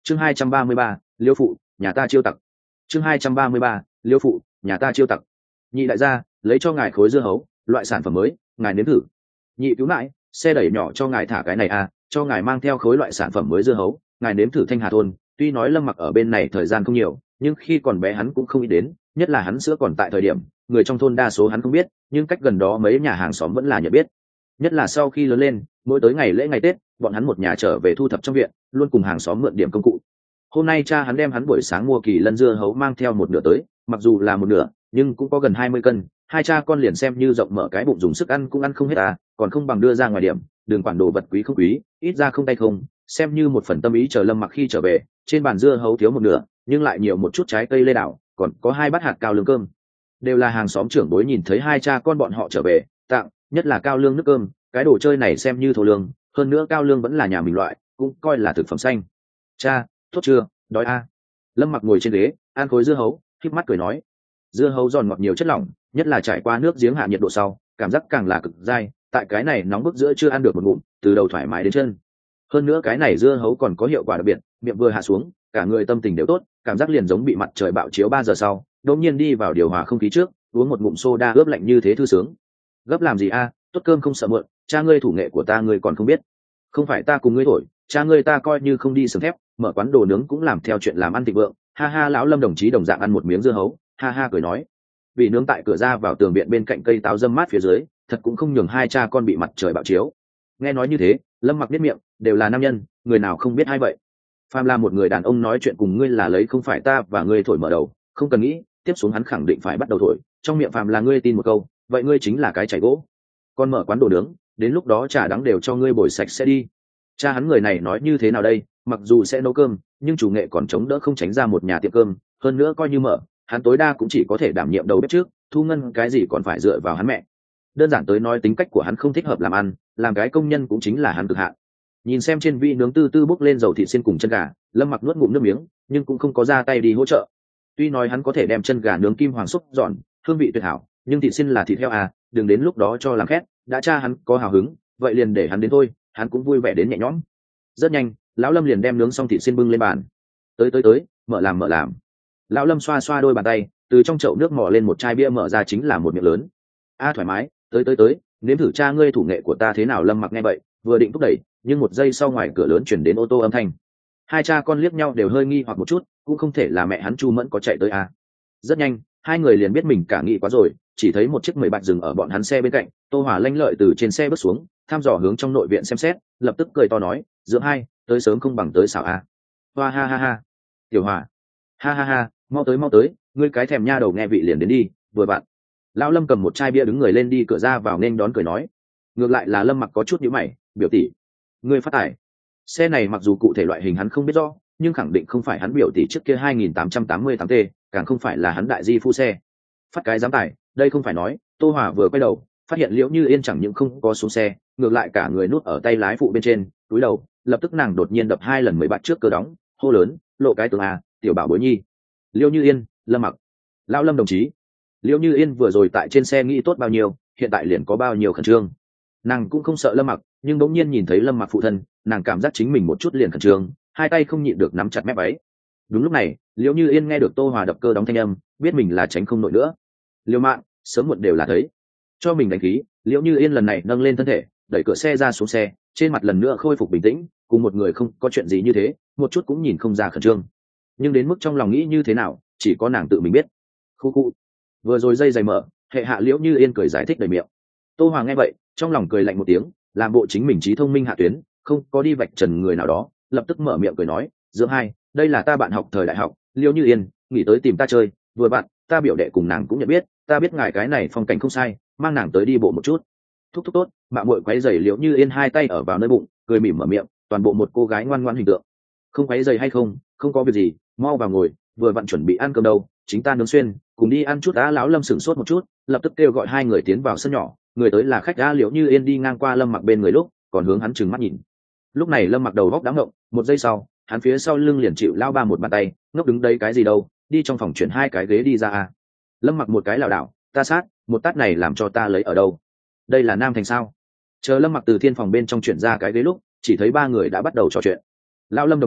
chương 233, liêu phụ nhà ta chiêu tặc. chương 233, liêu phụ nhà ta chiêu tặc. Nhị đại gia, lấy cho ngài khối dưa hấu, loại sản phẩm mới, ngài nếm thử. Nhị cứu nại, xe đẩy nhỏ cho ngài thả cái này à, cho ngài mang theo khối loại sản phẩm mới dưa hấu, ngài nếm thử Thanh Hà thôn. Tuy nói Lâm Mặc ở bên này thời gian không nhiều, nhưng khi còn bé hắn cũng không nghĩ đến, nhất là hắn sữa còn tại thời điểm, người trong thôn đa số hắn không biết, nhưng cách gần đó mấy nhà hàng xóm vẫn là nhận biết. Nhất là sau khi lớn lên, mỗi tới ngày lễ ngày Tết, bọn hắn một nhà trở về thu thập trong viện, luôn cùng hàng xóm mượn điểm công cụ. Hôm nay cha hắn đem hắn buổi sáng mua kỳ lân dưa hấu mang theo một nửa tới, mặc dù là một nửa, nhưng cũng có gần 20 cân, hai cha con liền xem như rộng mở cái bụng dùng sức ăn cũng ăn không hết à, còn không bằng đưa ra ngoài điểm, đừng quản đồ vật quý không quý, ít ra không tay không, xem như một phần tâm ý chờ Lâm Mặc khi trở về. Trên bàn dưa hấu thiếu một nửa, nhưng lại nhiều một chút trái cây lê đảo, còn có 2 bát hạt cao lương cơm. Đều là hàng xóm trưởng bối nhìn thấy hai cha con bọn họ trở về, tặng, nhất là cao lương nước cơm, cái đồ chơi này xem như thổ lương, hơn nữa cao lương vẫn là nhà mình loại, cũng coi là thực phẩm xanh. Cha, tốt chưa, đói à? Lâm Mặc ngồi trên ghế, ăn khối dưa hấu, khép mắt cười nói. Dưa hấu giòn ngọt nhiều chất lỏng, nhất là trải qua nước giếng hạ nhiệt độ sau, cảm giác càng là cực dai, tại cái này nóng bức giữa chưa ăn được một ngụm, từ đầu thoải mái đến chân. Hơn nữa cái này dưa hấu còn có hiệu quả đặc biệt, miệng vừa hạ xuống, cả người tâm tình đều tốt, cảm giác liền giống bị mặt trời bạo chiếu 3 giờ sau, đột nhiên đi vào điều hòa không khí trước, uống một ngụm soda ướp lạnh như thế thư sướng. Gấp làm gì a, tốt cơm không sợ muộn, cha ngươi thủ nghệ của ta ngươi còn không biết. Không phải ta cùng ngươi thổi, cha ngươi ta coi như không đi sừng thép, mở quán đồ nướng cũng làm theo chuyện làm ăn thịnh vượng. Ha ha, lão Lâm đồng chí đồng dạng ăn một miếng dưa hấu, ha ha cười nói. Vị nướng tại cửa ra vào tường viện bên cạnh cây táo dâm mát phía dưới, thật cũng không nhường hai cha con bị mặt trời bạo chiếu. Nghe nói như thế, Lâm Mặc biết miệng, đều là nam nhân, người nào không biết hay vậy. Phàm là một người đàn ông nói chuyện cùng ngươi là lấy không phải ta và ngươi thổi mở đầu, không cần nghĩ, tiếp xuống hắn khẳng định phải bắt đầu thổi, trong miệng phàm là ngươi tin một câu, vậy ngươi chính là cái chảy gỗ. Con mở quán đồ nướng, đến lúc đó trà đắng đều cho ngươi bồi sạch sẽ đi. Cha hắn người này nói như thế nào đây, mặc dù sẽ nấu cơm, nhưng chủ nghệ còn chống đỡ không tránh ra một nhà tiệm cơm, hơn nữa coi như mở, hắn tối đa cũng chỉ có thể đảm nhiệm đầu bếp trước, thu ngân cái gì còn phải dựa vào hắn mẹ. Đơn giản tới nói tính cách của hắn không thích hợp làm ăn, làm cái công nhân cũng chính là hắn cực hạn. Nhìn xem trên vi nướng tư tư bốc lên dầu thịt xiên cùng chân gà, Lâm Mặc nuốt ngụm nước miếng, nhưng cũng không có ra tay đi hỗ trợ. Tuy nói hắn có thể đem chân gà nướng kim hoàng xúc giòn, hương vị tuyệt hảo, nhưng thịt xiên là thịt heo à, đừng đến lúc đó cho làm khét. Đã cha hắn có hào hứng, vậy liền để hắn đến thôi, hắn cũng vui vẻ đến nhẹ nhõm. Rất nhanh, lão Lâm liền đem nướng xong thịt xiên bưng lên bàn. Tới, mở làm. Lão Lâm xoa xoa đôi bàn tay, từ trong chậu nước mò lên một chai bia mở ra chính là một miệng lớn. A thoải mái, tới, nếm thử cha ngươi thủ nghệ của ta thế nào. Lâm Mặc nghe vậy, vừa định thúc đẩy, nhưng một giây sau ngoài cửa lớn chuyển đến ô tô âm thanh. Hai cha con liếc nhau đều hơi nghi hoặc một chút, cũng không thể là mẹ hắn Chu Mẫn có chạy tới à. Rất nhanh, hai người liền biết mình cả nghĩ quá rồi, chỉ thấy một chiếc 10 bạch dừng ở bọn hắn xe bên cạnh. Tô Hòa lanh lợi từ trên xe bước xuống, thăm dò hướng trong nội viện xem xét, lập tức cười to nói, dưỡng hai, tới sớm không bằng tới xảo à. Hoa ha ha ha. Tiểu Hòa, ha ha ha, mau tới, ngươi cái thèm nha đầu nghe vị liền đến đi, vừa bạn. Lão Lâm cầm một chai bia đứng người lên đi cửa ra vào nên đón cười nói. Ngược lại là Lâm Mặc có chút nhíu mày, biểu tỷ, ngươi phát tài. Xe này mặc dù cụ thể loại hình hắn không biết rõ, nhưng khẳng định không phải hắn biểu tỷ trước kia 2888 t, càng không phải là hắn đại di phu xe. Phát cái dám tài, đây không phải nói. Tô Hòa vừa quay đầu, phát hiện Liễu Như Yên chẳng những không có xuống xe, ngược lại cả người nút ở tay lái phụ bên trên, túi đầu, lập tức nàng đột nhiên đập 2 lần 10 bạt trước cửa đóng, hô lớn, lộ cái tường à, tiểu bảo bối nhi. Liễu Như Yên, Lâm Mặc, lão Lâm đồng chí. Liễu Như Yên vừa rồi tại trên xe nghĩ tốt bao nhiêu, hiện tại liền có bao nhiêu khẩn trương. Nàng cũng không sợ Lâm Mặc, nhưng bỗng nhiên nhìn thấy Lâm Mặc phụ thân, nàng cảm giác chính mình một chút liền khẩn trương, hai tay không nhịn được nắm chặt mép váy. Đúng lúc này, Liễu Như Yên nghe được Tô Hòa đập cơ đóng thanh âm, biết mình là tránh không nổi nữa. Liêu mạng, sớm muộn đều là thấy. Cho mình đánh khí, Liễu Như Yên lần này nâng lên thân thể, đẩy cửa xe ra xuống xe, trên mặt lần nữa khôi phục bình tĩnh, cùng một người không có chuyện gì như thế, một chút cũng nhìn không ra khẩn trương. Nhưng đến mức trong lòng nghĩ như thế nào, chỉ có nàng tự mình biết. Khu khu. Vừa rồi dây dày mở, hệ hạ Liễu Như Yên cười giải thích đầy miệng. Tô Hòa nghe vậy, trong lòng cười lạnh một tiếng, làm bộ chính mình trí thông minh hạ tuyến, không có đi vạch trần người nào đó, lập tức mở miệng cười nói, dưỡng hai, đây là ta bạn học thời đại học, Liễu Như Yên, nghỉ tới tìm ta chơi, vừa bạn, ta biểu đệ cùng nàng cũng nhận biết, ta biết ngài cái này phong cảnh không sai, mang nàng tới đi bộ một chút. Thúc tốt, mạng muội quấy giày Liễu Như Yên hai tay ở vào nơi bụng, cười mỉm mở miệng, toàn bộ một cô gái ngoan ngoãn hình tượng. Không quấy giày hay không, không có việc gì, mau vào ngồi, vừa vặn chuẩn bị ăn cơm đâu, chính ta nướng xuyên, cùng đi ăn chút. Á lão Lâm sửng sốt một chút, lập tức kêu gọi hai người tiến vào sân nhỏ. Người tới là khách. Á Liễu Như Yên đi ngang qua Lâm Mặc bên người lúc, còn hướng hắn trừng mắt nhìn. Lúc này Lâm Mặc đầu góc đáng ngộng, một giây sau, hắn phía sau lưng liền chịu lao ba một bàn tay, ngốc đứng đấy cái gì đâu, đi trong phòng chuyển 2 cái ghế đi ra à. Lâm Mặc một cái lảo đảo, ta sát, một tát này làm cho ta lấy ở đâu? Đây là Nam Thành sao? Chờ Lâm Mặc từ thiên phòng bên trong chuyển ra cái ghế lúc, chỉ thấy 3 người đã bắt đầu trò chuyện. Lão Lâm đồng chí,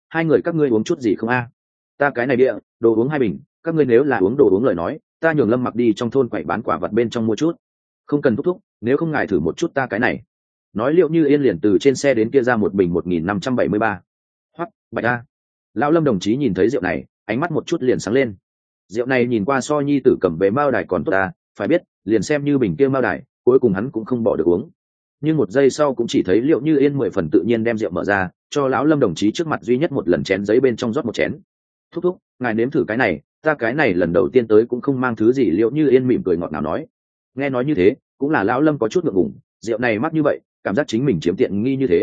hai người các ngươi uống chút gì không a? Ta cái này địa đồ uống 2 bình, các ngươi nếu là uống đồ uống lời nói ta nhường Lâm Mặc đi trong thôn quậy bán quả vật bên trong mua chút. Không cần thúc thúc, nếu không ngài thử một chút ta cái này. Nói Liệu Như Yên liền từ trên xe đến kia ra một bình 1573. Hoắc, bạch a. Lão Lâm đồng chí nhìn thấy rượu này ánh mắt một chút liền sáng lên. Rượu này nhìn qua so nhi tử cầm về mao đài còn tốt ta, phải biết liền xem như bình kia mao đài cuối cùng hắn cũng không bỏ được uống. Nhưng một giây sau cũng chỉ thấy Liệu Như Yên 10 phần tự nhiên đem rượu mở ra cho lão Lâm đồng chí trước mặt duy nhất một lần chén giấy bên trong rót một chén. Thúc thúc, ngài nếm thử cái này, ta cái này lần đầu tiên tới cũng không mang thứ gì. Liệu Như Yên mỉm cười ngọt ngào nói. Nghe nói như thế cũng là lão Lâm có chút ngượng ngùng, rượu này mắc như vậy cảm giác chính mình chiếm tiện nghi như thế.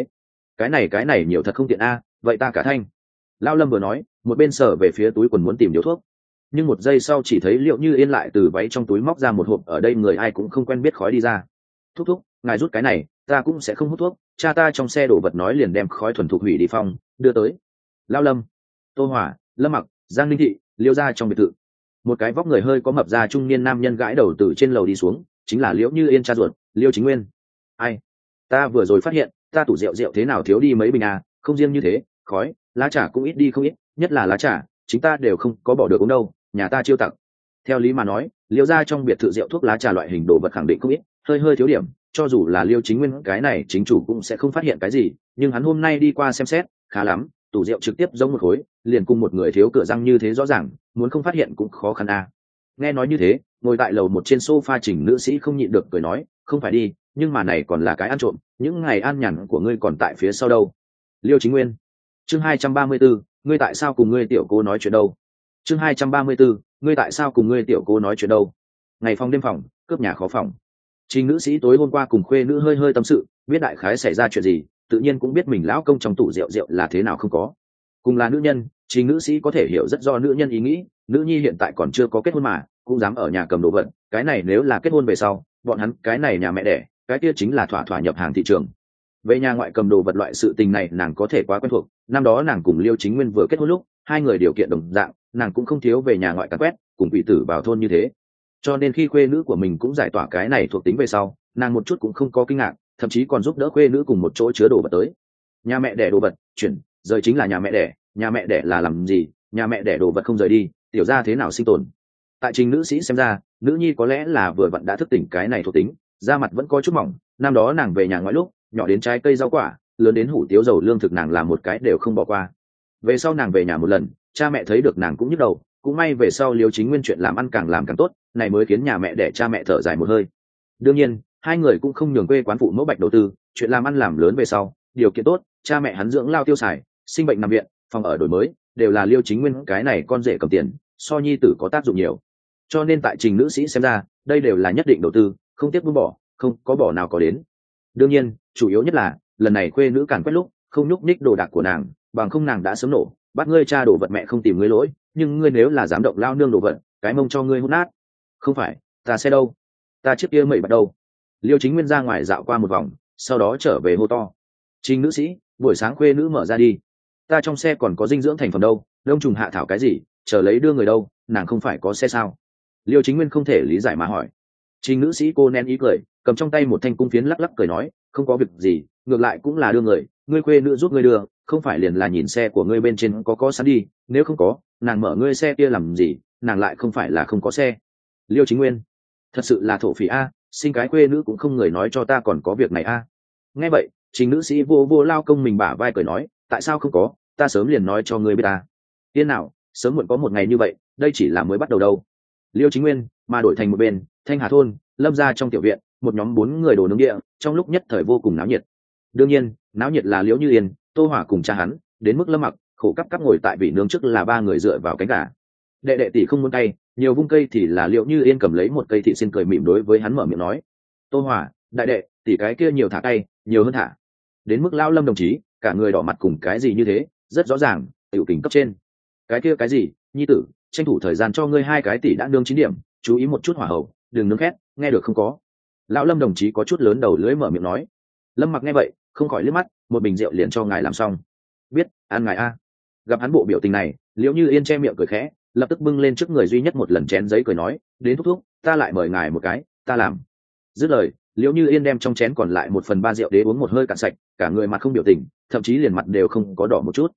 Cái này nhiều thật không tiện a, vậy ta cả thanh. Lão Lâm vừa nói một bên sờ về phía túi quần muốn tìm điếu thuốc, nhưng một giây sau chỉ thấy Liệu Như Yên lại từ váy trong túi móc ra một hộp ở đây người ai cũng không quen biết khói đi ra. Thúc thúc, ngài rút cái này, ta cũng sẽ không hút thuốc, cha ta trong xe đổ vật nói liền đem khói thuần thục hủy đi phong đưa tới. Lão Lâm, Tô Hỏa, Lâm Mặc, Giang Linh Thị, Liêu ra trong biệt thự, một cái vóc người hơi có mập ra trung niên nam nhân gãi đầu từ trên lầu đi xuống, chính là Liễu Như Yên cha ruột Liêu Chính Nguyên. Ai, ta vừa rồi phát hiện ta tủ rượu thế nào thiếu đi mấy bình à, không riêng như thế, khói lá trà cũng ít đi không ít, nhất là lá trà chính ta đều không có bỏ được uống đâu, nhà ta chiêu tặng. Theo lý mà nói Liêu ra trong biệt thự rượu thuốc lá trà loại hình đồ vật khẳng định không ít, hơi thiếu điểm cho dù là Liêu Chính Nguyên cái này chính chủ cũng sẽ không phát hiện cái gì, nhưng hắn hôm nay đi qua xem xét khá lắm, tủ rượu trực tiếp giống một khối liền cùng một người thiếu cửa răng như thế rõ ràng, muốn không phát hiện cũng khó khăn à. Nghe nói như thế ngồi tại lầu một trên sofa Trình nữ sĩ không nhịn được cười nói, không phải đi, nhưng mà này còn là cái ăn trộm, những ngày an nhàn của ngươi còn tại phía sau đâu. Liêu Chính Nguyên. Chương 234, ngươi tại sao cùng ngươi tiểu cô nói chuyện đâu? Chương 234, ngươi tại sao cùng ngươi tiểu cô nói chuyện đâu? Ngày phòng đêm phòng, cướp nhà khó phòng. Trình nữ sĩ tối hôm qua cùng khuê nữ hơi tâm sự, biết đại khái xảy ra chuyện gì, tự nhiên cũng biết mình lão công trong tủ rượu là thế nào không có. Cùng là nữ nhân, Trình nữ sĩ có thể hiểu rất do nữ nhân ý nghĩ, nữ nhi hiện tại còn chưa có kết hôn mà cũng dám ở nhà cầm đồ vật, cái này nếu là kết hôn về sau bọn hắn cái này nhà mẹ đẻ, cái kia chính là thỏa nhập hàng thị trường. Về nhà ngoại cầm đồ vật loại sự tình này nàng có thể quá quen thuộc, năm đó nàng cùng Liêu Chính Nguyên vừa kết hôn lúc hai người điều kiện đồng dạng, nàng cũng không thiếu về nhà ngoại càn quét cùng quỷ tử vào thôn như thế, cho nên khi khuê nữ của mình cũng giải tỏa cái này thuộc tính về sau nàng một chút cũng không có kinh ngạc, thậm chí còn giúp đỡ khuê nữ cùng một chỗ chứa đồ vật tới. Nhà mẹ đẻ đồ vật chuyển rời chính là nhà mẹ đẻ là làm gì, nhà mẹ đẻ đồ vật không rời đi tiểu ra thế nào sinh tồn. Tại Trình nữ sĩ xem ra nữ nhi có lẽ là vừa vặn đã thức tỉnh cái này thuộc tính, da mặt vẫn có chút mỏng, năm đó nàng về nhà ngoại lúc nhỏ đến trái cây rau quả, lớn đến hủ tiếu dầu lương thực nàng làm một cái đều không bỏ qua. Về sau nàng về nhà một lần cha mẹ thấy được nàng cũng nhức đầu, cũng may về sau Liêu Chính Nguyên chuyện làm ăn càng làm càng tốt, này mới khiến nhà mẹ để cha mẹ thở dài một hơi. Đương nhiên hai người cũng không nhường quê quán phụ mẫu bạch đầu tư, chuyện làm ăn làm lớn về sau điều kiện tốt, cha mẹ hắn dưỡng lao tiêu xài, sinh bệnh nằm viện, phòng ở đổi mới, đều là Liêu Chính Nguyên cái này con rể cầm tiền, so nhi tử có tác dụng nhiều. Cho nên tại Trình nữ sĩ xem ra đây đều là nhất định đầu tư, không tiếc buông bỏ, không có bỏ nào có đến. Đương nhiên chủ yếu nhất là lần này khuê nữ càn quét lúc không nhúc nhích đồ đạc của nàng, bằng không nàng đã sớm nổ, bắt ngươi cha đồ vật mẹ không tìm ngươi lỗi, nhưng ngươi nếu là dám động lao nương đồ vật, cái mông cho ngươi hút nát. Không phải, ta xe đâu, ta chiếc kia mẩy bắt đâu. Liêu Chính Nguyên ra ngoài dạo qua một vòng sau đó trở về hô to. Trình nữ sĩ, buổi sáng khuê nữ mở ra đi, ta trong xe còn có dinh dưỡng thành phần đâu, đông trùng hạ thảo cái gì chờ lấy đưa người đâu, nàng không phải có xe sao? Liêu Chính Nguyên không thể lý giải mà hỏi. Trình nữ sĩ cô nén ý cười, cầm trong tay một thanh cung phiến lắc lắc cười nói, không có việc gì, ngược lại cũng là đưa người, ngươi khuê nữ giúp ngươi đưa, không phải liền là nhìn xe của ngươi bên trên có sẵn đi, nếu không có nàng mở ngươi xe kia làm gì, nàng lại không phải là không có xe. Liêu Chính Nguyên, thật sự là thổ phỉ a, sinh cái khuê nữ cũng không người nói cho ta còn có việc này a. Nghe vậy Trình nữ sĩ vô lao công mình bả vai cười nói, tại sao không có, ta sớm liền nói cho ngươi biết ta. Yên nào, sớm muộn có một ngày như vậy, đây chỉ là mới bắt đầu đâu. Liêu Chính Nguyên mà đổi thành một bên Thanh Hà thôn Lâm ra trong tiểu viện, một nhóm 4 người đồ nướng địa trong lúc nhất thời vô cùng náo nhiệt. Đương nhiên náo nhiệt là Liễu Như Yên, Tô Hỏa cùng cha hắn, đến mức Lâm Mặc khổ cắp ngồi tại vị nướng trước là 3 người dựa vào cánh gà. Đệ tỷ không muốn cay, nhiều vung cây thì là Liễu Như Yên cầm lấy một cây thị xin cười mỉm đối với hắn mở miệng nói, Tô Hỏa, đại đệ tỷ cái kia nhiều thả cay, nhiều hơn thả. Đến mức lão Lâm đồng chí cả người đỏ mặt cùng cái gì như thế, rất rõ ràng tiểu tình cấp trên. Cái kia cái gì, nhi tử, tranh thủ thời gian cho ngươi 2 cái tỷ đã nương 9 điểm, chú ý một chút hỏa hậu, đừng nướng khét, nghe được không có? Lão Lâm đồng chí có chút lớn đầu lưỡi mở miệng nói. Lâm Mặc nghe vậy không khỏi liếc mắt, một bình rượu liền cho ngài làm xong. Biết, ăn ngài a. Gặp hắn bộ biểu tình này, Liễu Như Yên che miệng cười khẽ, lập tức bưng lên trước người duy nhất một lần chén giấy cười nói, đến thúc thúc, ta lại mời ngài một cái, ta làm. Dứt lời Liễu Như Yên đem trong chén còn lại 1/3 rượu đế uống một hơi cạn sạch, cả người mặt không biểu tình, thậm chí liền mặt đều không có đỏ một chút.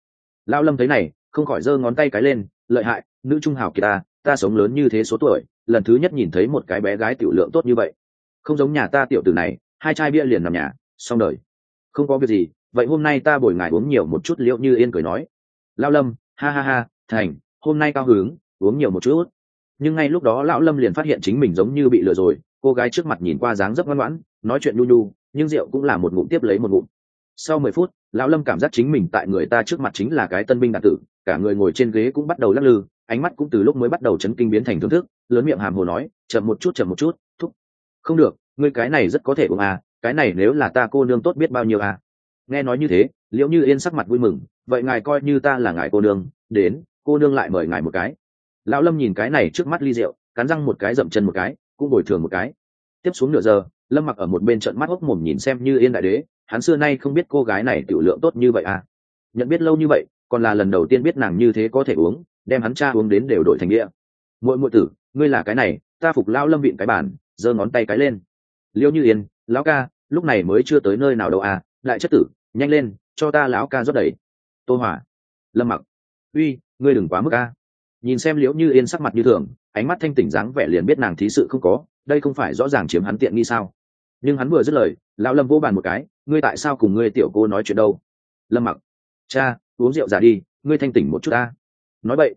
Lão Lâm thấy này không khỏi giơ ngón tay cái lên, lợi hại, nữ trung hào kiệt ta sống lớn như thế số tuổi lần thứ nhất nhìn thấy một cái bé gái tiểu lượng tốt như vậy, không giống nhà ta tiểu tử này 2 chai bia liền nằm nhà xong đời. Không có việc gì, vậy hôm nay ta bồi ngài uống nhiều một chút. Liễu Như Yên cười nói. Lão Lâm ha ha ha, thành, hôm nay cao hứng, uống nhiều một chút. Nhưng ngay lúc đó lão Lâm liền phát hiện chính mình giống như bị lừa rồi. Cô gái trước mặt nhìn qua dáng rất ngoan ngoãn, nói chuyện nhu nhu, nhưng rượu cũng là một ngụm tiếp lấy một ngụm. Sau 10 phút, lão Lâm cảm giác chính mình tại người ta trước mặt chính là cái tân binh đạn tử, cả người ngồi trên ghế cũng bắt đầu lắc lư, ánh mắt cũng từ lúc mới bắt đầu chấn kinh biến thành thưởng thức, lớn miệng hàm hồ nói, chậm một chút, thúc. Không được, ngươi cái này rất có thể uống cái này nếu là ta cô nương tốt biết bao nhiêu Nghe nói như thế, Liễu Như Yên sắc mặt vui mừng, vậy ngài coi như ta là ngài cô nương, đến, cô nương lại mời ngài một cái. Lão Lâm nhìn cái này trước mắt ly rượu, cắn răng một cái dậm chân một cái, cũng bồi thường một cái. Tiếp xuống nửa giờ, Lâm Mặc ở một bên trợn mắt hốc mồm nhìn xem Như Yên đại đế, hắn xưa nay không biết cô gái này tiểu lượng tốt như vậy nhận biết lâu như vậy, còn là lần đầu tiên biết nàng như thế có thể uống, đem hắn cha uống đến đều đổi thành địa. Muội tử, ngươi là cái này, ta phục Lão Lâm vịn cái bàn, giơ ngón tay cái lên. Liễu Như Yên, lão ca, lúc này mới chưa tới nơi nào đâu đại chất tử, nhanh lên, cho ta lão ca rót đầy. Tô Hỏa, Lâm Mặc, uy, ngươi đừng quá mức Nhìn xem Liễu Như Yên sắc mặt như thường, ánh mắt thanh tỉnh dáng vẻ liền biết nàng thí sự không có, đây không phải rõ ràng chiếm hắn tiện nghi sao? Nhưng hắn vừa dứt lời, lão Lâm vỗ bàn một cái, ngươi tại sao cùng ngươi tiểu cô nói chuyện đâu? Lâm Mặc, cha, uống rượu giả đi, ngươi thanh tỉnh một chút Nói vậy,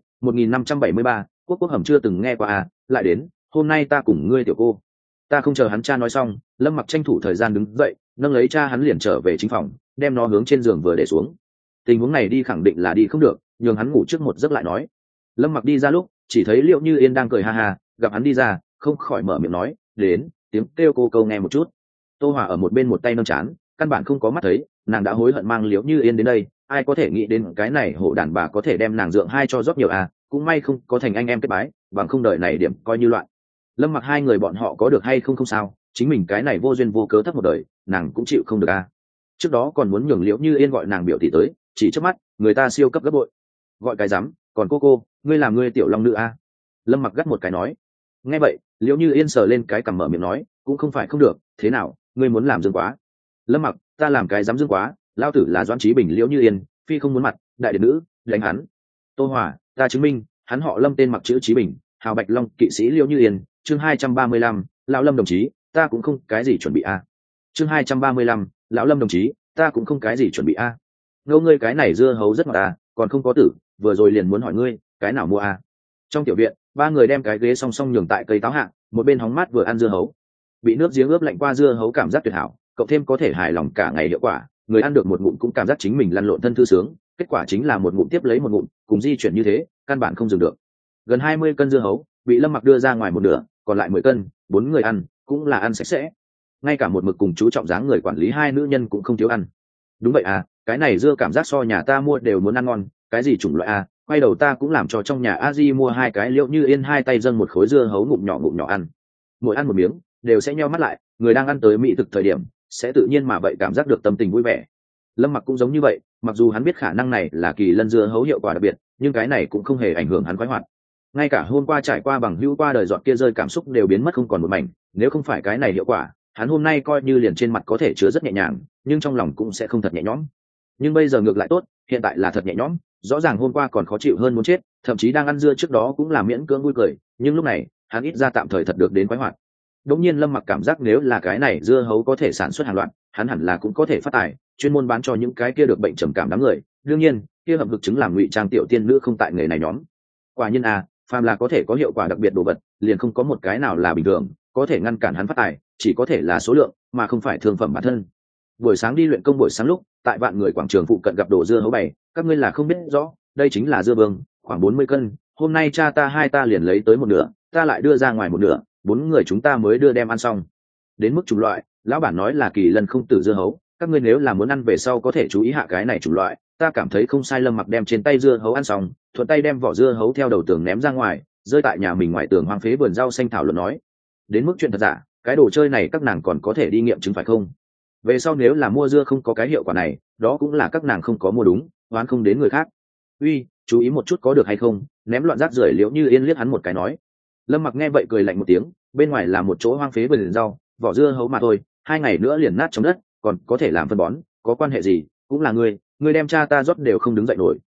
1573, quốc hầm chưa từng nghe qua lại đến, hôm nay ta cùng ngươi tiểu cô. Ta không chờ hắn cha nói xong, Lâm Mặc tranh thủ thời gian đứng dậy, nâng lấy cha hắn liền trở về chính phòng, đem nó hướng trên giường vừa để xuống. Tình huống này đi khẳng định là đi không được, nhường hắn ngủ trước một giấc lại nói. Lâm Mặc đi ra lúc, chỉ thấy Liễu Như Yên đang cười ha ha, gặp hắn đi ra, không khỏi mở miệng nói, đến, tiếng kêu cô câu nghe một chút. Tô Hòa ở một bên một tay nâng chán, căn bản không có mắt thấy, nàng đã hối hận mang Liễu Như Yên đến đây, ai có thể nghĩ đến cái này hộ đàn bà có thể đem nàng dượng hai cho rót nhiều cũng may không có thành anh em kết bái, bằng không đợi này điểm coi như loạn. Lâm Mặc hai người bọn họ có được hay không không sao, chính mình cái này vô duyên vô cớ thấp một đời, nàng cũng chịu không được trước đó còn muốn nhường Liễu Như Yên gọi nàng biểu tỷ tới, chỉ trước mắt người ta siêu cấp gấp bội. Gọi cái dám, còn cô ngươi làm ngươi tiểu long nữ Lâm Mặc gắt một cái nói. Nghe vậy, Liễu Như Yên sờ lên cái cằm mở miệng nói, cũng không phải không được, thế nào, ngươi muốn làm dương quá? Lâm Mặc, ta làm cái dám dương quá, lao tử là Doãn Chí Bình. Liễu Như Yên, phi không muốn mặt, đại điện nữ, đánh hắn. Tô Hòa, ta chứng minh, hắn họ Lâm tên mặc chữ Chí Bình, hào Bạch Long kỵ sĩ. Liễu Như Yên, chương 235, lão Lâm đồng chí, ta cũng không cái gì chuẩn bị chương 235, lão Lâm đồng chí, ta cũng không cái gì chuẩn bị ngô ngươi cái này dưa hấu rất ngọt còn không có tử, vừa rồi liền muốn hỏi ngươi, cái nào mua Trong tiểu viện, ba người đem cái ghế song song nhường tại cây táo hạng, một bên hóng mát vừa ăn dưa hấu. Bị nước giếng ướp lạnh qua dưa hấu cảm giác tuyệt hảo, cộng thêm có thể hài lòng cả ngày hiệu quả, người ăn được một ngụm cũng cảm giác chính mình lăn lộn thân thư sướng, kết quả chính là một ngụm tiếp lấy một ngụm, cùng di chuyển như thế, căn bản không dừng được. Gần 20 cân dưa hấu bị Lâm Mặc đưa ra ngoài một nửa, còn lại 10 cân, 4 người ăn, cũng là ăn sạch sẽ. Ngay cả một mực cùng chú trọng dáng người quản lý hai nữ nhân cũng không thiếu ăn. Đúng vậy cái này dưa cảm giác so nhà ta mua đều muốn ăn ngon, cái gì chủng loại quay đầu ta cũng làm cho trong nhà a di mua 2 cái. Liễu Như Yên hai tay dâng một khối dưa hấu ngụm nhỏ ăn, mỗi ăn một miếng đều sẽ nheo mắt lại, người đang ăn tới mỹ thực thời điểm sẽ tự nhiên mà vậy cảm giác được tâm tình vui vẻ. Lâm Mặc cũng giống như vậy, mặc dù hắn biết khả năng này là kỳ lân dưa hấu hiệu quả đặc biệt, nhưng cái này cũng không hề ảnh hưởng hắn khoái hoạt. Ngay cả hôm qua trải qua bằng hữu qua đời giọt kia rơi cảm xúc đều biến mất không còn một mảnh, nếu không phải cái này hiệu quả, hắn hôm nay coi như liền trên mặt có thể chứa rất nhẹ nhàng, nhưng trong lòng cũng sẽ không thật nhẹ nhõm. Nhưng bây giờ ngược lại tốt, hiện tại là thật nhẹ nhõm, rõ ràng hôm qua còn khó chịu hơn muốn chết, thậm chí đang ăn dưa trước đó cũng là miễn cưỡng vui cười, nhưng lúc này hắn ít ra tạm thời thật được đến khoái hoạt. Đống nhiên Lâm Mặc cảm giác nếu là cái này dưa hấu có thể sản xuất hàng loạt, hắn hẳn là cũng có thể phát tài, chuyên môn bán cho những cái kia được bệnh trầm cảm đám người. Đương nhiên, kia hầm hực chứng làm ngụy trang tiểu tiên nữ không tại nghề này nhóm. Quả nhiên phàm là có thể có hiệu quả đặc biệt đồ vật, liền không có một cái nào là bình thường, có thể ngăn cản hắn phát tài, chỉ có thể là số lượng, mà không phải thương phẩm bản thân. Buổi sáng đi luyện công buổi sáng lúc, tại vạn người quảng trường phụ cận gặp đồ dưa hấu bày, các ngươi là không biết rõ, đây chính là dưa vương, khoảng 40 cân, hôm nay cha ta hai ta liền lấy tới một nửa, ta lại đưa ra ngoài một nửa, 4 người chúng ta mới đưa đem ăn xong. Đến mức chủng loại, lão bản nói là kỳ lân không tử dưa hấu, các ngươi nếu là muốn ăn về sau có thể chú ý hạ cái này chủng loại, ta cảm thấy không sai. Lâm Mặc đem trên tay dưa hấu ăn xong, thuận tay đem vỏ dưa hấu theo đầu tường ném ra ngoài, rơi tại nhà mình ngoài tường hoang phế vườn rau xanh thảo luận nói. Đến mức chuyện thật giả, cái đồ chơi này các nàng còn có thể đi nghiệm chứng phải không? Về sau nếu là mua dưa không có cái hiệu quả này, đó cũng là các nàng không có mua đúng, oán không đến người khác. Uy, chú ý một chút có được hay không? Ném loạn rác rưởi. Liễu Như Yên liếc hắn một cái nói. Lâm Mặc nghe vậy cười lạnh một tiếng, bên ngoài là một chỗ hoang phế vườn rau, vỏ dưa hấu mà thôi, 2 ngày nữa liền nát trong đất, còn có thể làm phân bón, có quan hệ gì? Cũng là ngươi đem cha ta rót đều không đứng dậy nổi,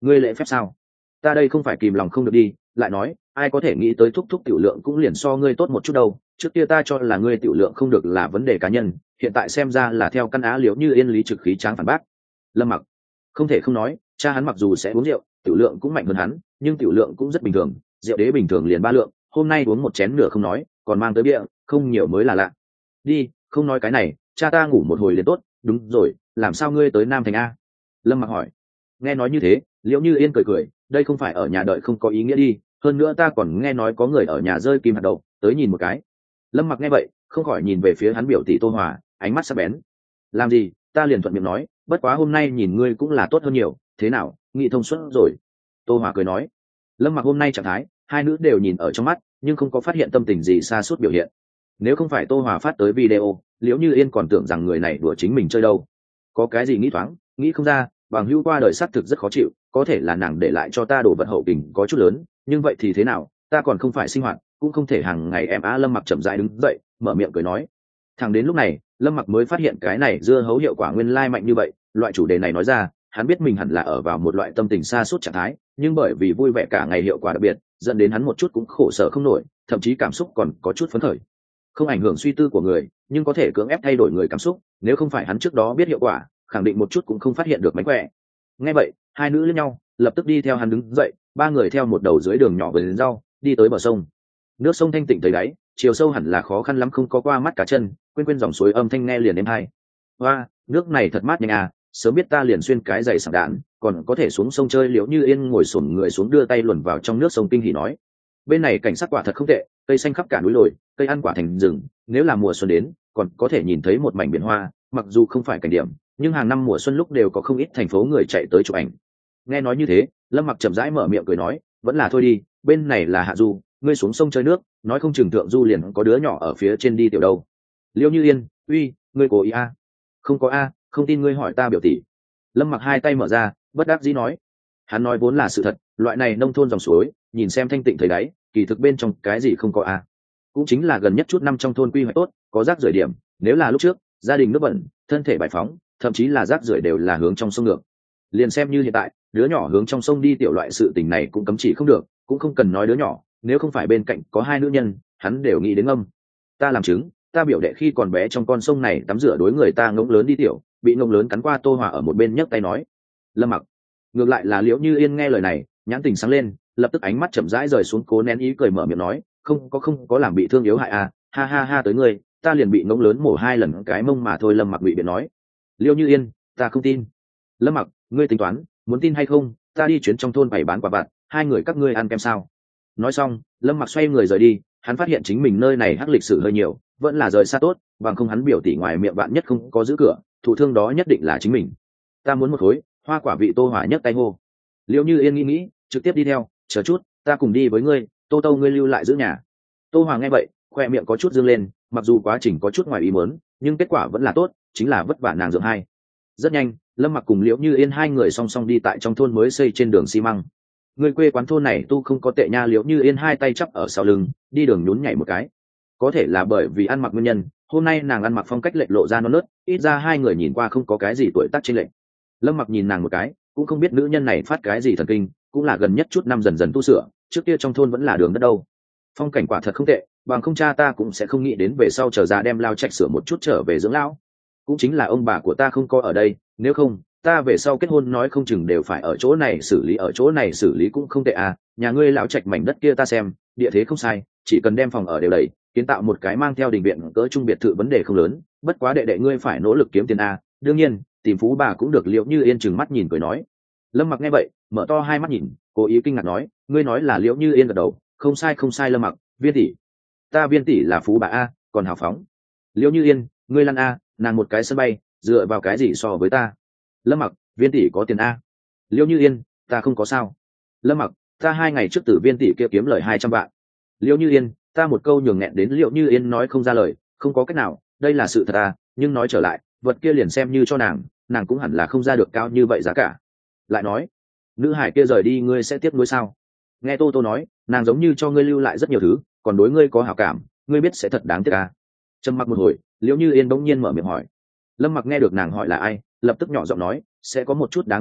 ngươi lễ phép sao? Ta đây không phải kìm lòng không được đi, lại nói ai có thể nghĩ tới thúc thúc tiểu lượng cũng liền so ngươi tốt một chút đâu. Trước kia ta cho là ngươi tiểu lượng không được là vấn đề cá nhân, hiện tại xem ra là theo căn á Liễu Như Yên lý trực khí tráng phản bác. Lâm Mặc không thể không nói, cha hắn mặc dù sẽ uống rượu, tiểu lượng cũng mạnh hơn hắn, nhưng tiểu lượng cũng rất bình thường, rượu đế bình thường liền 3 lượng, hôm nay uống một chén nửa không nói, còn mang tới bia, không nhiều mới là lạ. Đi, không nói cái này, cha ta ngủ một hồi liền tốt. Đúng rồi, làm sao ngươi tới Nam Thành a? Lâm Mặc hỏi. Nghe nói như thế, Liễu Như Yên cười cười, đây không phải ở nhà đợi không có ý nghĩa đi, hơn nữa ta còn nghe nói có người ở nhà rơi kim hạt đậu, tới nhìn một cái. Lâm Mặc nghe vậy, không khỏi nhìn về phía hắn biểu tỷ Tô Hòa, ánh mắt sắc bén. Làm gì? Ta liền thuận miệng nói, bất quá hôm nay nhìn ngươi cũng là tốt hơn nhiều, thế nào, nghị thông suốt rồi. Tô Hòa cười nói. Lâm Mặc hôm nay trạng thái, hai nữ đều nhìn ở trong mắt, nhưng không có phát hiện tâm tình gì xa suốt biểu hiện. Nếu không phải Tô Hòa phát tới video, Liễu Như Yên còn tưởng rằng người này đùa chính mình chơi đâu. Có cái gì nghĩ thoáng, nghĩ không ra, bằng hữu qua đời xác thực rất khó chịu, có thể là nàng để lại cho ta đồ vật hậu tình có chút lớn, nhưng vậy thì thế nào, ta còn không phải sinh hoạt, cũng không thể hàng ngày em á. Lâm Mặc chậm rãi đứng dậy, mở miệng cười nói. Thằng đến lúc này, Lâm Mặc mới phát hiện cái này dưa hấu hiệu quả nguyên lai mạnh như vậy, loại chủ đề này nói ra, hắn biết mình hẳn là ở vào một loại tâm tình xa suốt trạng thái, nhưng bởi vì vui vẻ cả ngày hiệu quả đặc biệt, dẫn đến hắn một chút cũng khổ sở không nổi, thậm chí cảm xúc còn có chút phấn khởi. Không ảnh hưởng suy tư của người, nhưng có thể cưỡng ép thay đổi người cảm xúc, nếu không phải hắn trước đó biết hiệu quả, khẳng định một chút cũng không phát hiện được mánh khỏe. Nghe vậy, hai nữ lẫn nhau, lập tức đi theo hắn đứng dậy, ba người theo một đầu dưới đường nhỏ vườn rau, đi tới bờ sông. Nước sông thanh tịnh tới đáy, chiều sâu hẳn là khó khăn lắm không có qua mắt cả chân, quên dòng suối âm thanh nghe liền êm hay. Hoa, nước này thật mát nhanh à, sớm biết ta liền xuyên cái giày sảng đạn, còn có thể xuống sông chơi. Liễu Như Yên ngồi xổm người xuống đưa tay luồn vào trong nước sông kinh hỉ nói. Bên này cảnh sắc quả thật không tệ, cây xanh khắp cả núi đồi, cây ăn quả thành rừng, nếu là mùa xuân đến, còn có thể nhìn thấy một mảnh biển hoa, mặc dù không phải cảnh điểm, nhưng hàng năm mùa xuân lúc đều có không ít thành phố người chạy tới chụp ảnh. Nghe nói như thế, Lâm Mặc chậm rãi mở miệng cười nói, vẫn là thôi đi, bên này là hạ du, ngươi xuống sông chơi nước, nói không chừng thượng du liền có đứa nhỏ ở phía trên đi tiểu đâu. Liễu Như Yên, uy, ngươi cố ý a? Không có a, không tin ngươi hỏi ta biểu tỷ. Lâm Mặc hai tay mở ra, bất đắc dĩ nói. Hắn nói vốn là sự thật, loại này nông thôn dòng suối, nhìn xem thanh tịnh thấy đáy, kỳ thực bên trong cái gì không có a. Cũng chính là gần nhất chút năm trong thôn quy hoạch tốt, có rác rưởi điểm, nếu là lúc trước, gia đình nước bẩn, thân thể bài phóng, thậm chí là rác rưởi đều là hướng trong sông ngược. Liền xem như hiện tại, đứa nhỏ hướng trong sông đi tiểu loại sự tình này cũng cấm chỉ không được, cũng không cần nói đứa nhỏ, nếu không phải bên cạnh có hai nữ nhân, hắn đều nghĩ đến âm. Ta làm chứng, ta biểu đệ khi còn bé trong con sông này tắm rửa đối người ta ngỗng lớn đi tiểu, bị ngỗng lớn cắn qua. Tô Hòa ở một bên nhấc tay nói. Lâm Mặc ngược lại là Liễu Như Yên nghe lời này, nhãn tình sáng lên, lập tức ánh mắt chậm rãi rời xuống, cố nén ý cười mở miệng nói, không có làm bị thương yếu hại à, ha ha ha, tới ngươi, ta liền bị ngỗng lớn mổ 2 lần cái mông mà thôi. Lâm Mặc bị biện nói. Liễu Như Yên, ta không tin. Lâm Mặc, ngươi tính toán, muốn tin hay không, ta đi chuyến trong thôn bày bán quả vặt, hai người các ngươi ăn kem sao? Nói xong, Lâm Mặc xoay người rời đi, hắn phát hiện chính mình nơi này hắc lịch sử hơi nhiều, vẫn là rời xa tốt, bằng không hắn biểu tỷ ngoài miệng bạn nhất không có giữ cửa, thụ thương đó nhất định là chính mình. Ta muốn một khối hoa quả vị. Tô Hỏa nhấc tay hô. Liễu Như Yên nghĩ, trực tiếp đi theo, chờ chút, ta cùng đi với ngươi, Tô Tô ngươi lưu lại giữ nhà. Tô Hòa nghe vậy, khoe miệng có chút dương lên, mặc dù quá trình có chút ngoài ý muốn, nhưng kết quả vẫn là tốt, chính là vất vả nàng dưỡng hai. Rất nhanh, Lâm Mặc cùng Liễu Như Yên hai người song song đi tại trong thôn mới xây trên đường xi măng. Người quê quán thôn này tu không có tệ nha. Liễu Như Yên hai tay chắp ở sau lưng, đi đường nhún nhảy một cái. Có thể là bởi vì ăn mặc nguyên nhân, hôm nay nàng ăn mặc phong cách lệch lộ ra non nớt, ít ra hai người nhìn qua không có cái gì tuổi tác chênh lệch. Lâm Mặc nhìn nàng một cái, cũng không biết nữ nhân này phát cái gì thần kinh, cũng là gần nhất chút năm dần dần tu sửa, trước kia trong thôn vẫn là đường đất đâu. Phong cảnh quả thật không tệ, bằng không cha ta cũng sẽ không nghĩ đến về sau trở ra đem lao trạch sửa một chút trở về dưỡng lão. Cũng chính là ông bà của ta không có ở đây, nếu không ta về sau kết hôn nói không chừng đều phải ở chỗ này xử lý, ở chỗ này xử lý cũng không tệ à. Nhà ngươi lão trạch mảnh đất kia ta xem địa thế không sai, chỉ cần đem phòng ở đều đầy, kiến tạo một cái mang theo đình viện cỡ trung biệt thự vấn đề không lớn, bất quá đệ đệ ngươi phải nỗ lực kiếm tiền à. Đương nhiên tìm phú bà cũng được. Liễu Như Yên trừng mắt nhìn cười nói. Lâm Mặc nghe vậy, mở to hai mắt nhìn, cố ý kinh ngạc nói, ngươi nói là Liễu Như Yên gật đầu, không sai không sai. Lâm Mặc, Viên tỷ, ta Viên tỷ là phú bà a, còn hào phóng. Liễu Như Yên, ngươi lăn a, nàng một cái sân bay, dựa vào cái gì so với ta? Lâm Mặc, Viên tỷ có tiền a. Liễu Như Yên, ta không có sao. Lâm Mặc, ta 2 ngày trước từ Viên tỷ kia kiếm lời 200 vạn. Liễu Như Yên, ta một câu nhường nghẹn đến Liễu Như Yên nói không ra lời, không có cách nào, đây là sự thật à, nhưng nói trở lại, vật kia liền xem như cho nàng cũng hẳn là không ra được cao như vậy giá cả. Lại nói, nữ hải kia rời đi ngươi sẽ tiếc nuối sao? Nghe Tô Tô nói, nàng giống như cho ngươi lưu lại rất nhiều thứ, còn đối ngươi có hảo cảm, ngươi biết sẽ thật đáng tiếc à? Trầm mặc một hồi, Liễu Như Yên bỗng nhiên mở miệng hỏi. Lâm Mặc nghe được nàng hỏi là ai, lập tức nhỏ giọng nói, sẽ có một chút đáng tiếc à,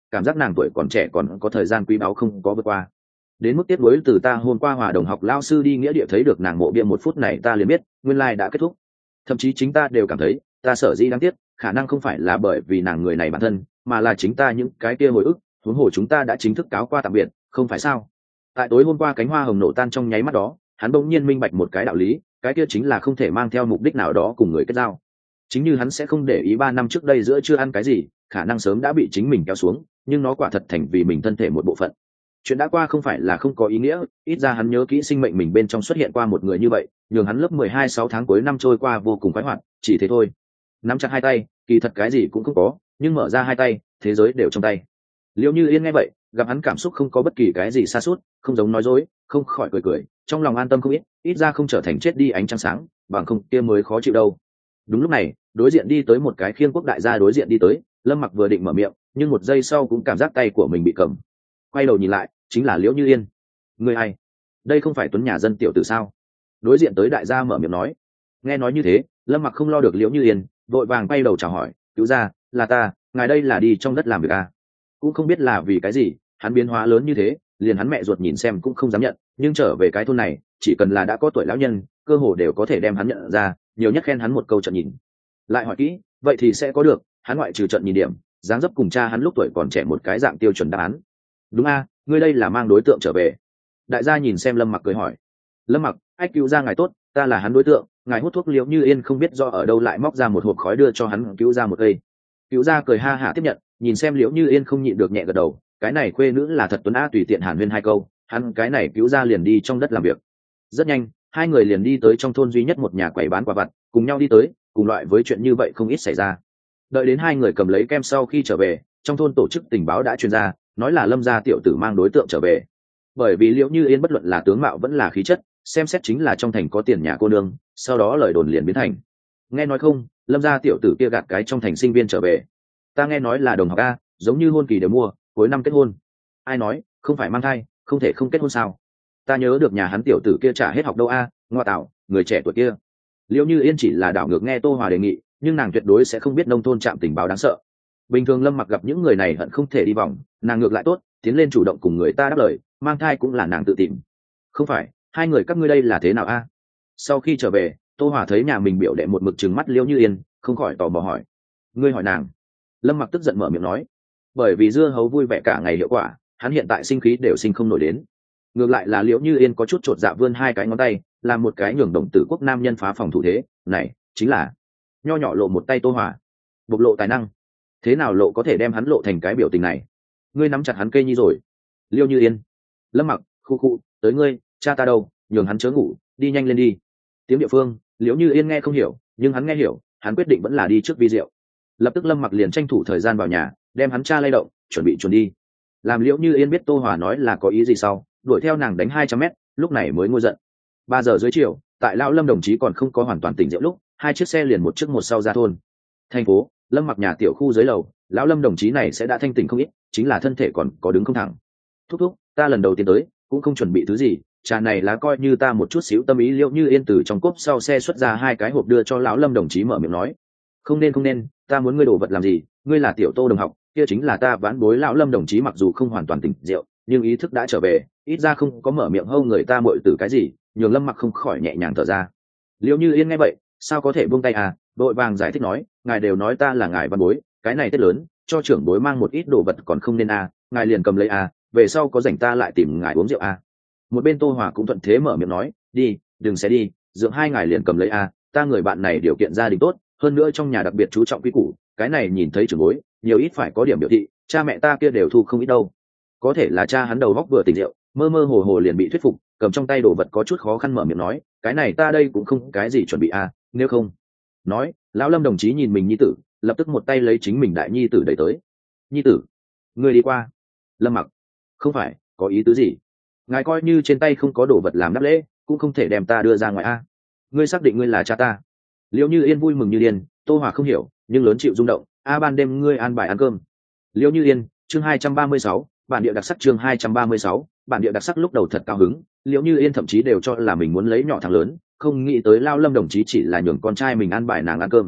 cảm giác nàng tuổi còn trẻ còn có thời gian quý báu không có vượt qua. Đến mức tiếc nuối từ ta hôm qua hòa đồng học lao sư đi nghĩa địa thấy được nàng mộ bia một phút này ta liền biết nguyên lai đã kết thúc. Thậm chí chính ta đều cảm thấy ta sợ dĩ đáng tiếc khả năng không phải là bởi vì nàng người này bản thân mà là chính ta những cái kia hồi ức, huống hồ chúng ta đã chính thức cáo qua tạm biệt không phải sao. Tại tối hôm qua cánh hoa hồng nổ tan trong nháy mắt đó hắn bỗng nhiên minh bạch một cái đạo lý, cái kia chính là không thể mang theo mục đích nào đó cùng người kết giao. Chính như hắn sẽ không để ý 3 năm trước đây giữa chưa ăn cái gì khả năng sớm đã bị chính mình kéo xuống, nhưng nó quả thật thành vì mình thân thể một bộ phận. Chuyện đã qua không phải là không có ý nghĩa, ít ra hắn nhớ kỹ sinh mệnh mình bên trong xuất hiện qua một người như vậy, nhường hắn lớp 12 6 tháng cuối năm trôi qua vô cùng khoái hoạt, chỉ thế thôi. Nắm chặt hai tay, kỳ thật cái gì cũng không có, nhưng mở ra hai tay, thế giới đều trong tay. Liễu Như Yên nghe vậy, gặp hắn cảm xúc không có bất kỳ cái gì sa sút, không giống nói dối, không khỏi cười cười, trong lòng an tâm không ít ra không trở thành chết đi ánh trăng sáng, bằng không kia mới khó chịu đâu. Đúng lúc này, đối diện đi tới một cái khiên quốc đại gia đối diện đi tới, Lâm Mặc vừa định mở miệng, nhưng một giây sau cũng cảm giác tay của mình bị cầm. Quay đầu nhìn lại, chính là Liễu Như Yên. Người ai? Đây không phải Tuấn nhà dân tiểu tử sao? Đối diện tới đại gia mở miệng nói. Nghe nói như thế, Lâm Mặc không lo được Liễu Như Yên, vội vàng quay đầu chào hỏi, cứu ra, là ta, ngài đây là đi trong đất làm việc à? Cũng không biết là vì cái gì, hắn biến hóa lớn như thế, liền hắn mẹ ruột nhìn xem cũng không dám nhận, nhưng trở về cái thôn này, chỉ cần là đã có tuổi lão nhân, cơ hồ đều có thể đem hắn nhận ra, nhiều nhất khen hắn một câu trận nhìn. Lại hỏi kỹ, vậy thì sẽ có được, hắn ngoại trừ trận nhìn điểm, dáng dấp cùng cha hắn lúc tuổi còn trẻ một cái dạng tiêu chuẩn đáp án. Đúng a, ngươi đây là mang đối tượng trở về. Đại gia nhìn xem Lâm Mặc cười hỏi. Lâm Mặc, ách cứu ra ngài tốt, ta là hắn đối tượng, ngài hút thuốc Liễu Như Yên không biết do ở đâu lại móc ra một hộp khói đưa cho hắn cứu ra một cây. Cứu ra cười ha hả tiếp nhận, nhìn xem Liễu Như Yên không nhịn được nhẹ gật đầu, cái này khuê nữ là thật tuấn a, tùy tiện hàn huyên hai câu, hắn cái này cứu ra liền đi trong đất làm việc. Rất nhanh, hai người liền đi tới trong thôn duy nhất một nhà quầy bán quả vặt, cùng nhau đi tới, cùng loại với chuyện như vậy không ít xảy ra. Đợi đến hai người cầm lấy kem sau khi trở về, trong thôn tổ chức tình báo đã truyền ra, nói là Lâm gia tiểu tử mang đối tượng trở về. Bởi vì Liễu Như Yên bất luận là tướng mạo vẫn là khí chất, xem xét chính là trong thành có tiền nhà cô nương, sau đó lời đồn liền biến thành. Nghe nói không, Lâm gia tiểu tử kia gạt cái trong thành sinh viên trở về. Ta nghe nói là đồng học a, giống như hôn kỳ đều mua, cuối năm kết hôn. Ai nói, không phải mang thai, không thể không kết hôn sao? Ta nhớ được nhà hắn tiểu tử kia trả hết học đâu a, ngoa tạo, người trẻ tuổi kia. Liễu Như Yên chỉ là đảo ngược nghe Tô Hòa đề nghị, nhưng nàng tuyệt đối sẽ không biết nông thôn trạm tình báo đáng sợ. Bình thường Lâm Mặc gặp những người này hận không thể đi vòng, nàng ngược lại tốt, tiến lên chủ động cùng người ta đáp lời, mang thai cũng là nàng tự tìm. Không phải, hai người các ngươi đây là thế nào a? Sau khi trở về, Tô Hòa thấy nhà mình biểu đệ một mực trừng mắt Liễu Như Yên, không khỏi tò mò hỏi. Ngươi hỏi nàng? Lâm Mặc tức giận mở miệng nói. Bởi vì dưa hấu vui vẻ cả ngày hiệu quả, hắn hiện tại sinh khí đều sinh không nổi đến. Ngược lại là Liễu Như Yên có chút chột dạ vươn hai cái ngón tay, làm một cái nhường đồng tử quốc nam nhân phá phòng thủ thế, này chính là nho nhỏ lộ một tay Tô Hòa, bộc lộ tài năng. Thế nào lộ có thể đem hắn lộ thành cái biểu tình này? Ngươi nắm chặt hắn cây nhi rồi. Liễu Như Yên. Lâm Mặc, khu khu, tới ngươi, cha ta đâu, nhường hắn chớ ngủ, đi nhanh lên đi. Tiếng địa phương, Liễu Như Yên nghe không hiểu, nhưng hắn nghe hiểu, hắn quyết định vẫn là đi trước vi rượu. Lập tức Lâm Mặc liền tranh thủ thời gian vào nhà, đem hắn cha lay động, chuẩn bị chuồn đi. Làm Liễu Như Yên biết Tô Hòa nói là có ý gì sau, đuổi theo nàng đánh 200 mét, lúc này mới ngôi giận. 3 giờ dưới chiều, tại lão Lâm đồng chí còn không có hoàn toàn tỉnh rượu lúc, hai chiếc xe liền một trước một sau ra thôn. Thành phố, Lâm Mặc nhà tiểu khu dưới lầu, lão Lâm đồng chí này sẽ đã thanh tỉnh không ít, chính là thân thể còn có đứng không thẳng. Thúc thúc, ta lần đầu tiên tới, cũng không chuẩn bị thứ gì, trà này lá coi như ta một chút xíu tâm ý. Liễu Như Yên từ trong cốp sau xe xuất ra hai cái hộp đưa cho lão Lâm đồng chí mở miệng nói. Không nên, ta muốn ngươi đổ vật làm gì, ngươi là tiểu Tô đồng học, kia chính là ta vãn bối. Lão Lâm đồng chí mặc dù không hoàn toàn tỉnh rượu, nhưng ý thức đã trở về, ít ra không có mở miệng hâu người ta muội tử cái gì, nhường Lâm Mặc không khỏi nhẹ nhàng thở ra. Liễu Như Yên nghe vậy, sao có thể buông tay à, đội vàng giải thích nói, ngài đều nói ta là ngài văn bối, cái này tết lớn, cho trưởng bối mang một ít đồ vật còn không nên à, ngài liền cầm lấy à, về sau có rảnh ta lại tìm ngài uống rượu à. Một bên Tô Hòa cũng thuận thế mở miệng nói, đi, đừng sẽ đi, dượng hai ngài liền cầm lấy à, ta người bạn này điều kiện gia đình tốt, hơn nữa trong nhà đặc biệt chú trọng quý củ, cái này nhìn thấy trưởng bối, nhiều ít phải có điểm biểu thị, cha mẹ ta kia đều thu không ít đâu. Có thể là cha hắn đầu góc vừa tỉnh rượu, mơ mơ hồ hồ liền bị thuyết phục, cầm trong tay đồ vật có chút khó khăn mở miệng nói, cái này ta đây cũng không cái gì chuẩn bị à, nếu không. Nói, lão Lâm đồng chí nhìn mình nhi tử, lập tức một tay lấy chính mình đại nhi tử đẩy tới. Nhi tử, ngươi đi qua. Lâm Mặc, không phải, có ý tứ gì? Ngài coi như trên tay không có đồ vật làm đáp lễ, cũng không thể đem ta đưa ra ngoài a. Ngươi xác định ngươi là cha ta? Liễu Như Yên vui mừng như điên, Tô Hòa không hiểu, nhưng lớn chịu rung động. A ban đêm ngươi an bài ăn cơm. Liễu Như Yên, chương 236, bản địa đặc sắc. Chương 236, bản địa đặc sắc. Lúc đầu thật cao hứng, Liễu Như Yên thậm chí đều cho là mình muốn lấy nhỏ thằng lớn, không nghĩ tới lao Lâm đồng chí chỉ là nhường con trai mình ăn bài nàng ăn cơm.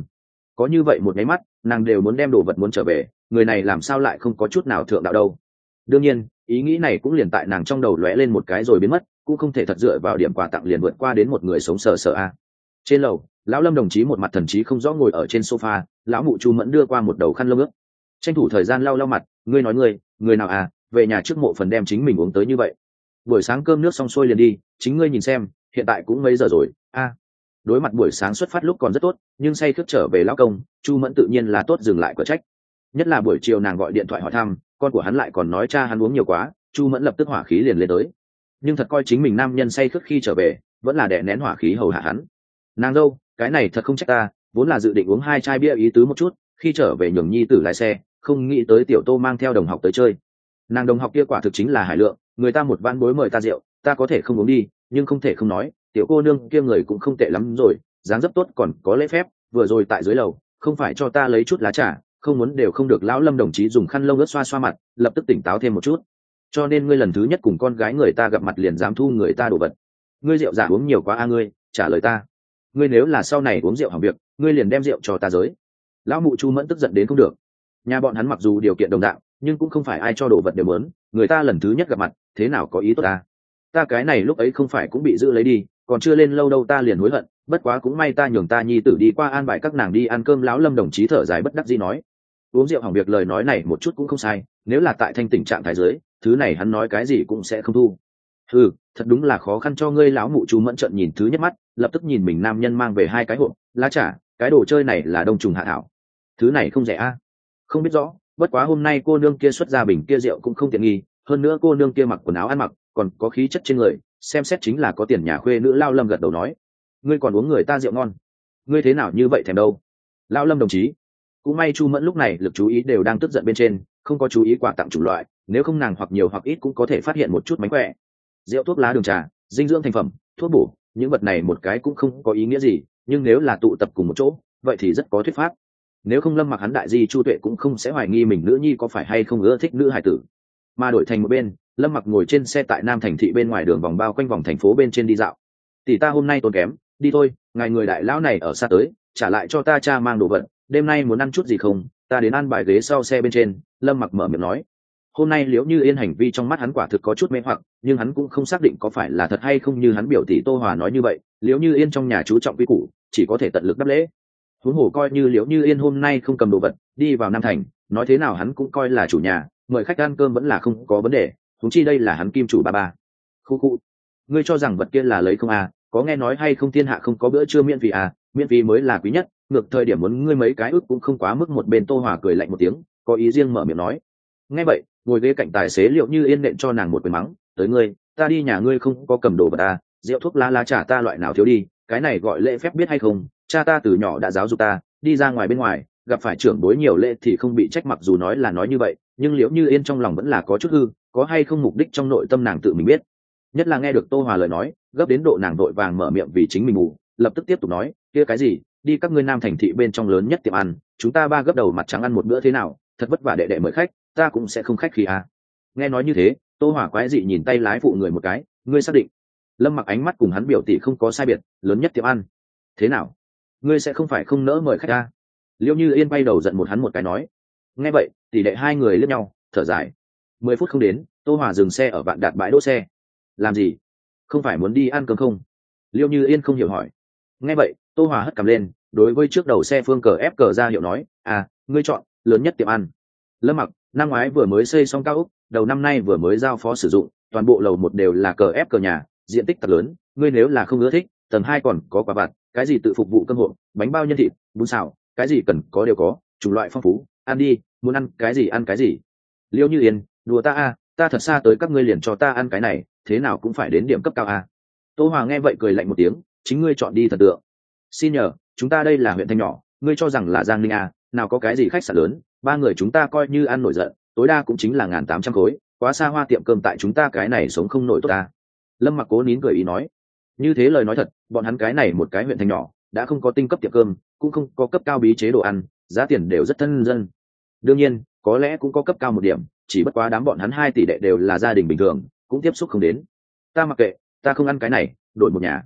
có như vậy một cái mắt nàng đều muốn đem đồ vật muốn trở về, người này làm sao lại không có chút nào thượng đạo đâu. Đương nhiên ý nghĩ này cũng liền tại nàng trong đầu lóe lên một cái rồi biến mất, cũng không thể thật dựa vào điểm quà tặng liền vượt qua đến một người sống sờ sờ a. Trên lầu lão Lâm đồng chí một mặt thần trí không rõ ngồi ở trên sofa, lão mụ Chu Mẫn đưa qua một đầu khăn lông ướt, tranh thủ thời gian lau lau mặt. Ngươi nói người nào à, về nhà trước mộ phần đem chính mình uống tới như vậy, buổi sáng cơm nước xong xuôi liền đi, chính ngươi nhìn xem hiện tại cũng mấy giờ rồi a. Đối mặt buổi sáng xuất phát lúc còn rất tốt, nhưng say khướt trở về lão công, Chu Mẫn tự nhiên là tốt dừng lại cửa trách. Nhất là buổi chiều nàng gọi điện thoại hỏi thăm con của hắn lại còn nói cha hắn uống nhiều quá, Chu Mẫn lập tức hỏa khí liền lên tới. Nhưng thật coi chính mình nam nhân say khướt khi trở về vẫn là đè nén hỏa khí hầu hạ hắn. Nàng dâu, cái này thật không trách ta, vốn là dự định uống 2 chai bia ý tứ một chút, khi trở về nhường nhi tử lái xe, không nghĩ tới tiểu Tô mang theo đồng học tới chơi. Nàng đồng học kia quả thực chính là hải lượng, người ta một van bối mời ta rượu, ta có thể không uống đi, nhưng không thể không nói tiểu cô nương kia người cũng không tệ lắm rồi, dáng dấp tốt còn có lễ phép. Vừa rồi tại dưới lầu không phải cho ta lấy chút lá trà, không muốn đều không được. Lão Lâm đồng chí dùng khăn lông ướt xoa xoa mặt, lập tức tỉnh táo thêm một chút. Cho nên ngươi lần thứ nhất cùng con gái người ta gặp mặt liền dám thu người ta đồ vật, ngươi rượu giả uống nhiều quá a. Ngươi trả lời ta, ngươi nếu là sau này uống rượu hỏng việc, ngươi liền đem rượu cho ta giới. Lão mụ Chu Mẫn tức giận đến không được. Nhà bọn hắn mặc dù điều kiện đồng dạng, nhưng cũng không phải ai cho đồ vật đều muốn, người ta lần thứ nhất gặp mặt thế nào có ý tốt ta. Ta cái này lúc ấy không phải cũng bị giữ lấy đi, còn chưa lên lâu đâu ta liền hối hận, bất quá cũng may ta nhường ta nhi tử đi qua an bài các nàng đi ăn cơm. Lão Lâm đồng chí thở dài bất đắc dĩ nói, uống rượu hỏng việc lời nói này một chút cũng không sai, nếu là tại thanh tình trạng thái dưới, thứ này hắn nói cái gì cũng sẽ không thu. Thật đúng là khó khăn cho ngươi. Lão mụ Chu Mẫn trợn nhìn thứ nhất mắt, lập tức nhìn mình nam nhân mang về 2 cái hộp lá trà, cái đồ chơi này là đông trùng hạ thảo, thứ này không rẻ a. Không biết rõ, bất quá hôm nay cô nương kia xuất ra bình kia rượu cũng không tiện nghi, hơn nữa cô nương kia mặc quần áo ăn mặc còn có khí chất trên người, xem xét chính là có tiền nhà khuê nữ. Lao Lâm gật đầu nói, ngươi còn uống người ta rượu ngon, ngươi thế nào như vậy thèm đâu. Lão Lâm đồng chí, cũng may Chu Mẫn lúc này lực chú ý đều đang tức giận bên trên, không có chú ý quà tặng chủng loại, nếu không nàng hoặc nhiều hoặc ít cũng có thể phát hiện một chút mánh khỏe. Rượu, thuốc lá, đường trà, dinh dưỡng thành phẩm, thuốc bổ, những vật này một cái cũng không có ý nghĩa gì, nhưng nếu là tụ tập cùng một chỗ vậy thì rất có thuyết pháp. Nếu không Lâm Mặc hắn đại di Chu Tuệ cũng không sẽ hoài nghi mình nữ nhi có phải hay không ưa thích nữ hài tử. Mà đổi thành một bên, Lâm Mặc ngồi trên xe tại Nam thành thị bên ngoài đường vòng bao quanh vòng thành phố bên trên đi dạo. Tỷ ta hôm nay tốn kém, đi thôi, ngài người đại lão này ở xa tới, trả lại cho ta cha mang đồ vật, đêm nay muốn ăn chút gì không, ta đến ăn bài ghế sau xe bên trên. Lâm Mặc mở miệng nói. Hôm nay Liễu Như Yên hành vi trong mắt hắn quả thực có chút mê hoặc, nhưng hắn cũng không xác định có phải là thật hay không như hắn biểu tỷ Tô Hòa nói như vậy. Liễu Như Yên trong nhà chú trọng quy củ, chỉ có thể tận lực đáp lễ. Huống hồ coi như Liễu Như Yên hôm nay không cầm đồ vật đi vào Nam thành, nói thế nào hắn cũng coi là chủ nhà, mời khách ăn cơm vẫn là không có vấn đề, huống chi đây là hắn kim chủ ba ba. Khu ngươi cho rằng vật kia là lấy không à, có nghe nói hay không thiên hạ không có bữa trưa miễn phí à, miễn phí mới là quý nhất, ngược thời điểm muốn ngươi mấy cái ức cũng không quá mức. Một bên Tô Hòa cười lạnh một tiếng, có ý riêng mở miệng nói. Nghe vậy, ngồi ghế cạnh tài xế Liễu Như Yên nện cho nàng một quyền mắng, tới ngươi, ta đi nhà ngươi không có cầm đồ vật ta, rượu thuốc lá lá trà ta loại nào thiếu đi, cái này gọi lễ phép biết hay không, cha ta từ nhỏ đã giáo dục ta, đi ra ngoài bên ngoài gặp phải trưởng bối nhiều lễ thì không bị trách. Mặc dù nói là nói như vậy, nhưng Liễu Như Yên trong lòng vẫn là có chút hư, có hay không mục đích trong nội tâm nàng tự mình biết. Nhất là nghe được Tô Hòa lời nói, gấp đến độ nàng vội vàng mở miệng vì chính mình ngủ, lập tức tiếp tục nói, kia cái gì, đi các ngươi Nam thành thị bên trong lớn nhất tiệm ăn, chúng ta 3 gấp đầu mặt trắng ăn một bữa thế nào, thật vất vả đệ đệ mời khách, ta cũng sẽ không khách khí à. Nghe nói như thế, Tô Hòa quái dị nhìn tay lái phụ người một cái, ngươi xác định? Lâm Mặc ánh mắt cùng hắn biểu tỷ không có sai biệt, lớn nhất tiệm ăn thế nào, ngươi sẽ không phải không nỡ mời khách ta. Liễu Như Yên bay đầu giận một hắn một cái nói. Nghe vậy tỷ đệ hai người liếc nhau thở dài. 10 phút không đến, Tô Hòa dừng xe ở Vạn Đạt bãi đỗ xe. Làm gì, không phải muốn đi ăn cơm không? Liễu Như Yên không hiểu hỏi. Nghe vậy Tô Hòa hất cằm lên, đối với trước đầu xe phương cờ ép cờ ra hiệu nói, à, ngươi chọn lớn nhất tiệm ăn. Lâm Mặc, năm ngoái vừa mới xây xong cao ốc, đầu năm nay vừa mới giao phó sử dụng, toàn bộ lầu 1 đều là cờ ép cờ nhà, diện tích thật lớn, ngươi nếu là không ưa thích, tầng 2 còn có quả vặt, cái gì tự phục vụ cơm hộp, bánh bao nhân thịt, bún xào, cái gì cần có đều có, chủng loại phong phú, ăn đi, muốn ăn cái gì ăn cái gì. Liễu Như Yên, đùa ta à, ta thật xa tới các ngươi liền cho ta ăn cái này, thế nào cũng phải đến điểm cấp cao à. Tô Hòa nghe vậy cười lạnh một tiếng, chính ngươi chọn đi thần tượng. Xin nhờ, chúng ta đây là huyện thành nhỏ, ngươi cho rằng là Giang Ninh à, nào có cái gì khách sạn lớn, 3 người chúng ta coi như ăn nổi giận, tối đa cũng chính là 1.800 khối, quá xa hoa, tiệm cơm tại chúng ta cái này sống không nổi tốt ta. Lâm Mặc cố nín cười ý nói. Như thế lời nói thật, bọn hắn cái này một cái huyện thành nhỏ, đã không có tinh cấp tiệm cơm, cũng không có cấp cao bí chế đồ ăn, giá tiền đều rất thân dân. Đương nhiên, có lẽ cũng có cấp cao một điểm, chỉ bất quá đám bọn hắn 2 tỷ đệ đều là gia đình bình thường, cũng tiếp xúc không đến. Ta mặc kệ, ta không ăn cái này, đổi một nhà.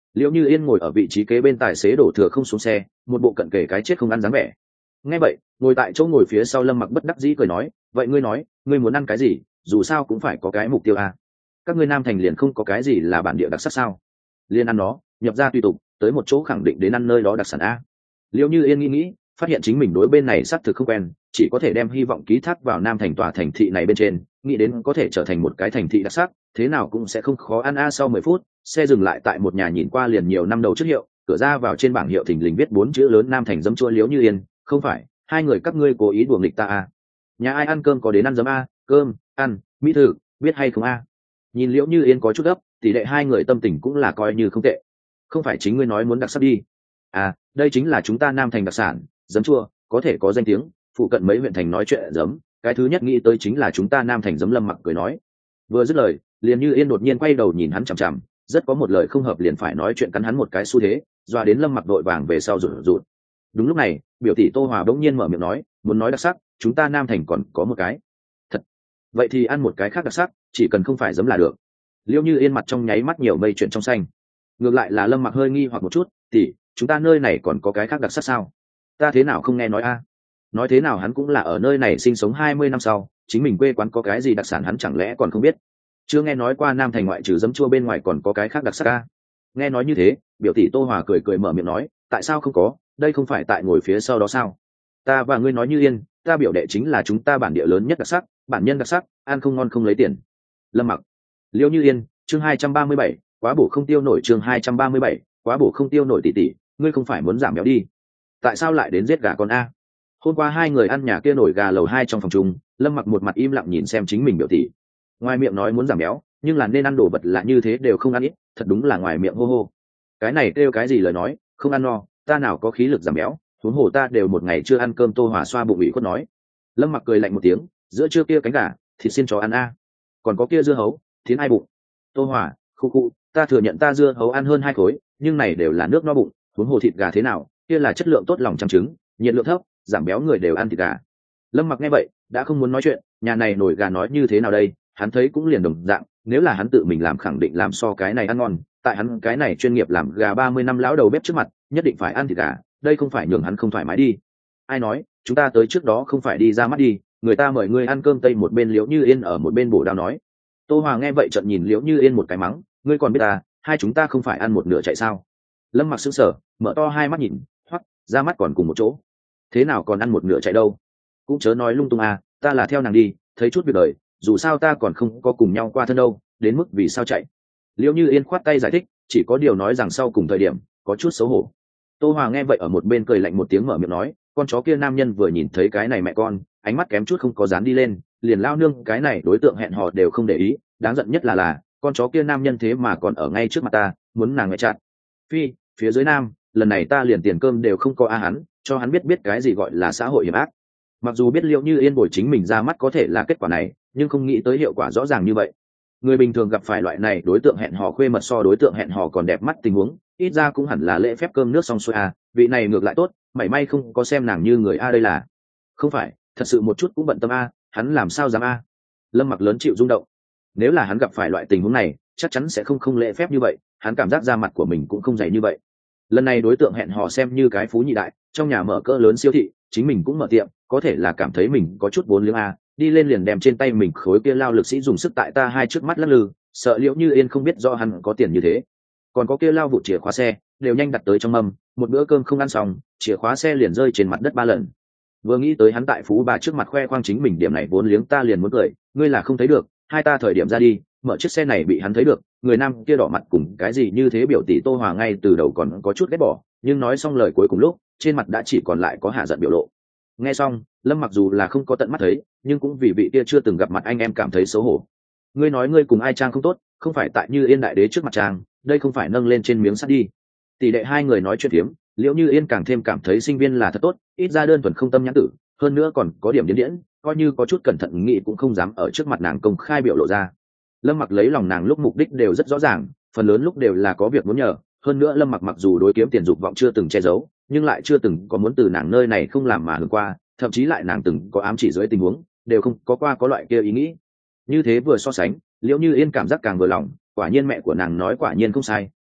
Liễu Như Yên ngồi ở vị trí kế bên tài xế đổ thừa không xuống xe, một bộ cận kề cái chết không ăn dáng vẻ. Nghe vậy, ngồi tại chỗ ngồi phía sau Lâm Mặc bất đắc dĩ cười nói, vậy ngươi nói, ngươi muốn ăn cái gì, dù sao cũng phải có cái mục tiêu à. Các ngươi Nam Thành liền không có cái gì là bản địa đặc sắc sao? Liên ăn nó, nhập ra tùy tục, tới một chỗ khẳng định đến ăn nơi đó đặc sản a. Liễu Như Yên nghĩ, phát hiện chính mình đối bên này xác thực không quen, chỉ có thể đem hy vọng ký thác vào Nam Thành tòa thành thị này bên trên, nghĩ đến có thể trở thành một cái thành thị đặc sắc, thế nào cũng sẽ không khó ăn a. Sau 10 phút, xe dừng lại tại một nhà nhìn qua liền nhiều năm đầu trước hiệu, cửa ra vào trên bảng hiệu thình lình viết 4 chữ lớn Nam Thành giấm chua. Liễu Như Yên, không phải, hai người các ngươi cố ý đùa nghịch ta a. Nhà ai ăn cơm có đến ăn giấm a, cơm, ăn, mỹ thực, biết hay không a? Nhìn Liễu Như Yên có chút gấp, tỷ lệ hai người tâm tình cũng là coi như không tệ. Không phải chính ngươi nói muốn đặc sắc đi? À, đây chính là chúng ta Nam Thành đặc sản, giấm chua, có thể có danh tiếng, phụ cận mấy huyện thành nói chuyện giấm, cái thứ nhất nghĩ tới chính là chúng ta Nam Thành giấm. Lâm Mặc cười nói. Vừa dứt lời, liền Như Yên đột nhiên quay đầu nhìn hắn chằm chằm, rất có một lời không hợp liền phải nói chuyện cắn hắn một cái xu thế, doa đến Lâm Mặc đội vàng về sau rụt rụt. Đúng lúc này, biểu tỷ Tô Hòa bỗng nhiên mở miệng nói, muốn nói đặc sắc, chúng ta Nam Thành còn có một cái. Thật? Vậy thì ăn một cái khác đặc sắc, chỉ cần không phải giấm là được. Liễu Như Yên mặt trong nháy mắt nhiều mây chuyện trong xanh. Ngược lại là Lâm Mặc hơi nghi hoặc một chút, tỷ, chúng ta nơi này còn có cái khác đặc sắc sao? Ta thế nào không nghe nói a? Nói thế nào hắn cũng là ở nơi này sinh sống 20 năm sau, chính mình quê quán có cái gì đặc sản hắn chẳng lẽ còn không biết? Chưa nghe nói qua Nam Thành ngoại trừ giấm chua bên ngoài còn có cái khác đặc sắc a? Nghe nói như thế, biểu tỷ Tô Hòa cười cười mở miệng nói, tại sao không có, đây không phải tại ngồi phía sau đó sao? Ta và ngươi nói Như Yên, ta biểu đệ chính là chúng ta bản địa lớn nhất đặc sắc, bản nhân đặc sắc, ăn không ngon không lấy tiền. Lâm Mặc. Liễu Như Yên, chương 237, quá bổ không tiêu nổi. Chương 237, quá bổ không tiêu nổi. Tỷ tỷ, ngươi không phải muốn giảm béo đi? Tại sao lại đến giết gà con a? Hôm qua hai người ăn nhà kia nổi gà lầu 2 trong phòng chung, Lâm Mặc một mặt im lặng nhìn xem chính mình biểu tỷ. Ngoài miệng nói muốn giảm béo, nhưng là nên ăn đồ vật lạ như thế đều không ăn ít, thật đúng là ngoài miệng hô hô. Cái này kêu cái gì lời nói, không ăn no, ta nào có khí lực giảm béo, huống hồ ta đều một ngày chưa ăn cơm. Tô Hòa xoa bụng ủy khuất nói. Lâm Mặc cười lạnh một tiếng, giữa trưa kia cánh gà, thịt xiên chó ăn a, còn có kia dưa hấu, thiến ai bụng. Tô Hòa, khu, ta thừa nhận ta dưa hấu ăn hơn 2 khối, nhưng này đều là nước no bụng, huống hồ thịt gà thế nào, kia là chất lượng tốt lòng trắng trứng, nhiệt lượng thấp, giảm béo người đều ăn thịt gà. Lâm Mặc nghe vậy đã không muốn nói chuyện, nhà này nổi gà nói như thế nào đây, hắn thấy cũng liền đồng dạng, nếu là hắn tự mình làm khẳng định làm so cái này ăn ngon, tại hắn cái này chuyên nghiệp làm gà 30 năm lão đầu bếp trước mặt, nhất định phải ăn thịt gà, đây không phải nhường hắn không thoải mái đi. Ai nói, chúng ta tới trước đó không phải đi ra mắt đi, người ta mời ngươi ăn cơm tây. Một bên Liễu Như Yên ở một bên bổ đao nói. Tô Hòa nghe vậy trận nhìn Liễu Như Yên một cái mắng, ngươi còn biết ta, hai chúng ta không phải ăn một nửa chạy sao? Lâm Mặc sững sờ, mở to hai mắt nhìn, hoắc, ra mắt còn cùng một chỗ. Thế nào còn ăn một nửa chạy đâu? Cũng chớ nói lung tung à, ta là theo nàng đi, thấy chút việc đời, dù sao ta còn không có cùng nhau qua thân đâu, đến mức vì sao chạy? Liễu Như Yên khoát tay giải thích, chỉ có điều nói rằng sau cùng thời điểm có chút xấu hổ. Tô Hòa nghe vậy ở một bên cười lạnh một tiếng mở miệng nói, con chó kia nam nhân vừa nhìn thấy cái này mẹ con, ánh mắt kém chút không có dán đi lên, liền lao nương cái này đối tượng hẹn hò đều không để ý, đáng giận nhất là con chó kia nam nhân thế mà còn ở ngay trước mặt ta, muốn nàng ngoại chặn. Phi, phía dưới nam, lần này ta liền tiền cơm đều không có hắn, cho hắn biết cái gì gọi là xã hội hiểm ác. Mặc dù biết Liễu Như Yên bồi chính mình ra mắt có thể là kết quả này, nhưng không nghĩ tới hiệu quả rõ ràng như vậy. Người bình thường gặp phải loại này đối tượng hẹn hò khuê mật so đối tượng hẹn hò còn đẹp mắt tình huống, ít ra cũng hẳn là lễ phép cơm nước xong xuôi à, vị này ngược lại tốt, mảy may không có xem nàng như người a. Đây là không phải thật sự một chút cũng bận tâm a, hắn làm sao dám a. Lâm Mặc lớn chịu rung động, nếu là hắn gặp phải loại tình huống này chắc chắn sẽ không lễ phép như vậy, hắn cảm giác da mặt của mình cũng không dày như vậy. Lần này đối tượng hẹn hò xem như cái phú nhị đại, trong nhà mở cỡ lớn siêu thị, chính mình cũng mở tiệm, có thể là cảm thấy mình có chút vốn liếng a, đi lên liền đem trên tay mình khối kia lao lực sĩ dùng sức tại ta hai trước mắt lắc lư, sợ Liễu Như Yên không biết do hắn có tiền như thế. Còn có kia lao vụ chìa khóa xe đều nhanh đặt tới trong mâm, một bữa cơm không ăn xong chìa khóa xe liền rơi trên mặt đất 3 lần. Vừa nghĩ tới hắn tại phú bà trước mặt khoe khoang chính mình điểm này vốn liếng ta liền muốn cười, ngươi là không thấy được, hai ta thời điểm ra đi mở chiếc xe này bị hắn thấy được, người nam kia đỏ mặt cùng cái gì như thế. Biểu tỷ Tô Hòa ngay từ đầu còn có chút ghét bỏ, nhưng nói xong lời cuối cùng lúc trên mặt đã chỉ còn lại có hạ giận biểu lộ. Nghe xong, Lâm mặc dù là không có tận mắt thấy, nhưng cũng vì vị kia chưa từng gặp mặt anh em cảm thấy xấu hổ. Ngươi nói ngươi cùng ai trang không tốt, không phải tại Như Yên đại đế trước mặt trang, đây không phải nâng lên trên miếng sắt đi. Tỷ đệ hai người nói chuyện phiếm, Liễu Như Yên càng thêm cảm thấy sinh viên là thật tốt, ít ra đơn thuần không tâm nhãn tử, hơn nữa còn có điểm điển điển, coi như có chút cẩn thận nghĩ cũng không dám ở trước mặt nàng công khai biểu lộ ra. Lâm mặc lấy lòng nàng lúc mục đích đều rất rõ ràng, phần lớn lúc đều là có việc muốn nhờ, hơn nữa Lâm mặc mặc dù đối kiếm tiền dục vọng chưa từng che giấu, nhưng lại chưa từng có muốn từ nàng nơi này không làm mà hưởng qua, thậm chí lại nàng từng có ám chỉ dưới tình huống đều không có qua có loại kia ý nghĩ. Như thế vừa so sánh, Liễu Như Yên cảm giác càng vừa lòng, quả nhiên mẹ của nàng nói quả nhiên không sai,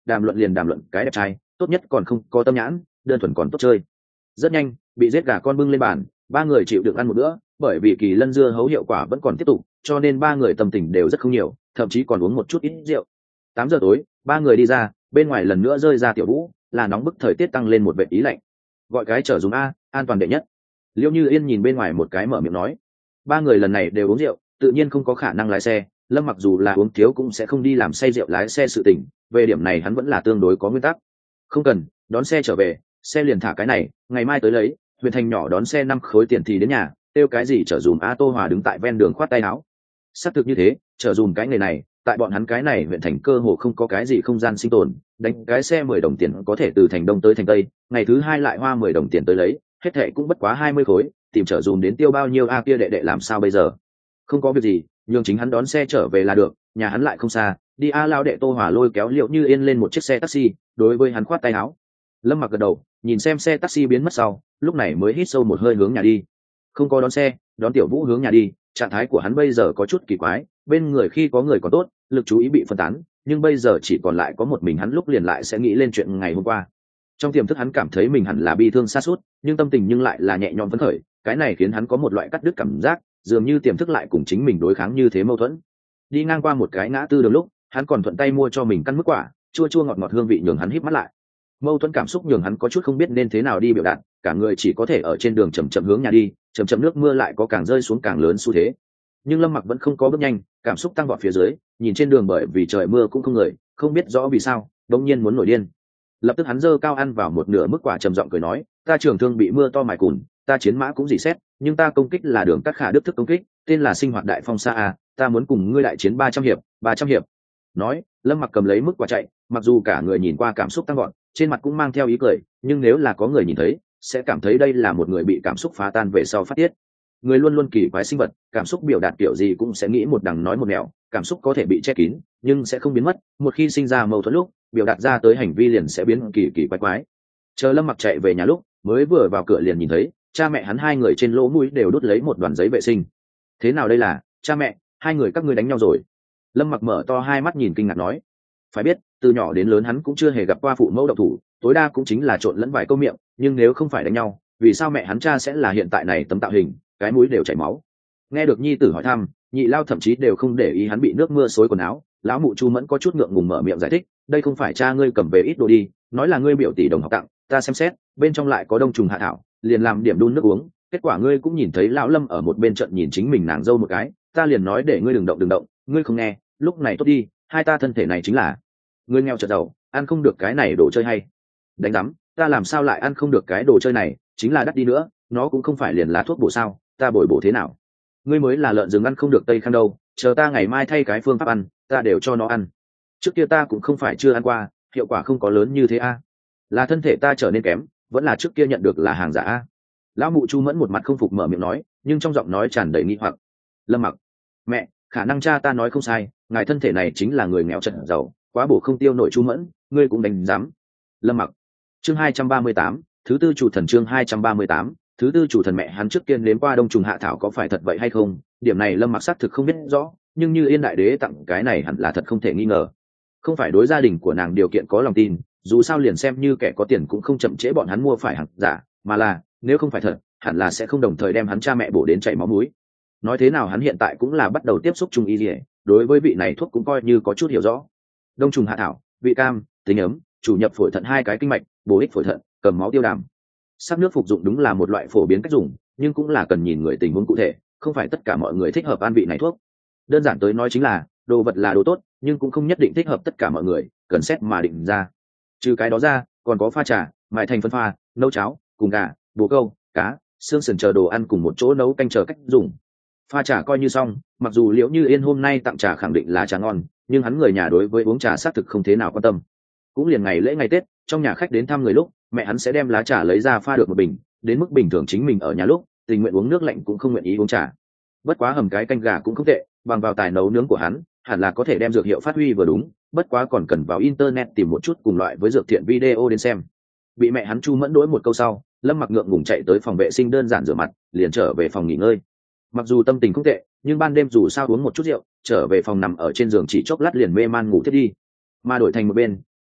đàm luận liền đàm luận cái đẹp trai, tốt nhất còn không có tâm nhãn, đơn thuần còn tốt chơi. Rất nhanh bị giết gà con bưng lên bàn, ba người chịu đựng ăn một bữa, bởi vì kỳ lân dưa hấu hiệu quả vẫn còn tiếp tục, cho nên ba người tâm tình đều rất không nhiều, thậm chí còn uống một chút ít rượu. 8 giờ tối, ba người đi ra, bên ngoài lần nữa rơi ra tiểu vũ, là nóng bức thời tiết tăng lên một vệt ý lạnh. Gọi cái chở dùng a, an toàn đệ nhất. Liễu Như Yên nhìn bên ngoài một cái mở miệng nói. Ba người lần này đều uống rượu, tự nhiên không có khả năng lái xe, Lâm mặc dù là uống thiếu cũng sẽ không đi làm say rượu lái xe sự tình, về điểm này hắn vẫn là tương đối có nguyên tắc. Không cần, đón xe trở về, xe liền thả cái này, ngày mai tới lấy, huyện thành nhỏ đón xe 5 khối tiền thì đến nhà, tiêu cái gì chở dùm a. Tô Hòa đứng tại ven đường khoát tay áo. Xác thực như thế, chở dùm cái nghề này, tại bọn hắn cái này huyện thành cơ hồ không có cái gì không gian sinh tồn, đánh cái xe 10 đồng tiền có thể từ thành đông tới thành tây, ngày thứ hai lại hoa 10 đồng tiền tới lấy, hết thệ cũng bất quá 20 khối, tìm chở dùm đến tiêu bao nhiêu a. Kia đệ đệ làm sao bây giờ? Không có việc gì, nhường chính hắn đón xe trở về là được, nhà hắn lại không xa, đi a. Lao đệ Tô Hòa lôi kéo Liệu Như Yên lên một chiếc xe taxi, đối với hắn khoát tay áo. Lâm mặc gật đầu, nhìn xem xe taxi biến mất sau, lúc này mới hít sâu một hơi hướng nhà đi. Không có đón xe, đón tiểu vũ hướng nhà đi, trạng thái của hắn bây giờ có chút kỳ quái, bên người khi có người còn tốt, lực chú ý bị phân tán, nhưng bây giờ chỉ còn lại có một mình hắn, lúc liền lại sẽ nghĩ lên chuyện ngày hôm qua. Trong tiềm thức hắn cảm thấy mình hẳn là bi thương sa sút, nhưng tâm tình nhưng lại là nhẹ nhõm phấn khởi, cái này khiến hắn có một loại cắt đứt cảm giác, dường như tiềm thức lại cùng chính mình đối kháng như thế mâu thuẫn. Đi ngang qua một cái ngã tư đường lúc, hắn còn thuận tay mua cho mình căn mức quả, chua chua ngọt ngọt hương vị nhường hắn híp mắt lại. Mâu thuẫn cảm xúc nhường hắn có chút không biết nên thế nào đi biểu đạt, cả người chỉ có thể ở trên đường chậm chậm hướng nhà đi, chậm chậm nước mưa lại có càng rơi xuống càng lớn xu thế. Nhưng Lâm mặc vẫn không có bước nhanh, cảm xúc tăng vọt phía dưới, nhìn trên đường bởi vì trời mưa cũng không người, không biết rõ vì sao, đống nhiên muốn nổi điên. Lập tức hắn giơ cao ăn vào một nửa mức quả, trầm giọng cười nói, ta trường thương bị mưa to mài cùn, ta chiến mã cũng dị xét, nhưng ta công kích là đường cắt khả đức thức công kích, tên là sinh hoạt đại phong sa a, ta muốn cùng ngươi đại chiến 300 hiệp, 300 hiệp. Nói, Lâm mặc cầm lấy mức quả chạy, mặc dù cả người nhìn qua cảm xúc tăng vọt, trên mặt cũng mang theo ý cười, nhưng nếu là có người nhìn thấy, sẽ cảm thấy đây là một người bị cảm xúc phá tan về sau phát tiết. Người luôn luôn kỳ quái sinh vật, cảm xúc biểu đạt kiểu gì cũng sẽ nghĩ một đằng nói một nẻo, cảm xúc có thể bị che kín, nhưng sẽ không biến mất, một khi sinh ra mâu thuẫn lúc, biểu đạt ra tới hành vi liền sẽ biến kỳ kỳ quái quái. Chờ Lâm mặc chạy về nhà lúc, mới vừa vào cửa liền nhìn thấy cha mẹ hắn hai người trên lỗ mũi đều đốt lấy một đoàn giấy vệ sinh. Thế nào đây là, cha mẹ, hai người các ngươi đánh nhau rồi? Lâm mặc mở to hai mắt nhìn kinh ngạc nói. Phải biết, từ nhỏ đến lớn hắn cũng chưa hề gặp qua phụ mẫu động thủ, tối đa cũng chính là trộn lẫn vài câu miệng, nhưng nếu không phải đánh nhau, vì sao mẹ hắn cha sẽ là hiện tại này tấm tạo hình, cái mũi đều chảy máu? Nghe được nhi tử hỏi thăm, nhị lao thậm chí đều không để ý hắn bị nước mưa xối quần áo, lão mụ Chu Mẫn có chút ngượng ngùng mở miệng giải thích, đây không phải cha ngươi cầm về ít đồ đi, nói là ngươi biểu tỷ đồng học tặng, ta xem xét, bên trong lại có đông trùng hạ thảo, liền làm điểm đun nước uống, kết quả ngươi cũng nhìn thấy lão Lâm ở một bên trận nhìn chính mình nàng dâu một cái, ta liền nói để ngươi đừng động, ngươi không nghe, lúc này tốt đi, hai ta thân thể này chính là ngươi nghèo chợt giàu, ăn không được cái này đồ chơi hay. Đánh rắm, ta làm sao lại ăn không được cái đồ chơi này, chính là đắt đi nữa, nó cũng không phải liền là thuốc bổ sao, ta bồi bổ thế nào? Ngươi mới là lợn rừng ăn không được tây khang đâu, chờ ta ngày mai thay cái phương pháp ăn, ta đều cho nó ăn. Trước kia ta cũng không phải chưa ăn qua, hiệu quả không có lớn như thế a. Là thân thể ta trở nên kém, vẫn là trước kia nhận được là hàng giả a? Lão mụ Chu Mẫn một mặt không phục mở miệng nói, nhưng trong giọng nói tràn đầy nghi hoặc. Lâm mặc, mẹ, khả năng cha ta nói không sai, ngài thân thể này chính là người nghèo chật giàu, quá bổ không tiêu nổi. Chu Mẫn, ngươi cũng đánh dám. Lâm mặc. Chương 238, thứ tư chủ thần. Chương 238, thứ tư chủ thần. Mẹ hắn trước tiên nếm qua đông trùng hạ thảo có phải thật vậy hay không, điểm này Lâm mặc xác thực không biết rõ, nhưng như Yên đại đế tặng cái này hẳn là thật không thể nghi ngờ. Không phải đối gia đình của nàng điều kiện có lòng tin, dù sao liền xem như kẻ có tiền cũng không chậm trễ bọn hắn mua phải hàng giả, mà là nếu không phải thật, hẳn là sẽ không đồng thời đem hắn cha mẹ bổ đến chảy máu mũi. Nói thế nào hắn hiện tại cũng là bắt đầu tiếp xúc trung y gì, đối với vị này thuốc cũng coi như có chút hiểu rõ. Đông trùng hạ thảo, vị cam, tính ấm, chủ nhập phổi thận hai cái kinh mạch, bổ ích phổi thận, cầm máu tiêu đàm. Sắc nước phục dụng đúng là một loại phổ biến cách dùng, nhưng cũng là cần nhìn người tình huống cụ thể, không phải tất cả mọi người thích hợp an vị này thuốc. Đơn giản tới nói chính là đồ vật là đồ tốt, nhưng cũng không nhất định thích hợp tất cả mọi người, cần xét mà định ra. Trừ cái đó ra, còn có pha trà, mại thành phân pha, nấu cháo, cùng gà, bồ câu, cá, xương sườn chờ đồ ăn cùng một chỗ nấu canh chờ cách dùng. Pha trà coi như xong, mặc dù Liễu Như Yên hôm nay tặng trà khẳng định là trà ngon, nhưng hắn người nhà đối với uống trà xác thực không thế nào quan tâm. Cũng liền ngày lễ ngày Tết, trong nhà khách đến thăm người lúc, mẹ hắn sẽ đem lá trà lấy ra pha được một bình, đến mức bình thường chính mình ở nhà lúc, tình nguyện uống nước lạnh cũng không nguyện ý uống trà. Bất quá hầm cái canh gà cũng không tệ, bằng vào tài nấu nướng của hắn, hẳn là có thể đem dược hiệu phát huy vừa đúng, bất quá còn cần vào internet tìm một chút cùng loại với dược thiện video đến xem. Bị mẹ hắn Chu Mẫn đối một câu sau, Lâm mặc ngượng ngùng chạy tới phòng vệ sinh đơn giản rửa mặt, liền trở về phòng nghỉ ngơi. Mặc dù tâm tình không tệ, nhưng ban đêm dù sao uống một chút rượu, trở về phòng nằm ở trên giường chỉ chốc lát liền mê man ngủ thiết đi. Mà đổi thành một bên,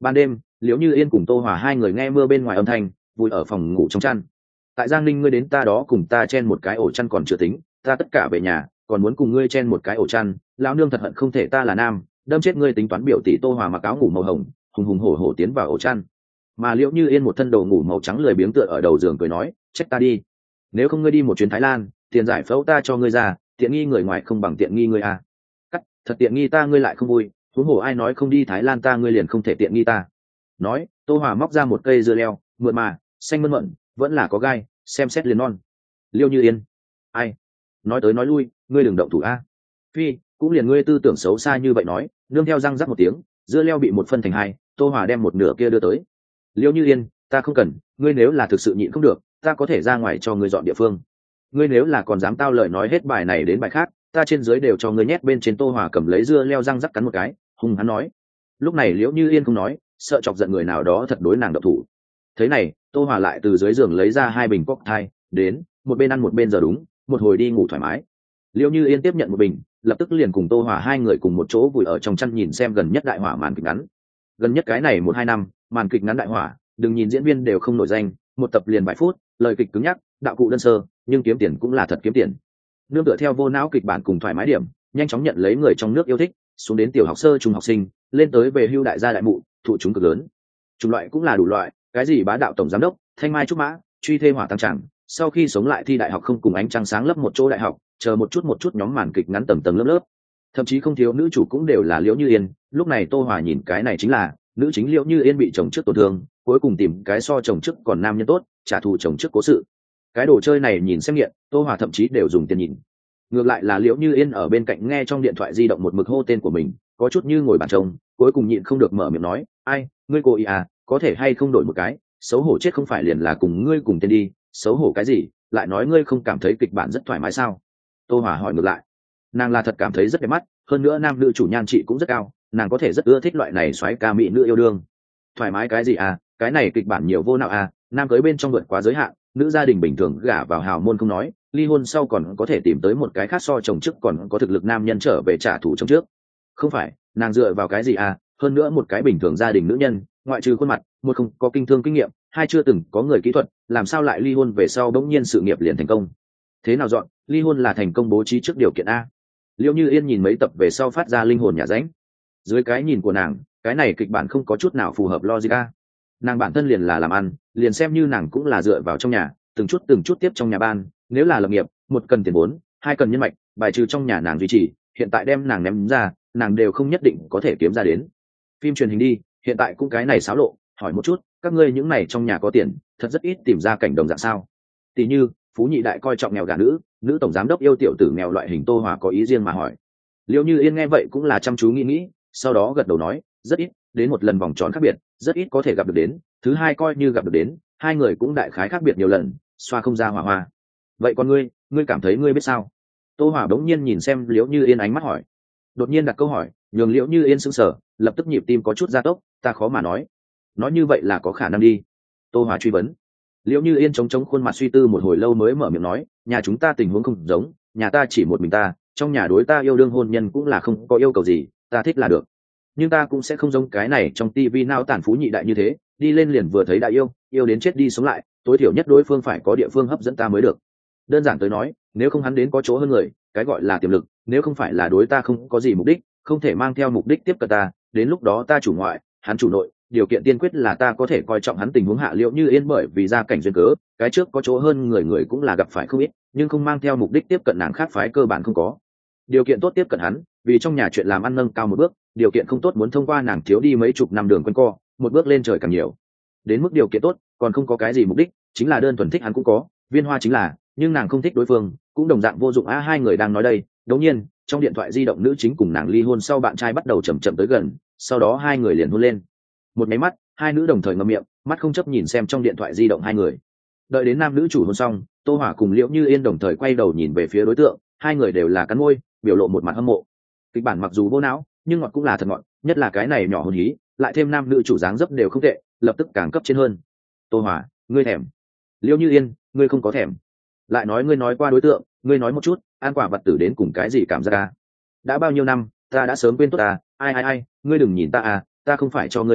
Ban đêm, Liễu Như Yên cùng Tô Hòa hai người nghe mưa bên ngoài âm thanh, vui ở phòng ngủ trong chăn. Tại Giang Ninh, ngươi đến ta đó cùng ta chen một cái ổ chăn còn chưa tính, ta tất cả về nhà còn muốn cùng ngươi chen một cái ổ chăn, lão nương thật hận không thể ta là nam, đâm chết ngươi tính toán. Biểu tỷ Tô Hòa mặc áo ngủ màu hồng, hùng hùng hổ hổ tiến vào ổ chăn, mà Liễu Như Yên một thân đồ ngủ màu trắng lười biếng tựa ở đầu giường cười nói, trách ta đi, nếu không ngươi đi một chuyến Thái Lan, tiền giải phẫu ta cho ngươi ra, tiện nghi người ngoài không bằng tiện nghi ngươi à. Cắt, thật tiện nghi ta ngươi lại không vui, huống hồ ai nói không đi Thái Lan ta ngươi liền không thể tiện nghi ta. Nói, Tô Hòa móc ra một cây dưa leo, mượt mà, xanh mơn mận, vẫn là có gai, xem xét liền non. Liễu Như Yên, ai? Nói tới nói lui, ngươi đừng động thủ a. Phi, cũng liền ngươi tư tưởng xấu xa như vậy nói. Nương theo răng rắc một tiếng, dưa leo bị một phân thành hai, Tô Hòa đem một nửa kia đưa tới. Liễu Như Yên, ta không cần, ngươi nếu là thực sự nhịn không được, ta có thể ra ngoài cho ngươi dọn địa phương. Ngươi nếu là còn dám tao lời nói hết bài này đến bài khác, ta trên dưới đều cho ngươi nhét bên trên. Tô Hòa cầm lấy dưa leo răng rắc cắn một cái, hung hắn nói. Lúc này Liễu Như Yên không nói, sợ chọc giận người nào đó thật đối nàng độc thủ. Thế này, Tô Hòa lại từ dưới giường lấy ra hai bình cocktail, đến, một bên ăn một bên giờ đúng, một hồi đi ngủ thoải mái. Liễu Như Yên tiếp nhận một bình, lập tức liền cùng Tô Hòa hai người cùng một chỗ vùi ở trong chăn nhìn xem gần nhất đại hỏa màn kịch ngắn. Gần nhất cái này 1-2 năm, màn kịch ngắn đại hỏa, đừng nhìn diễn viên đều không nổi danh, một tập liền vài phút, lời kịch cứng nhắc, đạo cụ đơn sơ, nhưng kiếm tiền cũng là thật kiếm tiền. Nương tựa theo vô não kịch bản cùng thoải mái điểm, nhanh chóng nhận lấy người trong nước yêu thích, xuống đến tiểu học sơ trung học sinh, lên tới về hưu đại gia đại mụ, thụ chúng cực lớn. Chủng loại cũng là đủ loại, cái gì bá đạo tổng giám đốc, thanh mai trúc mã, truy thê hỏa tăng tràng, sau khi sống lại thi đại học không cùng ánh trăng sáng lấp một chỗ đại học, chờ một chút nhóm màn kịch ngắn tầng tầng lớp lớp. Thậm chí không thiếu nữ chủ cũng đều là Liễu Như Yên. Lúc này Tô Hòa nhìn cái này chính là nữ chính Liễu Như Yên bị chồng trước tổn thương, cuối cùng tìm cái so chồng trước còn nam nhân tốt, trả thù chồng trước cố sự. Cái đồ chơi này nhìn xem nghiện, Tô Hòa thậm chí đều dùng tiền nhìn. Ngược lại là Liễu Như Yên ở bên cạnh nghe trong điện thoại di động một mực hô tên của mình, có chút như ngồi bàn trông, cuối cùng nhịn không được mở miệng nói, ai, ngươi cô ý à, có thể hay không đổi một cái, xấu hổ chết không phải liền là cùng ngươi cùng tên đi, xấu hổ cái gì, lại nói ngươi không cảm thấy kịch bản rất thoải mái sao? Tô Hòa hỏi ngược lại. Nàng là thật cảm thấy rất đẹp mắt, hơn nữa nam nữ chủ nhan trị cũng rất cao, nàng có thể rất ưa thích loại này soái ca mỹ nữ yêu đương. Thoải mái cái gì à, cái này kịch bản nhiều vô nào à, nam cưới bên trong vượt quá giới hạn, nữ gia đình bình thường gả vào hào môn không nói, ly hôn sau còn có thể tìm tới một cái khác so chồng trước còn có thực lực nam nhân trở về trả thù chồng trước. Không phải, nàng dựa vào cái gì à, hơn nữa một cái bình thường gia đình nữ nhân, ngoại trừ khuôn mặt, một không có kinh thương kinh nghiệm, hai chưa từng có người kỹ thuật, làm sao lại ly hôn về sau bỗng nhiên sự nghiệp liền thành công? Thế nào dọn, ly hôn là thành công bố trí trước điều kiện a. Liễu Như Yên nhìn mấy tập về sau phát ra linh hồn nhà ránh. Dưới cái nhìn của nàng, cái này kịch bản không có chút nào phù hợp logic a. Nàng bản thân liền là làm ăn, liền xem như nàng cũng là dựa vào trong nhà, từng chút tiếp trong nhà ban, nếu là lập nghiệp, một cần tiền vốn, hai cần nhân mạch, bài trừ trong nhà nàng duy trì, hiện tại đem nàng ném ra, nàng đều không nhất định có thể kiếm ra đến. Phim truyền hình đi, hiện tại cũng cái này xáo lộ, hỏi một chút, các ngươi những này trong nhà có tiền, thật rất ít tìm ra cảnh đồng dạng sao? Tỷ như, phú nhị đại coi trọng nghèo gả nữ, nữ tổng giám đốc yêu tiểu tử nghèo loại hình. Tô Hòa có ý riêng mà hỏi. Liễu Như Yên nghe vậy cũng là chăm chú nghĩ, sau đó gật đầu nói, rất ít, đến một lần vòng tròn khác biệt, rất ít có thể gặp được đến, thứ hai coi như gặp được đến, hai người cũng đại khái khác biệt nhiều lần, xoa không ra hỏa hoa. Vậy còn ngươi cảm thấy ngươi biết sao? Tô Hòa bỗng nhiên nhìn xem Liễu Như Yên ánh mắt hỏi. Đột nhiên đặt câu hỏi, nhường Liễu Như Yên sững sờ, lập tức nhịp tim có chút gia tốc, ta khó mà nói như vậy là có khả năng đi. Tô Hòa truy vấn. Liễu Như Yên chống khuôn mặt suy tư một hồi lâu mới mở miệng nói, nhà chúng ta tình huống không giống, nhà ta chỉ một mình ta, trong nhà đối ta yêu đương hôn nhân cũng là không có yêu cầu gì, ta thích là được. Nhưng ta cũng sẽ không giống cái này trong tivi nao tản phú nhị đại như thế, đi lên liền vừa thấy đại yêu đến chết đi sống lại, tối thiểu nhất đối phương phải có địa phương hấp dẫn ta mới được. Đơn giản tới nói, nếu không hắn đến có chỗ hơn người, cái gọi là tiềm lực, nếu không phải là đối ta không có gì mục đích, không thể mang theo mục đích tiếp cận ta, đến lúc đó ta chủ ngoại, hắn chủ nội, điều kiện tiên quyết là ta có thể coi trọng hắn tình huống hạ. Liễu Như Yên bởi vì gia cảnh duyên cớ, cái trước có chỗ hơn người cũng là gặp phải không ít, nhưng không mang theo mục đích tiếp cận nàng khác phái cơ bản không có. Điều kiện tốt tiếp cận hắn, vì trong nhà chuyện làm ăn nâng cao một bước, điều kiện không tốt muốn thông qua nàng thiếu đi mấy chục năm đường quanh co, một bước lên trời càng nhiều. Đến mức điều kiện tốt, còn không có cái gì mục đích, chính là đơn thuần thích hắn cũng có, viên hoa chính là, nhưng nàng không thích đối phương, cũng đồng dạng vô dụng a. Hai người đang nói đây, đột nhiên, trong điện thoại di động nữ chính cùng nàng ly hôn sau bạn trai bắt đầu chậm chậm tới gần, sau đó hai người liền hôn lên. Một máy mắt, hai nữ đồng thời ngậm miệng, mắt không chấp nhìn xem trong điện thoại di động hai người. Đợi đến nam nữ chủ hôn xong, Tô Hòa cùng Liễu Như Yên đồng thời quay đầu nhìn về phía đối tượng, hai người đều là cắn môi, biểu lộ một mặt hâm mộ. Kịch bản mặc dù vô não, nhưng ngọt cũng là thật ngọt, nhất là cái này nhỏ hôn hí, lại thêm nam nữ chủ dáng dấp đều không tệ, lập tức càng cấp trên hơn. Tô Hòa, ngươi thèm? Liễu Như Yên, ngươi không có thèm? Lại nói ngươi nói qua đối tượng, ngươi nói một chút, ăn quả vật tử đến cùng cái gì cảm giác à? Đã bao nhiêu năm, ta đã sớm quên tốt à, ai, ngươi đừng nhìn ta à, ta không phải cho ngươi ăn,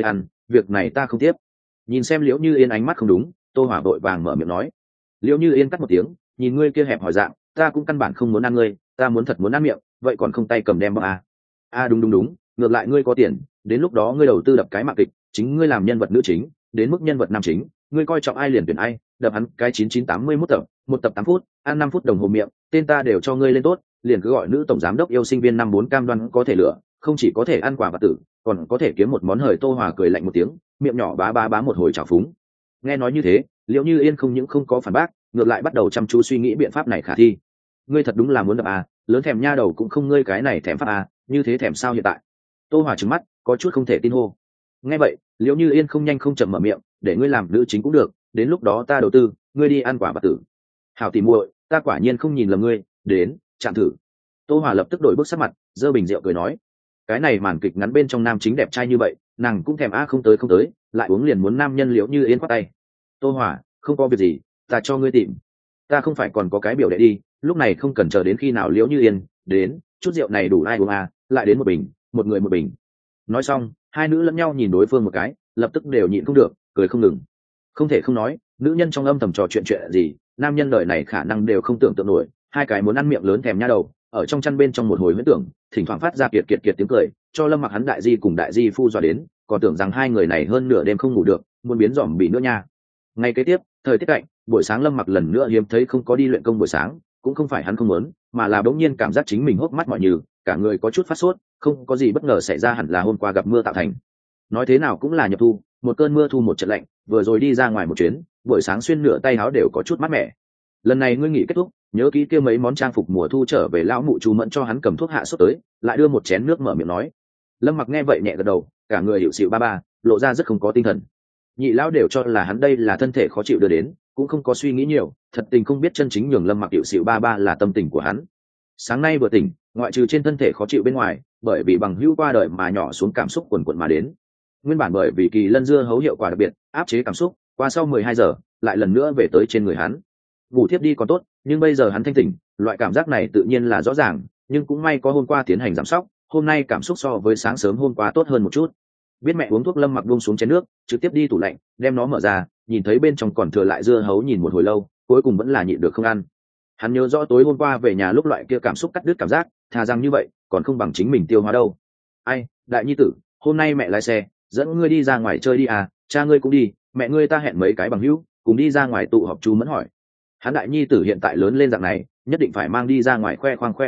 việc này ta không tiếp. Nhìn xem Liễu Như Yên ánh mắt không đúng, Tô Hỏa vội vàng mở miệng nói. Liễu Như Yên cắt một tiếng, nhìn ngươi kia hẹp hỏi dạng, ta cũng căn bản không muốn ăn ngươi, ta muốn thật muốn ăn miệng, vậy còn không tay cầm đem bóc à. Đúng, ngược lại ngươi có tiền, đến lúc đó ngươi đầu tư đập cái mạng kịch, chính ngươi làm nhân vật nữ chính, đến mức nhân vật nam chính, ngươi coi trọng ai liền tuyển ai, đập hắn cái 9981 tập, một tập 8 phút, ăn 5 phút đồng hồ miệng, tên ta đều cho ngươi lên tốt, liền cứ gọi nữ tổng giám đốc yêu sinh viên 54 cam đoan có thể lựa, không chỉ có thể ăn quả và tử, còn có thể kiếm một món hời. Tô Hòa cười lạnh một tiếng, miệng nhỏ bá một hồi trào phúng. Nghe nói như thế, Liễu Như Yên không những không có phản bác, ngược lại bắt đầu chăm chú suy nghĩ biện pháp này khả thi. Ngươi thật đúng là muốn đập lớn thèm nha đầu cũng không ngươi cái này thèm pháp như thế thèm sao hiện tại? Tô Hòa trừng mắt, có chút không thể tin hô. Nghe vậy, Liễu Như Yên không nhanh không chậm mở miệng, để ngươi làm nữ chính cũng được, đến lúc đó ta đầu tư, ngươi đi ăn quả bạc tử. Hảo tỉ muội, ta quả nhiên không nhìn lầm ngươi, đến, chạm thử. Tô Hòa lập tức đổi bước sắc mặt, giơ bình rượu cười nói, cái này màn kịch ngắn bên trong nam chính đẹp trai như vậy, nàng cũng thèm không tới, lại uống liền muốn nam nhân. Liễu Như Yên quát tay. Tô Hòa, không có việc gì, ta cho ngươi tìm. Ta không phải còn có cái biểu đệ đi, lúc này không cần chờ đến khi nào. Liễu Như Yên, đến, chút rượu này đủ ai uống lại đến một bình, một người một bình. Nói xong, hai nữ lẫn nhau nhìn đối phương một cái, lập tức đều nhịn không được, cười không ngừng. Không thể không nói, nữ nhân trong âm thầm trò chuyện gì, nam nhân đời này khả năng đều không tưởng tượng nổi. Hai cái muốn ăn miệng lớn thèm nha đầu, ở trong chăn bên trong một hồi huyễn tưởng, thỉnh thoảng phát ra kiệt tiếng cười, cho Lâm Mặc hắn đại di cùng đại di phu dọa đến, còn tưởng rằng hai người này hơn nửa đêm không ngủ được, muốn biến dòm bị nữa nha. Ngày kế tiếp, thời tiết cạnh, buổi sáng Lâm Mặc lần nữa hiếm thấy không có đi luyện công buổi sáng, cũng không phải hắn không muốn, mà là bỗng nhiên cảm giác chính mình hốc mắt mỏi nhừ, cả người có chút phát sốt, không có gì bất ngờ xảy ra, hẳn là hôm qua gặp mưa tạo thành. Nói thế nào cũng là nhập thu, một cơn mưa thu một trận lạnh, vừa rồi đi ra ngoài một chuyến, buổi sáng xuyên nửa tay áo đều có chút mát mẻ. Lần này ngươi nghỉ kết thúc, nhớ kỹ kia mấy món trang phục mùa thu trở về, lão mụ chú Mẫn cho hắn cầm thuốc hạ sốt tới, lại đưa một chén nước mở miệng nói. Lâm Mặc nghe vậy nhẹ gật đầu, cả người hiệu xịu ba, lộ ra rất không có tinh thần. Nhị lão đều cho là hắn đây là thân thể khó chịu đưa đến, cũng không có suy nghĩ nhiều, thật tình không biết chân chính nhường Lâm Mặc hiệu xịu ba là tâm tình của hắn. Sáng nay vừa tỉnh, ngoại trừ trên thân thể khó chịu bên ngoài, bởi vì bằng hữu qua đời mà nhỏ xuống cảm xúc quần quần mà đến. Nguyên bản bởi vì kỳ lân dưa hấu hiệu quả đặc biệt, áp chế cảm xúc, qua sau 12 giờ, lại lần nữa về tới trên người hắn. Ngủ thiếp đi còn tốt, nhưng bây giờ hắn thanh tỉnh, loại cảm giác này tự nhiên là rõ ràng, nhưng cũng may có hôm qua tiến hành giảm sóc, hôm nay cảm xúc so với sáng sớm hôm qua tốt hơn một chút. Biết mẹ uống thuốc, Lâm Mặc buông xuống chén nước, trực tiếp đi tủ lạnh, đem nó mở ra, nhìn thấy bên trong còn thừa lại dưa hấu, nhìn một hồi lâu, cuối cùng vẫn là nhịn được không ăn. Hắn nhớ rõ tối hôm qua về nhà lúc loại kia cảm xúc cắt đứt cảm giác, thà rằng như vậy, còn không bằng chính mình tiêu hóa đâu. Ai, đại nhi tử, hôm nay mẹ lái xe, dẫn ngươi đi ra ngoài chơi đi cha ngươi cũng đi, mẹ ngươi ta hẹn mấy cái bằng hữu, cùng đi ra ngoài tụ họp. Chú Mẫn hỏi. Hắn đại nhi tử hiện tại lớn lên dạng này, nhất định phải mang đi ra ngoài khoe khoang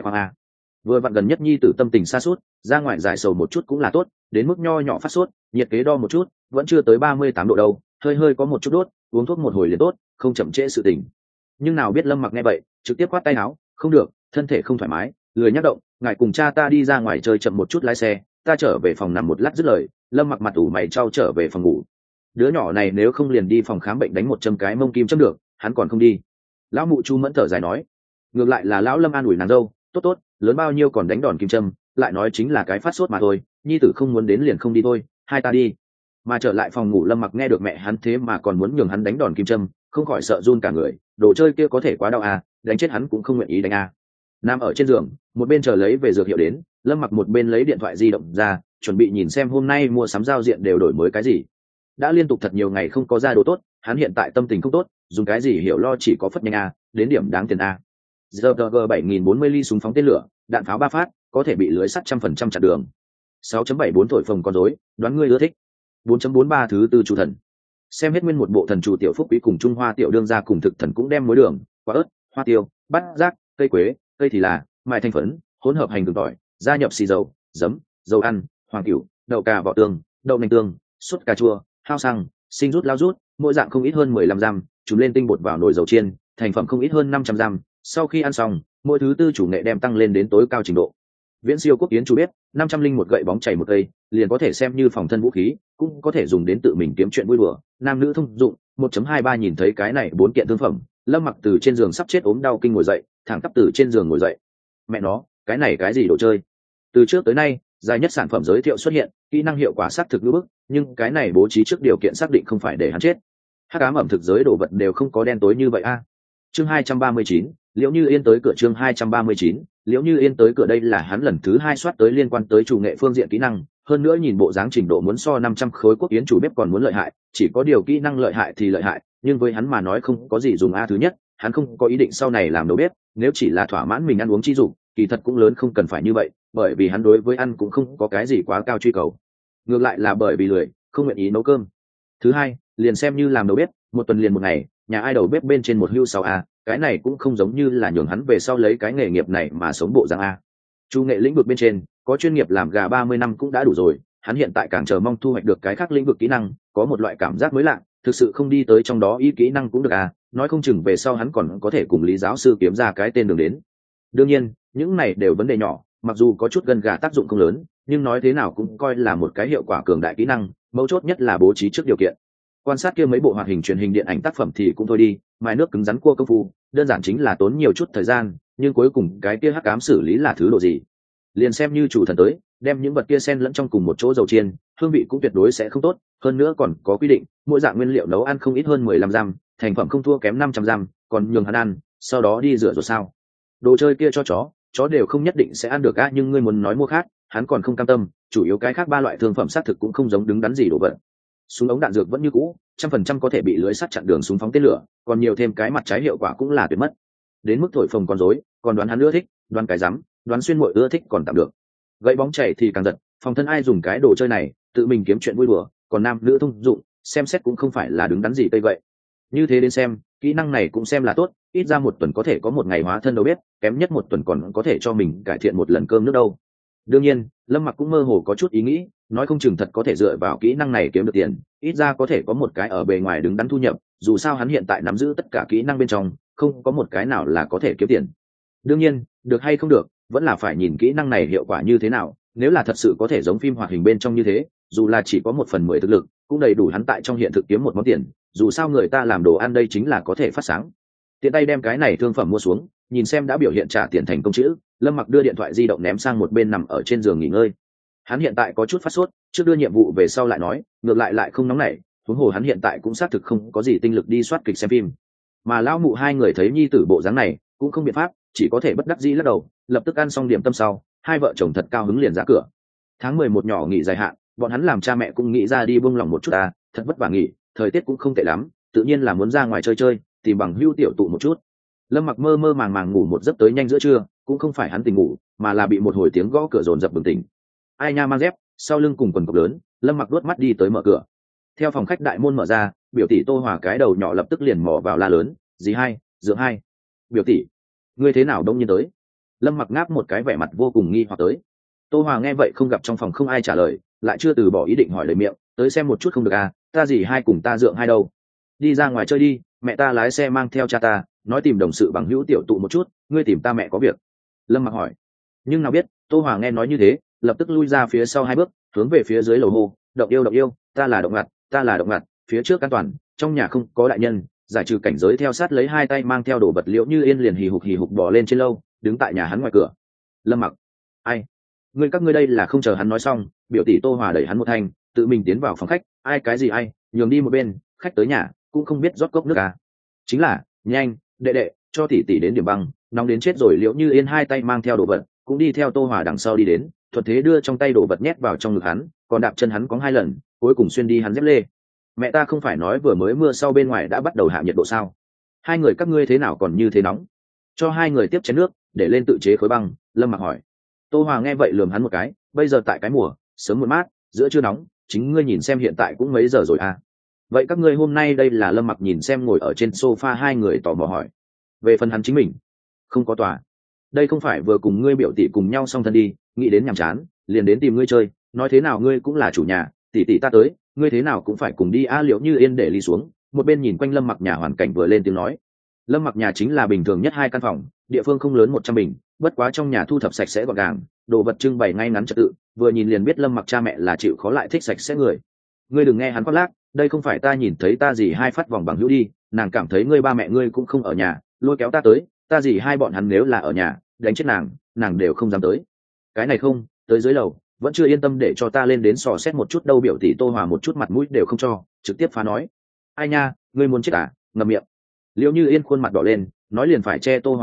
vừa vặn gần nhất nhi tử tâm tình sa sút, ra ngoài giải sầu một chút cũng là tốt, đến mức nho nhỏ phát sốt, nhiệt kế đo một chút, vẫn chưa tới 38 độ đâu, hơi có một chút đốt, uống thuốc một hồi liền tốt, không chậm trễ sự tình. Nhưng nào biết Lâm Mặc nghe vậy, trực tiếp quát tay áo, không được, thân thể không thoải mái, lười nhắc động, ngài cùng cha ta đi ra ngoài chơi, chậm một chút lái xe, ta trở về phòng nằm một lát. Dứt lời, Lâm Mặc mặt ủ mày trao trở về phòng ngủ. Đứa nhỏ này nếu không liền đi phòng khám bệnh đánh một châm cái mông kim châm được, hắn còn không đi. Lão mụ Chu Mẫn thở dài nói, ngược lại là lão Lâm an ủi nàng dâu, tốt, lớn bao nhiêu còn đánh đòn kim châm, lại nói chính là cái phát sốt mà thôi, nhi tử không muốn đến liền không đi thôi, hai ta đi. Mà trở lại phòng ngủ, Lâm Mặc nghe được mẹ hắn thế mà còn muốn nhường hắn đánh đòn kim châm, không khỏi sợ run cả người, đồ chơi kia có thể quá đau đánh chết hắn cũng không nguyện ý đánh nằm ở trên giường, một bên chờ lấy về dược hiệu đến, Lâm Mặc một bên lấy điện thoại di động ra, chuẩn bị nhìn xem hôm nay mua sắm giao diện đều đổi mới cái gì. Đã liên tục thật nhiều ngày không có ra đồ tốt, hắn hiện tại tâm tình không tốt, dùng cái gì hiểu lo chỉ có phất nhanh đến điểm đáng tiền ZG 7040 ly súng phóng tên lửa, đạn pháo 3 phát, có thể bị lưới sắt 100% chặn đường. 6.74 thổi phồng con rối, đoán ngươi ưa thích. 4.43 thứ tư chủ thần. Xem hết nguyên một bộ thần chủ tiểu phúc quý cùng Trung Hoa tiểu đương gia cùng thực thần cũng đem muối đường, quả ớt, hoa tiêu, bát giác, cây quế, cây thì là, mài thanh phấn, hỗn hợp hành gừng tỏi, gia nhập xì dầu, giấm, dầu ăn, hoàng cửu, đậu cà vỏ tương, đậu nành tương, sốt cà chua, hao xăng, sinh rút lao rút, mỗi dạng không ít hơn 15 gram, chúng lên tinh bột vào nồi dầu chiên, thành phẩm không ít hơn 500 gram. Sau khi ăn xong, mỗi thứ tư chủ nghệ đem tăng lên đến tối cao trình độ. Viễn siêu quốc yến chủ bếp, 501 gậy bóng chảy một cây, liền có thể xem như phòng thân vũ khí, cũng có thể dùng đến tự mình kiếm chuyện vui đùa, nam nữ thông dụng. 1.23 nhìn thấy cái này 4 kiện thương phẩm, Lâm Mặc từ trên giường sắp chết ốm đau kinh ngồi dậy, thẳng tắp từ trên giường ngồi dậy. Mẹ nó, cái này cái gì đồ chơi? Từ trước tới nay, dài nhất sản phẩm giới thiệu xuất hiện, kỹ năng hiệu quả xác thực ngữ bức, nhưng cái này bố trí trước điều kiện xác định không phải để hắn chết. Hắc ám ẩm thực giới đồ vật đều không có đen tối như vậy chương 239, Liễu Như Yên tới cửa. Chương 239, Liễu Như Yên tới cửa đây là hắn lần thứ 2 soát tới liên quan tới chủ nghệ phương diện kỹ năng, hơn nữa nhìn bộ dáng trình độ muốn so 500 khối quốc yến chủ bếp còn muốn lợi hại, chỉ có điều kỹ năng lợi hại thì lợi hại, nhưng với hắn mà nói không có gì dùng a. Thứ nhất, hắn không có ý định sau này làm đầu bếp, nếu chỉ là thỏa mãn mình ăn uống chi dụng, kỳ thật cũng lớn không cần phải như vậy, bởi vì hắn đối với ăn cũng không có cái gì quá cao truy cầu. Ngược lại là bởi vì lười, không nguyện ý nấu cơm. Thứ hai, liền xem như làm đầu bếp, một tuần liền một ngày, nhà ai đầu bếp bên trên một hưu 6A, cái này cũng không giống như là nhường hắn về sau lấy cái nghề nghiệp này mà sống bộ dạng A. Chu nghệ lĩnh vực bên trên, có chuyên nghiệp làm gà 30 năm cũng đã đủ rồi, hắn hiện tại càng chờ mong thu hoạch được cái khác lĩnh vực kỹ năng, có một loại cảm giác mới lạ, thực sự không đi tới trong đó ý kỹ năng cũng được à, nói không chừng về sau hắn còn có thể cùng Lý giáo sư kiếm ra cái tên đường đến. Đương nhiên, những này đều vấn đề nhỏ, mặc dù có chút gần gà tác dụng không lớn, nhưng nói thế nào cũng coi là một cái hiệu quả cường đại kỹ năng, mấu chốt nhất là bố trí trước điều kiện. Quan sát kia mấy bộ hoạt hình truyền hình điện ảnh tác phẩm thì cũng thôi đi, mài nước cứng rắn cua công phu, đơn giản chính là tốn nhiều chút thời gian, nhưng cuối cùng cái kia hắc ám xử lý là thứ độ gì? Liền xem như chủ thần tới, đem những vật kia xen lẫn trong cùng một chỗ dầu chiên, hương vị cũng tuyệt đối sẽ không tốt, hơn nữa còn có quy định, mỗi dạng nguyên liệu nấu ăn không ít hơn 15 gram, thành phẩm không thua kém 500 gram, còn nhường hắn ăn, sau đó đi rửa rồi sao? Đồ chơi kia cho chó đều không nhất định sẽ ăn được á, nhưng ngươi muốn nói mua khác, hắn còn không cam tâm, chủ yếu cái khác ba loại thương phẩm xác thực cũng không giống đứng đắn gì đồ vật. Súng ống đạn dược vẫn như cũ, 100% có thể bị lưới sắt chặn đường súng phóng tên lửa, còn nhiều thêm cái mặt trái hiệu quả cũng là tuyệt mất. Đến mức thổi phồng con rối, còn đoán hắn ưa thích, đoán cái rắm, đoán xuyên muội ưa thích còn tạm được. Gậy bóng chảy thì càng giật, phòng thân ai dùng cái đồ chơi này, tự mình kiếm chuyện vui đùa, còn nam nữ thông dụng, xem xét cũng không phải là đứng đắn gì cây vậy. Như thế đến xem, kỹ năng này cũng xem là tốt, ít ra một tuần có thể có một ngày hóa thân đâu biết, kém nhất một tuần còn có thể cho mình cải thiện một lần cơm nước đâu. Đương nhiên, Lâm Mặc cũng mơ hồ có chút ý nghĩ, nói không chừng thật có thể dựa vào kỹ năng này kiếm được tiền, ít ra có thể có một cái ở bề ngoài đứng đắn thu nhập, dù sao hắn hiện tại nắm giữ tất cả kỹ năng bên trong, không có một cái nào là có thể kiếm tiền. Đương nhiên, được hay không được, vẫn là phải nhìn kỹ năng này hiệu quả như thế nào, nếu là thật sự có thể giống phim hoạt hình bên trong như thế, dù là chỉ có 1/10 thực lực, cũng đầy đủ hắn tại trong hiện thực kiếm một món tiền, dù sao người ta làm đồ ăn đây chính là có thể phát sáng. Tiện tay đem cái này thương phẩm mua xuống, nhìn xem đã biểu hiện trả tiền thành công chữ, Lâm Mặc đưa điện thoại di động ném sang một bên nằm ở trên giường nghỉ ngơi. Hắn hiện tại có chút phát sốt, trước đưa nhiệm vụ về sau lại nói, ngược lại không nóng nảy, huống hồ hắn hiện tại cũng xác thực không có gì tinh lực đi soát kịch xem phim. Mà lão mụ hai người thấy nhi tử bộ dáng này, cũng không biện pháp, chỉ có thể bất đắc dĩ lắc đầu, lập tức ăn xong điểm tâm sau, hai vợ chồng thật cao hứng liền ra cửa. Tháng 11 nhỏ nghỉ dài hạn, bọn hắn làm cha mẹ cũng nghĩ ra đi buông lòng một chút à, thật vất vả nghỉ, thời tiết cũng không tệ lắm, tự nhiên là muốn ra ngoài chơi, tìm bằng hữu tiểu tụ một chút. Lâm Mặc mơ mơ màng ngủ một giấc tới nhanh giữa trưa, cũng không phải hắn tỉnh ngủ, mà là bị một hồi tiếng gõ cửa dồn dập bừng tỉnh. Ai nha mang dép, sau lưng cùng quần cộc lớn, Lâm Mặc đuốt mắt đi tới mở cửa. Theo phòng khách đại môn mở ra, biểu tỷ Tô Hòa cái đầu nhỏ lập tức liền mò vào la lớn, "Dì hai, dượng hai." "Biểu tỷ, ngươi thế nào đông nhiên tới?" Lâm Mặc ngáp một cái vẻ mặt vô cùng nghi hoặc tới. Tô Hòa nghe vậy không gặp trong phòng không ai trả lời, lại chưa từ bỏ ý định hỏi lời miệng, "Tới xem một chút không được à, ta dì hai cùng ta dượng hai đâu? Đi ra ngoài chơi đi, mẹ ta lái xe mang theo cha ta, nói tìm đồng sự bằng hữu tiểu tụ một chút, ngươi tìm ta mẹ có việc." Lâm Mặc hỏi. Nhưng nào biết, Tô Hòa nghe nói như thế, lập tức lui ra phía sau 2 bước, hướng về phía dưới lầu hô, động yêu, ta là động ngặt, phía trước an toàn, trong nhà không có đại nhân." Giải trừ cảnh giới theo sát lấy 2 tay mang theo đồ vật Liễu Như Yên liền hì hục bò lên trên lâu, đứng tại nhà hắn ngoài cửa. Lâm Mặc, "Ai? Các ngươi đây là?" Không chờ hắn nói xong, biểu tỷ Tô Hòa đẩy hắn một thanh, tự mình tiến vào phòng khách. "Ai cái gì ai, nhường đi một bên, khách tới nhà, cũng không biết rót cốc nước à?" "Chính là, nhanh, đệ, cho tỷ tỷ đến điểm băng, nóng đến chết rồi." Liễu Như Yên 2 tay mang theo đồ vật, cũng đi theo Tô Hòa đằng sau đi đến, thuận thế đưa trong tay đồ vật nhét vào trong ngực hắn, còn đạp chân hắn có 2 lần, cuối cùng xuyên đi hắn dép lê. "Mẹ ta không phải nói vừa mới mưa sau bên ngoài đã bắt đầu hạ nhiệt độ sao? Hai người các ngươi thế nào còn như thế nóng?" Cho 2 người tiếp chén nước, để lên tự chế khối băng, Lâm Mặc hỏi. Tô Hòa nghe vậy lườm hắn một cái, "Bây giờ tại cái mùa, sớm muộn mát, giữa trưa nóng, chính ngươi nhìn xem hiện tại cũng mấy giờ rồi à? Vậy các ngươi hôm nay đây là?" Lâm Mặc nhìn xem ngồi ở trên sofa 2 người tò mò hỏi. Về phần hắn chính mình, không có tòa. "Đây không phải vừa cùng ngươi biểu tỷ cùng nhau xong thân đi, nghĩ đến nhàm chán, liền đến tìm ngươi chơi, nói thế nào ngươi cũng là chủ nhà, tỷ tỷ ta tới, ngươi thế nào cũng phải cùng đi a." Liễu Như Yên để ly xuống, một bên nhìn quanh Lâm Mặc nhà hoàn cảnh vừa lên tiếng nói. Lâm Mặc nhà chính là bình thường nhất 2 căn phòng, địa phương không lớn 100 bình, bất quá trong nhà thu thập sạch sẽ gọn gàng, đồ vật trưng bày ngay ngắn trật tự, vừa nhìn liền biết Lâm Mặc cha mẹ là chịu khó lại thích sạch sẽ người. "Ngươi đừng nghe hắn khoác lác, đây không phải ta nhìn thấy ta dì hai phát vòng bằng hữu đi, nàng cảm thấy ngươi ba mẹ ngươi cũng không ở nhà, lôi kéo ta tới, ta dì hai bọn hắn nếu là ở nhà, đánh chết nàng đều không dám tới." "Cái này không, tới dưới lầu, vẫn chưa yên tâm để cho ta lên đến sò xét một chút đâu." Biểu tỷ Tô Hòa một chút mặt mũi đều không cho, trực tiếp phá nói. "Ai nha, ngươi muốn chết à, ngậm miệng." Liễu Như Yên khuôn mặt đỏ lên, nói liền phải che Tô Hòa miệng,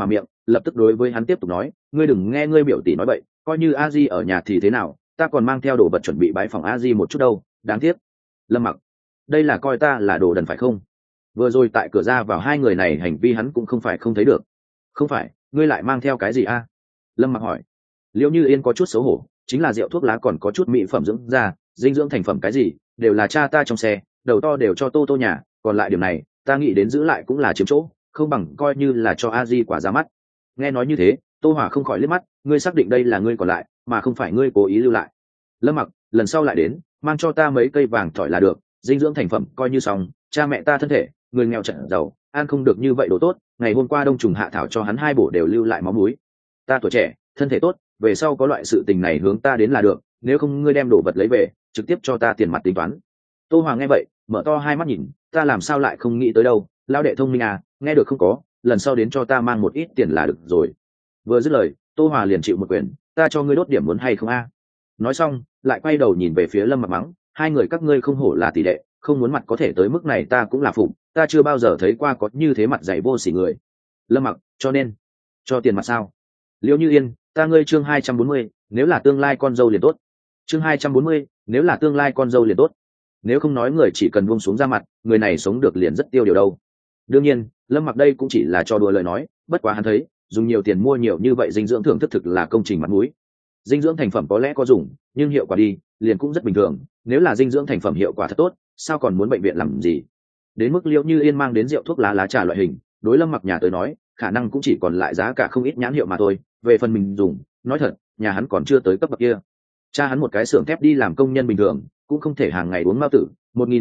lập tức đối với hắn tiếp tục nói, ngươi đừng nghe ngươi biểu tỷ nói vậy, coi như a di ở nhà thì thế nào, ta còn mang theo đồ vật chuẩn bị bái phòng a di một chút đâu, đáng tiếc. Lâm Mặc, đây là coi ta là đồ đần phải không? Vừa rồi tại cửa ra vào hai người này hành vi hắn cũng không phải không thấy được. Không phải, ngươi lại mang theo cái gì a? Lâm Mặc hỏi. Liễu Như Yên có chút xấu hổ, chính là rượu thuốc lá còn có chút mỹ phẩm dưỡng da, dinh dưỡng thành phẩm cái gì đều là cha ta trong xe, đầu to đều cho Tô nhà, còn lại điểm này ta nghĩ đến giữ lại cũng là chiếm chỗ, không bằng coi như là cho a di quả ra mắt. Nghe nói như thế, Tô Hòa không khỏi liếc mắt, ngươi xác định đây là ngươi còn lại mà không phải ngươi cố ý lưu lại. Lâm Mặc, lần sau lại đến mang cho ta mấy cây vàng thỏi là được, dinh dưỡng thành phẩm coi như xong, cha mẹ ta thân thể người nghèo trận giàu ăn không được như vậy đồ tốt, ngày hôm qua đông trùng hạ thảo cho hắn hai bổ đều lưu lại máu mũi. Ta tuổi trẻ thân thể tốt, về sau có loại sự tình này hướng ta đến là được, nếu không ngươi đem đồ vật lấy về trực tiếp cho ta tiền mặt tính toán. Tô Hoàng nghe vậy mở to hai mắt nhìn, ta làm sao lại không nghĩ tới đâu, lao đệ thông minh à, nghe được không có, lần sau đến cho ta mang một ít tiền là được rồi. Vừa dứt lời, Tô Hòa liền chịu một quyền, ta cho ngươi đốt điểm muốn hay không a? Nói xong lại quay đầu nhìn về phía Lâm Mặc mắng, hai người các ngươi không hổ là tỷ đệ, không muốn mặt có thể tới mức này ta cũng là phục, ta chưa bao giờ thấy qua có như thế mặt dày vô sỉ người. Lâm Mặc, cho nên cho tiền mặt sao? Liễu Như Yên, ta ngươi chương 240, nếu là tương lai con dâu liền tốt. Chương 240, nếu là tương lai con dâu liền tốt. Nếu không nói người chỉ cần buông xuống ra mặt, người này sống được liền rất tiêu điều đâu. Đương nhiên, Lâm Mặc đây cũng chỉ là cho đùa lời nói, bất quá hắn thấy, dùng nhiều tiền mua nhiều như vậy dinh dưỡng thưởng thức thực là công trình mặt mũi. Dinh dưỡng thành phẩm có lẽ có dùng, nhưng hiệu quả đi, liền cũng rất bình thường, nếu là dinh dưỡng thành phẩm hiệu quả thật tốt, sao còn muốn bệnh viện làm gì? Đến mức Liễu Như Yên mang đến rượu thuốc lá lá trà loại hình, đối Lâm Mặc nhà tới nói, khả năng cũng chỉ còn lại giá cả không ít nhãn hiệu mà thôi, về phần mình dùng, nói thật, nhà hắn còn chưa tới cấp bậc kia. Cha hắn một cái xưởng thép đi làm công nhân bình thường, cũng không thể hàng ngày uống mao tử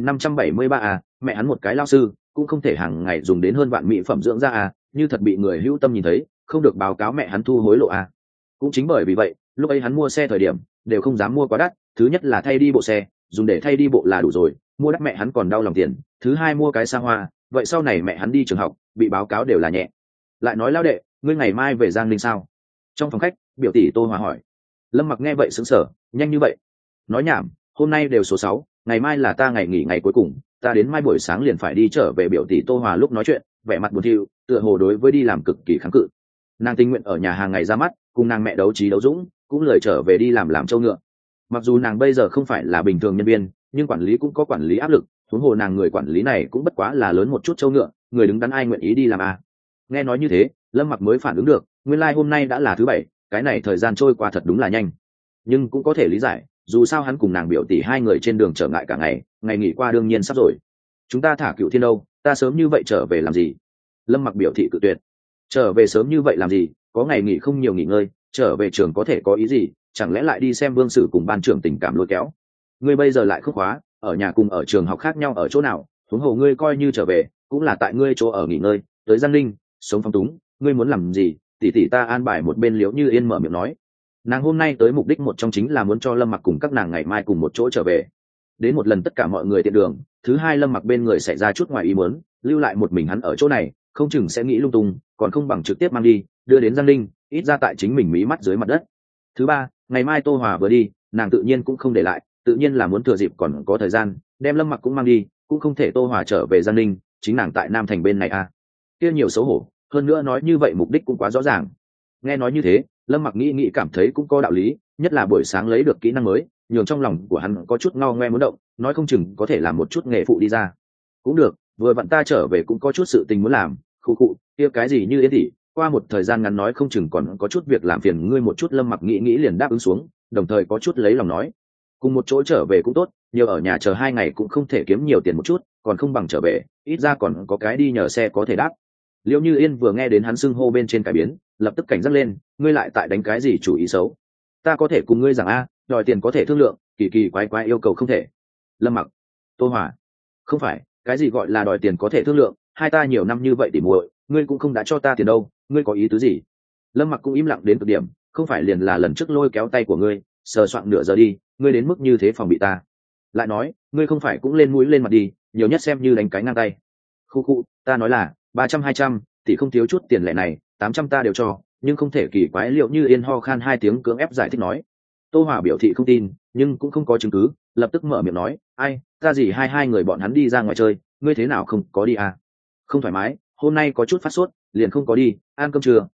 1573 à, mẹ hắn một cái lao sư, cũng không thể hàng ngày dùng đến hơn vạn mỹ phẩm dưỡng da à, như thật bị người hữu tâm nhìn thấy, không được báo cáo mẹ hắn thu hối lộ à. Cũng chính bởi vì vậy, lúc ấy hắn mua xe thời điểm đều không dám mua quá đắt, thứ nhất là thay đi bộ xe, dùng để thay đi bộ là đủ rồi, mua đắt mẹ hắn còn đau lòng tiền, thứ hai mua cái xa hoa, vậy sau này mẹ hắn đi trường học bị báo cáo đều là nhẹ. Lại nói lao đệ, ngươi ngày mai về Giang Ninh sao? Trong phòng khách, biểu tỷ Tô Hòa hỏi. Lâm Mặc nghe vậy sững sờ, nhanh như vậy? Nói nhảm, hôm nay đều số 6, ngày mai là ta ngày nghỉ ngày cuối cùng, ta đến mai buổi sáng liền phải đi trở về. Biểu tỷ Tô Hòa lúc nói chuyện vẻ mặt buồn thiu, tựa hồ đối với đi làm cực kỳ kháng cự. Nàng tình nguyện ở nhà hàng ngày ra mắt, cùng nàng mẹ đấu trí đấu dũng, cũng lười trở về đi làm trâu ngựa. Mặc dù nàng bây giờ không phải là bình thường nhân viên, nhưng quản lý cũng có quản lý áp lực, huống hồ nàng người quản lý này cũng bất quá là lớn một chút trâu ngựa, người đứng đắn ai nguyện ý đi làm à? Nghe nói như thế, Lâm Mặc mới phản ứng được, nguyên lai hôm nay đã là thứ 7, cái này thời gian trôi qua thật đúng là nhanh. Nhưng cũng có thể lý giải, dù sao hắn cùng nàng biểu tỷ hai người trên đường trở ngại cả ngày, ngày nghỉ qua đương nhiên sắp rồi. Chúng ta thả Cựu Thiên đâu, ta sớm như vậy trở về làm gì? Lâm Mặc biểu thị cự tuyệt. Trở về sớm như vậy làm gì, có ngày nghỉ không nhiều nghỉ ngơi, trở về trường có thể có ý gì, chẳng lẽ lại đi xem Vương Sử cùng ban trưởng tình cảm lôi kéo? Ngươi bây giờ lại khúc khóa, ở nhà cùng ở trường học khác nhau ở chỗ nào, huống hồ ngươi coi như trở về cũng là tại ngươi chỗ ở nghỉ ngơi, tới Giang Ninh sống phong túng, ngươi muốn làm gì? Tỷ tỷ ta an bài một bên. Liễu Như Yên mở miệng nói, nàng hôm nay tới mục đích một trong chính là muốn cho Lâm Mặc cùng các nàng ngày mai cùng một chỗ trở về. Đến một lần tất cả mọi người tiện đường, thứ hai Lâm Mặc bên người xảy ra chút ngoài ý muốn, lưu lại một mình hắn ở chỗ này, không chừng sẽ nghĩ lung tung, còn không bằng trực tiếp mang đi, đưa đến Giang Ninh, ít ra tại chính mình mí mắt dưới mặt đất. Thứ ba, ngày mai Tô Hòa vừa đi, nàng tự nhiên cũng không để lại, tự nhiên là muốn thừa dịp còn có thời gian, đem Lâm Mặc cũng mang đi, cũng không thể Tô Hòa trở về Giang Ninh, chính nàng tại Nam Thành bên này à? Kia nhiều xấu hổ, hơn nữa nói như vậy mục đích cũng quá rõ ràng. Nghe nói như thế, Lâm Mặc nghĩ cảm thấy cũng có đạo lý, nhất là buổi sáng lấy được kỹ năng mới, nhường trong lòng của hắn có chút ngao ngoe muốn động, nói không chừng có thể làm một chút nghề phụ đi ra. Cũng được, vừa vặn ta trở về cũng có chút sự tình muốn làm, khu kia cái gì Như Yên tỷ, qua một thời gian ngắn nói không chừng còn có chút việc làm phiền ngươi một chút. Lâm Mặc nghĩ liền đáp ứng xuống, đồng thời có chút lấy lòng nói, cùng một chỗ trở về cũng tốt, nhiều ở nhà chờ 2 ngày cũng không thể kiếm nhiều tiền một chút, còn không bằng trở về, ít ra còn có cái đi nhờ xe có thể đáp. Liễu Như Yên vừa nghe đến hắn xưng hô bên trên cải biến, lập tức cảnh giác lên, ngươi lại tại đánh cái gì chủ ý xấu? Ta có thể cùng ngươi rằng a, đòi tiền có thể thương lượng, kỳ quái yêu cầu không thể. Lâm Mặc, Tô Hòa, không phải, cái gì gọi là đòi tiền có thể thương lượng, hai ta nhiều năm như vậy tỉ muội, ngươi cũng không đã cho ta tiền đâu, ngươi có ý tứ gì? Lâm Mặc cũng im lặng đến cực điểm, không phải liền là lần trước lôi kéo tay của ngươi, sờ soạng nửa giờ đi, ngươi đến mức như thế phòng bị ta. Lại nói, ngươi không phải cũng lên mũi lên mặt đi, nhiều nhất xem như đánh cái ngang tay. Khu, ta nói là 300-200, thì không thiếu chút tiền lẻ này, 800 ta đều cho, nhưng không thể kỳ quái. Liệu Như Yên ho khan 2 tiếng cưỡng ép giải thích nói. Tô Hòa biểu thị không tin, nhưng cũng không có chứng cứ, lập tức mở miệng nói, ai, ta gì hai người bọn hắn đi ra ngoài chơi, ngươi thế nào không có đi à? Không thoải mái, hôm nay có chút phát sốt, liền không có đi, ăn cơm trưa,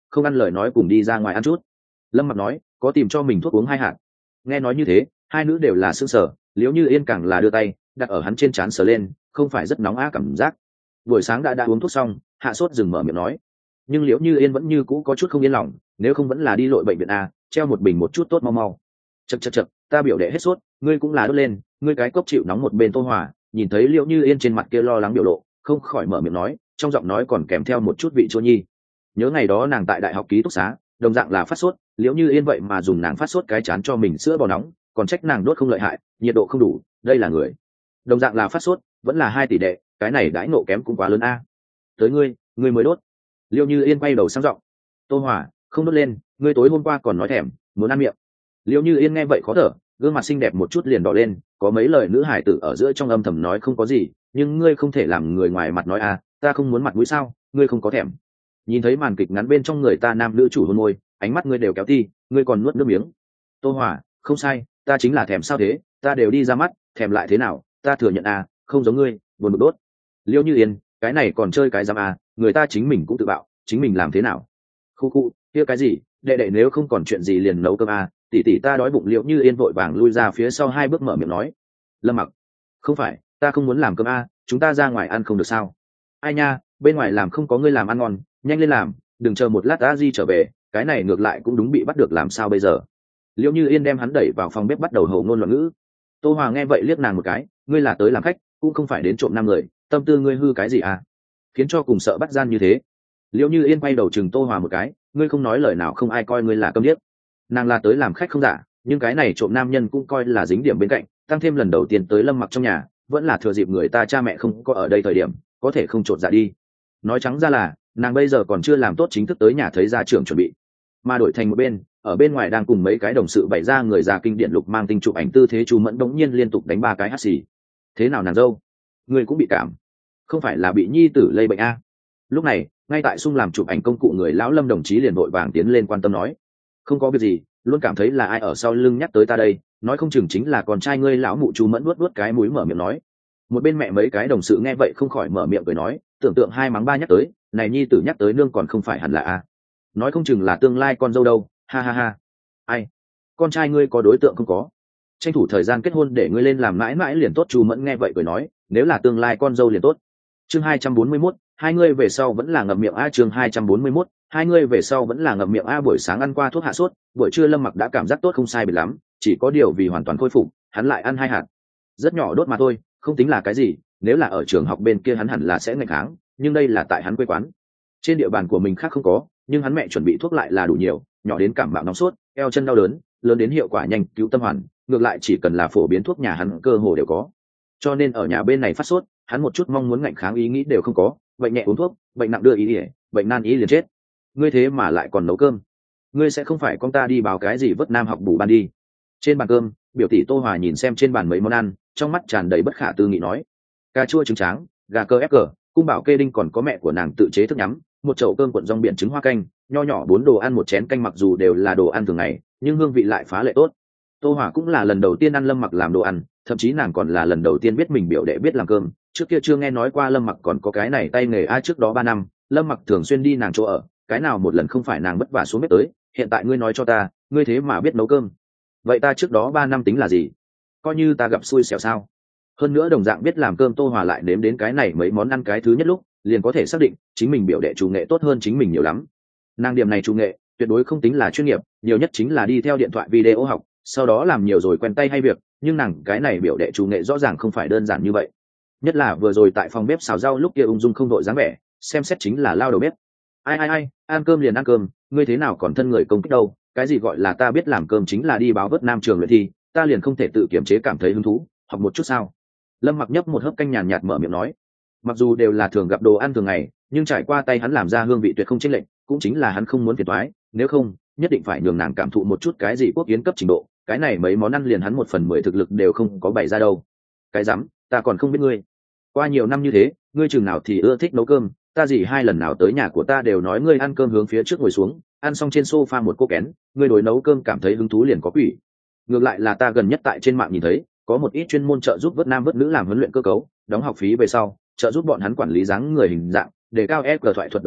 không ăn lời nói cùng đi ra ngoài ăn chút. Lâm Mặc nói, có tìm cho mình thuốc uống 2 hạt. Nghe nói như thế, hai nữ đều là sững sờ, Liễu Như Yên càng là đưa tay đặt ở hắn trên trán sờ lên, không phải rất nóng á cảm giác. Buổi sáng đã uống thuốc xong, hạ sốt dừng mở miệng nói, nhưng Liễu Như Yên vẫn như cũ có chút không yên lòng, nếu không vẫn là đi lội bệnh viện a, treo một bình một chút tốt mau mau. Chậc, ta biểu đệ hết sốt, ngươi cũng là đốt lên, ngươi cái cốc chịu nóng một bên Tô Hòa, nhìn thấy Liễu Như Yên trên mặt kia lo lắng biểu lộ, không khỏi mở miệng nói, trong giọng nói còn kèm theo một chút vị chua nhi. Nhớ ngày đó nàng tại đại học ký túc xá, đồng dạng là phát sốt, Liễu Như Yên vậy mà dùng nàng phát sốt cái chán cho mình sữa bò nóng, còn trách nàng đốt không lợi hại, nhiệt độ không đủ, đây là người. Đồng dạng là phát sốt, vẫn là 2 tỷ đệ, cái này đãi nộ kém cũng quá lớn a. Tới ngươi mới đốt. Liễu Như Yên quay đầu sang giọng, Tô Hòa, không đốt lên, ngươi tối hôm qua còn nói thèm, muốn ăn miệng. Liễu Như Yên nghe vậy khó thở, gương mặt xinh đẹp một chút liền đỏ lên, có mấy lời nữ hải tử ở giữa trong âm thầm nói không có gì, nhưng ngươi không thể làm người ngoài mặt nói a, ta không muốn mặt mũi sao, ngươi không có thèm. Nhìn thấy màn kịch ngắn bên trong người ta nam nữ chủ hôn môi, ánh mắt ngươi đều kéo ti, ngươi còn nuốt nước miếng. Tô Hòa, không sai, ta chính là thèm sao thế, ta đều đi ra mắt, thèm lại thế nào, ta thừa nhận à, không giống ngươi, buồn bực đốt. Liễu Như Yên, cái này còn chơi cái giam à, người ta chính mình cũng tự bạo, chính mình làm thế nào? Khu, kia cái gì, đệ đệ nếu không còn chuyện gì liền nấu cơm à, tỷ tỷ ta đói bụng. Liễu Như Yên vội vàng lui ra phía sau 2 bước mở miệng nói. Lâm Mặc, không phải, ta không muốn làm cơm à, chúng ta ra ngoài ăn không được sao? Ai nha, bên ngoài làm không có ngươi làm ăn ngon, nhanh lên làm, đừng chờ một lát A Di trở về, cái này ngược lại cũng đúng bị bắt được làm sao bây giờ. Liễu Như Yên đem hắn đẩy vào phòng bếp bắt đầu hầu ngôn loạn ngữ. Tô Hòa nghe vậy liếc nàng một cái, ngươi là tới làm khách, cũng không phải đến trộm nam người, tâm tư ngươi hư cái gì à? Khiến cho cùng sợ bắt gian như thế. Liễu Như Yên quay đầu chừng Tô Hòa một cái, ngươi không nói lời nào không ai coi ngươi là câm điếc. Nàng là tới làm khách không giả, nhưng cái này trộm nam nhân cũng coi là dính điểm bên cạnh, tăng thêm lần đầu tiên tới Lâm Mặc trong nhà, vẫn là thừa dịp người ta cha mẹ không có ở đây thời điểm, có thể không trộn dạ đi. Nói trắng ra là, nàng bây giờ còn chưa làm tốt chính thức tới nhà thấy gia trưởng chuẩn bị, mà đổi thành một bên, ở bên ngoài đang cùng mấy cái đồng sự bày ra người già kinh điển lục mang tinh chụp ảnh tư thế. Chu Mẫn đống nhiên liên tục đánh 3 cái hắt xì. Thế nào nàng dâu, người cũng bị cảm, không phải là bị nhi tử lây bệnh a? Lúc này ngay tại sung làm chụp ảnh công cụ người lão Lâm đồng chí liền vội vàng tiến lên quan tâm nói, không có việc gì, luôn cảm thấy là ai ở sau lưng nhắc tới ta đây, nói không chừng chính là con trai ngươi. Lão mụ Chu Mẫn nuốt cái mũi mở miệng nói. Một bên mẹ mấy cái đồng sự nghe vậy không khỏi mở miệng cười nói, tưởng tượng 2 mắng 3 nhắc tới, này nhi tử nhắc tới nương còn không phải hẳn là a, nói không chừng là tương lai con dâu đâu, ha ha ha. Ai, con trai ngươi có đối tượng không có, tranh thủ thời gian kết hôn để ngươi lên làm mãi mãi liền tốt. Chu Mẫn nghe vậy cười nói, nếu là tương lai con dâu liền tốt. Chương 241, hai ngươi về sau vẫn là ngậm miệng a. Chương 241, hai ngươi về sau vẫn là ngậm miệng a. Buổi sáng ăn qua thuốc hạ sốt, buổi trưa Lâm Mặc đã cảm giác tốt không sai biệt lắm, chỉ có điều vì hoàn toàn khôi phục, hắn lại ăn 2 hạt, rất nhỏ đốt mà thôi, không tính là cái gì. Nếu là ở trường học bên kia hắn hẳn là sẽ nghịch kháng, nhưng đây là tại hắn quê quán, trên địa bàn của mình khác không có. Nhưng hắn mẹ chuẩn bị thuốc lại là đủ nhiều, nhỏ đến cảm mạo nóng sốt, eo chân đau đớn, lớn đến hiệu quả nhanh cứu tâm hoàn, ngược lại chỉ cần là phổ biến thuốc nhà hắn cơ hồ đều có. Cho nên ở nhà bên này phát sốt, hắn một chút mong muốn ngạnh kháng ý nghĩ đều không có. Bệnh nhẹ uống thuốc, bệnh nặng đưa ý ỉa, bệnh nan ý liền chết. Ngươi thế mà lại còn nấu cơm, ngươi sẽ không phải con ta đi báo cái gì vớt nam học bù ban đi? Trên bàn cơm, biểu tỷ Tô Hòa nhìn xem trên bàn mấy món ăn, trong mắt tràn đầy bất khả tư nghị nói, cà chua trứng tráng, gà cơ ép cờ, cung bảo kê đinh, còn có mẹ của nàng tự chế thức nhắm, một chậu cơm cuộn rong biển trứng hoa canh, nho nhỏ 4 đồ ăn, một chén canh. Mặc dù đều là đồ ăn thường ngày, nhưng hương vị lại phá lệ tốt. Tô Hòa cũng là lần đầu tiên ăn Lâm Mặc làm đồ ăn, thậm chí nàng còn là lần đầu tiên biết mình biểu đệ biết làm cơm, trước kia chưa nghe nói qua Lâm Mặc còn có cái này tay nghề a. Trước đó 3 năm Lâm Mặc thường xuyên đi nàng chỗ ở, cái nào một lần không phải nàng vất vả xuống bếp tới. Hiện tại ngươi nói cho ta, ngươi thế mà biết nấu cơm, vậy ta trước đó 3 năm tính là gì? Coi như ta gặp xui xẻo sao? Hơn nữa đồng dạng biết làm cơm Tô Hòa lại nếm đến cái này mấy món ăn cái thứ nhất lúc, liền có thể xác định chính mình biểu đệ chủ nghệ tốt hơn chính mình nhiều lắm. Nàng điểm này chủ nghệ tuyệt đối không tính là chuyên nghiệp, nhiều nhất chính là đi theo điện thoại video học, sau đó làm nhiều rồi quen tay hay việc. Nhưng nàng cái này biểu đệ chủ nghệ rõ ràng không phải đơn giản như vậy. Nhất là vừa rồi tại phòng bếp xào rau lúc kia ung dung không đội dáng vẻ, xem xét chính là lao đầu bếp. Ai, ăn cơm liền ăn cơm, ngươi thế nào còn thân người công kích đâu? Cái gì gọi là ta biết làm cơm chính là đi báo vớt nam trường luyện thi, ta liền không thể tự kiểm chế cảm thấy hứng thú học một chút sao? Lâm Mặc nhấp một hớp canh nhàn nhạt mở miệng nói. Mặc dù đều là thường gặp đồ ăn thường ngày, nhưng trải qua tay hắn làm ra hương vị tuyệt không chênh lệch, cũng chính là hắn không muốn phiền toái, nếu không nhất định phải nhường nàng cảm thụ một chút cái gì quốc yến cấp trình độ. Cái này mấy món ăn liền hắn 1/10 thực lực đều không có bày ra đâu. Cái rắm, ta còn không biết ngươi. Qua nhiều năm như thế, ngươi chừng nào thì ưa thích nấu cơm, ta gì 2 lần nào tới nhà của ta đều nói ngươi ăn cơm hướng phía trước ngồi xuống, ăn xong trên sofa một cô kén, ngươi đối nấu cơm cảm thấy hứng thú liền có quỷ. Ngược lại là ta gần nhất tại trên mạng nhìn thấy, có một ít chuyên môn trợ giúp vớt nam vớt nữ làm huấn luyện cơ cấu, đóng học phí về sau, trợ giúp bọn hắn quản lý dáng người hình dạng, để cao EQ thoại thuật, đồng thời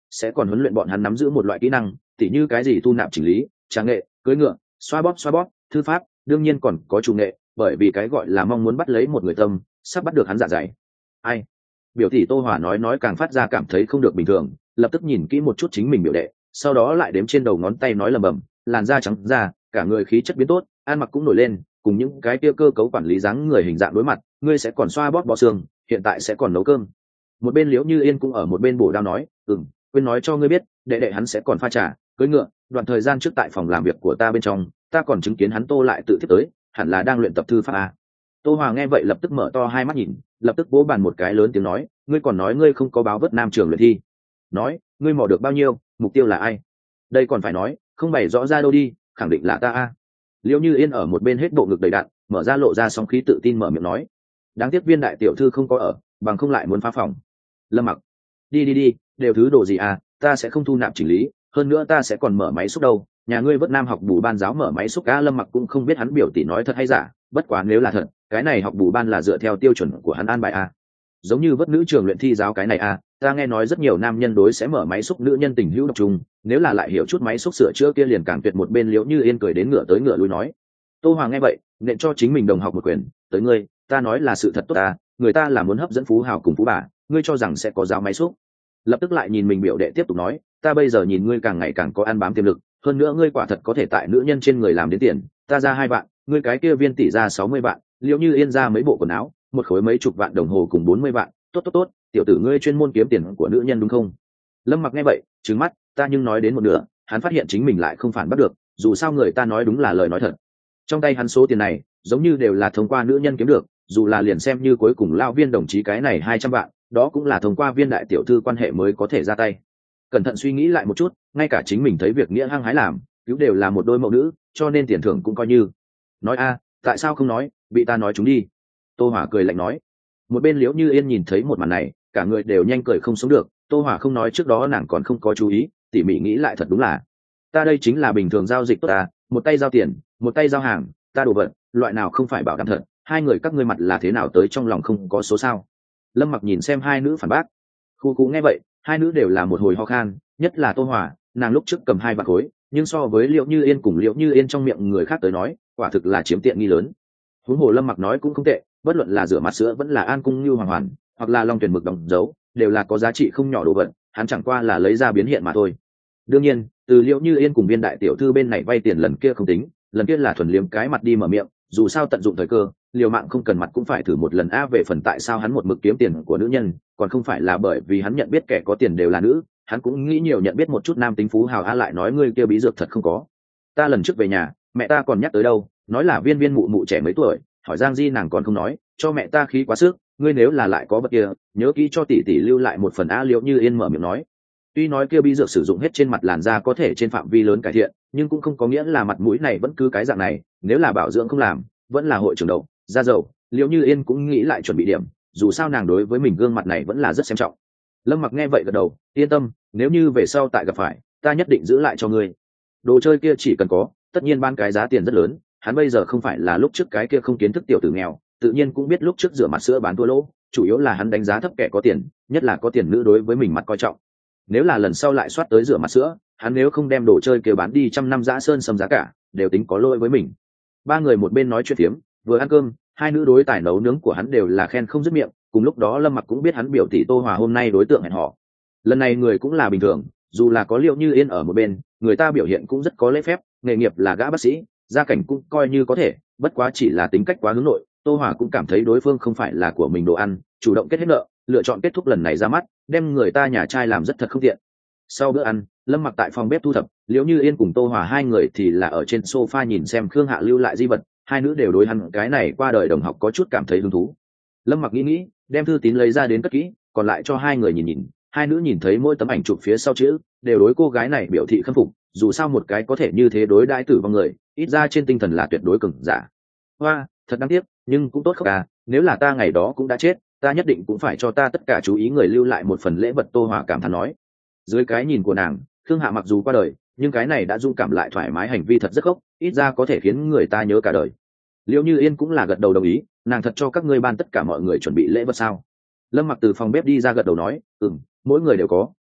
sẽ còn huấn luyện bọn hắn nắm giữ một loại kỹ năng, tỉ như cái gì thu nạp chỉnh lý, tráng nghệ, cưỡi ngựa, xoa bóp, thư pháp, đương nhiên còn có chủ nghệ, bởi vì cái gọi là mong muốn bắt lấy một người tâm, sắp bắt được hắn dạ dày. Ai? Biểu tỷ Tô Hòa nói càng phát ra cảm thấy không được bình thường, lập tức nhìn kỹ một chút chính mình biểu đệ, sau đó lại đếm trên đầu ngón tay nói lầm bầm, làn da trắng da, cả người khí chất biến tốt, ăn mặc cũng nổi lên, cùng những cái kia cơ cấu quản lý dáng người hình dạng đối mặt, ngươi sẽ còn xoa bóp bọ xương, hiện tại sẽ còn nấu cơm. Một bên Liễu Như Yên cũng ở một bên bổ đao nói, quên nói cho ngươi biết, đệ đệ hắn sẽ còn pha trà, cưỡi ngựa, đoạn thời gian trước tại phòng làm việc của ta bên trong, ta còn chứng kiến hắn Tô lại tự tiếp tới, hẳn là đang luyện tập thư pháp a. Tô Hòa nghe vậy lập tức mở to hai mắt nhìn, lập tức vỗ bàn một cái lớn tiếng nói, ngươi còn nói ngươi không có báo vớt nam trường luyện thi, nói ngươi mò được bao nhiêu, mục tiêu là ai? Đây còn phải nói, không bày rõ ra đâu đi, khẳng định là ta a. Liễu Như Yên ở một bên hết bộ ngực đầy đặn, mở ra lộ ra sóng khí tự tin mở miệng nói, đáng tiếc Viên đại tiểu thư không có ở, bằng không lại muốn phá phòng. Lâm Mặc, đi, đều thứ đồ gì à, ta sẽ không thu nạp chỉnh lý, hơn nữa ta sẽ còn mở máy xúc đâu, nhà ngươi vớt nam học bù ban giáo mở máy xúc cá. Lâm Mặc cũng không biết hắn biểu tỷ nói thật hay giả, bất quá nếu là thật, cái này học bù ban là dựa theo tiêu chuẩn của hắn an bài a. Giống như vớt nữ trường luyện thi giáo cái này a, ta nghe nói rất nhiều nam nhân đối sẽ mở máy xúc nữ nhân tình hữu độc trùng, nếu là lại hiểu chút máy xúc sửa chữa kia liền càng tuyệt. Một bên Liễu Như Yên cười đến ngựa tới ngựa lui nói. Tô Hoàng nghe vậy, nện cho chính mình đồng học một quyền, tới ngươi, ta nói là sự thật tốt ta, người ta là muốn hấp dẫn phú hào cùng phú bà, ngươi cho rằng sẽ có giáo máy xúc. Lập tức lại nhìn mình biểu đệ tiếp tục nói, ta bây giờ nhìn ngươi càng ngày càng có ăn bám tiềm lực, hơn nữa ngươi quả thật có thể tại nữ nhân trên người làm đến tiền, ta ra 2 vạn, ngươi cái kia Viên tỷ ra 60 vạn, Liễu Như Yên ra mấy bộ quần áo, một khối mấy chục vạn đồng hồ cùng 40 vạn, tốt, tiểu tử ngươi chuyên môn kiếm tiền của nữ nhân đúng không? Lâm Mặc nghe vậy, trừng mắt, ta nhưng nói đến một nửa, hắn phát hiện chính mình lại không phản bắt được, dù sao người ta nói đúng là lời nói thật. Trong tay hắn số tiền này, giống như đều là thông qua nữ nhân kiếm được, dù là liền xem như cuối cùng lao Viên đồng chí cái này 200 vạn, đó cũng là thông qua Viên đại tiểu thư quan hệ mới có thể ra tay. Cẩn thận suy nghĩ lại một chút, ngay cả chính mình thấy việc nghĩa hăng hái làm, cứu đều là một đôi mẫu nữ, cho nên tiền thưởng cũng coi như. Nói a, tại sao không nói, bị ta nói chúng đi. Tô Hỏa cười lạnh nói. Một bên Liễu Như Yên nhìn thấy một màn này, cả người đều nhanh cười không sống được. Tô Hỏa không nói trước đó nàng còn không có chú ý, tỉ mỉ nghĩ lại thật đúng là, ta đây chính là bình thường giao dịch tốt ta, một tay giao tiền, một tay giao hàng, ta đồ vật, loại nào không phải bảo đảm thật, hai người các ngươi mặt là thế nào tới trong lòng không có số sao? Lâm Mặc nhìn xem hai nữ phản bác. Khu nghe vậy, hai nữ đều là một hồi ho khan, nhất là Tô Hỏa, nàng lúc trước cầm 2 vạn khối, nhưng so với Liễu Như Yên cùng Liễu Như Yên trong miệng người khác tới nói, quả thực là chiếm tiện nghi lớn. Huống hồ Lâm Mặc nói cũng không tệ, bất luận là rửa mặt sữa vẫn là An Cung Như Hoàng Hoàn, hoặc là Long Tuyển Mực đóng dấu, đều là có giá trị không nhỏ đồ vật, hắn chẳng qua là lấy ra biến hiện mà thôi. Đương nhiên, từ Liễu Như Yên cùng Viên đại tiểu thư bên này vay tiền lần kia không tính, lần kia là thuần liếm cái mặt đi mở miệng, dù sao tận dụng thời cơ, liều mạng không cần mặt cũng phải thử một lần a. Về phần tại sao hắn một mực kiếm tiền của nữ nhân, còn không phải là bởi vì hắn nhận biết kẻ có tiền đều là nữ, hắn cũng nghĩ nhiều nhận biết một chút nam tính phú hào a. Lại nói ngươi kia bí dược thật không có, ta lần trước về nhà, mẹ ta còn nhắc tới đâu, nói là Viên mụ mụ trẻ mấy tuổi, hỏi Giang Di nàng còn không nói, cho mẹ ta khí quá sức, ngươi nếu là lại có bất kia, nhớ kỹ cho tỷ tỷ lưu lại một phần a. Liễu Như Yên mở miệng nói. Tuy nói kia bí dược sử dụng hết trên mặt làn da có thể trên phạm vi lớn cải thiện, nhưng cũng không có nghĩa là mặt mũi này vẫn cứ cái dạng này, nếu là bảo dưỡng không làm, vẫn là hội trưởng đầu da dầu. Liễu Như Yên cũng nghĩ lại chuẩn bị điểm, dù sao nàng đối với mình gương mặt này vẫn là rất xem trọng. Lâm Mặc nghe vậy gật đầu, yên tâm, nếu như về sau tại gặp phải, ta nhất định giữ lại cho ngươi. Đồ chơi kia chỉ cần có, tất nhiên ban cái giá tiền rất lớn, hắn bây giờ không phải là lúc trước cái kia không kiến thức tiểu tử nghèo, tự nhiên cũng biết lúc trước rửa mặt sữa bán thua lỗ, chủ yếu là hắn đánh giá thấp kẻ có tiền, nhất là có tiền nữ đối với mình mặt coi trọng. Nếu là lần sau lại soát tới rửa mặt sữa, hắn nếu không đem đồ chơi kia bán đi 100 năm dã sơn sầm giá cả, đều tính có lỗi với mình. Ba người một bên nói chuyện phiếm, vừa ăn cơm, hai nữ đối tài nấu nướng của hắn đều là khen không dứt miệng. Cùng lúc đó Lâm Mặc cũng biết hắn biểu tỷ Tô Hòa hôm nay đối tượng hẹn hò. Lần này người cũng là bình thường, dù là có Liễu Như Yên ở một bên, người ta biểu hiện cũng rất có lễ phép, nghề nghiệp là gã bác sĩ, gia cảnh cũng coi như có thể, bất quá chỉ là tính cách quá hướng nội. Tô Hòa cũng cảm thấy đối phương không phải là của mình đồ ăn, chủ động kết hết nợ, lựa chọn kết thúc lần này ra mắt, đem người ta nhà trai làm rất thật không tiện. Sau bữa ăn, Lâm Mặc tại phòng bếp thu thập, Liễu Như Yên cùng Tô Hòa hai người thì là ở trên sofa nhìn xem Khương Hạ lưu lại di vật, hai nữ đều đối hắn cái này qua đời đồng học có chút cảm thấy hứng thú. Lâm Mặc nghĩ, đem thư tín lấy ra đến cất kỹ, còn lại cho hai người nhìn. Hai nữ nhìn thấy mỗi tấm ảnh chụp phía sau chữ, đều đối cô gái này biểu thị khâm phục, dù sao một cái có thể như thế đối đãi tử vong người, ít ra trên tinh thần là tuyệt đối cường giả. Hoa, thật đáng tiếc, nhưng cũng tốt khóc à, nếu là ta ngày đó cũng đã chết, ta nhất định cũng phải cho ta tất cả chú ý người lưu lại một phần lễ vật. Tô Hòa cảm thán nói. Dưới cái nhìn của nàng, Khương Hạ mặc dù qua đời, nhưng cái này đã dung cảm lại thoải mái, hành vi thật rất khốc, ít ra có thể khiến người ta nhớ cả đời. Liễu Như Yên cũng là gật đầu đồng ý, nàng thật cho các ngươi ban tất cả mọi người chuẩn bị lễ vật sao? Lâm Mặc từ phòng bếp đi ra gật đầu nói, mỗi người đều có,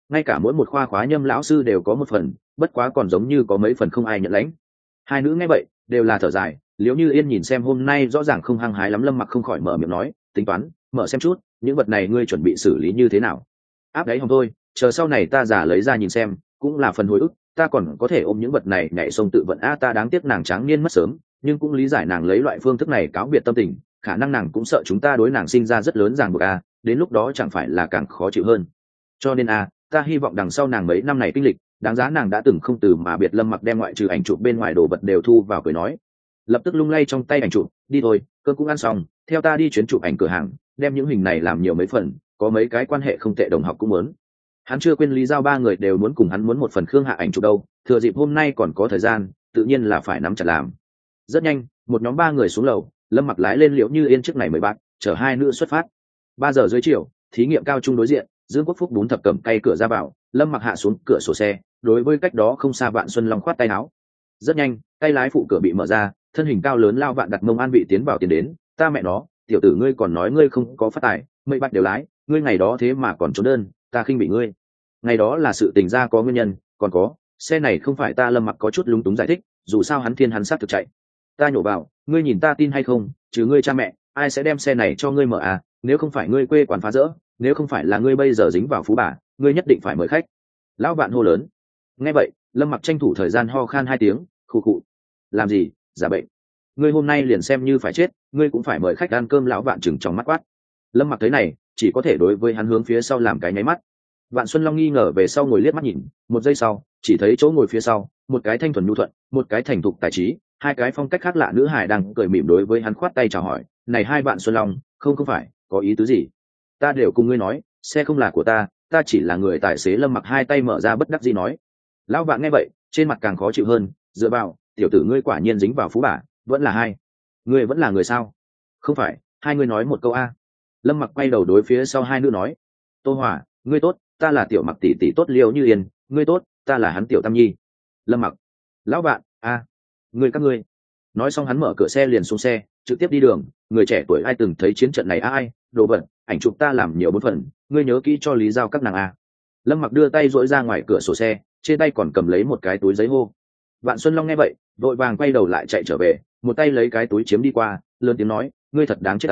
ngay cả mỗi một khoa khóa nhâm lão sư đều có một phần, bất quá còn giống như có mấy phần không ai nhận lãnh. Hai nữ nghe vậy đều là thở dài. Liễu Như Yên nhìn xem hôm nay rõ ràng không hăng hái lắm Lâm Mặc không khỏi mở miệng nói, tính toán mở xem chút, những vật này ngươi chuẩn bị xử lý như thế nào? Áp đáy hòm thôi, chờ sau này ta giả lấy ra nhìn xem, cũng là phần hồi ức, ta còn có thể ôm những vật này nhảy sông tự vận. Ta đáng tiếc nàng tráng niên mất sớm, nhưng cũng lý giải nàng lấy loại phương thức này cáo biệt tâm tình, khả năng nàng cũng sợ chúng ta đối nàng sinh ra rất lớn ràng buộc đến lúc đó chẳng phải là càng khó chịu hơn. Cho nên ta hy vọng đằng sau nàng mấy năm này kinh lịch, đáng giá nàng đã từng không từ mà biệt. Lâm Mặc đem ngoại trừ ảnh chụp bên ngoài đồ vật đều thu vào cười nói, lập tức lung lay trong tay ảnh chụp, đi thôi, cơm cũng ăn xong, theo ta đi chuyến chụp ảnh cửa hàng, đem những hình này làm nhiều mấy phần, có mấy cái quan hệ không tệ đồng học cũng muốn. Hắn chưa quên lý giao ba người đều muốn cùng hắn muốn một phần Khương Hạ ảnh chụp đâu, thừa dịp hôm nay còn có thời gian, tự nhiên là phải nắm chặt làm. Rất nhanh, một nhóm ba người xuống lầu, Lâm Mặc lái lên Liễu Như Yên trước này mới bác, chở hai nữ xuất phát. 3 giờ dưới chiều, thí nghiệm cao trung đối diện, Dương Quốc Phúc bún thập cẩm cây cửa ra vào, Lâm Mặc hạ xuống cửa sổ xe, đối với cách đó không xa Vạn Xuân Long khoát tay áo. Rất nhanh, tay lái phụ cửa bị mở ra, thân hình cao lớn Lao Vạn đặt mông an vị tiến vào tiến đến. Ta mẹ nó, tiểu tử ngươi còn nói ngươi không có phát tài, mây bắt đều lái, ngươi ngày đó thế mà còn trốn đơn, ta khinh bị ngươi. Ngày đó là sự tình ra có nguyên nhân, còn có, xe này không phải ta. Lâm Mặc có chút lúng túng giải thích, dù sao hắn thiên hắn sát thực chạy. Ta nhổ vào, ngươi nhìn ta tin hay không, chứ ngươi cha mẹ, ai sẽ đem xe này cho ngươi mở nếu không phải ngươi quê quán phá rỡ, nếu không phải là ngươi bây giờ dính vào phú bà, ngươi nhất định phải mời khách. Lão Vạn hô lớn. Nghe vậy, Lâm Mặc tranh thủ thời gian ho khan 2 tiếng, khụ khụ. Làm gì, giả bệnh? Ngươi hôm nay liền xem như phải chết, ngươi cũng phải mời khách ăn cơm. Lão Vạn chừng trong mắt quát. Lâm Mặc thấy này, chỉ có thể đối với hắn hướng phía sau làm cái nháy mắt. Vạn Xuân Long nghi ngờ về sau ngồi liếc mắt nhìn, 1 giây sau, chỉ thấy chỗ ngồi phía sau, một cái thanh thuần nhu thuận, một cái thành thục tài trí, 2 cái phong cách khác lạ nữ hài đang cười mỉm đối với hắn khoát tay chào hỏi. Này hai Vạn Xuân Long, không phải, có ý tứ gì? Ta đều cùng ngươi nói, xe không là của ta, ta chỉ là người tài xế. Lâm Mặc 2 tay mở ra bất đắc dĩ nói. Lão Vạn nghe vậy, trên mặt càng khó chịu hơn, dựa vào, tiểu tử ngươi quả nhiên dính vào phú bà, vẫn là hai. Ngươi vẫn là người sao? Không phải, hai ngươi nói một câu Lâm Mặc quay đầu đối phía sau hai nữ nói. Tô Hòa, ngươi tốt, ta là tiểu Mặc tỷ tỷ tốt. Liễu Như Yên, ngươi tốt, ta là hắn tiểu Tam Nhi. Lâm Mặc. Lão Vạn, ngươi các ngươi. Nói xong hắn mở cửa xe liền xuống xe, trực tiếp đi đường. Người trẻ tuổi ai từng thấy chiến trận này ai, đồ vật, ảnh chụp ta làm nhiều 4 phần, ngươi nhớ kỹ cho lý giao các nàng Lâm Mặc đưa tay duỗi ra ngoài cửa sổ xe, trên tay còn cầm lấy một cái túi giấy hô. Vạn Xuân Long nghe vậy, vội vàng quay đầu lại chạy trở về, một tay lấy cái túi chiếm đi qua, lớn tiếng nói, ngươi thật đáng chết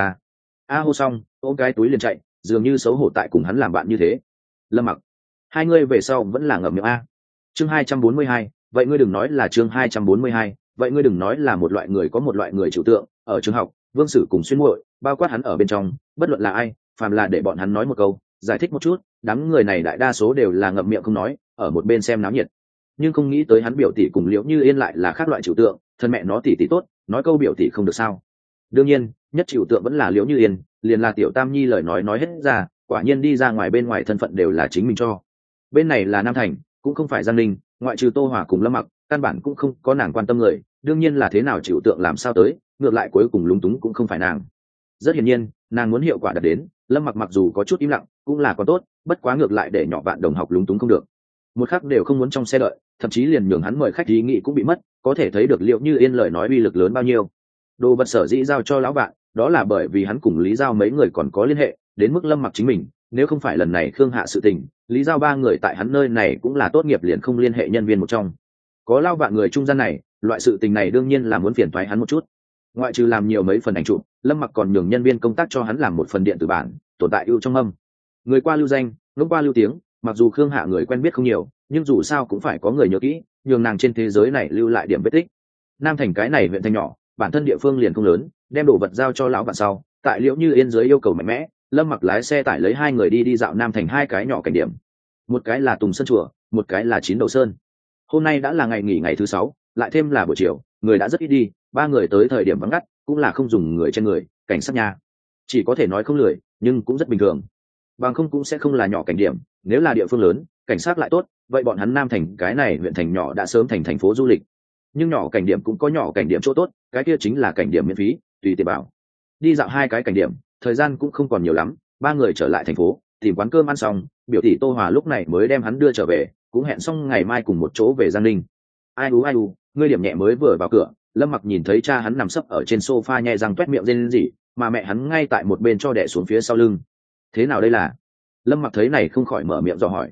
hô xong, ôm cái túi liền chạy, dường như xấu hổ tại cùng hắn làm bạn như thế. Lâm Mặc, hai ngươi về sau vẫn là ngậm miệng Chương 242, vậy ngươi đừng nói là chương 242, vậy ngươi đừng nói là một loại người có một loại người trừu tượng, ở trường học, Vương Sử cùng Xuyên Muội, bao quát hắn ở bên trong, bất luận là ai, phàm là để bọn hắn nói một câu, giải thích một chút, đám người này đại đa số đều là ngậm miệng không nói, ở một bên xem náo nhiệt. Nhưng không nghĩ tới hắn biểu tỷ cùng Liễu Như Yên lại là khác loại trừu tượng, thân mẹ nó tỷ tỷ tốt, nói câu biểu tỷ không được sao? Đương nhiên, nhất trừu tượng vẫn là Liễu Như Yên, liền là tiểu Tam Nhi lời nói hết ra, quả nhiên đi ra ngoài bên ngoài thân phận đều là chính mình cho. Bên này là Nam Thành, cũng không phải Giang Ninh, ngoại trừ Tô Hòa cùng Lâm Mặc, căn bản cũng không có nàng quan tâm người, đương nhiên là thế nào trừu tượng làm sao tới, ngược lại cuối cùng lúng túng cũng không phải nàng. Rất hiển nhiên, nàng muốn hiệu quả đạt đến, Lâm Mặc mặc dù có chút im lặng, cũng là còn tốt, bất quá ngược lại để nhỏ bạn đồng học lúng túng không được. Một khắc đều không muốn trong xe đợi, thậm chí liền nhường hắn mời khách ý nghĩ cũng bị mất, có thể thấy được Liễu Như Yên lời nói uy lực lớn bao nhiêu. Đồ vật sở dĩ giao cho lão bạn, đó là bởi vì hắn cùng Lý Giao mấy người còn có liên hệ, đến mức Lâm Mặc chính mình, nếu không phải lần này Khương Hạ sự tình, Lý Giao 3 người tại hắn nơi này cũng là tốt nghiệp liền không liên hệ nhân viên một trong. Có Lao Vạn người trung gian này, loại sự tình này đương nhiên là muốn phiền toái hắn một chút. Ngoại trừ làm nhiều mấy phần ảnh chụp, Lâm Mặc còn nhường nhân viên công tác cho hắn làm một phần điện tử bản, tồn tại ưu trong âm. Người qua lưu danh, ngỗng qua lưu tiếng, mặc dù Khương Hạ người quen biết không nhiều, nhưng dù sao cũng phải có người nhớ kỹ, nhường nàng trên thế giới này lưu lại điểm vết tích. Nam Thành cái này huyện thành nhỏ, bản thân địa phương liền không lớn, đem đồ vật giao cho lão bạn sau, tại Liễu Như Yên dưới yêu cầu mạnh mẽ, Lâm Mặc lái xe tải lấy 2 người đi dạo Nam Thành 2 cái nhỏ cảnh điểm. Một cái là Tùng Sơn chùa, một cái là Chín Đầu Sơn. Hôm nay đã là ngày nghỉ ngày thứ 6, lại thêm là buổi chiều, người đã rất ít đi, 3 người tới thời điểm vắng ngắt, cũng là không dùng người trên người, cảnh sát nhà. Chỉ có thể nói không lười, nhưng cũng rất bình thường. Bằng không cũng sẽ không là nhỏ cảnh điểm, nếu là địa phương lớn, cảnh sát lại tốt, vậy bọn hắn Nam Thành cái này huyện thành nhỏ đã sớm thành thành phố du lịch. Nhưng nhỏ cảnh điểm cũng có nhỏ cảnh điểm chỗ tốt, cái kia chính là cảnh điểm miễn phí, tùy tiện bảo. Đi dạo 2 cái cảnh điểm, thời gian cũng không còn nhiều lắm, 3 người trở lại thành phố, tìm quán cơm ăn xong, biểu tỷ Tô Hòa lúc này mới đem hắn đưa trở về, cũng hẹn xong ngày mai cùng một chỗ về Giang Ninh. Ai u, ngươi điểm nhẹ mới vừa vào cửa, Lâm Mặc nhìn thấy cha hắn nằm sấp ở trên sofa nhẹ răng toét miệng rên rỉ, mà mẹ hắn ngay tại một bên cho đẻ xuống phía sau lưng. Thế nào đây là? Lâm Mặc thấy này không khỏi mở miệng dò hỏi.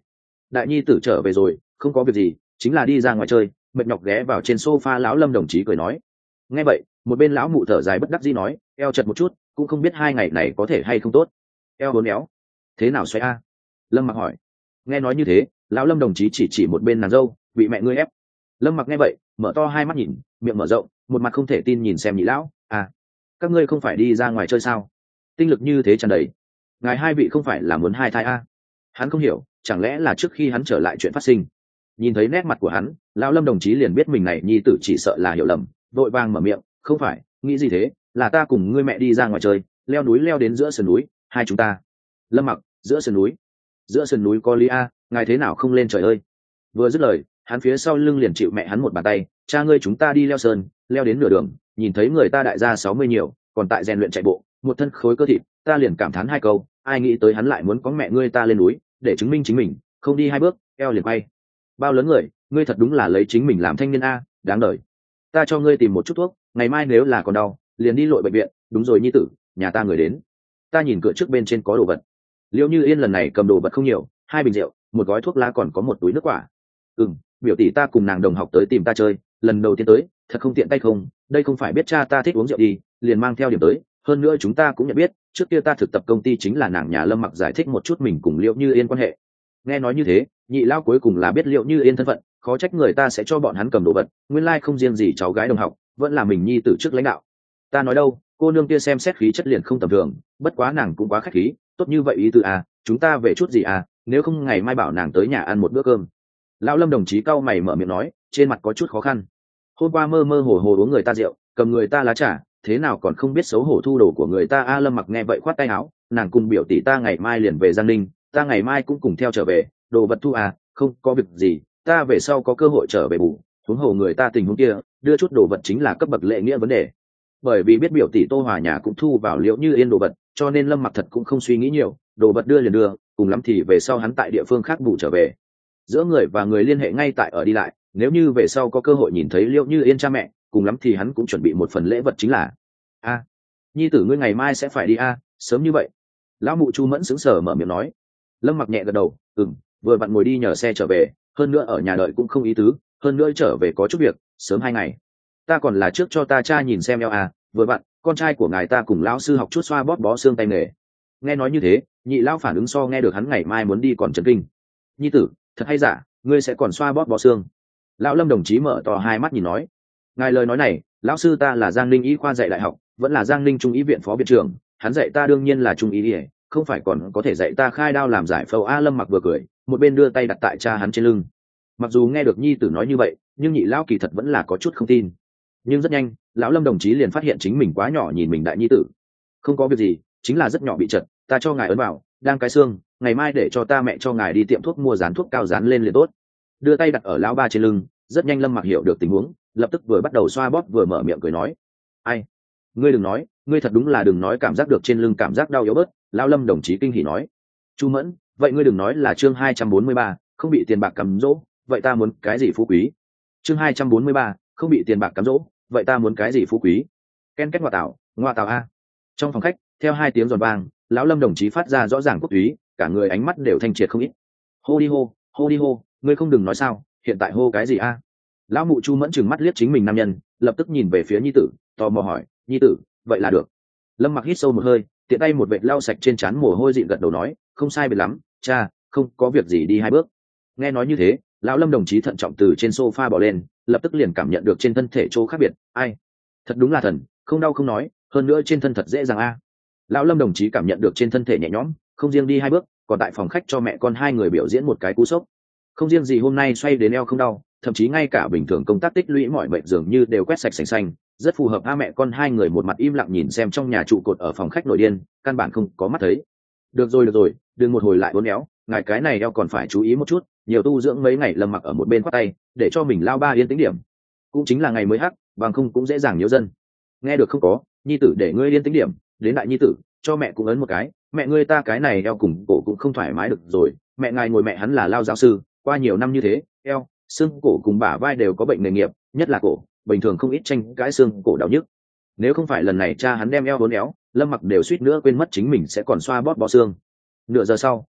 đại nhi tử trở về rồi, không có việc gì, chính là đi ra ngoài chơi, mệt nhọc ghé vào trên sofa. Lão Lâm đồng chí cười nói. Nghe vậy, một bên lão mụ thở dài bất đắc dĩ nói, eo chật một chút, cũng không biết 2 ngày này có thể hay không tốt. Eo uốn éo, thế nào xoay a? Lâm Mặc hỏi. Nghe nói như thế, lão Lâm đồng chí chỉ một bên nàng dâu, bị mẹ ngươi ép. Lâm Mặc nghe vậy, mở to hai mắt nhìn, miệng mở rộng, một mặt không thể tin nhìn xem nhị lão. À, các ngươi không phải đi ra ngoài chơi sao? Tinh lực như thế tràn đầy, ngài hai vị không phải là muốn hai thai a? Hắn không hiểu, chẳng lẽ là trước khi hắn trở lại chuyện phát sinh. Nhìn thấy nét mặt của hắn, lão Lâm đồng chí liền biết mình này nhi tử chỉ sợ là hiểu lầm, vội vàng mở miệng, không phải, nghĩ gì thế, là ta cùng ngươi mẹ đi ra ngoài chơi, leo núi leo đến giữa sườn núi, hai chúng ta. Lâm Mặc, giữa sườn núi? Giữa sườn núi có lý a, ngài thế nào không lên trời ơi? Vừa dứt lời, hắn phía sau lưng liền chịu mẹ hắn một bàn tay, cha ngươi chúng ta đi leo sơn, leo đến nửa đường, nhìn thấy người ta đại gia 60 nhiều, còn tại rèn luyện chạy bộ, một thân khối cơ thịt, ta liền cảm thán hai câu, ai nghĩ tới hắn lại muốn có mẹ ngươi ta lên núi, để chứng minh chính mình, không đi 2 bước, eo liền quay. Bao lớn người, ngươi thật đúng là lấy chính mình làm thanh niên a, đáng đời. Ta cho ngươi tìm một chút thuốc, ngày mai nếu là còn đau, liền đi lội bệnh viện. Đúng rồi nhi tử, nhà ta người đến. Ta nhìn cửa trước bên trên có đồ vật. Liễu Như Yên lần này cầm đồ vật không nhiều, 2 bình rượu, một gói thuốc lá, còn có một túi nước quả. Biểu tỷ ta cùng nàng đồng học tới tìm ta chơi, lần đầu tiên tới, thật không tiện tay không, đây không phải biết cha ta thích uống rượu đi, liền mang theo điểm tới. Hơn nữa chúng ta cũng nhận biết, trước kia ta thực tập công ty chính là nàng nhà Lâm Mặc giải thích một chút mình cùng Liễu Như Yên quan hệ. Nghe nói như thế, nhị lao cuối cùng là biết Liễu Như Yên thân phận, khó trách người ta sẽ cho bọn hắn cầm đồ vật, nguyên lai không riêng gì cháu gái đồng học, vẫn là mình nhi tử trước lãnh đạo. Ta nói đâu, cô nương kia xem xét khí chất liền không tầm thường, bất quá nàng cũng quá khách khí, tốt như vậy ý tư à, chúng ta về chút gì à, nếu không ngày mai bảo nàng tới nhà ăn một bữa cơm. Lão Lâm đồng chí cau mày mở miệng nói, trên mặt có chút khó khăn. Hôm qua mơ mơ hồ hồ uống người ta rượu, cầm người ta lá trà, thế nào còn không biết xấu hổ thu đồ của người ta a. Lâm Mặc nghe vậy khoát tay áo, nàng cùng biểu tỷ ta ngày mai liền về Giang Ninh, ta ngày mai cũng cùng theo trở về, đồ vật thu à, không có việc gì, ta về sau có cơ hội trở về bù. Huống hồ người ta tình huống kia, đưa chút đồ vật chính là cấp bậc lễ nghĩa vấn đề. Bởi vì biết biểu tỷ Tô Hòa nhà cũng thu vào Liễu Như Yên đồ vật, cho nên Lâm Mặc thật cũng không suy nghĩ nhiều, đồ vật đưa liền đưa, cùng lắm thì về sau hắn tại địa phương khác bù trở về. Giữa người và người liên hệ ngay tại ở đi lại, nếu như về sau có cơ hội nhìn thấy Liễu Như Yên cha mẹ, cùng lắm thì hắn cũng chuẩn bị một phần lễ vật chính là a. Nhi tử ngươi ngày mai sẽ phải đi a, sớm như vậy? Lão mụ Chu Mẫn sững sờ mở miệng nói. Lâm Mặc nhẹ gật đầu, vừa vặn ngồi đi nhờ xe trở về, hơn nữa ở nhà đợi cũng không ý tứ, hơn nữa trở về có chút việc, sớm 2 ngày. Ta còn là trước cho ta cha nhìn xem eo à, vừa vặn con trai của ngài ta cùng lão sư học chút xoa bóp bó xương tay nghề. Nghe nói như thế, nhị lão phản ứng so nghe được hắn ngày mai muốn đi còn chấn kinh. Nhi tử, thật hay giả, ngươi sẽ còn xoa bóp bó xương? Lão Lâm đồng chí mở to hai mắt nhìn nói. Ngài lời nói này, lão sư ta là Giang Ninh y khoa dạy đại học, vẫn là Giang Ninh trung y viện phó viện trưởng, hắn dạy ta đương nhiên là trung y, không phải còn có thể dạy ta khai đao làm giải phẫu a. Lâm Mặc vừa cười, một bên đưa tay đặt tại cha hắn trên lưng. Mặc dù nghe được nhi tử nói như vậy, nhưng nhị lão kỳ thật vẫn là có chút không tin. Nhưng rất nhanh, lão Lâm đồng chí liền phát hiện chính mình quá nhỏ nhìn mình đại nhi tử. Không có việc gì, chính là rất nhỏ bị chật, ta cho ngài ấn vào, đang cái xương, ngày mai để cho ta mẹ cho ngài đi tiệm thuốc mua dán thuốc cao dán lên liền tốt. Đưa tay đặt ở lão ba trên lưng, rất nhanh Lâm Mặc hiểu được tình huống, lập tức vừa bắt đầu xoa bóp vừa mở miệng cười nói. Ai? Ngươi đừng nói, ngươi thật đúng là đừng nói cảm giác được trên lưng cảm giác đau yếu bớt. Lão Lâm đồng chí kinh hỉ nói. Chu Mẫn, vậy ngươi đừng nói là chương 243, không bị tiền bạc cám dỗ, vậy ta muốn cái gì phú quý? Chương 243, không bị tiền bạc cám dỗ, vậy ta muốn cái gì phú quý? Ken két ngoa tào a. Trong phòng khách, theo 2 tiếng giòn vang, lão Lâm đồng chí phát ra rõ ràng quốc túy, cả người ánh mắt đều thanh triệt không ít. Hô đi hô, ngươi không đừng nói sao, hiện tại hô cái gì a? Lão mụ Chu Mẫn trừng mắt liếc chính mình nam nhân, lập tức nhìn về phía nhi tử, tò mò hỏi, nhi tử, vậy là được? Lâm Mặc hít sâu một hơi, tiện tay một vệt lau sạch trên trán mồ hôi dịn gật đầu nói, không sai biệt lắm, cha, không có việc gì đi 2 bước. Nghe nói như thế, lão Lâm đồng chí thận trọng từ trên sofa bỏ lên, lập tức liền cảm nhận được trên thân thể chỗ khác biệt. Ai? Thật đúng là thần, không đau không nói, hơn nữa trên thân thật dễ dàng a. Lão Lâm đồng chí cảm nhận được trên thân thể nhẹ nhõm, không riêng đi 2 bước, còn tại phòng khách cho mẹ con 2 người biểu diễn một cái cú sốc. Không riêng gì hôm nay xoay đến eo không đau, thậm chí ngay cả bình thường công tác tích lũy mọi bệnh dường như đều quét sạch sành xanh, rất phù hợp. Mẹ con 2 người một mặt im lặng nhìn xem trong nhà trụ cột ở phòng khách nội điên, căn bản không có mắt thấy. Được rồi, đừng một hồi lại uốn éo, ngài cái này eo còn phải chú ý một chút, nhiều tu dưỡng mấy ngày. Lâm Mặc ở một bên khoát tay, để cho mình lao ba yên tĩnh điểm. Cũng chính là ngày mới hắc, bằng không cũng dễ dàng nhiễu dân. Nghe được không có, nhi tử để ngươi yên tĩnh điểm, đến đại nhi tử, cho mẹ cũng ấn một cái, mẹ ngươi ta cái này eo cùng cổ cũng không thoải mái được rồi, mẹ ngài ngồi, mẹ hắn là lao giáo sư, qua nhiều năm như thế, eo, xương cổ cùng bả vai đều có bệnh nghề nghiệp, nhất là cổ, bình thường không ít tranh cãi xương cổ đau nhức. Nếu không phải lần này cha hắn đem eo uốn éo, Lâm Mặc đều suýt nữa quên mất chính mình sẽ còn xoa bóp bó xương. Nửa giờ sau,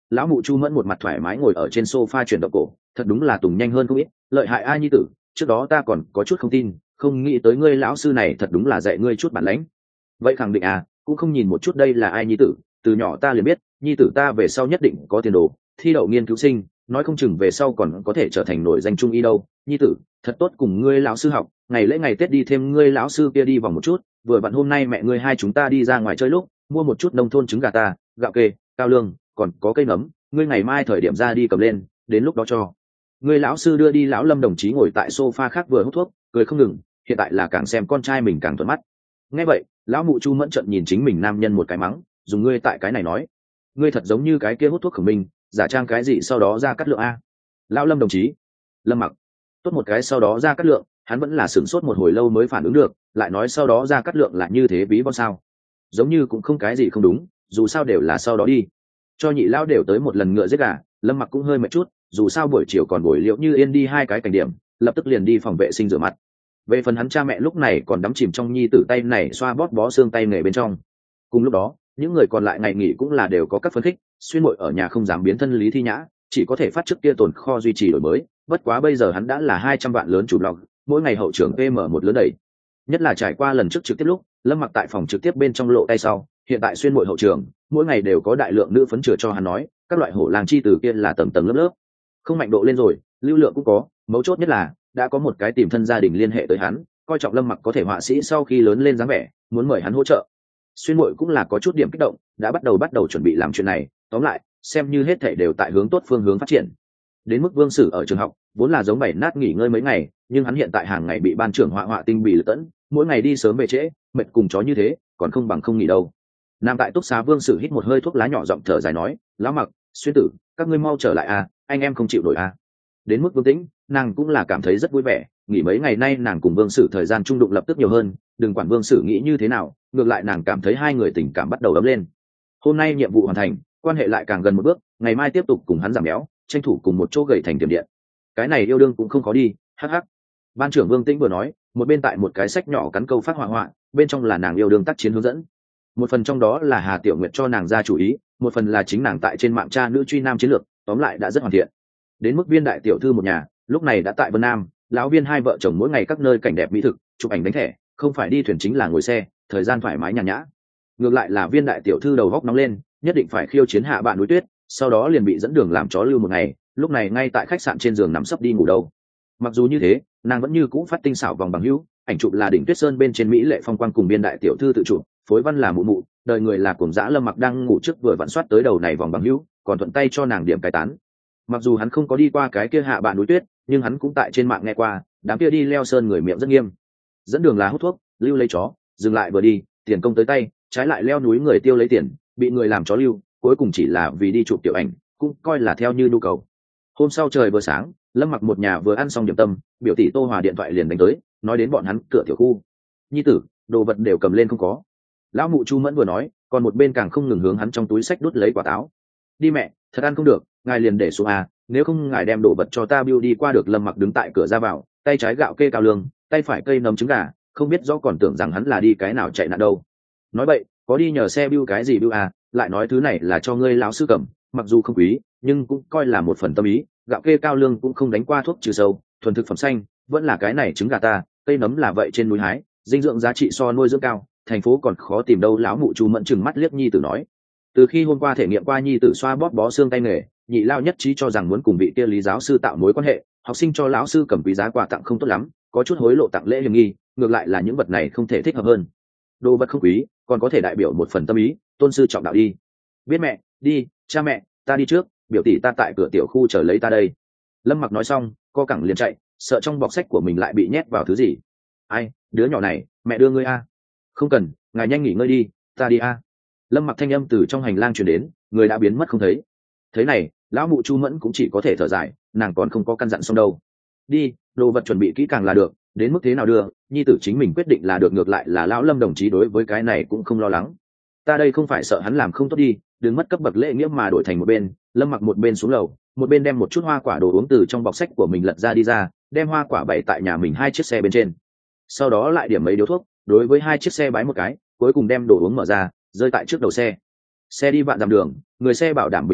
lão mụ Chu Mẫn một mặt thoải mái ngồi ở trên sofa chuyển động cổ, thật đúng là tùng nhanh hơn không ít, lợi hại ai nhi tử, trước đó ta còn có chút không tin, không nghĩ tới ngươi lão sư này thật đúng là dạy ngươi chút bản lãnh. Vậy khẳng định à, cũng không nhìn một chút đây là ai nhi tử, từ nhỏ ta liền biết, nhi tử ta về sau nhất định có tiền đồ, thi đậu nghiên cứu sinh, nói không chừng về sau còn có thể trở thành nổi danh trung y đâu. Nhi tử, thật tốt cùng ngươi lão sư học, ngày lễ ngày Tết đi thêm ngươi lão sư kia đi vòng một chút, vừa vặn hôm nay mẹ ngươi hai chúng ta đi ra ngoài chơi lúc, mua một chút nông thôn trứng gà ta, gạo kê, cao lương, còn có cây nấm, ngươi ngày mai thời điểm ra đi cầm lên, đến lúc đó cho. Ngươi lão sư đưa đi. Lão Lâm đồng chí ngồi tại sofa khác vừa hút thuốc, cười không ngừng, hiện tại là càng xem con trai mình càng thuận mắt. Nghe vậy, lão mụ Chu Mẫn trợn nhìn chính mình nam nhân một cái mắng, dùng ngươi tại cái này nói, ngươi thật giống như cái kia hút thuốc của mình, giả trang cái gì sau đó ra cắt lượng a. Lão Lâm đồng chí, Lâm Mặc, tốt một cái sau đó ra cắt lượng, hắn vẫn là sửng sốt một hồi lâu mới phản ứng được, lại nói sau đó ra cắt lượng là như thế ví von sao, giống như cũng không cái gì không đúng, dù sao đều là sau đó đi. Cho nhị lão đều tới một lần ngựa giết gà, Lâm Mặc cũng hơi mệt chút, dù sao buổi chiều còn buổi Liễu Như Yên đi hai cái cảnh điểm, lập tức liền đi phòng vệ sinh rửa mặt. Về phần hắn cha mẹ lúc này còn đắm chìm trong nhi tử tay này xoa bóp bó xương tay nghề bên trong. Cùng lúc đó, những người còn lại ngày nghỉ cũng là đều có các phấn khích, xuyên muội ở nhà không dám biến thân Lý Thi Nhã, chỉ có thể phát trước kia tồn kho duy trì đổi mới, bất quá bây giờ hắn đã là 200 vạn lớn chủ blog, mỗi ngày hậu trưởng PM một lớn đẩy. Nhất là trải qua lần trước trực tiếp lúc, Lâm Mặc tại phòng trực tiếp bên trong lộ tay sau, hiện tại xuyên muội hậu trưởng, mỗi ngày đều có đại lượng nữ phấn chừa cho hắn nói, các loại hổ làng chi từ kia là tầng tầng lớp lớp. Không mạnh độ lên rồi, lưu lượng cũng có, mấu chốt nhất là đã có một cái tìm thân gia đình liên hệ tới hắn, coi trọng Lâm Mặc có thể họa sĩ sau khi lớn lên dáng vẻ, muốn mời hắn hỗ trợ. Xuyên muội cũng là có chút điểm kích động, đã bắt đầu chuẩn bị làm chuyện này, tóm lại, xem như hết thảy đều tại hướng tốt phương hướng phát triển. Đến mức Vương Sử ở trường học, vốn là giống bảy nát nghỉ ngơi mấy ngày, nhưng hắn hiện tại hàng ngày bị ban trưởng họa tinh bị lật tẫn, mỗi ngày đi sớm về trễ, mệt cùng chó như thế, còn không bằng không nghỉ đâu. Nam tại túc xá Vương Sử hít một hơi thuốc lá nhỏ giọng thở dài nói, lão Mặc, Xuyên tử, các ngươi mau trở lại à, anh em không chịu nổi à. Đến mức Vương Tĩnh, nàng cũng là cảm thấy rất vui vẻ, nghỉ mấy ngày nay nàng cùng Vương Sử thời gian trung đụng lập tức nhiều hơn, đừng quản Vương Sử nghĩ như thế nào, ngược lại nàng cảm thấy hai người tình cảm bắt đầu ấm lên. Hôm nay nhiệm vụ hoàn thành, quan hệ lại càng gần một bước, ngày mai tiếp tục cùng hắn giảm béo, tranh thủ cùng một chỗ gầy thành tiềm điện. Cái này yêu đương cũng không khó đi, hắc hắc. Ban trưởng Vương Tĩnh vừa nói, một bên tại một cái sách nhỏ cắn câu phát họa, bên trong là nàng yêu đương tác chiến hướng dẫn. Một phần trong đó là Hà Tiểu Nguyệt cho nàng ra chủ ý, một phần là chính nàng tại trên mạng tra nữ truy nam chiến lược, tóm lại đã rất hoàn thiện. Đến mức Viên đại tiểu thư một nhà, lúc này đã tại Vân Nam, lão Viên hai vợ chồng mỗi ngày các nơi cảnh đẹp mỹ thực, chụp ảnh đánh thẻ, không phải đi thuyền chính là ngồi xe, thời gian thoải mái nhàn nhã. Ngược lại là Viên đại tiểu thư đầu góc nóng lên, nhất định phải khiêu chiến hạ bạn núi tuyết, sau đó liền bị dẫn đường làm chó lưu một ngày, lúc này ngay tại khách sạn trên giường nằm sấp đi ngủ đâu. Mặc dù như thế, nàng vẫn như cũ phát tinh xảo vòng bằng hữu, ảnh chụp là đỉnh Tuyết Sơn bên trên mỹ lệ phong quang cùng Viên đại tiểu thư tự chụp, phối văn là mụ mụ, đời người là cuồng dã Lâm Mặc đang ngủ trước vừa vặn soát tới đầu này vòng bằng hữu, còn thuận tay cho nàng điểm cái tán. Mặc dù hắn không có đi qua cái kia hạ bạn núi tuyết, nhưng hắn cũng tại trên mạng nghe qua, đám kia đi leo sơn người miệng rất nghiêm. Dẫn đường là hút thuốc, lưu lấy chó, dừng lại vừa đi, tiền công tới tay, trái lại leo núi người tiêu lấy tiền, bị người làm chó lưu, cuối cùng chỉ là vì đi chụp tiểu ảnh, cũng coi là theo như nhu cầu. Hôm sau trời vừa sáng, Lâm Mặc một nhà vừa ăn xong điểm tâm, biểu tỷ Tô Hòa điện thoại liền đánh tới, nói đến bọn hắn cửa tiểu khu. Nhi tử, đồ vật đều cầm lên không có. Lão mụ Chu Mẫn vừa nói, còn một bên càng không ngừng hướng hắn trong túi sách đút lấy quả táo. Đi mẹ, thật ăn không được, ngài liền để xuống à, nếu không ngài đem đồ vật cho ta bill đi qua được. Lâm Mặc đứng tại cửa ra vào, tay trái gạo kê cao lương, tay phải cây nấm trứng gà, không biết rõ còn tưởng rằng hắn là đi cái nào chạy nạn đâu. Nói vậy, có đi nhờ xe bill cái gì bill à, lại nói thứ này là cho ngươi lão sư cầm, mặc dù không quý, nhưng cũng coi là một phần tâm ý. Gạo kê cao lương cũng không đánh qua thuốc trừ sâu, thuần thực phẩm xanh, vẫn là cái này trứng gà ta, cây nấm là vậy trên núi hái, dinh dưỡng giá trị so nuôi dưỡng cao, thành phố còn khó tìm đâu. Lão mụ Chu Mẫn chừng mắt liếc nhi tử nói. Từ khi hôm qua thể nghiệm qua nhi tử xoa bóp bó xương tay nghề, nhị lao nhất trí cho rằng muốn cùng vị kia lý giáo sư tạo mối quan hệ, học sinh cho lão sư cầm quý giá quà tặng không tốt lắm, có chút hối lộ tặng lễ hiểm nghi, ngược lại là những vật này không thể thích hợp hơn. Đồ vật không quý, còn có thể đại biểu một phần tâm ý, tôn sư trọng đạo đi. Biết mẹ, đi, cha mẹ, ta đi trước, biểu tỷ ta tại cửa tiểu khu chờ lấy ta đây. Lâm Mặc nói xong, co cẳng liền chạy, sợ trong bọc sách của mình lại bị nhét vào thứ gì. Ai, đứa nhỏ này, mẹ đưa ngươi a. Không cần, ngài nhanh nghỉ ngơi đi, ta đi a. Lâm Mặc thanh âm từ trong hành lang truyền đến, người đã biến mất không thấy. Thế này, lão mụ Chu Mẫn cũng chỉ có thể thở dài, nàng còn không có căn dặn xong đâu. Đi, đồ vật chuẩn bị kỹ càng là được, đến mức thế nào đưa, nhi tử chính mình quyết định là được. Ngược lại là lão Lâm đồng chí đối với cái này cũng không lo lắng. Ta đây không phải sợ hắn làm không tốt đi, đừng mất cấp bậc lễ nghĩa mà đổi thành một bên. Lâm Mặc một bên xuống lầu, một bên đem một chút hoa quả đồ uống từ trong bọc sách của mình lật ra đi ra, đem hoa quả bày tại nhà mình hai chiếc xe bên trên. Sau đó lại điểm mấy điếu thuốc, đối với hai chiếc xe bái một cái, cuối cùng đem đồ uống mở ra, rơi tại trước đầu xe. Xe đi vạn dặm đường, người xe bảo đảm bình an,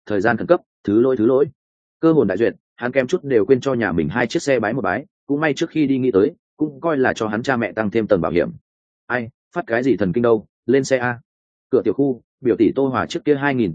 thời gian khẩn cấp, thứ lỗi. Cơ hồn đại duyệt, hắn kém chút đều quên cho nhà mình 2 chiếc xe bái một bái, cũng may trước khi đi nghĩ tới, cũng coi là cho hắn cha mẹ tăng thêm tầng bảo hiểm. Ai, phát cái gì thần kinh đâu, lên xe a. Cửa tiểu khu, biểu tỷ Tô Hòa trước kia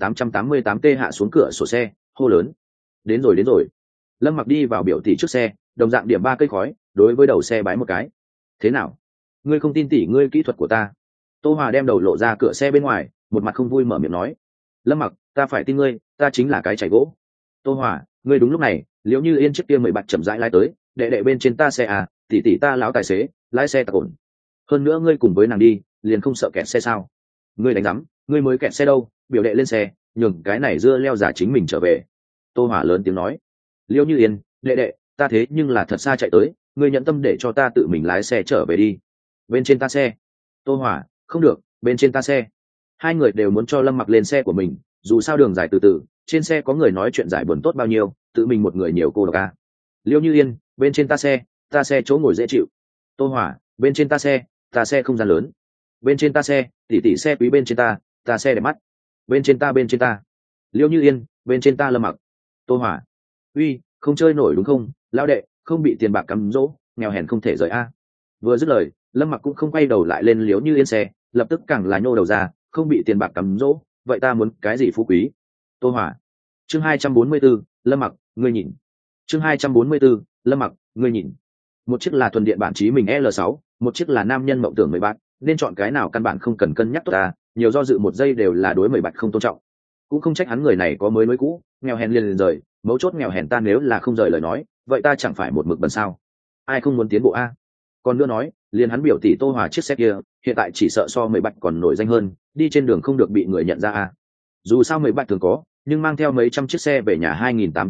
2888T hạ xuống cửa sổ xe, hô lớn. Đến rồi. Lâm Mặc đi vào biểu tỷ trước xe, đồng dạng điểm 3 cây khói, đối với đầu xe bái một cái. Thế nào? Ngươi không tin tỷ ngươi kỹ thuật của ta? Tô Hòa đem đầu lộ ra cửa xe bên ngoài, một mặt không vui mở miệng nói. Lâm Mặc, ta phải tin ngươi, ta chính là cái chảy gỗ. Tô Hòa, ngươi đúng lúc này, Liễu Như Yên trước kia 10 bạch chậm rãi lái tới, đệ bên trên ta xe à, tỷ ta láo tài xế, lái xe tặc ổn. Hơn nữa ngươi cùng với nàng đi, liền không sợ kẹt xe sao? Ngươi đánh rắm, ngươi mới kẹt xe đâu, biểu đệ lên xe, nhường cái này dưa leo giả chính mình trở về. Tô Hòa lớn tiếng nói. Liễu Như Yên, đệ, ta thế nhưng là thật xa chạy tới, ngươi nhận tâm để cho ta tự mình lái xe trở về đi. Bên trên ta xe. Tô Hòa, không được, bên trên ta xe. Hai người đều muốn cho Lâm Mặc lên xe của mình, dù sao đường dài từ từ, trên xe có người nói chuyện giải buồn tốt bao nhiêu, tự mình một người nhiều cô độc a. Liễu Như Yên, bên trên ta xe chỗ ngồi dễ chịu. Tô Hòa, bên trên ta xe không gian lớn. Bên trên ta xe, tỷ xe quý bên trên ta xe đẹp mắt. Bên trên ta. Liễu Như Yên, bên trên ta Lâm Mặc. Tô Hòa, uy, không chơi nổi đúng không, lão đệ, không bị tiền bạc cắm dỗ, nghèo hèn không thể rời a. Vừa dứt lời, Lâm Mặc cũng không quay đầu lại lên Liễu Như Yên xe, lập tức càng là nhô đầu ra, không bị tiền bạc cắm dỗ, vậy ta muốn cái gì phú quý? Tô Hòa. Chương 244, Lâm Mặc, ngươi nhìn. Chương 244, Lâm Mặc, ngươi nhìn. Một chiếc là thuần điện bản chí mình L6, một chiếc là nam nhân mộng tưởng 10 bạc, nên chọn cái nào căn bản không cần cân nhắc tốt ta, nhiều do dự một giây đều là đối 10 bạc không tôn trọng. Cũng không trách hắn người này có mới cũ, nghèo hèn liền rời, mấu chốt nghèo hèn ta nếu là không rời lời nói, vậy ta chẳng phải một mực bần sao? Ai không muốn tiến bộ a? Còn nữa nói, liền hắn biểu tỷ Tô Hòa chiếc xe kia, hiện tại chỉ sợ so 10 bạch còn nổi danh hơn, đi trên đường không được bị người nhận ra a. Dù sao 10 bạch thường có, nhưng mang theo mấy trăm chiếc xe về nhà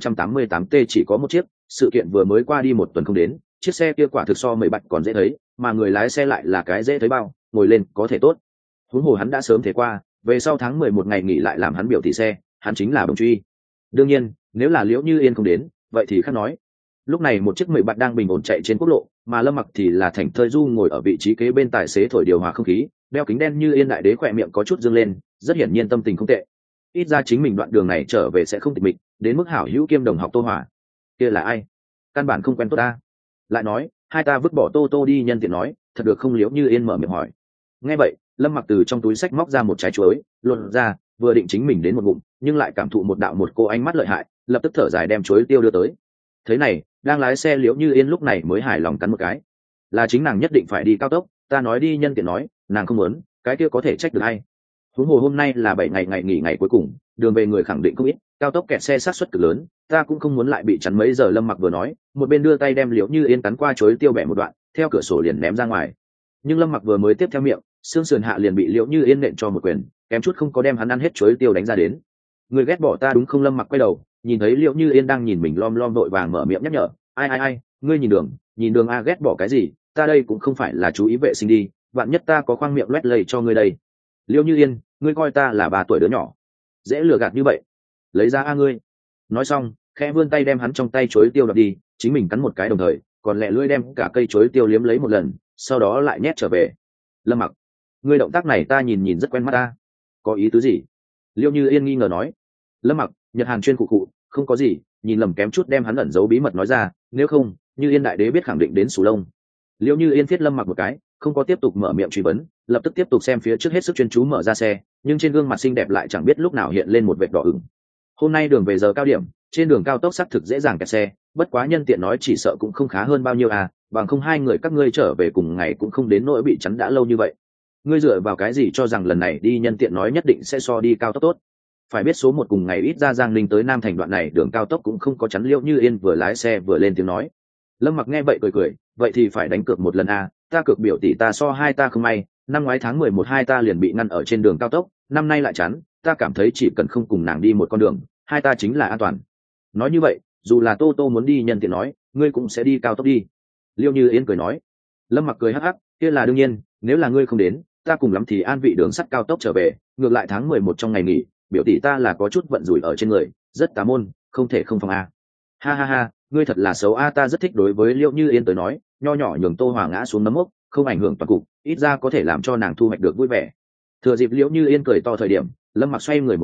2888T chỉ có một chiếc, sự kiện vừa mới qua đi 1 tuần không đến, chiếc xe kia quả thực so 10 bạch còn dễ thấy, mà người lái xe lại là cái dễ thấy bao, ngồi lên có thể tốt. Huống hồ hắn đã sớm thế qua, về sau tháng 11 ngày nghỉ lại làm hắn biểu tỷ xe, hắn chính là bồng truy. Đương nhiên, nếu là Liễu Như Yên không đến, vậy thì khác nói. Lúc này một chiếc 10 bạch đang bình ổn chạy trên quốc lộ, mà Lâm Mặc thì là thảnh thơi du ngồi ở vị trí kế bên tài xế thổi điều hòa không khí, đeo kính đen như Yên đại đế khỏe miệng có chút dương lên, rất hiển nhiên tâm tình không tệ. Ít ra chính mình đoạn đường này trở về sẽ không tịch mịch, đến mức hảo hữu kiêm đồng học Tô Hòa. Kia là ai? Căn bản không quen tốt ta. Lại nói, hai ta vứt bỏ Tô đi nhân tiện nói, thật được không? Liễu Như Yên mở miệng hỏi. Nghe vậy, Lâm Mặc từ trong túi xách móc ra một trái chuối, luồn ra, vừa định chính mình đến một ngụm, nhưng lại cảm thụ một đạo một cô ánh mắt lợi hại, lập tức thở dài đem chuối tiêu đưa tới. Thế này, đang lái xe Liễu Như Yên lúc này mới hài lòng cắn một cái. Là chính nàng nhất định phải đi cao tốc, ta nói đi nhân tiện nói, nàng không muốn, cái kia có thể trách được hay. Huống hồ hôm nay là 7 ngày nghỉ ngày cuối cùng, đường về người khẳng định không ít, cao tốc kẹt xe sát suất cực lớn, ta cũng không muốn lại bị chắn mấy giờ. Lâm Mặc vừa nói, một bên đưa tay đem Liễu Như Yên cắn qua chuối tiêu bẻ một đoạn, theo cửa sổ liền ném ra ngoài. Nhưng Lâm Mặc vừa mới tiếp theo miệng, xương sườn hạ liền bị Liễu Như Yên nện cho một quyền, kém chút không có đem hắn ăn hết chuối tiêu đánh ra đến. Người ghét bỏ ta đúng không? Lâm Mặc quay đầu, nhìn thấy Liễu Như Yên đang nhìn mình lom lom vội vàng mở miệng nhắc nhở, ai, ngươi nhìn đường a. Ghét bỏ cái gì, ta đây cũng không phải là chú ý vệ sinh đi, vạn nhất ta có khoang miệng loét lầy cho ngươi đây. Liễu Như Yên, ngươi coi ta là 3 tuổi đứa nhỏ, dễ lừa gạt như vậy, lấy ra a ngươi. Nói xong, khẽ vươn tay đem hắn trong tay chuối tiêu đập đi, chính mình cắn một cái đồng thời còn lẹ lưỡi đem cả cây chuối tiêu liếm lấy một lần, sau đó lại nhét trở về. Lâm Mặc, ngươi động tác này ta nhìn rất quen mắt ta, có ý tứ gì? Liễu Như Yên nghi ngờ nói. Lâm Mặc, Nhật Hàn chuyên cụ, không có gì, nhìn lầm kém chút đem hắn ẩn giấu bí mật nói ra, nếu không Như Yên đại đế biết khẳng định đến sù lông. Liễu Như Yên viết Lâm Mặc một cái, không có tiếp tục mở miệng truy vấn, lập tức tiếp tục xem phía trước, hết sức chuyên chú mở ra xe, nhưng trên gương mặt xinh đẹp lại chẳng biết lúc nào hiện lên một vệt đỏ ửng. Hôm nay đường về giờ cao điểm, trên đường cao tốc xác thực dễ dàng kẹt xe, bất quá nhân tiện nói chỉ sợ cũng không khá hơn bao nhiêu à, bằng không hai người các ngươi trở về cùng ngày cũng không đến nỗi bị chắn đã lâu như vậy. Ngươi dựa vào cái gì cho rằng lần này đi nhân tiện nói nhất định sẽ so đi cao tốc tốt? Phải biết số 1 cùng ngày ít ra Giang Ninh tới Nam Thành đoạn này đường cao tốc cũng không có chắn. Liễu Như Yên vừa lái xe vừa lên tiếng nói. Lâm Mặc nghe vậy cười, vậy thì phải đánh cược một lần à, ta cược biểu tỷ ta so hai ta không may, năm ngoái tháng 11 hai ta liền bị ngăn ở trên đường cao tốc, năm nay lại chắn, ta cảm thấy chỉ cần không cùng nàng đi một con đường, hai ta chính là an toàn. Nói như vậy, dù là Tô muốn đi nhân tiện nói, ngươi cũng sẽ đi cao tốc đi. Liễu Như Yên cười nói. Lâm Mặc cười hắc hắc, kia là đương nhiên, nếu là ngươi không đến, ta cùng lắm thì an vị đường sắt cao tốc trở về, ngược lại tháng 11 trong ngày nghỉ, biểu tỷ ta là có chút vận rủi ở trên người, rất tà môn, không thể không phòng a. Ha, ngươi thật là xấu a. Ta rất thích. Đối với Liễu Như Yên tới nói, nho nhỏ nhường Tô Hòa ngã xuống nấm mốc, không ảnh hưởng toàn cục, ít ra có thể làm cho nàng thu hoạch được vui vẻ. Thừa dịp Liễu Như Yên cười to thời điểm, Lâm Mặc xoay người một cái,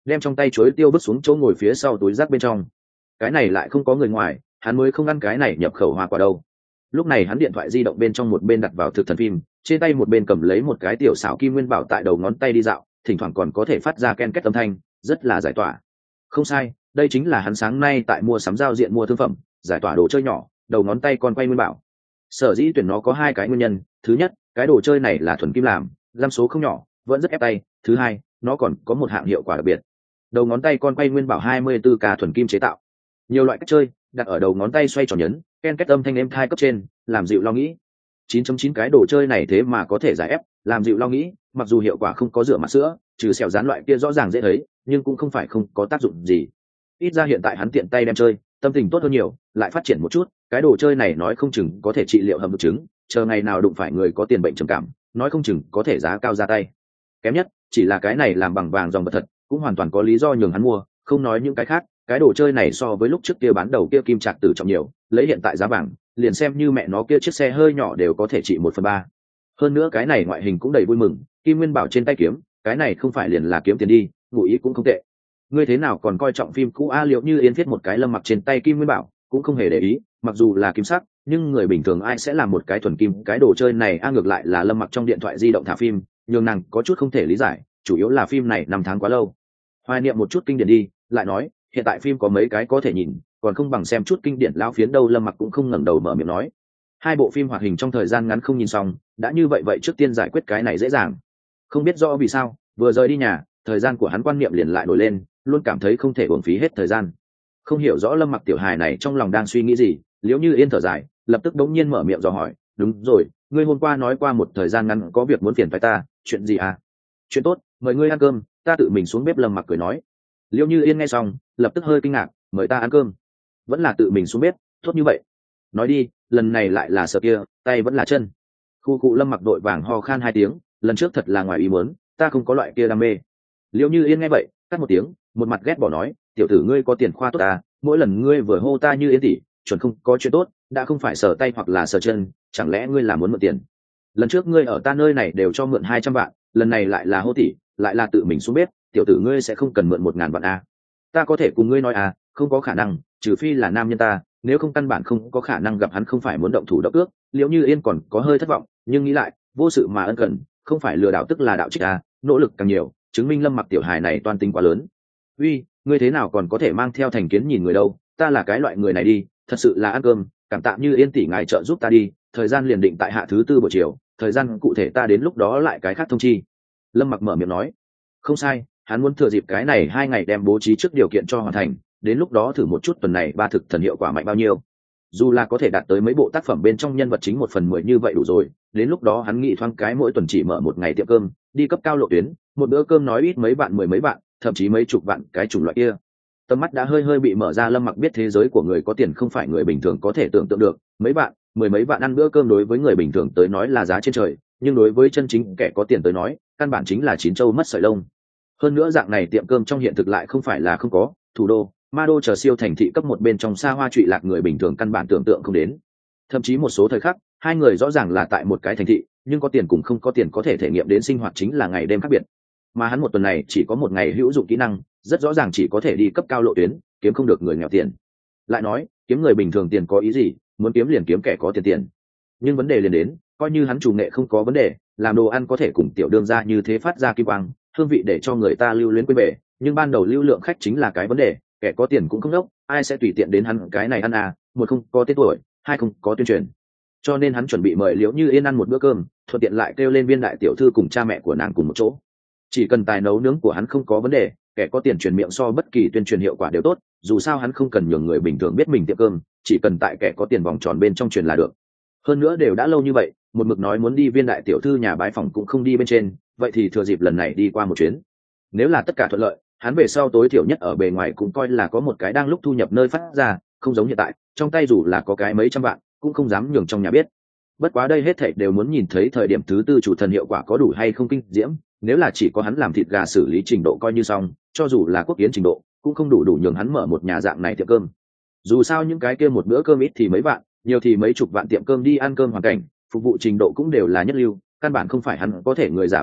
đem trong tay chuối tiêu vứt xuống chỗ ngồi phía sau túi rác bên trong. Cái này lại không có người ngoài, hắn mới không ăn cái này nhập khẩu hoa quả đâu. Lúc này hắn điện thoại di động bên trong một bên đặt vào thực thần phim, trên tay một bên cầm lấy một cái tiểu xảo kim nguyên bảo tại đầu ngón tay đi dạo, thỉnh thoảng còn có thể phát ra ken két âm thanh, rất là giải tỏa. Không sai, đây chính là hắn sáng nay tại mua sắm giao diện mua thương phẩm, giải tỏa đồ chơi nhỏ, đầu ngón tay còn quay nguyên bảo. Sở dĩ tuyển nó có hai cái nguyên nhân, thứ nhất, cái đồ chơi này là thuần kim làm, gam số không nhỏ, vẫn rất ép tay, thứ hai, nó còn có một hạng hiệu quả đặc biệt. Đầu ngón tay con quay nguyên bảo 24K thuần kim chế tạo. Nhiều loại cách chơi, đặt ở đầu ngón tay xoay tròn nhấn, ken két âm thanh êm thai cấp trên, làm dịu lo nghĩ. 9.9 cái đồ chơi này thế mà có thể giải ép, làm dịu lo nghĩ, mặc dù hiệu quả không có rửa mặt sữa, trừ sẹo dán loại kia rõ ràng dễ thấy, nhưng cũng không phải không có tác dụng gì. Ít ra hiện tại hắn tiện tay đem chơi, tâm tình tốt hơn nhiều, lại phát triển một chút, cái đồ chơi này nói không chừng có thể trị liệu hầm thực chứng, chờ ngày nào đụng phải người có tiền bệnh trầm cảm, nói không chừng có thể giá cao ra tay. Kém nhất chỉ là cái này làm bằng vàng dòng vật thật, cũng hoàn toàn có lý do nhường hắn mua, không nói những cái khác, cái đồ chơi này so với lúc trước kia bán đầu kia kim trạc tử trọng nhiều, lấy hiện tại giá vàng, liền xem như mẹ nó kia chiếc xe hơi nhỏ đều có thể trị 1/3. Hơn nữa cái này ngoại hình cũng đầy vui mừng, kim nguyên bảo trên tay kiếm, cái này không phải liền là kiếm tiền đi, ngụ ý cũng không tệ. Ngươi thế nào còn coi trọng phim cũ a? Liệu như Yên viết một cái Lâm Mặc trên tay kim nguyên bảo, cũng không hề để ý, mặc dù là kim sắc, nhưng người bình thường ai sẽ làm một cái thuần kim, cái đồ chơi này a. Ngược lại là Lâm Mặc trong điện thoại di động thả phim, nhưng nàng có chút không thể lý giải, chủ yếu là phim này 5 tháng quá lâu. Hoài niệm một chút kinh điển đi, lại nói, hiện tại phim có mấy cái có thể nhìn, còn không bằng xem chút kinh điển lão phiến đâu. Lâm Mặc cũng không ngẩng đầu mở miệng nói. Hai bộ phim hoạt hình trong thời gian ngắn không nhìn xong, đã như vậy trước tiên giải quyết cái này dễ dàng. Không biết rõ vì sao, vừa rời đi nhà, thời gian của hắn quan niệm liền lại nổi lên, luôn cảm thấy không thể uổng phí hết thời gian. Không hiểu rõ Lâm Mặc tiểu hài này trong lòng đang suy nghĩ gì, Liễu Như Yên thở dài, lập tức đống nhiên mở miệng dò hỏi, đúng rồi, ngươi hôm qua nói qua một thời gian ngắn có việc muốn phiền phải ta, chuyện gì à? Chuyện tốt, mời ngươi ăn cơm, ta tự mình xuống bếp. Lâm Mặc cười nói. Liễu Như Yên nghe xong, lập tức hơi kinh ngạc, mời ta ăn cơm, vẫn là tự mình xuống bếp, tốt như vậy. Nói đi, lần này lại là sợ kia, tay vẫn là chân. Khu cụ. Lâm Mặc đội vàng ho khan 2 tiếng, lần trước thật là ngoài ý muốn, ta không có loại kia đam mê. Liễu Như Yên nghe vậy, cắt một tiếng, một mặt ghét bỏ nói, tiểu tử ngươi có tiền khoa tốt ta, mỗi lần ngươi vừa hô ta Như Yên tỷ, chuẩn không có chuyện tốt, đã không phải sờ tay hoặc là sờ chân, chẳng lẽ ngươi là muốn mượn tiền? Lần trước ngươi ở ta nơi này đều cho mượn 200 vạn, lần này lại là hô tỷ, lại là tự mình xuống bếp, tiểu tử ngươi sẽ không cần mượn 1.000 vạn à? Ta có thể cùng ngươi nói à, không có khả năng, trừ phi là nam nhân ta, nếu không căn bản không có khả năng gặp hắn không phải muốn động thủ động ước. Liễu Như Yên còn có hơi thất vọng, nhưng nghĩ lại, vô sự mà ân cần, không phải lừa đảo tức là đạo trích à, nỗ lực càng nhiều, chứng minh Lâm Mặc tiểu hài này toan tính quá lớn. Uy, ngươi thế nào còn có thể mang theo thành kiến nhìn người đâu, ta là cái loại người này đi, thật sự là ăn cơm, cảm tạ Như Yên tỷ ngài trợ giúp ta đi, thời gian liền định tại hạ thứ 4 buổi chiều, thời gian cụ thể ta đến lúc đó lại cái khác thông chi. Lâm Mặc mở miệng nói. Không sai, hắn muốn thừa dịp cái này 2 ngày đem bố trí trước điều kiện cho hoàn thành, đến lúc đó thử một chút tuần này 3 thực thần hiệu quả mạnh bao nhiêu. Dù là có thể đạt tới mấy bộ tác phẩm bên trong nhân vật chính 1/10 như vậy đủ rồi, đến lúc đó hắn nghĩ thoáng cái mỗi tuần chỉ mở một ngày tiệm cơm, đi cấp cao lộ tuyến, một bữa cơm nói ít mấy bạn, 10 mấy bạn, thậm chí mấy chục vạn cái chủng loại kia. Tầm mắt đã hơi bị mở ra. Lâm Mặc biết thế giới của người có tiền không phải người bình thường có thể tưởng tượng được, mấy bạn, 10 mấy bạn ăn bữa cơm đối với người bình thường tới nói là giá trên trời, nhưng đối với chân chính kẻ có tiền tới nói, căn bản chính là chín châu mất sợi lông. Hơn nữa dạng này tiệm cơm trong hiện thực lại không phải là không có, thủ đô, ma đô chờ siêu thành thị cấp 1 bên trong xa hoa trụy lạc người bình thường căn bản tưởng tượng không đến. Thậm chí một số thời khắc, hai người rõ ràng là tại một cái thành thị, nhưng có tiền cùng không có tiền có thể thể nghiệm đến sinh hoạt chính là ngày đêm khác biệt. Mà hắn một tuần này chỉ có một ngày hữu dụng kỹ năng, rất rõ ràng chỉ có thể đi cấp cao lộ tuyến, kiếm không được người nghèo tiền. Lại nói, kiếm người bình thường tiền có ý gì, muốn kiếm liền kiếm kẻ có tiền. Nhưng vấn đề liền đến, coi như hắn chủ nghệ không có vấn đề, làm đồ ăn có thể cùng tiểu đương gia như thế phát ra kim quang, hương vị để cho người ta lưu luyến quên bề, nhưng ban đầu lưu lượng khách chính là cái vấn đề, kẻ có tiền cũng không đốc, ai sẽ tùy tiện đến hắn cái này ăn à, một không có tên tuổi, hai không có tuyên truyền. Cho nên hắn chuẩn bị mời Liễu Như Yên ăn một bữa cơm, thuận tiện lại kêu lên Viên đại tiểu thư cùng cha mẹ của nàng cùng một chỗ. Chỉ cần tài nấu nướng của hắn không có vấn đề, kẻ có tiền truyền miệng so bất kỳ tuyên truyền hiệu quả đều tốt, dù sao hắn không cần nhường người bình thường biết mình tiệm cơm, chỉ cần tại kẻ có tiền vòng tròn bên trong truyền là được. Hơn nữa đều đã lâu như vậy, một mực nói muốn đi Viên đại tiểu thư nhà bái phòng cũng không đi bên trên, vậy thì thừa dịp lần này đi qua một chuyến. Nếu là tất cả thuận lợi, hắn về sau tối thiểu nhất ở bề ngoài cũng coi là có một cái đang lúc thu nhập nơi phát ra, không giống hiện tại, trong tay dù là có cái mấy trăm vạn, cũng không dám nhường trong nhà biết. Bất quá đây hết thảy đều muốn nhìn thấy thời điểm thứ 4 chủ thần hiệu quả có đủ hay không kinh diễm, nếu là chỉ có hắn làm thịt gà xử lý trình độ coi như xong, cho dù là quốc kiến trình độ, cũng không đủ nhường hắn mở một nhà dạng này tiệm cơm. Dù sao những cái kia một bữa cơm ít thì mấy vạn, nhiều thì mấy chục vạn tiệm cơm đi ăn cơm hoàn cảnh, phục vụ trình độ cũng đều là nhất lưu, căn bản không phải hắn có thể người già bị đụng,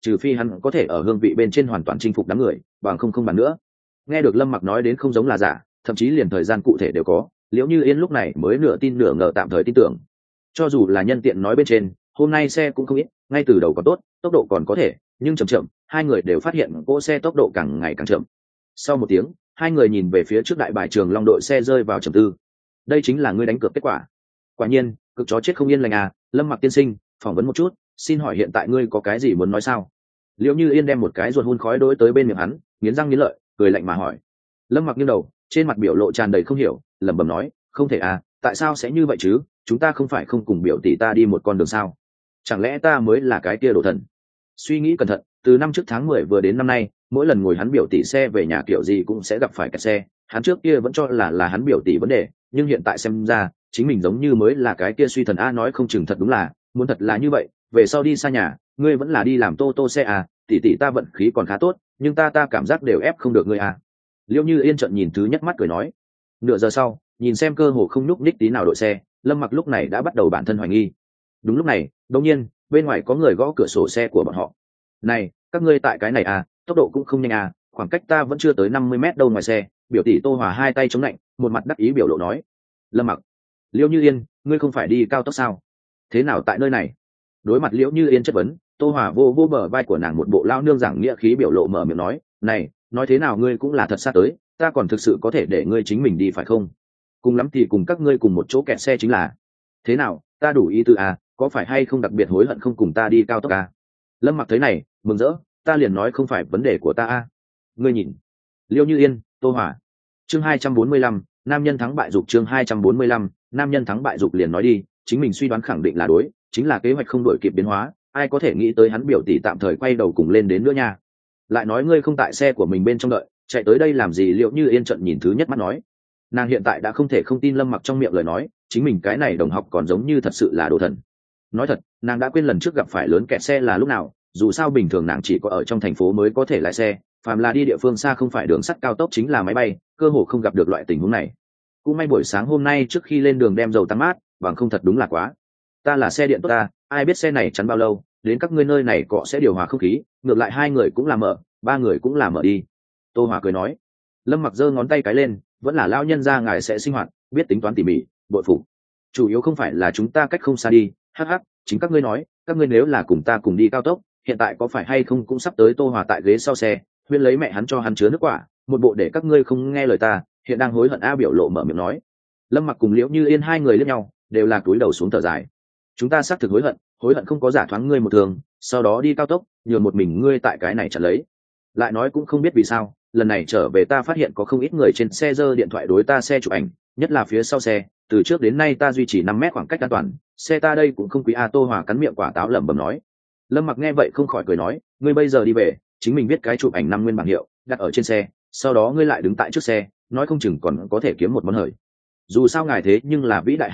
trừ phi hắn có thể ở hương vị bên trên hoàn toàn chinh phục đám người, bằng không bàn nữa. Nghe được Lâm Mặc nói đến không giống là giả, thậm chí liền thời gian cụ thể đều có, Liễu Như Yên lúc này mới nửa tin nửa ngờ tạm thời tin tưởng. Cho dù là nhân tiện nói bên trên, hôm nay xe cũng không ít, ngay từ đầu còn tốt, tốc độ còn có thể, nhưng chậm chậm, hai người đều phát hiện cỗ xe tốc độ càng ngày càng chậm. Sau một tiếng, hai người nhìn về phía trước đại bài trường Long đội xe rơi vào trầm tư. Đây chính là ngươi đánh cược kết quả. Quả nhiên, cực chó chết không yên lành à, Lâm Mặc tiên sinh, phỏng vấn một chút, xin hỏi hiện tại ngươi có cái gì muốn nói sao? Liễu Như Yên đem một cái ruột hun khói đối tới bên miệng hắn, nghiến răng nghiến lợi, cười lạnh mà hỏi. Lâm Mặc nghiêng đầu, trên mặt biểu lộ tràn đầy không hiểu, lẩm bẩm nói, không thể à, tại sao sẽ như vậy chứ, chúng ta không phải không cùng biểu tỷ ta đi một con đường sao? Chẳng lẽ ta mới là cái kia đồ thần? Suy nghĩ cẩn thận, từ năm trước tháng 10 vừa đến năm nay, mỗi lần ngồi hắn biểu tỷ xe về nhà kiểu gì cũng sẽ gặp phải kẹt xe, hắn trước kia vẫn cho là hắn biểu tỷ vấn đề, nhưng hiện tại xem ra, chính mình giống như mới là cái kia suy thần a, nói không chừng thật đúng là, muốn thật là như vậy, về sau đi xa nhà, ngươi vẫn là đi làm tô xe à, tỷ tỷ ta vận khí còn khá tốt, nhưng ta cảm giác đều ép không được ngươi à. Liễu Như Yên trợn nhìn thứ nhất mắt cười nói. Nửa giờ sau, nhìn xem cơ hồ không nhúc nhích tí nào đội xe, Lâm Mặc lúc này đã bắt đầu bản thân hoài nghi. Đúng lúc này, đột nhiên, bên ngoài có người gõ cửa sổ xe của bọn họ. Này, các ngươi tại cái này à, tốc độ cũng không nhanh à, khoảng cách ta vẫn chưa tới 50 mét đâu ngoài xe. Biểu tỷ Tô Hòa hai tay chống lạnh, một mặt đắc ý biểu lộ nói. Lâm Mặc, Liễu Như Yên, ngươi không phải đi cao tốc sao? Thế nào tại nơi này? Đối mặt Liễu Như Yên chất vấn, Tô Hòa vô bờ vai của nàng một bộ lao nương giảng nghĩa khí biểu lộ mở miệng nói, này, nói thế nào ngươi cũng là thật xa tới, ta còn thực sự có thể để ngươi chính mình đi phải không? Cùng lắm thì cùng các ngươi cùng một chỗ kẹt xe chính là. Thế nào, ta đủ ý tư à, có phải hay không đặc biệt hối hận không cùng ta đi cao tốc à? Lâm Mặc thấy này, mừng rỡ, ta liền nói không phải vấn đề của ta à. Ngươi nhìn. Liễu Như Yên, Tô Hòa. Chương 245, nam nhân thắng bại dục. Chương 245, nam nhân thắng bại dục. Liền nói đi, chính mình suy đoán khẳng định là đối, chính là kế hoạch không đổi kịp biến hóa, ai có thể nghĩ tới hắn biểu tỷ tạm thời quay đầu cùng lên đến nữa nha. Lại nói ngươi không tại xe của mình bên trong đợi, chạy tới đây làm gì? Liễu Như Yên trận nhìn thứ nhất mắt nói. Nàng hiện tại đã không thể không tin Lâm Mặc trong miệng lời nói, chính mình cái này đồng học còn giống như thật sự là đồ thần. Nói thật, nàng đã quên lần trước gặp phải lớn kẹt xe là lúc nào, dù sao bình thường nàng chỉ có ở trong thành phố mới có thể lái xe, phàm là đi địa phương xa không phải đường sắt cao tốc chính là máy bay, cơ hồ không gặp được loại tình huống này. Cũng may buổi sáng hôm nay trước khi lên đường đem dầu tăng mát, bằng không thật đúng là quá. Ta là xe điện tốt ta, ai biết xe này chắn bao lâu, đến các ngươi nơi này cọ sẽ điều hòa không khí, ngược lại hai người cũng làm mở, ba người cũng làm mở đi. Tô Hòa cười nói. Lâm Mặc giơ ngón tay cái lên, vẫn là lão nhân gia ngài sẽ sinh hoạt, biết tính toán tỉ mỉ, bội phục. Chủ yếu không phải là chúng ta cách không xa đi, hắc hắc, chính các ngươi nói, các ngươi nếu là cùng ta cùng đi cao tốc, hiện tại có phải hay không cũng sắp tới. Tô Hòa tại ghế sau xe, huyên lấy mẹ hắn cho hắn chứa nước quả, một bộ để các ngươi không nghe lời ta, hiện đang hối hận a biểu lộ mở miệng nói. Lâm Mặc cùng Liễu Như Yên hai người liếc nhau, đều là cúi đầu xuống thở dài. Chúng ta xác thực hối hận không có giả thoáng ngươi một thường, sau đó đi cao tốc, nhường một mình ngươi tại cái này chặn lấy. Lại nói cũng không biết vì sao, lần này trở về ta phát hiện có không ít người trên xe giơ điện thoại đối ta xe chụp ảnh, nhất là phía sau xe, từ trước đến nay ta duy trì 5 mét khoảng cách an toàn, xe ta đây cũng không quý a. Tô Hòa cắn miệng quả táo lẩm bẩm nói. Lâm Mặc nghe vậy không khỏi cười nói, ngươi bây giờ đi về, chính mình viết cái chụp ảnh 5 nguyên bảng hiệu, đặt ở trên xe, sau đó ngươi lại đứng tại trước xe, nói không chừng còn có thể kiếm một món hời. Dù sao ngài thế nhưng là vĩ đại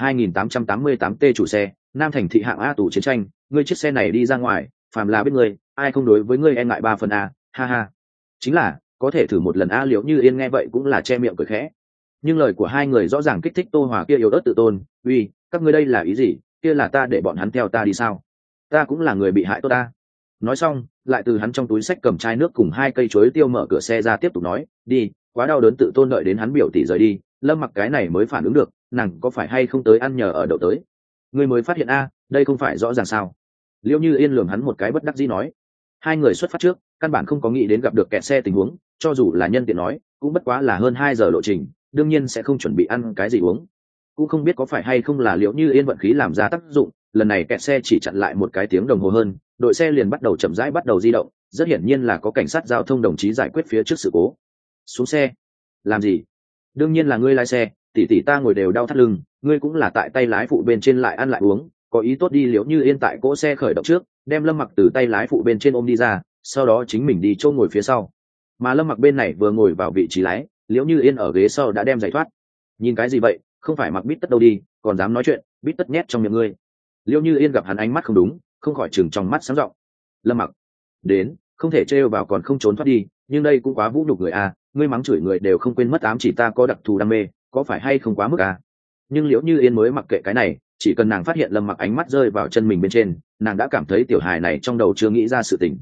2888 t chủ xe, Nam thành thị hạng A tù chiến tranh, ngươi chiếc xe này đi ra ngoài, phàm là biết ngươi, ai không đối với ngươi e ngại 3 phần a, ha ha. Chính là, có thể thử một lần a. Liễu Như Yên nghe vậy cũng là che miệng cười khẽ. Nhưng lời của hai người rõ ràng kích thích Tô Hòa kia yếu ớt tự tôn, uy, các ngươi đây là ý gì, kia là ta để bọn hắn theo ta đi sao? Ta cũng là người bị hại tốt ta. Nói xong, lại từ hắn trong túi xách cầm chai nước cùng 2 cây chuối tiêu mở cửa xe ra tiếp tục nói, đi, quá đau đớn tự tôn. Đợi đến hắn biểu tỷ rời đi, Lâm Mặc cái này mới phản ứng được, nàng có phải hay không tới ăn nhờ ở đậu tới. Ngươi mới phát hiện a, đây không phải rõ ràng sao? Liễu Như Yên lườm hắn một cái bất đắc dĩ nói. Hai người xuất phát trước, căn bản không có nghĩ đến gặp được kẹt xe tình huống, cho dù là nhân tiện nói, cũng bất quá là hơn 2 giờ lộ trình, đương nhiên sẽ không chuẩn bị ăn cái gì uống. Cũng không biết có phải hay không là Liễu Như Yên vận khí làm ra tác dụng, lần này kẹt xe chỉ chặn lại 1 cái tiếng đồng hồ hơn, đội xe liền bắt đầu chậm rãi bắt đầu di động, rất hiển nhiên là có cảnh sát giao thông đồng chí giải quyết phía trước sự cố. Xuống xe. Làm gì? Đương nhiên là ngươi lái xe, tỷ tỷ ta ngồi đều đau thắt lưng, ngươi cũng là tại tay lái phụ bên trên lại ăn lại uống, có ý tốt đi. Liễu Như Yên tại cỗ xe khởi động trước, đem Lâm Mặc từ tay lái phụ bên trên ôm đi ra, sau đó chính mình đi chỗ ngồi phía sau. Mà Lâm Mặc bên này vừa ngồi vào vị trí lái, Liễu Như Yên ở ghế sau đã đem giày thoát. Nhìn cái gì vậy, không phải mặc bít tất đâu đi, còn dám nói chuyện, bít tất nhét trong miệng ngươi. Liễu Như Yên gặp hắn ánh mắt không đúng, không khỏi chừng trong mắt sáng rộng. Lâm Mặc, đến, không thể trêu vào còn không trốn thoát đi, nhưng đây cũng quá vũ nhục người a, ngươi mắng chửi người đều không quên mất ám chỉ ta có đặc thù đam mê, có phải hay không quá mức a? Nhưng Liễu Như Yên mới mặc kệ cái này, chỉ cần nàng phát hiện Lâm Mặc ánh mắt rơi vào chân mình bên trên, nàng đã cảm thấy tiểu hài này trong đầu chưa nghĩ ra sự tình.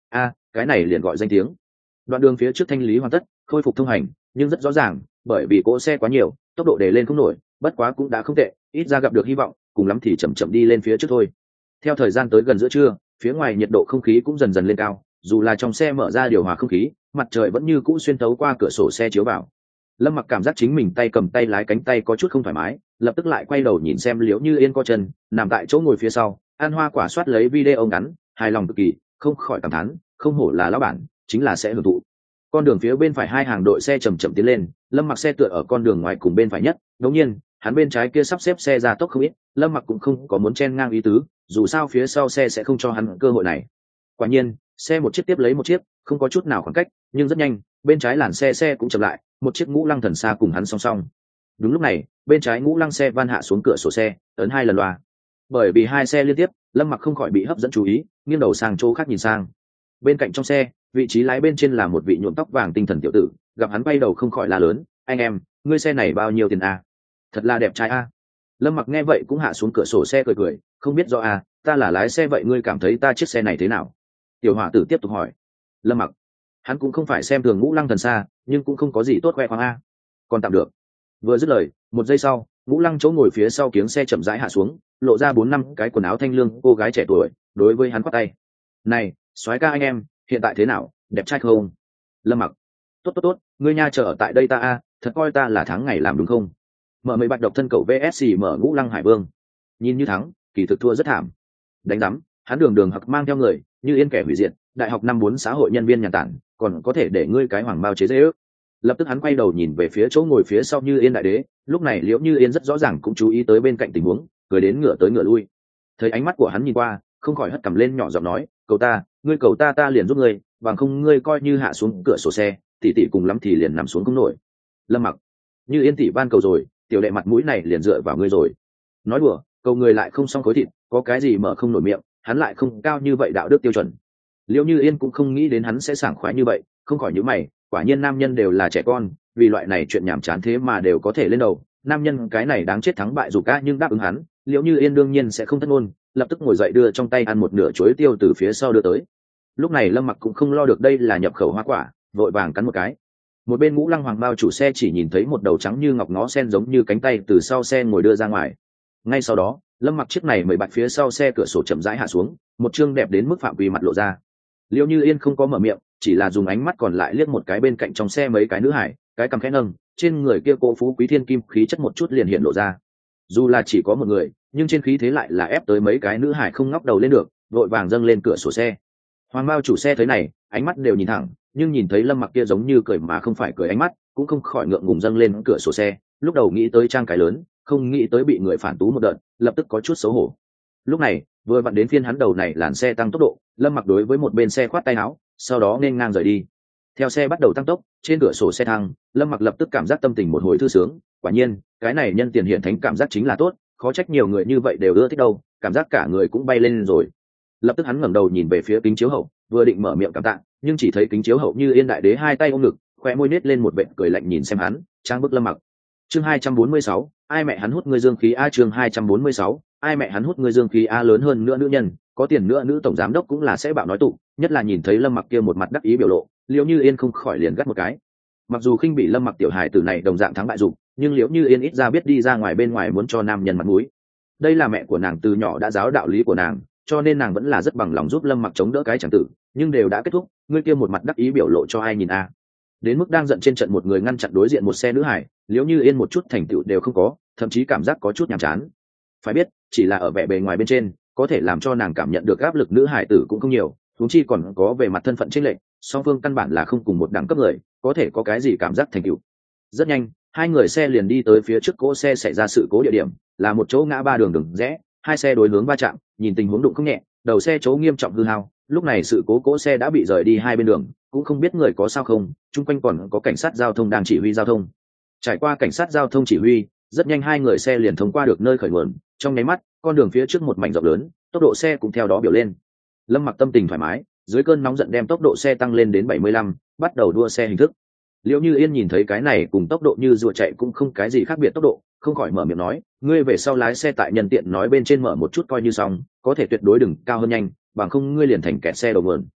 Cái này liền gọi danh tiếng. Đoạn đường phía trước thanh lý hoàn tất, khôi phục thông hành, nhưng rất rõ ràng bởi vì cỗ xe quá nhiều, tốc độ để lên không nổi, bất quá cũng đã không tệ, ít ra gặp được hy vọng, cùng lắm thì chậm chậm đi lên phía trước thôi. Theo thời gian tới gần giữa trưa, phía ngoài nhiệt độ không khí cũng dần dần lên cao, dù là trong xe mở ra điều hòa không khí, mặt trời vẫn như cũ xuyên thấu qua cửa sổ xe chiếu vào. Lâm Mặc cảm giác chính mình tay cầm tay lái cánh tay có chút không thoải mái, lập tức lại quay đầu nhìn xem Liễu Như Yên co chân nằm tại chỗ ngồi phía sau, An Hoa quả soát lấy video ngắn, hài lòng cực kỳ, không khỏi cảm thán, không hổ là lão bản, chính là sẽ hưởng thụ. Con đường phía bên phải hai hàng đội xe chậm chậm tiến lên, Lâm Mặc xe tựa ở con đường ngoài cùng bên phải nhất, đột nhiên, hắn bên trái kia sắp xếp xe ra tốc không ít, Lâm Mặc cũng không có muốn chen ngang ý tứ, dù sao phía sau xe sẽ không cho hắn cơ hội này. Quả nhiên, xe một chiếc tiếp lấy một chiếc, không có chút nào khoảng cách, nhưng rất nhanh, bên trái làn xe cũng chậm lại, một chiếc Ngũ Lăng Thần Xa cùng hắn song song. Đúng lúc này, bên trái Ngũ Lăng xe van hạ xuống cửa sổ xe, ấn 2 lần loa. Bởi vì hai xe liên tiếp, Lâm Mặc không khỏi bị hấp dẫn chú ý, nghiêng đầu sang chỗ khác nhìn sang. Bên cạnh trong xe, vị trí lái bên trên là một vị nhuộm tóc vàng tinh thần tiểu tử, gặp hắn bay đầu không khỏi la lớn, anh em, ngươi xe này bao nhiêu tiền a? Thật là đẹp trai a. Lâm Mặc nghe vậy cũng hạ xuống cửa sổ xe cười cười, không biết do a, ta là lái xe vậy ngươi cảm thấy ta chiếc xe này thế nào? Tiểu hỏa tử tiếp tục hỏi. Lâm Mặc, hắn cũng không phải xem thường Ngũ Lăng Thần Xa, nhưng cũng không có gì tốt khoe khoang a. Còn tạm được. Vừa dứt lời, một giây sau, Ngũ Lăng chỗ ngồi phía sau kiếng xe chậm rãi hạ xuống, lộ ra 4-5 cái quần áo thanh lương cô gái trẻ tuổi, đối với hắn quát tay. Này, soái ca anh em, hiện tại thế nào, đẹp trai không? Lâm Mặc, tốt, ngươi nha chờ ở tại đây ta a, thật coi ta là tháng ngày làm đúng không? Mở mấy bạch độc thân cậu VSC mở Ngũ Lăng Hải Vương, nhìn như thắng, kỳ thực thua rất thảm. Đánh đắm, hắn đường hặc mang theo người, như yên kẻ hủy diệt, đại học năm 4 xã hội nhân viên nhàn tản, còn có thể để ngươi cái hoàng bao chế dễ ước. Lập tức hắn quay đầu nhìn về phía chỗ ngồi phía sau Như Yên đại đế, lúc này Liễu Như Yên rất rõ ràng cũng chú ý tới bên cạnh tình huống, cười đến ngửa tới ngửa lui. Thấy ánh mắt của hắn nhìn qua, không khỏi hất cằm lên nhỏ giọng nói, cầu ta, ngươi cầu ta liền giúp ngươi, bằng không ngươi coi như hạ xuống cửa sổ xe, tỷ tỷ cùng lắm thì liền nằm xuống không nổi. Lâm Mặc, Như Yên tỷ ban cầu rồi, tiểu đệ mặt mũi này liền dựa vào ngươi rồi. Nói đùa, cầu người lại không xong khối thịt, có cái gì mở không nổi miệng, hắn lại không cao như vậy đạo đức tiêu chuẩn. Liễu Như Yên cũng không nghĩ đến hắn sẽ sảng khoái như vậy, không khỏi nhíu mày, quả nhiên nam nhân đều là trẻ con, vì loại này chuyện nhảm chán thế mà đều có thể lên đầu, nam nhân cái này đáng chết thắng bại dù ca nhưng đáp ứng hắn, Liễu Như Yên đương nhiên sẽ không thất ngôn, lập tức ngồi dậy đưa trong tay ăn một nửa chuối tiêu từ phía sau đưa tới. Lúc này Lâm Mặc cũng không lo được đây là nhập khẩu hoa quả, vội vàng cắn một cái. Một bên Ngũ Lăng Hoàng bao chủ xe chỉ nhìn thấy một đầu trắng như ngọc ngó sen giống như cánh tay từ sau xe ngồi đưa ra ngoài. Ngay sau đó, Lâm Mặc chiếc này mười bạch phía sau xe cửa sổ chậm rãi hạ xuống, một chương đẹp đến mức phạm vi mặt lộ ra. Liễu Như Yên không có mở miệng, chỉ là dùng ánh mắt còn lại liếc một cái bên cạnh trong xe mấy cái nữ hải, cái cằm khẽ nâng, trên người kia cô phú quý thiên kim khí chất một chút liền hiện lộ ra. Dù là chỉ có một người, nhưng trên khí thế lại là ép tới mấy cái nữ hải không ngóc đầu lên được, vội vàng dâng lên cửa sổ xe. Hoàng bao chủ xe thấy này, ánh mắt đều nhìn thẳng, nhưng nhìn thấy Lâm Mặc kia giống như cười mà không phải cười ánh mắt, cũng không khỏi ngượng ngùng dâng lên cửa sổ xe. Lúc đầu nghĩ tới trang cái lớn, không nghĩ tới bị người phản tú một đợt, lập tức có chút xấu hổ. Lúc này, vừa vặn đến phiên hắn đầu này làn xe tăng tốc độ, Lâm Mặc đối với một bên xe khoát tay áo, sau đó nên ngang rời đi. Theo xe bắt đầu tăng tốc, trên cửa sổ xe thăng, Lâm Mặc lập tức cảm giác tâm tình một hồi thư sướng, quả nhiên, cái này nhân tiền hiện thánh cảm giác chính là tốt, khó trách nhiều người như vậy đều ưa thích đâu, cảm giác cả người cũng bay lên rồi. Lập tức hắn ngẩng đầu nhìn về phía kính chiếu hậu, vừa định mở miệng cảm tạ, nhưng chỉ thấy kính chiếu hậu Như Yên đại đế hai tay ôm ngực, khóe môi nết lên một vệt cười lạnh nhìn xem hắn, trang bức Lâm Mặc. Chương 246, ai mẹ hắn hút ngươi dương khí a, chương 246, ai mẹ hắn hút ngươi dương khí a, lớn hơn nữa nữ nhân, có tiền nữa nữ tổng giám đốc cũng là sẽ bạo nói tụ, nhất là nhìn thấy Lâm Mặc kia một mặt đắc ý biểu lộ, Liễu Như Yên không khỏi liền gắt một cái. Mặc dù khinh bị Lâm Mặc tiểu hài tử này đồng dạng thắng bại dục, nhưng Liễu Như Yên ít ra biết đi ra ngoài bên ngoài muốn cho nam nhân mặt mũi. Đây là mẹ của nàng từ nhỏ đã giáo đạo lý của nàng, cho nên nàng vẫn là rất bằng lòng giúp Lâm Mặc chống đỡ cái chẳng tử, nhưng đều đã kết thúc, ngươi kia một mặt đắc ý biểu lộ cho ai nhìn a. Đến mức đang giận trên trận một người ngăn chặn đối diện một xe nữ hải, Liễu Như Yên một chút thành tựu đều không có, thậm chí cảm giác có chút nhàm chán. Phải biết, chỉ là ở vẻ bề ngoài bên trên, có thể làm cho nàng cảm nhận được áp lực nữ hải tử cũng không nhiều, huống chi còn có về mặt thân phận chênh lệch, song phương căn bản là không cùng một đẳng cấp người, có thể có cái gì cảm giác thành tựu. Rất nhanh, hai người xe liền đi tới phía trước cỗ xe xảy ra sự cố địa điểm, là một chỗ ngã ba đường rẽ, hai xe đối hướng va chạm, nhìn tình huống đụng không nhẹ, đầu xe chỗ nghiêm trọng hư hao, lúc này sự cố cỗ xe đã bị rời đi hai bên đường, cũng không biết người có sao không, chung quanh còn có cảnh sát giao thông đang chỉ huy giao thông. Trải qua cảnh sát giao thông chỉ huy, rất nhanh hai người xe liền thông qua được nơi khởi nguồn, trong nháy mắt, con đường phía trước một mảnh rộng lớn, tốc độ xe cũng theo đó biểu lên. Lâm Mặc tâm tình thoải mái, dưới cơn nóng giận đem tốc độ xe tăng lên đến 75, bắt đầu đua xe hình thức. Liễu Như Yên nhìn thấy cái này cùng tốc độ như rùa chạy cũng không cái gì khác biệt tốc độ, không khỏi mở miệng nói, ngươi về sau lái xe tại nhân tiện nói bên trên mở một chút coi như xong, có thể tuyệt đối đừng cao hơn nhanh, bằng không ngươi liền thành kẹt xe đầu nguồn.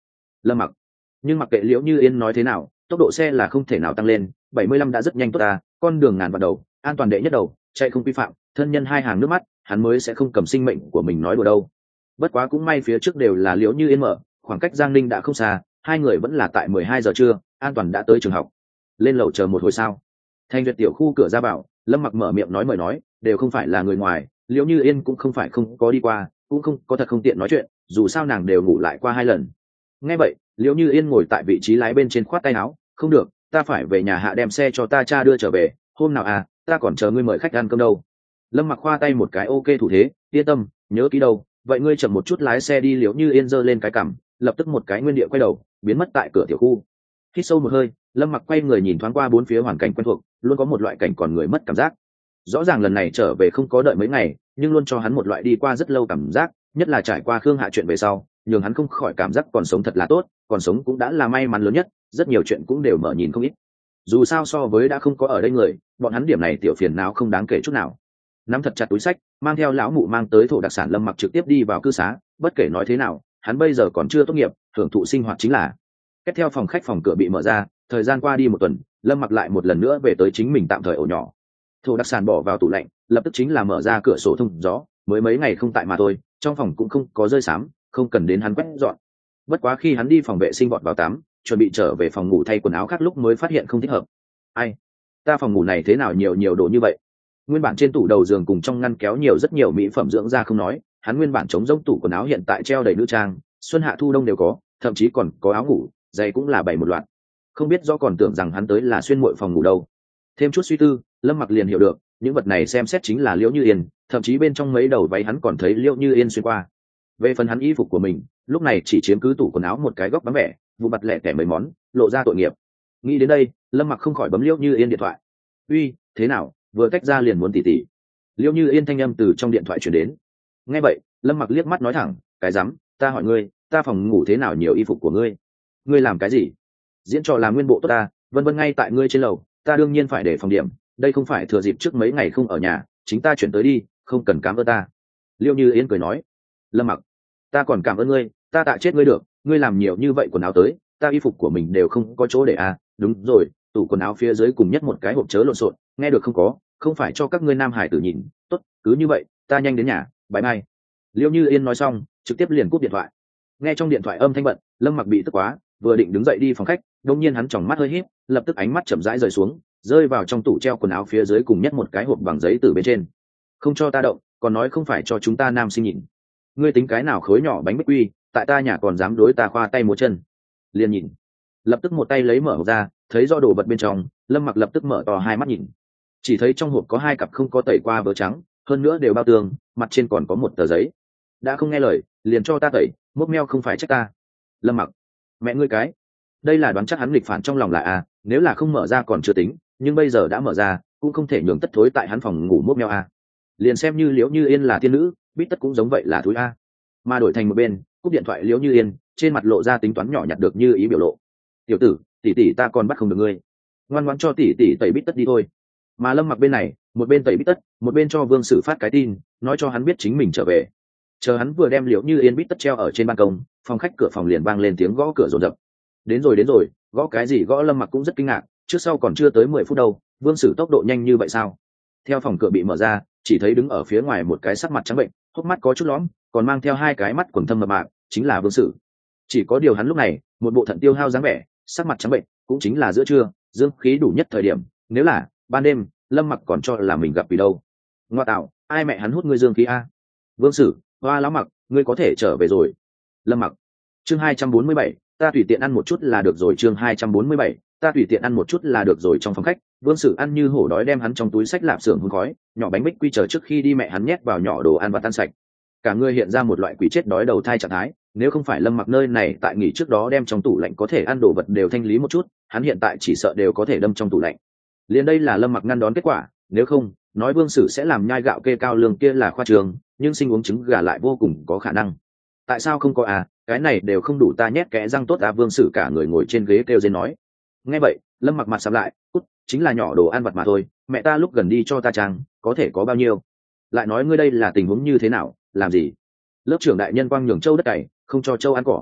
Lâm Mặc. Nhưng mặc kệ Liễu Như Yên nói thế nào, tốc độ xe là không thể nào tăng lên, 75 đã rất nhanh tốt ta, con đường ngàn vạn đầu, an toàn đệ nhất đầu, chạy không vi phạm, thân nhân hai hàng nước mắt, hắn mới sẽ không cầm sinh mệnh của mình nói đùa đâu. Bất quá cũng may phía trước đều là Liễu Như Yên mở, khoảng cách Giang Ninh đã không xa, hai người vẫn là tại 12 giờ trưa, an toàn đã tới trường học. Lên lầu chờ một hồi sao? Thanh Duyệt tiểu khu cửa ra vào, Lâm Mặc mở miệng nói mời nói, đều không phải là người ngoài, Liễu Như Yên cũng không phải không có đi qua, cũng không có thật không tiện nói chuyện, dù sao nàng đều ngủ lại qua 2 lần. Nghe vậy, Liễu Như Yên ngồi tại vị trí lái bên trên khoát tay áo, không được, ta phải về nhà hạ đem xe cho ta cha đưa trở về, hôm nào à, ta còn chờ ngươi mời khách ăn cơm đâu. Lâm Mặc khoa tay một cái ok thủ thế, yên tâm, nhớ kỹ đâu, vậy ngươi chậm một chút lái xe đi. Liễu Như Yên giơ lên cái cằm, lập tức một cái nguyên địa quay đầu, biến mất tại cửa tiểu khu. Hít sâu một hơi, Lâm Mặc quay người nhìn thoáng qua bốn phía hoàn cảnh quen thuộc, luôn có một loại cảnh còn người mất cảm giác. Rõ ràng lần này trở về không có đợi mấy ngày, nhưng luôn cho hắn một loại đi qua rất lâu cảm giác, nhất là trải qua Khương Hạ chuyện về sau, nhường hắn không khỏi cảm giác còn sống thật là tốt, còn sống cũng đã là may mắn lớn nhất, rất nhiều chuyện cũng đều mở nhìn không ít. Dù sao so với đã không có ở đây người, bọn hắn điểm này tiểu phiền não không đáng kể chút nào. Nắm thật chặt túi sách, mang theo lão mụ mang tới thổ đặc sản, Lâm Mặc trực tiếp đi vào cư xá, bất kể nói thế nào, hắn bây giờ còn chưa tốt nghiệp, hưởng thụ sinh hoạt chính là. Kết theo phòng khách phòng cửa bị mở ra, thời gian qua đi một tuần, Lâm Mặc lại một lần nữa về tới chính mình tạm thời ổ nhỏ. Thổ đặc sản bỏ vào tủ lạnh, lập tức chính là mở ra cửa sổ thông gió, mới mấy ngày không tại mà thôi, trong phòng cũng không có rơi xám, không cần đến hắn quét dọn. Bất quá khi hắn đi phòng vệ sinh vọt vào tắm, chuẩn bị trở về phòng ngủ thay quần áo khác lúc mới phát hiện không thích hợp. Ai, ta phòng ngủ này thế nào nhiều đồ như vậy? Nguyên bản trên tủ đầu giường cùng trong ngăn kéo nhiều rất nhiều mỹ phẩm dưỡng da không nói, hắn nguyên bản chống rỗng tủ quần áo hiện tại treo đầy nữ trang, xuân hạ thu đông đều có, thậm chí còn có áo ngủ, giày cũng là bày một loạt. Không biết do còn tưởng rằng hắn tới là xuyên muội phòng ngủ đâu. Thêm chút suy tư, Lâm Mặc liền hiểu được, những vật này xem xét chính là Liễu Như Yên, thậm chí bên trong mấy đầu váy hắn còn thấy Liễu Như Yên xuyên qua. Về phần hắn y phục của mình, lúc này chỉ chiếm cứ tủ quần áo một cái góc vắng vẻ, vụ mặt lẻ tẻ mấy món, lộ ra tội nghiệp. Nghĩ đến đây, Lâm Mặc không khỏi bấm Liễu Như Yên điện thoại. "Uy, thế nào, vừa tách ra liền muốn tỉ tỉ?" Liễu Như Yên thanh âm từ trong điện thoại truyền đến. Nghe vậy, Lâm Mặc liếc mắt nói thẳng, "Cái rắm, ta hỏi ngươi, ta phòng ngủ thế nào nhiều y phục của ngươi? Ngươi làm cái gì? Diễn trò làm nguyên bộ tốt ta, vân vân ngay tại ngươi trên lầu, ta đương nhiên phải để phòng điểm, đây không phải thừa dịp trước mấy ngày không ở nhà, chính ta chuyển tới đi, không cần cảm ơn ta." Liễu Như Yên cười nói. Lâm Mặc, ta còn cảm ơn ngươi, ta tạ chết ngươi được, ngươi làm nhiều như vậy quần áo tới, ta y phục của mình đều không có chỗ để à, đúng rồi, tủ quần áo phía dưới cùng nhất một cái hộp chớ lộn xộn, nghe được không có, không phải cho các ngươi nam hải tử nhìn, tốt, cứ như vậy, ta nhanh đến nhà, bye bye. Liễu Như Yên nói xong, trực tiếp liền cúp điện thoại. Nghe trong điện thoại âm thanh bận, Lâm Mặc bị tức quá, vừa định đứng dậy đi phòng khách, đột nhiên hắn tròng mắt hơi híp, lập tức ánh mắt chậm rãi rời xuống, rơi vào trong tủ treo quần áo phía dưới cùng nhất một cái hộp bằng giấy từ bên trên. Không cho ta động, còn nói không phải cho chúng ta nam sinh nhìn. Ngươi tính cái nào khối nhỏ bánh bích quy, tại ta nhà còn dám đối ta khoa tay múa chân. Liền nhìn, lập tức một tay lấy mở hộp ra, thấy do đồ vật bên trong, Lâm Mặc lập tức mở to hai mắt nhìn. Chỉ thấy trong hộp có hai cặp không có tẩy qua vớ trắng, hơn nữa đều bao tường, mặt trên còn có một tờ giấy. Đã không nghe lời, liền cho ta tẩy, mốc meo không phải trách ta. Lâm Mặc, mẹ ngươi cái, đây là đoán chắc hắn nghịch phản trong lòng là a, nếu là không mở ra còn chưa tính, nhưng bây giờ đã mở ra, cũng không thể nhường tất thối tại hắn phòng ngủ mốc meo a. Liền xem như Liễu Như Yên là thiên nữ, bít tất cũng giống vậy là thúi a. Mà đổi thành một bên, cúp điện thoại Liễu Như Yên, trên mặt lộ ra tính toán nhỏ nhặt được như ý biểu lộ. "Tiểu tử, tỷ tỷ ta còn bắt không được ngươi, ngoan ngoãn cho tỷ tỷ tẩy bít tất đi thôi." Mà Lâm Mặc bên này, một bên tẩy bít tất, một bên cho Vương Sử phát cái tin, nói cho hắn biết chính mình trở về. Chờ hắn vừa đem Liễu Như Yên bít tất treo ở trên ban công, phòng khách cửa phòng liền vang lên tiếng gõ cửa rồn rập. Đến rồi, gõ cái gì gõ? Lâm Mặc cũng rất kinh ngạc, trước sau còn chưa tới 10 phút đâu, Vương Sử tốc độ nhanh như vậy sao? Theo phòng cửa bị mở ra, chỉ thấy đứng ở phía ngoài một cái sắc mặt trắng bệnh, hốc mắt có chút lõm, còn mang theo hai cái mắt quầng thâm mập mạp, chính là Vương Sử. Chỉ có điều hắn lúc này, một bộ thận tiêu hao dáng vẻ, sắc mặt trắng bệnh, cũng chính là giữa trưa, dương khí đủ nhất thời điểm, nếu là ban đêm, Lâm Mặc còn cho là mình gặp vì đâu. Ngoa tạo, ai mẹ hắn hút ngươi dương khí a? Vương Sử, hoa lão Mặc, ngươi có thể trở về rồi. Lâm Mặc. Chương 247, ta tùy tiện ăn một chút là được rồi. Chương 247, ta tùy tiện ăn một chút là được rồi. Trong phòng khách, Vương Sử ăn như hổ đói, đem hắn trong túi sách lạp xưởng hun khói, nhỏ bánh bích quy chờ trước khi đi mẹ hắn nhét vào nhỏ đồ ăn và tan sạch. Cả người hiện ra một loại quỷ chết đói đầu thai trạng thái, nếu không phải Lâm Mặc nơi này tại nghỉ trước đó đem trong tủ lạnh có thể ăn đồ vật đều thanh lý một chút, hắn hiện tại chỉ sợ đều có thể đâm trong tủ lạnh. Liền đây là Lâm Mặc ngăn đón kết quả, nếu không, nói Vương Sử sẽ làm nhai gạo kê cao lương kia là khoa trường, nhưng sinh uống trứng gà lại vô cùng có khả năng. Tại sao không có à, cái này đều không đủ ta nhét kẽ răng tốt à? Vương Sử cả người ngồi trên ghế kêu rên nói. Nghe vậy, Lâm Mặc mặt sầm lại, cút, chính là nhỏ đồ ăn vặt mà thôi, mẹ ta lúc gần đi cho ta trang, có thể có bao nhiêu? Lại nói ngươi đây là tình huống như thế nào, làm gì? Lớp trưởng đại nhân quang nhường châu đất cày, không cho châu ăn cỏ.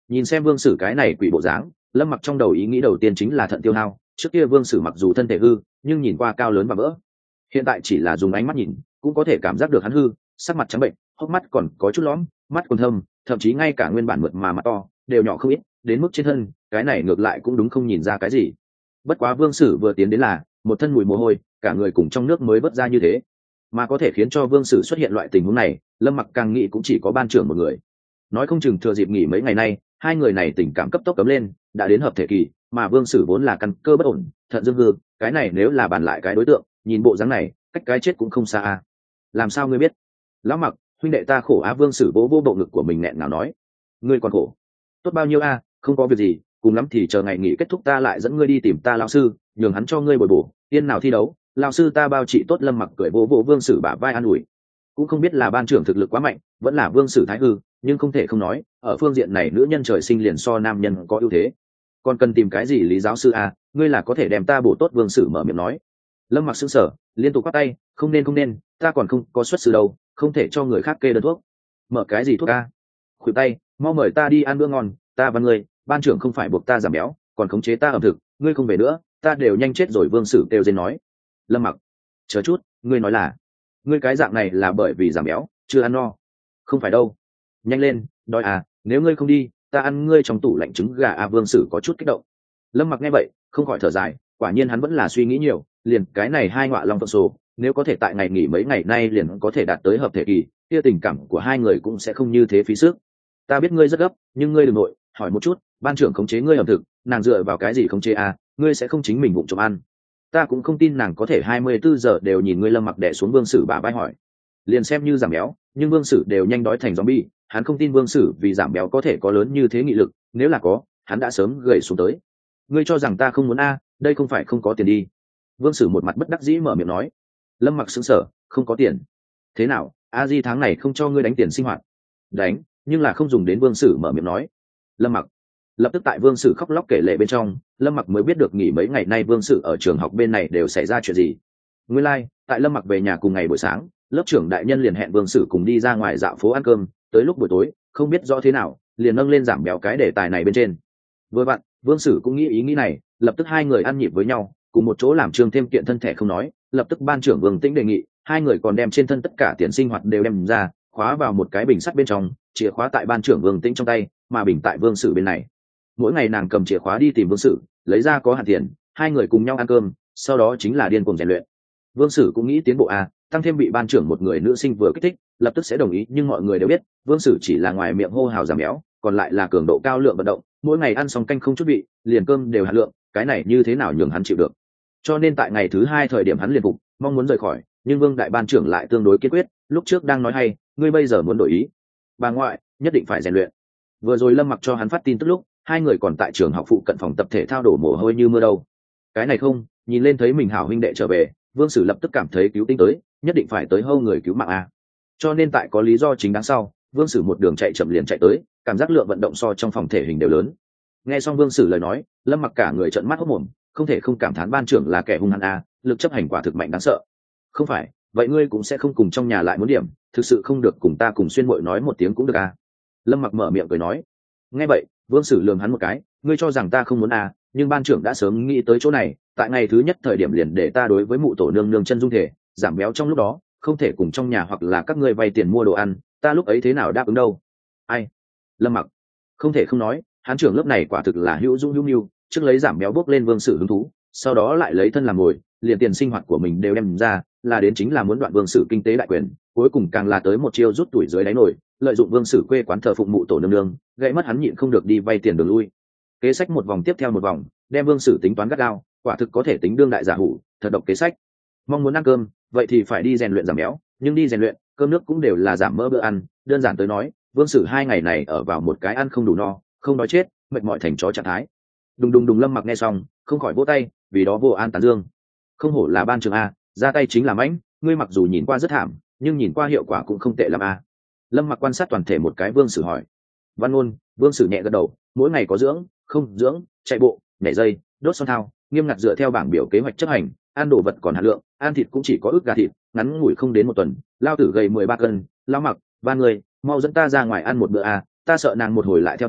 Nhìn xem vương sử cái này quỷ bộ dáng, lâm mặc trong đầu ý nghĩ đầu tiên chính là thận tiêu hao. Trước kia vương sử mặc dù thân thể hư nhưng nhìn qua cao lớn và vỡ, hiện tại chỉ là dùng ánh mắt nhìn cũng có thể cảm giác được hắn hư, sắc mặt trắng bệnh, hốc mắt còn có chút lõm, mắt còn thâm, thậm chí ngay cả nguyên bản mượt mà mắt to đều nhỏ không ít, đến mức trên thân cái này ngược lại cũng đúng không nhìn ra cái gì. Bất quá vương sử vừa tiến đến là một thân mùi mồ hôi, cả người cùng trong nước mới vớt ra như thế, mà có thể khiến cho vương sử xuất hiện loại tình huống này, lâm mặc càng nghĩ cũng chỉ có ban trưởng một người. Nói không chừng thừa dịp nghỉ mấy ngày nay hai người này tình cảm cấp tốc cấm lên, đã đến hợp thể kỳ, mà vương sử vốn là căn cơ bất ổn, thận dương hư, cái này nếu là bàn lại cái đối tượng, nhìn bộ dáng này cách cái chết cũng không xa a. Làm sao ngươi biết? Lão Mặc, huynh đệ ta khổ á. Vương sử vỗ vỗ bộ ngực của mình nghẹn ngào nói, ngươi còn khổ tốt bao nhiêu a? Không có việc gì, cùng lắm thì chờ ngày nghỉ kết thúc ta lại dẫn ngươi đi tìm ta lão sư, nhường hắn cho ngươi bồi bổ, tiên nào thi đấu lão sư ta bao trị tốt. Lâm Mặc cười vỗ vỗ vương sử bả vai an ủi. Cũng không biết là ban trưởng thực lực quá mạnh vẫn là vương sử thái hư, nhưng không thể không nói ở phương diện này nữ nhân trời sinh liền so nam nhân có ưu thế. Còn cần tìm cái gì lý giáo sư a? Ngươi là có thể đem ta bổ tốt. Vương sử mở miệng nói. Lâm Mặc sững sờ liên tục quát tay, không nên, ta còn không có xuất sư đâu, không thể cho người khác kê đơn thuốc. Mở cái gì thuốc a? Khuỷu tay, mau mời ta đi ăn bữa ngon, ta và ngươi ban trưởng không phải buộc ta giảm béo còn khống chế ta ẩm thực, ngươi không về nữa ta đều nhanh chết rồi. Vương sử kêu dên nói. Lâm Mặc, chờ chút, ngươi nói là ngươi cái dạng này là bởi vì giảm béo chưa ăn no? Không phải đâu, nhanh lên, đói à, nếu ngươi không đi ta ăn ngươi trong tủ lạnh trứng gà à. Vương sử có chút kích động. Lâm Mặc nghe vậy không khỏi thở dài, quả nhiên hắn vẫn là suy nghĩ nhiều, liền cái này hai ngọa long phượng sổ nếu có thể tại ngày nghỉ mấy ngày nay liền có thể đạt tới hợp thể kỳ, kia tình cảm của hai người cũng sẽ không như thế phí sức. Ta biết ngươi rất gấp, nhưng ngươi đừng nội, hỏi một chút, ban trưởng khống chế ngươi ẩm thực, nàng dựa vào cái gì khống chế à? Ngươi sẽ không chính mình bụng trộm ăn? Ta cũng không tin nàng có thể 24 giờ đều nhìn ngươi. Lâm Mặc đè xuống vương sử bả vai hỏi. Liền xem như giảm béo nhưng vương sử đều nhanh đói thành zombie, hắn không tin vương sử vì giảm béo có thể có lớn như thế nghị lực, nếu là có hắn đã sớm gầy xuống tới. Ngươi cho rằng ta không muốn a? Đây không phải không có tiền đi. Vương sử một mặt bất đắc dĩ mở miệng nói. Lâm Mặc sững sờ, không có tiền? Thế nào, a di tháng này không cho ngươi đánh tiền sinh hoạt? Đánh, nhưng là không dùng đến. Vương sử mở miệng nói. Lâm Mặc lập tức tại vương sử khóc lóc kể lệ bên trong, Lâm Mặc mới biết được nghỉ mấy ngày nay vương sử ở trường học bên này đều xảy ra chuyện gì. Nguyên lai, tại Lâm Mặc về nhà cùng ngày buổi sáng, lớp trưởng đại nhân liền hẹn vương sử cùng đi ra ngoài dạo phố ăn cơm, tới lúc buổi tối không biết rõ thế nào liền nâng lên giảm béo cái đề tài này bên trên. Vừa vặn vương sử cũng nghĩ ý nghĩ này, lập tức hai người ăn nhịp với nhau cùng một chỗ làm trương thêm kiện thân thể không nói, lập tức ban trưởng Vương Tĩnh đề nghị hai người còn đem trên thân tất cả tiền sinh hoạt đều đem ra khóa vào một cái bình sắt bên trong, chìa khóa tại ban trưởng Vương Tĩnh trong tay, mà bình tại vương sử bên này. Mỗi ngày nàng cầm chìa khóa đi tìm vương sử, lấy ra có hạn tiền, hai người cùng nhau ăn cơm, sau đó chính là điên cuồng rèn luyện. Vương sử cũng nghĩ tiến bộ tăng thêm bị ban trưởng một người nữ sinh vừa kích thích, lập tức sẽ đồng ý, nhưng mọi người đều biết vương sử chỉ là ngoài miệng hô hào giảm béo, còn lại là cường độ cao lượng vận động, mỗi ngày ăn xong canh không chút vị, liền cơm đều hạt lượng, cái này như thế nào nhường hắn chịu được. Cho nên tại ngày thứ hai thời điểm hắn liền phục mong muốn rời khỏi, nhưng vương đại ban trưởng lại tương đối kiên quyết, lúc trước đang nói hay, ngươi bây giờ muốn đổi ý, bà ngoại nhất định phải rèn luyện. Vừa rồi Lâm Mặc cho hắn phát tin tức lúc hai người còn tại trường học phụ cận phòng tập thể thao đổ mồ hôi như mưa đâu. Cái này không, nhìn lên thấy mình hảo huynh đệ trở về, vương sử lập tức cảm thấy cứu tinh tới, nhất định phải tới hâu người cứu mạng cho nên tại có lý do chính đáng sau, vương sử một đường chạy chậm liền chạy tới, cảm giác lượng vận động so trong phòng thể hình đều lớn. Nghe xong vương sử lời nói, Lâm Mặc cả người trợn mắt hốt mồm, không thể không cảm thán ban trưởng là kẻ hung hăng lực chấp hành quả thực mạnh đáng sợ. Không phải vậy ngươi cũng sẽ không cùng trong nhà lại muốn điểm, thực sự không được cùng ta cùng xuyên muội nói một tiếng cũng được Lâm Mặc mở miệng cười nói. Nghe vậy vương sử lườm hắn một cái, ngươi cho rằng ta không muốn nhưng ban trưởng đã sớm nghĩ tới chỗ này, tại ngày thứ nhất thời điểm liền để ta đối với mụ tổ nương nương chân dung thể giảm béo, trong lúc đó không thể cùng trong nhà hoặc là các ngươi vay tiền mua đồ ăn, ta lúc ấy thế nào đáp ứng đâu. Ai? Lâm Mặc không thể không nói, hán trưởng lớp này quả thực là hữu dũng hữu mưu, trước lấy giảm béo bước lên vương sử hứng thú, sau đó lại lấy thân làm mồi, liền tiền sinh hoạt của mình đều đem ra, là đến chính là muốn đoạn vương sử kinh tế đại quyền, cuối cùng càng là tới một chiêu rút tuổi dưới đáy nổi, lợi dụng vương sử quê quán thờ phụng mụ tổ nương nương, gãy mất hắn nhịn không được đi vay tiền đường lui. Kế sách một vòng tiếp theo một vòng, đem vương sử tính toán gắt gao, quả thực có thể tính đương đại giả hủ, thật độc kế sách. Mong muốn ăn cơm, vậy thì phải đi rèn luyện giảm béo, nhưng đi rèn luyện, cơm nước cũng đều là giảm mỡ bữa ăn, đơn giản tới nói, vương sử hai ngày này ở vào một cái ăn không đủ no, không đói chết, mệt mỏi thành chó trạng thái. Đùng đùng đùng. Lâm Mặc nghe xong không khỏi vỗ tay, vì đó vô an tán dương. Không hổ là ban trưởng ra tay chính là mãnh, ngươi mặc dù nhìn qua rất thảm nhưng nhìn qua hiệu quả cũng không tệ lắm Lâm Mặc quan sát toàn thể một cái vương sử hỏi. Văn ngôn. Vương sử nhẹ gật đầu, mỗi ngày có dưỡng không dưỡng, chạy bộ, nhảy dây, đốt son thao, nghiêm ngặt dựa theo bảng biểu kế hoạch chấp hành, ăn đồ vật còn hạt lượng, ăn thịt cũng chỉ có ức gà thịt, ngắn ngủi không đến một tuần lao tử gầy 13 cân. Lao Mặc, ba người mau dẫn ta ra ngoài ăn một bữa ta sợ nàng một hồi lại theo tới,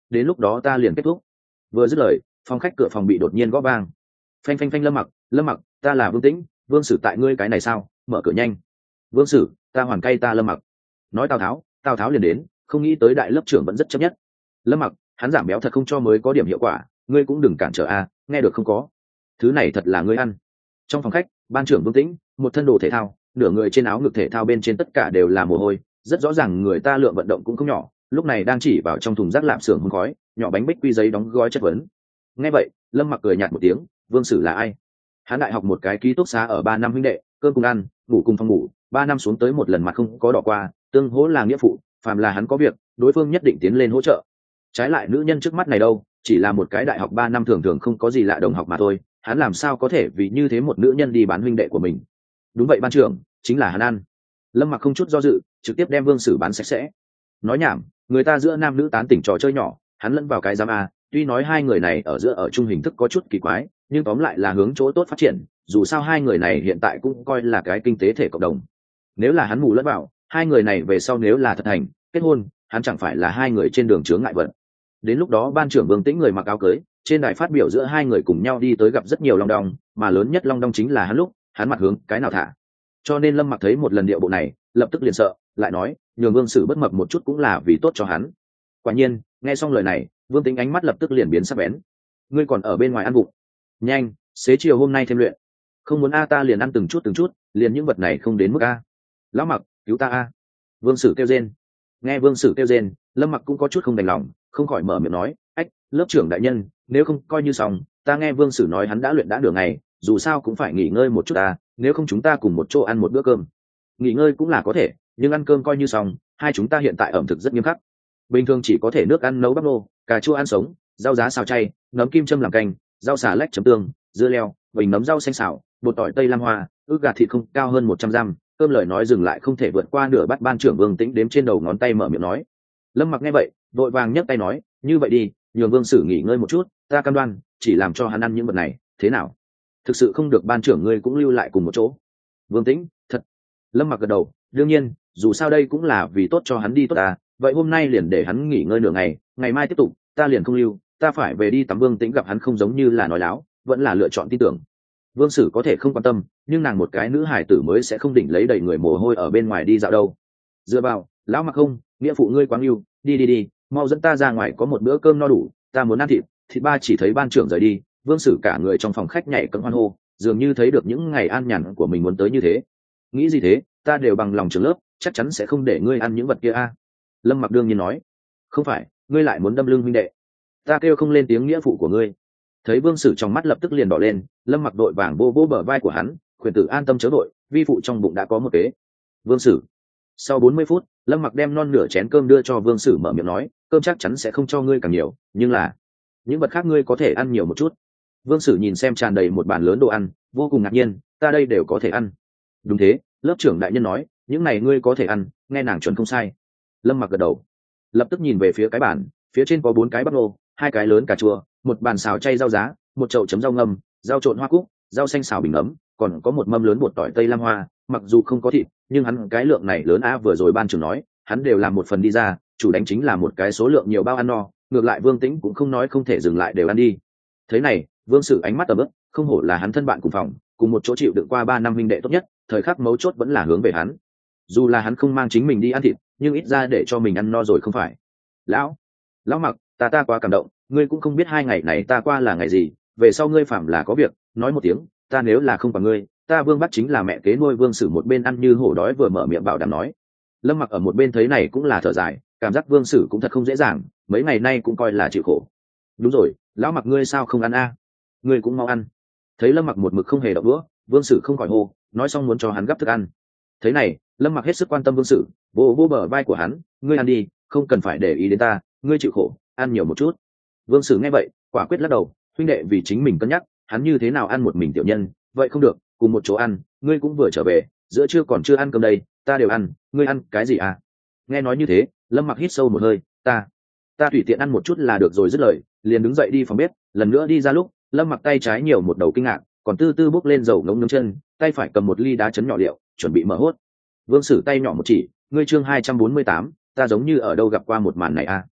đến lúc đó ta liền kết thúc. Vừa dứt lời, phòng khách cửa phòng bị đột nhiên gõ vang. Phanh phanh phanh. Lâm Mặc, ta là Vương Tĩnh, Vương Sử tại ngươi cái này sao, mở cửa nhanh. Vương Sử, ta hoàn cay ta Lâm Mặc. Nói Tào Tháo liền đến, không nghĩ tới đại lớp trưởng vẫn rất chấp nhất. Lâm Mặc, hắn giảm béo thật không cho mới có điểm hiệu quả, ngươi cũng đừng cản trở a, nghe được không có? Thứ này thật là ngươi ăn. Trong phòng khách, ban trưởng Vương Tĩnh, một thân đồ thể thao, nửa người trên áo ngực thể thao bên trên tất cả đều là mồ hôi, rất rõ ràng người ta lượng vận động cũng không nhỏ, lúc này đang chỉ vào trong thùng rác lạp xưởng hun khói, nhỏ bánh bích quy giấy đóng gói chất vấn. Nghe vậy, Lâm Mặc cười nhạt một tiếng, Vương Sử là ai? Hắn đại học một cái ký túc xá ở 3 năm huynh đệ, cơm cùng ăn, ngủ cùng phòng ngủ, 3 năm xuống tới một lần mặt không có đỏ qua, tương hỗ là nghĩa phụ, phàm là hắn có việc, đối phương nhất định tiến lên hỗ trợ. Trái lại nữ nhân trước mắt này đâu, chỉ là một cái đại học 3 năm thường thường không có gì lạ đồng học mà thôi, hắn làm sao có thể vì như thế một nữ nhân đi bán huynh đệ của mình. Đúng vậy ban trưởng, chính là hắn ăn. Lâm Mặc không chút do dự, trực tiếp đem Vương Sử bán sạch sẽ. Nói nhảm, người ta giữa nam nữ tán tỉnh trò chơi nhỏ, hắn lẫn vào cái giám a, tuy nói hai người này ở giữa ở chung hình thức có chút kỳ quái, nhưng tóm lại là hướng chỗ tốt phát triển, dù sao hai người này hiện tại cũng coi là cái kinh tế thể cộng đồng. Nếu là hắn mù lẫn vào, hai người này về sau nếu là thật thành kết hôn, hắn chẳng phải là hai người trên đường chướng ngại vật. Đến lúc đó ban trưởng Vương Tĩnh người mặc áo cưới, trên đài phát biểu giữa hai người cùng nhau đi tới gặp rất nhiều long đong, mà lớn nhất long đong chính là hắn lúc, hắn mặt hướng cái nào thả. Cho nên Lâm Mặc thấy một lần điệu bộ này, lập tức liền sợ, lại nói, nhường Vương Sử bất mập một chút cũng là vì tốt cho hắn. Quả nhiên, nghe xong lời này, Vương Tĩnh ánh mắt lập tức liền biến sắc bén. Ngươi còn ở bên ngoài ăn vụng? Nhanh, xế chiều hôm nay thêm luyện. Không muốn a, ta liền ăn từng chút, liền những vật này không đến mức a. Lão Mặc, cứu ta a. Vương Sử kêu rên. Nghe Vương Sử kêu rên, Lâm Mặc cũng có chút không đành lòng, không khỏi mở miệng nói, ách, lớp trưởng đại nhân, nếu không coi như xong, ta nghe Vương Sử nói hắn đã luyện đã nửa ngày, dù sao cũng phải nghỉ ngơi một chút ta, nếu không chúng ta cùng một chỗ ăn một bữa cơm. Nghỉ ngơi cũng là có thể, nhưng ăn cơm coi như xong, hai chúng ta hiện tại ẩm thực rất nghiêm khắc, bình thường chỉ có thể nước ăn nấu bắp nô, cà chua ăn sống, rau giá xào chay, nấm kim châm làm canh, rau xà lách chấm tương, dưa leo, bình nấm rau xanh xào, bột tỏi tây lam hoa, ức gà thịt không cao hơn 100 g. Cơm lời nói dừng lại không thể vượt qua nửa bát. Ban trưởng Vương Tĩnh đếm trên đầu ngón tay mở miệng nói. Lâm Mặc nghe vậy, vội vàng nhấc tay nói, như vậy đi, nhường Vương Sử nghỉ ngơi một chút, ta cam đoan chỉ làm cho hắn ăn những vật này, thế nào? Thực sự không được ban trưởng ngươi cũng lưu lại cùng một chỗ. Vương Tĩnh, thật. Lâm Mặc gật đầu, đương nhiên, dù sao đây cũng là vì tốt cho hắn đi tốt ta, vậy hôm nay liền để hắn nghỉ ngơi nửa ngày, ngày mai tiếp tục, ta liền không lưu, ta phải về đi tắm. Vương Tĩnh gặp hắn không giống như là nói láo, vẫn là lựa chọn tin tưởng. Vương Sử có thể không quan tâm, nhưng nàng một cái nữ hải tử mới sẽ không đỉnh lấy đầy người mồ hôi ở bên ngoài đi dạo đâu. Dựa vào, lão Mặc không, nghĩa phụ ngươi quáng yêu, đi, mau dẫn ta ra ngoài có một bữa cơm no đủ, ta muốn ăn thịt ba. Chỉ thấy ban trưởng rời đi, Vương Sử cả người trong phòng khách nhảy cẫng hoan hô, dường như thấy được những ngày an nhàn của mình muốn tới như thế. Nghĩ gì thế, ta đều bằng lòng trưởng lớp, chắc chắn sẽ không để ngươi ăn những vật kia a. Lâm Mặc đương nhiên nói. Không phải, ngươi lại muốn đâm lưng huynh đệ, ta kêu không lên tiếng nghĩa phụ của ngươi. Thấy Vương Sử trong mắt lập tức liền đỏ lên, Lâm Mặc đội vàng vô bờ vai của hắn, khuyên tử an tâm chớ đội, vi phụ trong bụng đã có một kế. Vương Sử. Sau 40 phút, Lâm Mặc đem non nửa chén cơm đưa cho Vương Sử, mở miệng nói, cơm chắc chắn sẽ không cho ngươi càng nhiều, nhưng là những vật khác ngươi có thể ăn nhiều một chút. Vương Sử nhìn xem tràn đầy một bàn lớn đồ ăn, vô cùng ngạc nhiên, ta đây đều có thể ăn. Đúng thế, lớp trưởng đại nhân nói, những này ngươi có thể ăn, nghe nàng chuẩn không sai. Lâm Mặc gật đầu, lập tức nhìn về phía cái bàn, phía trên có 4 cái bắp nô, 2 cái lớn cà chua, một bàn xào chay rau giá, một chậu chấm rau ngâm, rau trộn hoa cúc, rau xanh xào bình ấm, còn có một mâm lớn bột tỏi tây lam hoa. Mặc dù không có thịt, nhưng hắn cái lượng này lớn a, vừa rồi ban trưởng nói, hắn đều làm một phần đi ra, chủ đánh chính là một cái số lượng nhiều bao ăn no, ngược lại Vương Tĩnh cũng không nói không thể dừng lại đều ăn đi. Thế này, Vương Sử ánh mắt tầm ướp, không hổ là hắn thân bạn cùng phòng, cùng một chỗ chịu đựng qua 3 năm huynh đệ tốt nhất, thời khắc mấu chốt vẫn là hướng về hắn. Dù là hắn không mang chính mình đi ăn thịt, nhưng ít ra để cho mình ăn no rồi không phải. Lão Mặc, ta quá cảm động, ngươi cũng không biết 2 ngày này ta qua là ngày gì, về sau ngươi phạm là có việc, nói một tiếng, ta nếu là không phải ngươi, ta Vương Bắc chính là mẹ kế nuôi. Vương Sử một bên ăn như hổ đói vừa mở miệng bảo đảm nói. Lâm Mặc ở một bên thấy này cũng là thở dài, cảm giác Vương Sử cũng thật không dễ dàng, mấy ngày nay cũng coi là chịu khổ. Đúng rồi, lão Mặc ngươi sao không ăn a? Ngươi cũng mau ăn. Thấy Lâm Mặc một mực không hề động đũa, Vương Sử không khỏi hô, nói xong muốn cho hắn gấp thức ăn. Thế này, Lâm Mặc hết sức quan tâm Vương Sử, vô bờ vai của hắn, ngươi ăn đi, không cần phải để ý đến ta, ngươi chịu khổ, ăn nhiều một chút. Vương Sử nghe vậy, quả quyết lắc đầu, huynh đệ vì chính mình cân nhắc, hắn như thế nào ăn một mình tiểu nhân, vậy không được, cùng một chỗ ăn, ngươi cũng vừa trở về, giữa trưa còn chưa ăn cơm đây, ta đều ăn, ngươi ăn cái gì à? Nghe nói như thế, Lâm Mặc hít sâu một hơi, ta tùy tiện ăn một chút là được rồi, dứt lời, liền đứng dậy đi phòng bếp. Lần nữa đi ra lúc, Lâm Mặc tay trái nhiều một đầu kinh ngạc, còn tư tư bốc lên dầu nóng nướng chân, tay phải cầm một ly đá chấn nhỏ liệu, chuẩn bị mở hốt. Vương Sử tay nhỏ một chỉ, ngươi chương 248, ta giống như ở đâu gặp qua một màn này a.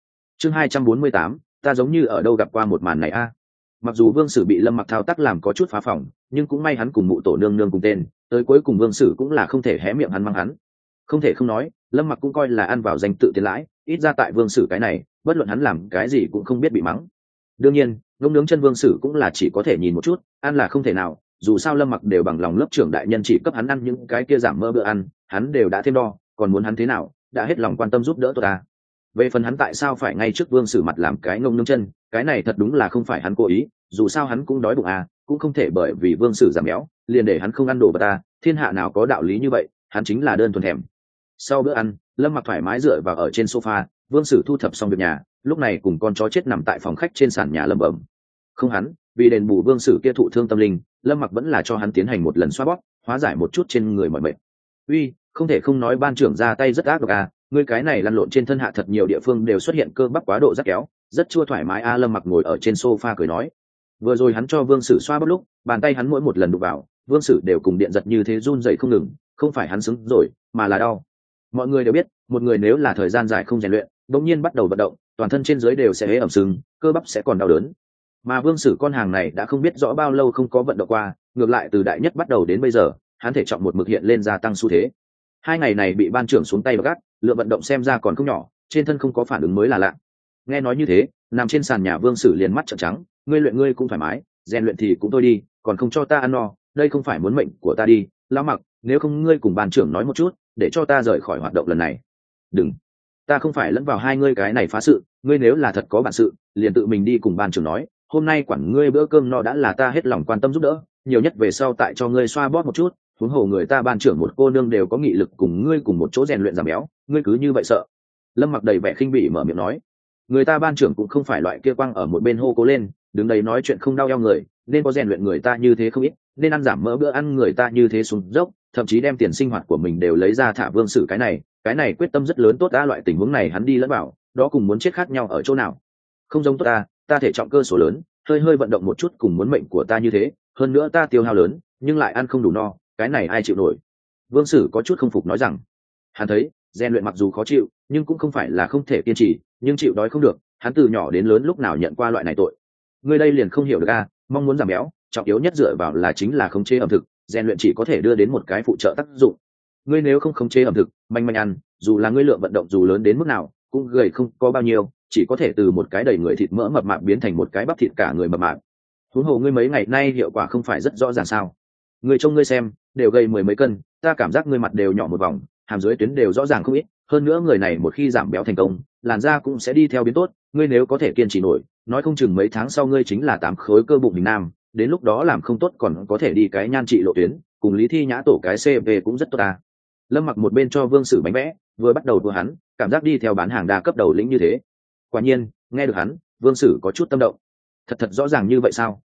Chương 248, ta giống như ở đâu gặp qua một màn này a. Mặc dù Vương Sử bị Lâm Mặc thao tác làm có chút phá phòng, nhưng cũng may hắn cùng mụ tổ nương nương cùng tên, tới cuối cùng Vương Sử cũng là không thể hé miệng hắn mắng hắn. Không thể không nói, Lâm Mặc cũng coi là ăn vào danh tự tiền lãi, ít ra tại Vương Sử cái này, bất luận hắn làm cái gì cũng không biết bị mắng. Đương nhiên, ngông nướng chân Vương Sử cũng là chỉ có thể nhìn một chút, ăn là không thể nào, dù sao Lâm Mặc đều bằng lòng lớp trưởng đại nhân chỉ cấp hắn ăn những cái kia giảm mỡ bữa ăn, hắn đều đã thêm đo, còn muốn hắn thế nào, đã hết lòng quan tâm giúp đỡ tôi ta. Về phần hắn tại sao phải ngay trước Vương Sử mặt làm cái ngông nướng chân, cái này thật đúng là không phải hắn cố ý, dù sao hắn cũng đói bụng à, cũng không thể bởi vì Vương Sử giảm béo liền để hắn không ăn đồ vật ta, thiên hạ nào có đạo lý như vậy, hắn chính là đơn thuần thèm. Sau bữa ăn, Lâm Mặc thoải mái dựa vào ở trên sofa, Vương Sử thu thập xong việc nhà, lúc này cùng con chó chết nằm tại phòng khách trên sàn nhà lẩm bẩm. Không hắn, vì đền bù Vương Sử kia thụ thương tâm linh, Lâm Mặc vẫn là cho hắn tiến hành một lần xoa bóp, hóa giải một chút trên người mỏi mệt. Uy, không thể không nói ban trưởng ra tay rất ác độc à, ngươi cái này lăn lộn trên thân hạ thật nhiều địa phương đều xuất hiện cơ bắp quá độ rất kéo, rất chua thoải mái a. Lâm Mặc ngồi ở trên sofa cười nói. Vừa rồi hắn cho Vương Sử xoa bóp lúc, bàn tay hắn mỗi một lần đụng vào, Vương Sử đều cùng điện giật như thế run rẩy không ngừng, không phải hắn sướng rồi, mà là đau. Mọi người đều biết, một người nếu là thời gian dài không rèn luyện, đột nhiên bắt đầu vận động, toàn thân trên dưới đều sẽ hễ ẩm sưng, cơ bắp sẽ còn đau đớn. Mà Vương Sử con hàng này đã không biết rõ bao lâu không có vận động qua, ngược lại từ đại nhất bắt đầu đến bây giờ, hắn thể trọng một mực hiện lên gia tăng xu thế. 2 ngày này bị ban trưởng xuống tay gắt, lượng vận động xem ra còn không nhỏ, trên thân không có phản ứng mới là lạ. Nghe nói như thế, nằm trên sàn nhà Vương Sử liền mắt trợn trắng, ngươi luyện ngươi cũng thoải mái, rèn luyện thì cũng thôi đi, còn không cho ta ăn no, đây không phải muốn mệnh của ta đi, lão Mặc, nếu không ngươi cùng ban trưởng nói một chút, để cho ta rời khỏi hoạt động lần này. Đừng, ta không phải lẫn vào hai ngươi cái này phá sự, ngươi nếu là thật có bản sự, liền tự mình đi cùng ban trưởng nói, hôm nay quản ngươi bữa cơm no đã là ta hết lòng quan tâm giúp đỡ, nhiều nhất về sau tại cho ngươi xoa bóp một chút, huống hồ người ta ban trưởng một cô nương đều có nghị lực cùng ngươi cùng một chỗ rèn luyện giảm béo, ngươi cứ như vậy sợ. Lâm Mặc đầy vẻ khinh bỉ mở miệng nói, người ta ban trưởng cũng không phải loại kia quăng ở một bên hô cố lên, đứng đấy nói chuyện không đau eo người, nên có rèn luyện người ta như thế không ít, nên ăn giảm mỡ bữa ăn người ta như thế xuống dốc, thậm chí đem tiền sinh hoạt của mình đều lấy ra thả Vương Sử cái này quyết tâm rất lớn tốt đã. Loại tình huống này hắn đi lẫn vào, đó cùng muốn chết khác nhau ở chỗ nào? Không giống tốt ta thể trọng cơ số lớn, hơi hơi vận động một chút cùng muốn mệnh của ta như thế, hơn nữa ta tiêu hao lớn, nhưng lại ăn không đủ no, cái này ai chịu nổi? Vương Sử có chút không phục nói rằng, hắn thấy rèn luyện mặc dù khó chịu, nhưng cũng không phải là không thể kiên trì, nhưng chịu đói không được, hắn từ nhỏ đến lớn lúc nào nhận qua loại này tội. Ngươi đây liền không hiểu được mong muốn giảm béo, trọng yếu nhất dựa vào là chính là khống chế ẩm thực, rèn luyện chỉ có thể đưa đến một cái phụ trợ tác dụng. Ngươi nếu không khống chế ẩm thực, manh manh ăn, dù là ngươi lượng vận động dù lớn đến mức nào, cũng gầy không có bao nhiêu, chỉ có thể từ một cái đầy người thịt mỡ mập mạp biến thành một cái bắp thịt cả người mập mạp. Huống hồ ngươi mấy ngày nay hiệu quả không phải rất rõ ràng sao? Ngươi trông ngươi xem, đều gầy 10 mấy cân, ta cảm giác ngươi mặt đều nhỏ một vòng, hàm dưới tuyến đều rõ ràng không ít, hơn nữa người này một khi giảm béo thành công, làn da cũng sẽ đi theo biến tốt, ngươi nếu có thể kiên trì nổi, nói không chừng mấy tháng sau ngươi chính là 8 khối cơ bụng hình nam, đến lúc đó làm không tốt còn có thể đi cái nhan trị lộ tuyến, cùng Lý Thi Nhã tổ cái CV cũng rất tốt ta. Lâm Mặc một bên cho Vương Sử bánh vẽ, vừa bắt đầu đùa hắn, cảm giác đi theo bán hàng đa cấp đầu lĩnh như thế. Quả nhiên, nghe được hắn, Vương Sử có chút tâm động. Thật rõ ràng như vậy sao?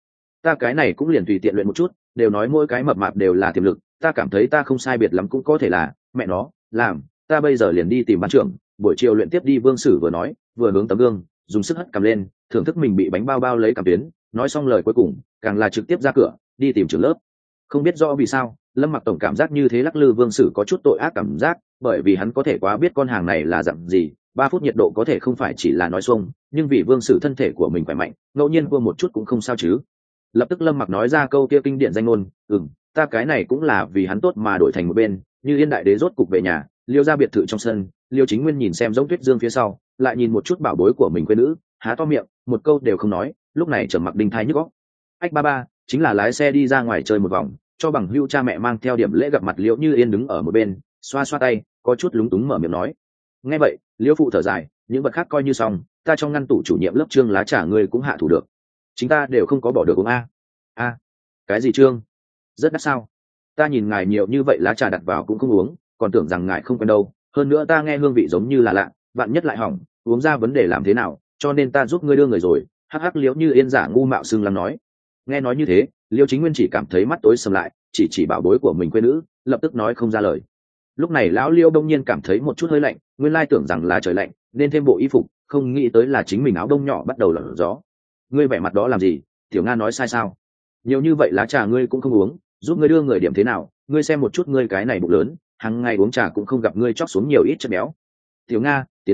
Ta cái này cũng liền tùy tiện luyện một chút, đều nói mỗi cái mập mạp đều là tiềm lực, ta cảm thấy ta không sai biệt lắm cũng có thể là, mẹ nó, làm, ta bây giờ liền đi tìm ban trưởng, buổi chiều luyện tiếp đi. Vương Sử vừa nói, vừa hướng tấm gương, dùng sức hất cằm lên, thưởng thức mình bị bánh bao bao lấy cảm tuyến, nói xong lời cuối cùng, càng là trực tiếp ra cửa, đi tìm trưởng lớp. Không biết rõ vì sao, Lâm Mặc tổng cảm giác như thế lắc lư Vương Sử có chút tội ác cảm giác, bởi vì hắn có thể quá biết con hàng này là dạng gì, 3 phút nhiệt độ có thể không phải chỉ là nói xuông, nhưng vì Vương Sử thân thể của mình khỏe mạnh, ngẫu nhiên vua một chút cũng không sao chứ. Lập tức Lâm Mặc nói ra câu kia kinh điển danh ngôn, ta cái này cũng là vì hắn tốt mà đổi thành một bên, như Yên đại đế rốt cục về nhà, Liêu ra biệt thự trong sân, Liêu Chính Nguyên nhìn xem giống Tuyết Dương phía sau, lại nhìn một chút bảo bối của mình quê nữ, há to miệng, một câu đều không nói, lúc này trầm mặc đinh thai nhức óc. Ách ba chính là lái xe đi ra ngoài chơi một vòng, cho bằng hữu cha mẹ mang theo điểm lễ gặp mặt. Liễu Như Yên đứng ở một bên, xoa xoa tay, có chút lúng túng mở miệng nói. Nghe vậy, Liễu phụ thở dài, những vật khác coi như xong, ta trong ngăn tủ chủ nhiệm lớp Trương lá trà ngươi cũng hạ thủ được, chính ta đều không có bỏ được uống a. Cái gì Trương? Rất đắt sao? Ta nhìn ngài nhiều như vậy lá trà đặt vào cũng không uống, còn tưởng rằng ngài không quen đâu, hơn nữa ta nghe hương vị giống như là lạ, vạn nhất lại hỏng, uống ra vấn đề làm thế nào, cho nên ta giúp ngươi đưa người rồi. Hắc Liễu Như Yên giả ngu mạo xưng lắm nói. Nghe nói như thế, Liêu Chính Nguyên chỉ cảm thấy mắt tối sầm lại, chỉ bảo bối của mình quê nữ, lập tức nói không ra lời. Lúc này lão Liêu đông nhiên cảm thấy một chút hơi lạnh, nguyên lai tưởng rằng là trời lạnh nên thêm bộ y phục, không nghĩ tới là chính mình áo đông nhỏ bắt đầu lở gió. Ngươi vẻ mặt đó làm gì? Tiểu Nga nói sai sao? Nhiều như vậy lá trà ngươi cũng không uống, giúp ngươi đưa người điểm thế nào? Ngươi xem một chút ngươi cái này bụng lớn, hàng ngày uống trà cũng không gặp ngươi chót xuống nhiều ít chất béo. Tiểu Nga tiến đến,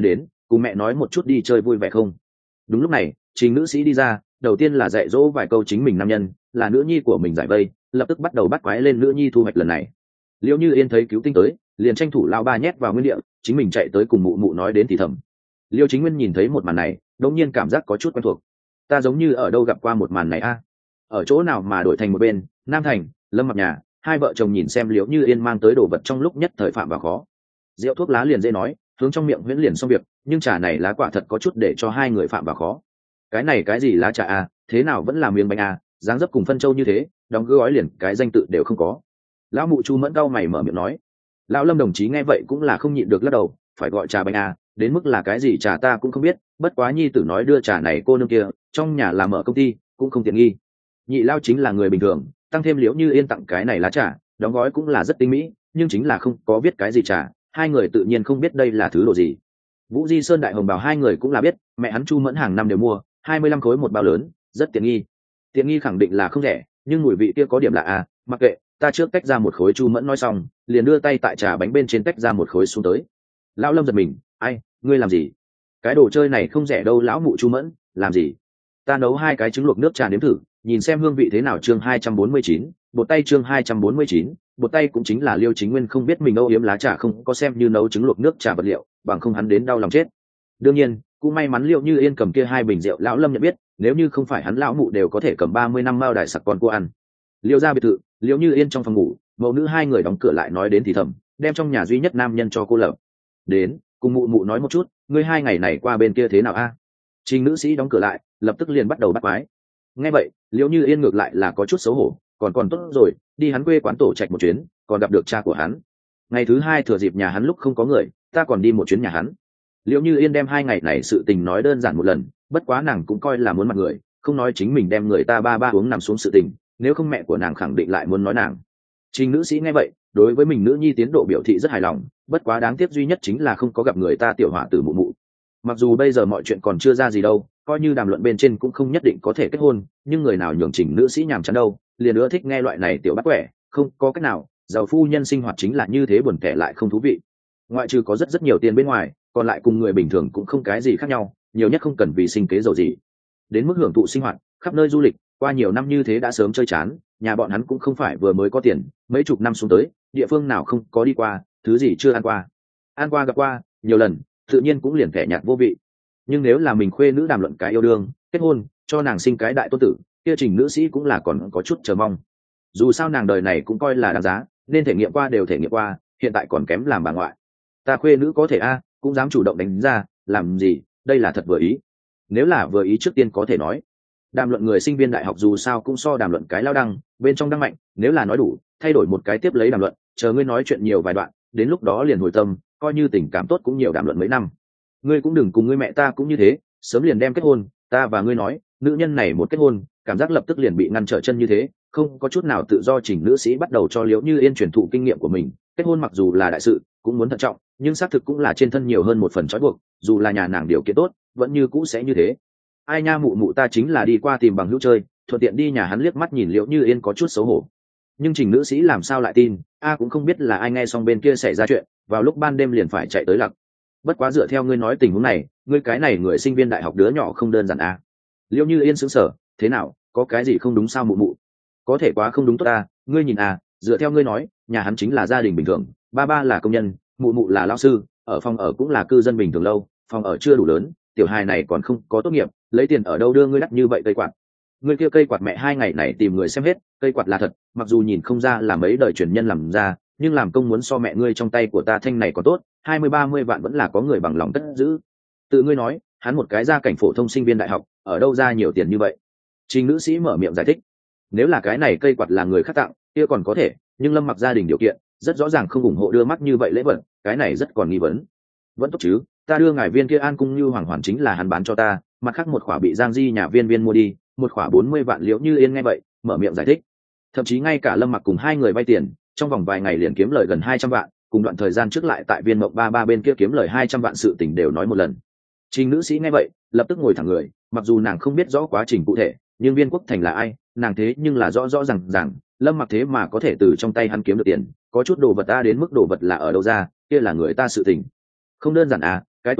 cùng mẹ nói một chút đi chơi vui vẻ không? Đúng lúc này trình nữ sĩ đi ra, đầu tiên là dạy dỗ vài câu chính mình nam nhân là nữ nhi của mình giải vây, lập tức bắt đầu bắt quái lên nữ nhi thu hoạch lần này. Liễu Như Yên thấy cứu tinh tới, liền tranh thủ lao ba nhét vào nguyên địa, chính mình chạy tới cùng mụ mụ nói đến thì thầm. Liêu Chính Nguyên nhìn thấy một màn này, đột nhiên cảm giác có chút quen thuộc. Ta giống như ở đâu gặp qua một màn này a? Ở chỗ nào mà đổi thành một bên, Nam Thành, Lâm Mặc nhà, hai vợ chồng nhìn xem Liễu Như Yên mang tới đồ vật trong lúc nhất thời phạm vào khó. Rượu thuốc lá liền dễ nói, hướng trong miệng huyễn liền xong việc, nhưng trà này lá quả thật có chút để cho hai người phạm vào khó. Cái này cái gì lá trà a, thế nào vẫn là miếng bánh a, dáng dấp cùng phân châu như thế, đóng gói liền cái danh tự đều không có. Lão mụ Chu Mẫn cau mày mở miệng nói. Lão Lâm đồng chí nghe vậy cũng là không nhịn được lắc đầu, phải gọi trà bánh a, đến mức là cái gì trà ta cũng không biết, bất quá nhi tử nói đưa trà này cô nương kia, trong nhà làm ở công ty, cũng không tiện nghi. Nhị Lao chính là người bình thường, tăng thêm Liễu Như Yên tặng cái này lá trà, đóng gói cũng là rất tinh mỹ, nhưng chính là không có viết cái gì trà, hai người tự nhiên không biết đây là thứ đồ gì. Vũ Di Sơn Đại Hồng Bảo hai người cũng là biết, mẹ hắn Chu Mẫn hàng năm đều mua 25 khối một bao lớn, rất tiện nghi. Tiện nghi khẳng định là không rẻ, nhưng mùi vị kia có điểm lạ à, mặc kệ, ta trước tách ra một khối. Chu Mẫn nói xong, liền đưa tay tại trà bánh bên trên tách ra một khối xuống tới. Lão Lâm giật mình, ai, ngươi làm gì? Cái đồ chơi này không rẻ đâu. Lão mụ Chu Mẫn, làm gì? Ta nấu 2 cái trứng luộc nước trà nếm thử, nhìn xem hương vị thế nào. Chương 249, bột tay. Chương 249, bột tay cũng chính là Liêu Chính Nguyên không biết mình âu yếm lá trà không có xem như nấu trứng luộc nước trà vật liệu, bằng không hắn đến đau lòng chết. Đương nhiên, cũng may mắn Liêu Như Yên cầm kia 2 bình rượu, lão Lâm nhận biết, nếu như không phải hắn lão mụ đều có thể cầm 30 năm mao đài sặc con cua ăn. Liêu gia biệt thự, Liêu Như Yên trong phòng ngủ, mẫu nữ hai người đóng cửa lại nói đến thì thầm, đem trong nhà duy nhất nam nhân cho cô lập. Đến, cùng mụ mụ nói một chút, ngươi 2 ngày này qua bên kia thế nào a? Trình nữ sĩ đóng cửa lại, lập tức liền bắt đầu bắt quái. Nghe vậy, Liêu Như Yên ngược lại là có chút xấu hổ, còn tốt rồi, đi hắn quê quán tổ trạch một chuyến, còn gặp được cha của hắn. Ngày thứ 2 thừa dịp nhà hắn lúc không có người, ta còn đi một chuyến nhà hắn. Liêu Như Yên đem 2 ngày này sự tình nói đơn giản một lần, bất quá nàng cũng coi là muốn mặt người, không nói chính mình đem người ta ba uống nằm xuống sự tình, nếu không mẹ của nàng khẳng định lại muốn nói nàng. Trình nữ sĩ nghe vậy, đối với mình nữ nhi tiến độ biểu thị rất hài lòng, bất quá đáng tiếc duy nhất chính là không có gặp người ta tiểu hỏa tử mụ mụ. Mặc dù bây giờ mọi chuyện còn chưa ra gì đâu, coi như đàm luận bên trên cũng không nhất định có thể kết hôn, nhưng người nào nhường Trình nữ sĩ nhàm chán đâu, liền ưa thích nghe loại này tiểu bắt quẻ, không có cách nào, giàu phu nhân sinh hoạt chính là như thế, buồn tẻ lại không thú vị. Ngoại trừ có rất nhiều tiền bên ngoài, còn lại cùng người bình thường cũng không cái gì khác nhau, nhiều nhất không cần vì sinh kế giàu gì. Đến mức hưởng thụ sinh hoạt, khắp nơi du lịch, qua nhiều năm như thế đã sớm chơi chán, nhà bọn hắn cũng không phải vừa mới có tiền, mấy chục năm xuống tới, địa phương nào không có đi qua, thứ gì chưa ăn qua gặp qua nhiều lần, tự nhiên cũng liền kẻ nhạt vô vị. Nhưng nếu là mình khuê nữ đàm luận cái yêu đương, kết hôn, cho nàng sinh cái đại tôn tử, kia Trình nữ sĩ cũng là còn có chút chờ mong. Dù sao nàng đời này cũng coi là đáng giá, nên thể nghiệm qua đều thể nghiệm qua, hiện tại còn kém làm bà ngoại. Ta khuê nữ có thể a, cũng dám chủ động đánh ra, làm gì, đây là thật vừa ý. Nếu là vừa ý trước tiên có thể nói. Đàm luận người sinh viên đại học dù sao cũng so đàm luận cái lao đăng, bên trong đăng mạnh, nếu là nói đủ, thay đổi một cái tiếp lấy đàm luận, chờ ngươi nói chuyện nhiều vài đoạn, đến lúc đó liền hồi tâm, coi như tình cảm tốt cũng nhiều đàm luận mấy năm. Ngươi cũng đừng cùng ngươi mẹ ta cũng như thế, sớm liền đem kết hôn, ta và ngươi nói, nữ nhân này một kết hôn, cảm giác lập tức liền bị ngăn trở chân như thế, không có chút nào tự do. Trình nữ sĩ bắt đầu cho Liễu Như Yên truyền thụ kinh nghiệm của mình, kết hôn mặc dù là đại sự, cũng muốn thận trọng, nhưng xác thực cũng là trên thân nhiều hơn một phần trói buộc, dù là nhà nàng điều kiện tốt, vẫn như cũ sẽ như thế. Ai nha, mụ mụ ta chính là đi qua tìm bằng hữu chơi, thuận tiện đi nhà hắn. Liếc mắt nhìn Liễu Như Yên có chút xấu hổ, nhưng Trình nữ sĩ làm sao lại tin, cũng không biết là ai nghe xong bên kia xảy ra chuyện, vào lúc ban đêm liền phải chạy tới lặc. Bất quá dựa theo ngươi nói tình huống này, ngươi cái này người sinh viên đại học đứa nhỏ không đơn giản a. Liễu Như Yên sững sờ, thế nào, có cái gì không đúng sao mụ mụ? Có thể quá không đúng tốt ta, ngươi nhìn dựa theo ngươi nói, nhà hắn chính là gia đình bình thường, ba là công nhân, mụ mụ là lão sư, ở phòng ở cũng là cư dân bình thường lâu, phòng ở chưa đủ lớn, tiểu hài này còn không có tốt nghiệp, lấy tiền ở đâu đưa ngươi đắt như vậy cây quạt? Ngươi kia cây quạt mẹ 2 ngày này tìm người xem hết, cây quạt là thật, mặc dù nhìn không ra là mấy đời truyền nhân làm ra, nhưng làm công muốn so mẹ ngươi trong tay của ta thanh này còn tốt, 20-30 vạn vẫn là có người bằng lòng cất giữ. Tự ngươi nói, hắn một cái gia cảnh phổ thông sinh viên đại học, ở đâu ra nhiều tiền như vậy? Trình nữ sĩ mở miệng giải thích. Nếu là cái này cây quạt là người khác tặng, kia còn có thể, nhưng Lâm Mặc gia đình điều kiện rất rõ ràng không ủng hộ đưa mắt như vậy lễ vật, cái này rất còn nghi vấn. Vẫn tốt chứ, ta đưa ngài viên kia An Cung Như Hoàng Hoàn chính là hắn bán cho ta, mặt khác một khỏa bị Giang Di nhà viên mua đi, một khỏa 40 vạn. Liễu Như Yên nghe vậy, mở miệng giải thích. Thậm chí ngay cả Lâm Mặc cùng 2 người vay tiền, trong vòng vài ngày liền kiếm lời gần 200 vạn, cùng đoạn thời gian trước lại tại Viên Mộng 33 bên kia kiếm lời 200 vạn sự tình đều nói một lần. Trình nữ sĩ nghe vậy, lập tức ngồi thẳng người, mặc dù nàng không biết rõ quá trình cụ thể, nhưng Viên Quốc Thành là ai, nàng thế nhưng là rõ ràng, Lâm Mặc thế mà có thể từ trong tay hắn kiếm được tiền, có chút đồ vật đến mức đồ vật là ở đâu ra, kia là người ta sự tình. Không đơn giản cái tuổi này,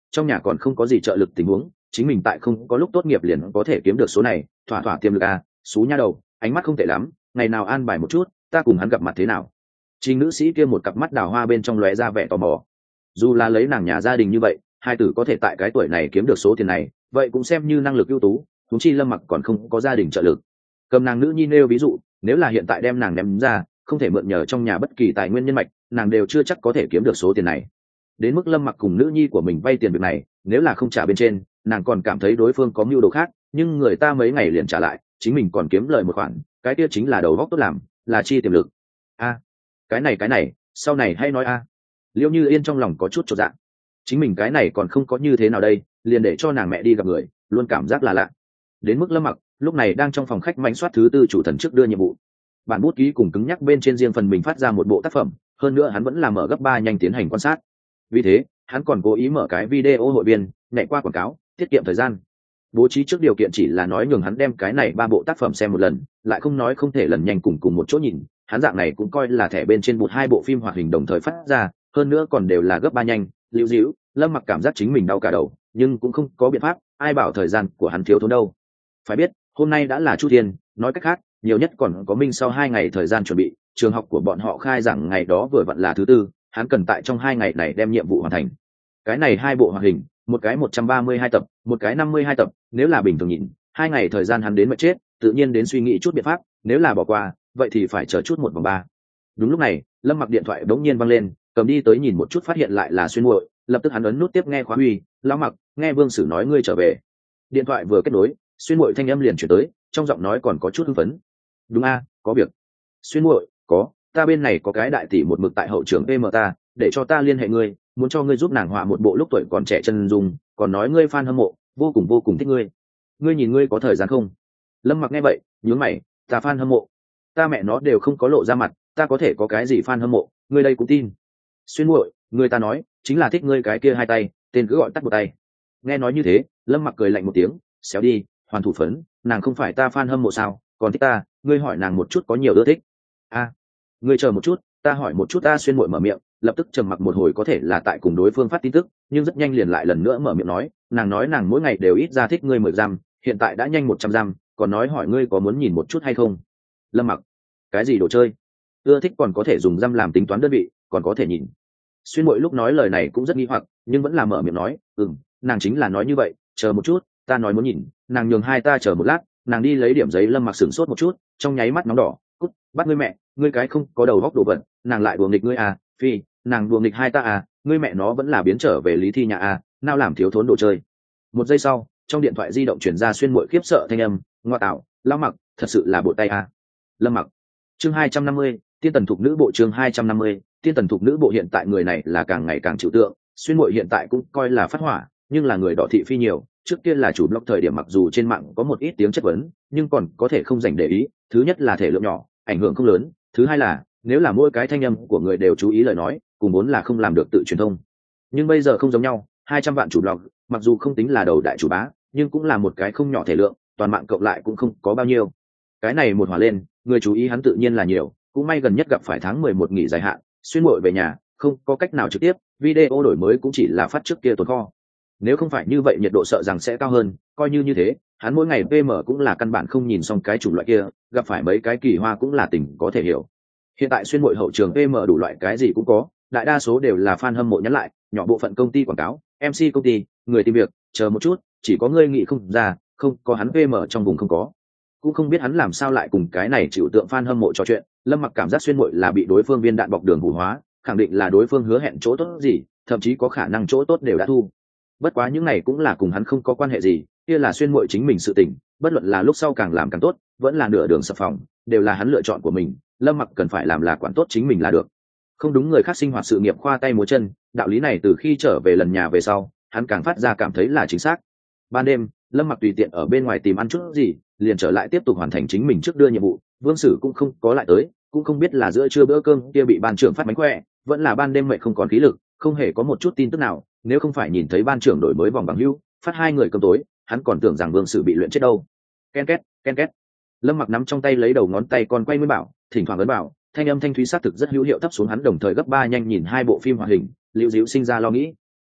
trong nhà còn không có gì trợ lực tình huống, chính mình tại không có lúc tốt nghiệp liền có thể kiếm được số này, thỏa thỏa tiềm lực à, xú nha đầu, ánh mắt không tệ lắm, ngày nào an bài một chút, ta cùng hắn gặp mặt thế nào? Trình nữ sĩ kia một cặp mắt đào hoa bên trong lóe ra vẻ tò mò. Dù là lấy nàng nhà gia đình như vậy, hai tử có thể tại cái tuổi này kiếm được số tiền này, vậy cũng xem như năng lực ưu tú, huống chi Lâm Mặc còn không có gia đình trợ lực. Cầm nàng nữ nhi nêu ví dụ, nếu là hiện tại đem nàng ném ra, không thể mượn nhờ trong nhà bất kỳ tài nguyên nhân mạch, nàng đều chưa chắc có thể kiếm được số tiền này. Đến mức Lâm Mặc cùng nữ nhi của mình vay tiền việc này, nếu là không trả bên trên, nàng còn cảm thấy đối phương có mưu đồ khác, nhưng người ta mấy ngày liền trả lại, chính mình còn kiếm lời một khoản, cái kia chính là đầu óc tốt làm, là chi tiềm lực. A, cái này, sau này hay nói a. Liễu Như Yên trong lòng có chút chột dạ. Chính mình cái này còn không có như thế nào đây, liền để cho nàng mẹ đi gặp người, luôn cảm giác là lạ. Đến mức Lâm Mặc lúc này đang trong phòng khách mánh soát thứ tư chủ thần trước đưa nhiệm vụ. Bản bút ký cùng cứng nhắc bên trên riêng phần mình phát ra một bộ tác phẩm, hơn nữa hắn vẫn là mở gấp 3 nhanh tiến hành quan sát. Vì thế, hắn còn cố ý mở cái video hội viên, nhảy qua quảng cáo, tiết kiệm thời gian. Bố trí trước điều kiện chỉ là nói nhường hắn đem cái này 3 bộ tác phẩm xem một lần, lại không nói không thể lần nhanh cùng một chỗ nhìn, hắn dạng này cũng coi là thẻ bên trên một 2 bộ phim hoạt hình đồng thời phát ra, hơn nữa còn đều là gấp 3 nhanh. Liễu Dĩu, Lâm Mặc cảm giác chính mình đau cả đầu, nhưng cũng không có biện pháp, ai bảo thời gian của hắn thiếu thốn đâu. Phải biết, hôm nay đã là Chu Thiên, nói cách khác, nhiều nhất còn có Minh sau 2 ngày thời gian chuẩn bị, trường học của bọn họ khai giảng ngày đó vừa vặn là thứ tư, hắn cần tại trong 2 ngày này đem nhiệm vụ hoàn thành. Cái này 2 bộ hoạt hình, một cái 132 tập, một cái 52 tập, nếu là bình thường nhìn, 2 ngày thời gian hắn đến mệt chết, tự nhiên đến suy nghĩ chút biện pháp, nếu là bỏ qua, vậy thì phải chờ chút 1/3. Đúng lúc này, Lâm Mặc điện thoại bỗng nhiên vang lên, cầm đi tới nhìn một chút phát hiện lại là Xuyên Muội, lập tức hắn ấn nút tiếp nghe khóa huy, lão Mặc, nghe Vương Sử nói ngươi trở về. Điện thoại vừa kết nối, Xuyên Muội thanh âm liền chuyển tới, trong giọng nói còn có chút hưng phấn. Đúng a, có việc. Xuyên Muội, có, ta bên này có cái đại tỷ một mực tại hậu trường PM ta, để cho ta liên hệ ngươi, muốn cho ngươi giúp nàng họa một bộ lúc tuổi còn trẻ chân dung, còn nói ngươi fan hâm mộ, vô cùng thích ngươi. Ngươi nhìn ngươi có thời gian không? Lâm Mặc nghe vậy, nhướng mày, ta fan hâm mộ, ta mẹ nó đều không có lộ ra mặt, ta có thể có cái gì fan hâm mộ, ngươi đây cũng tin. Xuyên Muội, người ta nói, chính là thích ngươi cái kia hai tay, tên cứ gọi tắt một tay. Nghe nói như thế, Lâm Mặc cười lạnh một tiếng, xéo đi, hoàn thủ phấn, nàng không phải ta fan hâm mộ sao, còn thích ta, ngươi hỏi nàng một chút có nhiều ưa thích. A, ngươi chờ một chút, ta hỏi một chút. Ta Xuyên Muội mở miệng, lập tức trầm mặc một hồi, có thể là tại cùng đối phương phát tin tức, nhưng rất nhanh liền lại lần nữa mở miệng nói nàng mỗi ngày đều ít ra thích ngươi 10 giam, hiện tại đã nhanh 100 giam, còn nói hỏi ngươi có muốn nhìn một chút hay không. Lâm Mặc, cái gì đồ chơi? Ưa thích còn có thể dùng giam làm tính toán đơn vị, còn có thể nhìn. Xuyên Muội lúc nói lời này cũng rất nghi hoặc, nhưng vẫn là mở miệng nói, nàng chính là nói như vậy, chờ một chút, ta nói muốn nhìn, nàng nhường hai ta chờ một lát, nàng đi lấy điểm giấy. Lâm Mặc sửng sốt một chút, trong nháy mắt nóng đỏ, cút, bắt ngươi mẹ, ngươi cái không có đầu góc đồ vật, nàng lại đùa nghịch ngươi à, phi, nàng đùa nghịch hai ta à, ngươi mẹ nó vẫn là biến trở về Lý Thi nhà à, nào làm thiếu thốn đồ chơi. Một giây sau, trong điện thoại di động chuyển ra Xuyên Muội khiếp sợ thanh âm, ngoa tạo, Lão Mặc, thật sự là bộ tay à. Lâm Mặc. Chương 250, tiên tần thục nữ bộ. Chương 250, tiên tần thục nữ bộ. Hiện tại người này là càng ngày càng chịu tượng, Xuyên Muội hiện tại cũng coi là phát hỏa, nhưng là người đỏ thị phi nhiều, trước kia là chủ blog thời điểm mặc dù trên mạng có một ít tiếng chất vấn, nhưng còn có thể không dành để ý, thứ nhất là thể lượng nhỏ, ảnh hưởng không lớn, thứ hai là nếu là mỗi cái thanh âm của người đều chú ý lời nói, cùng vốn là không làm được tự truyền thông. Nhưng bây giờ không giống nhau, 200 vạn chủ blog, mặc dù không tính là đầu đại chủ bá, nhưng cũng là một cái không nhỏ thể lượng, toàn mạng cộng lại cũng không có bao nhiêu. Cái này một hòa lên, người chú ý hắn tự nhiên là nhiều, cũng may gần nhất gặp phải tháng 11 nghỉ dài hạn, Xuyên Muội về nhà, không có cách nào trực tiếp, video đổi mới cũng chỉ là phát trước kia tồn kho. Nếu không phải như vậy nhiệt độ sợ rằng sẽ cao hơn, coi như thế, hắn mỗi ngày PM cũng là căn bản không nhìn xong cái chủng loại kia, gặp phải mấy cái kỳ hoa cũng là tình có thể hiểu. Hiện tại Xuyên Muội hậu trường PM đủ loại cái gì cũng có, đại đa số đều là fan hâm mộ nhắn lại, nhỏ bộ phận công ty quảng cáo, MC công ty, người tìm việc, chờ một chút, chỉ có ngươi nghĩ không ra, không có hắn PM trong vùng không có. Cũng không biết hắn làm sao lại cùng cái này chịu tượng fan hâm mộ trò chuyện. Lâm Mặc cảm giác Xuyên Muội là bị đối phương viên đạn bọc đường hủ hóa, khẳng định là đối phương hứa hẹn chỗ tốt gì, thậm chí có khả năng chỗ tốt đều đã thu. Bất quá những này cũng là cùng hắn không có quan hệ gì, kia là Xuyên Muội chính mình sự tình, bất luận là lúc sau càng làm càng tốt, vẫn là nửa đường sập phòng, đều là hắn lựa chọn của mình. Lâm Mặc cần phải làm là quản tốt chính mình là được, không đúng người khác sinh hoạt sự nghiệp khoa tay múa chân. Đạo lý này từ khi trở về lần nhà về sau, hắn càng phát ra cảm thấy là chính xác. Ban đêm, Lâm Mặc tùy tiện ở bên ngoài tìm ăn chút gì, liền trở lại tiếp tục hoàn thành chính mình trước đưa nhiệm vụ. Vương Sử cũng không có lại tới, cũng không biết là giữa trưa bữa cơm kia bị ban trưởng phát mánh khỏe, vẫn là ban đêm mệt không còn khí lực, không hề có một chút tin tức nào. Nếu không phải nhìn thấy ban trưởng đổi mới vòng bằng hữu phát 2 người cơm tối, hắn còn tưởng rằng Vương Sử bị luyện chết đâu. Ken két, ken két. Lâm Mặc nắm trong tay lấy đầu ngón tay còn quay nguyên bảo, thỉnh thoảng ấn bảo, thanh âm thanh thúy sát thực rất hữu hiệu thấp xuống hắn đồng thời gấp 3 nhanh nhìn 2 bộ phim hoạt hình, Liễu Diễu sinh ra lo nghĩ.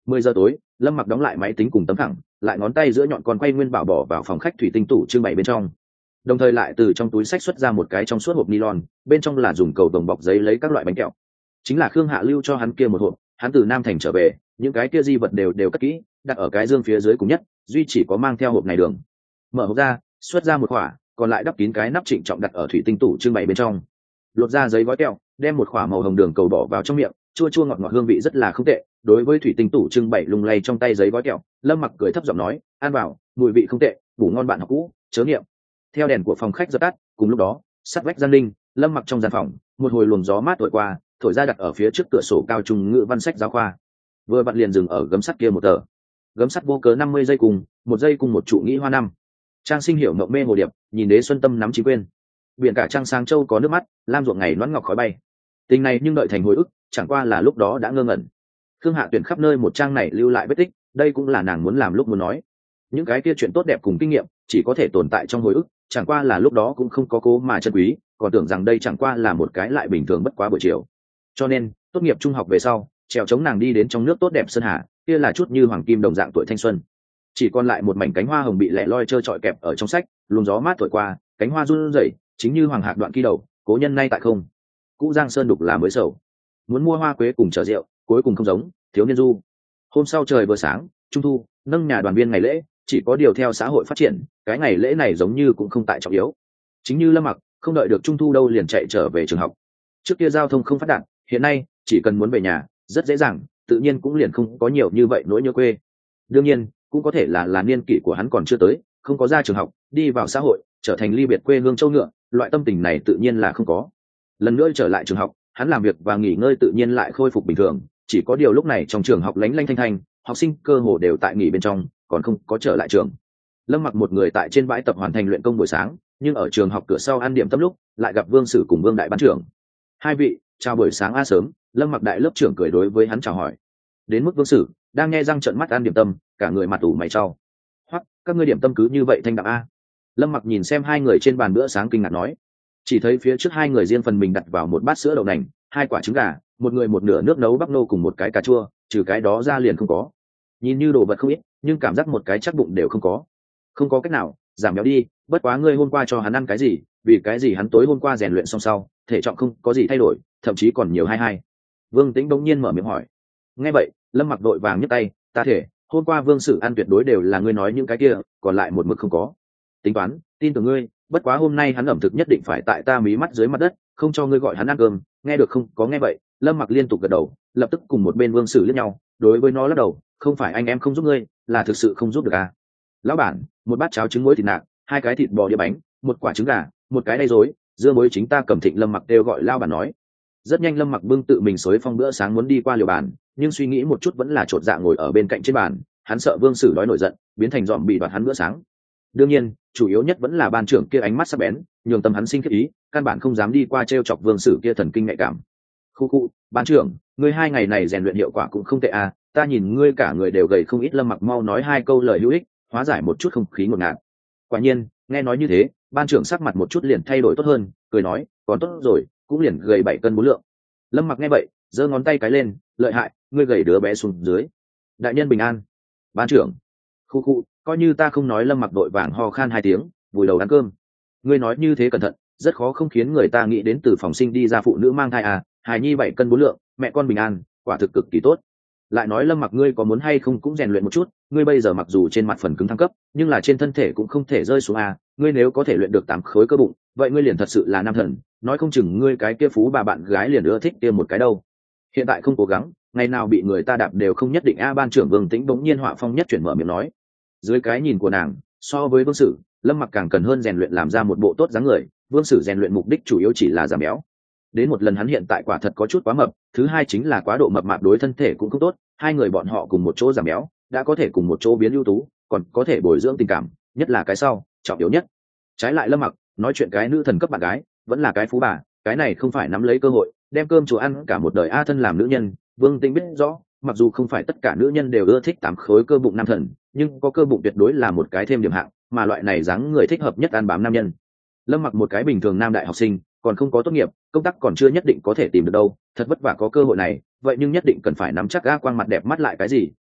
10 giờ tối, Lâm Mặc đóng lại máy tính cùng tấm thẳng, lại ngón tay giữa nhọn còn quay nguyên bảo bỏ vào phòng khách thủy tinh tủ trưng bày bên trong, đồng thời lại từ trong túi sách xuất ra một cái trong suốt hộp nylon, bên trong là dùng cầu đồng bọc giấy lấy các loại bánh kẹo, chính là Khương Hạ lưu cho hắn kia một hộp. Hắn từ Nam Thành trở về, những cái kia di vật đều cất kỹ, đặt ở cái dương phía dưới cùng nhất, duy chỉ có mang theo hộp này đường. Mở hộp ra, xuất ra một quả, còn lại đắp kín cái nắp trịnh trọng đặt ở thủy tinh tủ trưng bày bên trong. Lột ra giấy gói kẹo, đem một quả màu hồng đường cầu bỏ vào trong miệng, chua chua ngọt ngọt hương vị rất là không tệ. Đối với thủy tinh tủ trưng bày lung lay trong tay giấy gói kẹo, Lâm Mặc cười thấp giọng nói, ăn vào, mùi vị không tệ, ngủ ngon bạn học cũ, chớ niệm. Theo đèn của phòng khách dập tắt, cùng lúc đó, sát vách gian linh, Lâm Mặc trong gian phòng, một hồi luồng gió mát thổi qua, thổi ra đặt ở phía trước cửa sổ cao trung ngữ văn sách giáo khoa, vừa vặn liền dừng ở gấm sắt kia một tờ. Gấm sắt vô cớ 50 giây cùng, một giây cùng một trụ nghĩ hoa năm. Trang Sinh hiểu mộng mê hồ điệp, nhìn đế xuân tâm nắm chí quên. Biển cả trăng sáng châu có nước mắt, lam ruộng ngày loãng ngọc khói bay. Tình này nhưng đợi thành hồi ức, chẳng qua là lúc đó đã ngơ ngẩn. Khương Hạ Tuyển khắp nơi một trang này lưu lại vết tích, đây cũng là nàng muốn làm lúc muốn nói. Những cái kia chuyện tốt đẹp cùng kinh nghiệm, chỉ có thể tồn tại trong hồi ức, chẳng qua là lúc đó cũng không có cố mà trân quý, còn tưởng rằng đây chẳng qua là một cái lại bình thường bất quá buổi chiều. Cho nên, tốt nghiệp trung học về sau, trèo chống nàng đi đến trong nước tốt đẹp sơn hà, kia là chút như hoàng kim đồng dạng tuổi thanh xuân. Chỉ còn lại một mảnh cánh hoa hồng bị lẻ loi trơ trọi kẹp ở trong sách, luồng gió mát thổi qua, cánh hoa run rẩy, chính như hoàng hạc đoạn kỳ đầu, cố nhân nay tại không. Cũ Giang Sơn đục là mới sầu. Muốn mua hoa quế cùng chở rượu, cuối cùng không giống, thiếu niên du. Hôm sau trời vừa sáng, trung thu, nâng nhà đoàn viên ngày lễ, chỉ có điều theo xã hội phát triển, cái ngày lễ này giống như cũng không tại trọng yếu. Chính như Lâm Mặc, không đợi được trung thu đâu liền chạy trở về trường học. Trước kia giao thông không phát đạt, hiện nay chỉ cần muốn về nhà, rất dễ dàng, tự nhiên cũng liền không có nhiều như vậy nỗi nhớ quê. Đương nhiên, cũng có thể là niên kỷ của hắn còn chưa tới, không có ra trường học, đi vào xã hội, trở thành ly biệt quê hương châu ngựa, loại tâm tình này tự nhiên là không có. Lần nữa trở lại trường học, hắn làm việc và nghỉ ngơi tự nhiên lại khôi phục bình thường, chỉ có điều lúc này trong trường học lánh lanh thanh thanh, học sinh cơ hồ đều tại nghỉ bên trong, còn không có trở lại trường. Lâm Mặc một người tại trên bãi tập hoàn thành luyện công buổi sáng, nhưng ở trường học cửa sau ăn điểm tâm lúc, lại gặp Vương Sử cùng Vương đại ban trưởng. Hai vị, chào buổi sáng a. Sớm, Lâm Mặc đại lớp trưởng cười đối với hắn chào hỏi. Đến mức Vương Sử đang nghe răng trợn mắt ăn điểm tâm, cả người mặt ủ mày trao. Hoặc các ngươi điểm tâm cứ như vậy thanh đạm a. Lâm Mặc nhìn xem hai người trên bàn bữa sáng kinh ngạc nói, chỉ thấy phía trước hai người riêng phần mình đặt vào một bát sữa đậu nành, hai quả trứng gà, một người một nửa nước nấu bắp nô cùng một cái cà chua, trừ cái đó ra liền không có. Nhìn như đồ vật không ít, nhưng cảm giác một cái chắc bụng đều không có. Không có cách nào, giảm béo đi, bất quá ngươi hôm qua cho hắn ăn cái gì, vì cái gì hắn tối hôm qua rèn luyện xong sau, thể trọng không có gì thay đổi, thậm chí còn nhiều hai. Vương Tĩnh bỗng nhiên mở miệng hỏi. Nghe vậy, Lâm Mặc đội vàng nhấc tay, ta thể, hôm qua Vương Sử ăn tuyệt đối đều là ngươi nói những cái kia, còn lại một mực không có. Tính toán, tin tưởng ngươi, bất quá hôm nay hắn ẩm thực nhất định phải tại ta mí mắt dưới mặt đất, không cho ngươi gọi hắn ăn cơm, nghe được không? Có nghe vậy, Lâm Mặc liên tục gật đầu, lập tức cùng một bên Vương Sử liếc nhau, đối với nó lắc đầu, không phải anh em không giúp ngươi, là thực sự không giúp được à. Lão bản, một bát cháo trứng muối thịt nạc, hai cái thịt bò đĩa bánh, một quả trứng gà, một cái đay rối, dưa muối chính ta cầm. Thịnh Lâm Mặc kêu gọi lao bản nói. Rất nhanh Lâm Mặc bưng tự mình xối phong bữa sáng muốn đi qua liều bàn, nhưng suy nghĩ một chút vẫn là chột dạ ngồi ở bên cạnh trên bàn, hắn sợ Vương Sử đói nổi giận, biến thành dòm bị đoạt hắn bữa sáng. Đương nhiên, chủ yếu nhất vẫn là ban trưởng kia ánh mắt sắc bén, nhường tâm hắn sinh khiếp ý, căn bản không dám đi qua trêu chọc Vương Sử kia thần kinh nhạy cảm. Khu, ban trưởng, ngươi 2 ngày này rèn luyện hiệu quả cũng không tệ à, ta nhìn ngươi cả người đều gầy không ít. Lâm Mặc mau nói 2 câu lời hữu ích, hóa giải một chút không khí ngột ngạt. Quả nhiên, nghe nói như thế, ban trưởng sắc mặt một chút liền thay đổi tốt hơn, cười nói, còn tốt rồi, cũng liền gầy 7 cân 4 lượng. Lâm Mặc nghe vậy, giơ ngón tay cái lên, lợi hại, ngươi gầy đứa bé xuống dưới. Đại nhân bình an. Ban trưởng. Khu, coi như ta không nói. Lâm Mặc đội vàng ho khan 2 tiếng, vùi đầu ăn cơm. Ngươi nói như thế cẩn thận, rất khó không khiến người ta nghĩ đến từ phòng sinh đi ra phụ nữ mang thai à, hài nhi 7 cân 4 lượng, mẹ con bình an, quả thực cực kỳ tốt. Lại nói Lâm Mặc ngươi có muốn hay không cũng rèn luyện một chút, ngươi bây giờ mặc dù trên mặt phần cứng thăng cấp, nhưng là trên thân thể cũng không thể rơi xuống à, ngươi nếu có thể luyện được 8 khối cơ bụng, vậy ngươi liền thật sự là nam thần, nói không chừng ngươi cái kia phú bà bạn gái liền ưa thích kia một cái đâu. Hiện tại không cố gắng, ngày nào bị người ta đạp đều không nhất định a. Ban trưởng Vương Tĩnh bỗng nhiên họa phong nhất chuyển mở miệng nói. Dưới cái nhìn của nàng, so với Vương Sử, Lâm Mặc càng cần hơn rèn luyện làm ra một bộ tốt dáng người, Vương Sử rèn luyện mục đích chủ yếu chỉ là giảm béo. Đến một lần hắn hiện tại quả thật có chút quá mập, thứ hai chính là quá độ mập mạp đối thân thể cũng không tốt, hai người bọn họ cùng một chỗ giảm béo, đã có thể cùng một chỗ biến ưu tú, còn có thể bồi dưỡng tình cảm, nhất là cái sau, trọng yếu nhất. Trái lại Lâm Mặc, nói chuyện cái nữ thần cấp bạn gái, vẫn là cái phú bà, cái này không phải nắm lấy cơ hội, đem cơm chùa ăn cả một đời a. Thân làm nữ nhân, Vương Tĩnh biết rõ, mặc dù không phải tất cả nữ nhân đều ưa thích 8 khối cơ bụng nam thần, nhưng có cơ bụng tuyệt đối là một cái thêm điểm hạng, mà loại này dáng người thích hợp nhất ăn bám nam nhân. Lâm Mặc một cái bình thường nam đại học sinh, còn không có tốt nghiệp, công tác còn chưa nhất định có thể tìm được đâu, thật vất vả có cơ hội này, vậy nhưng nhất định cần phải nắm chắc ga quang mặt đẹp mắt lại cái gì,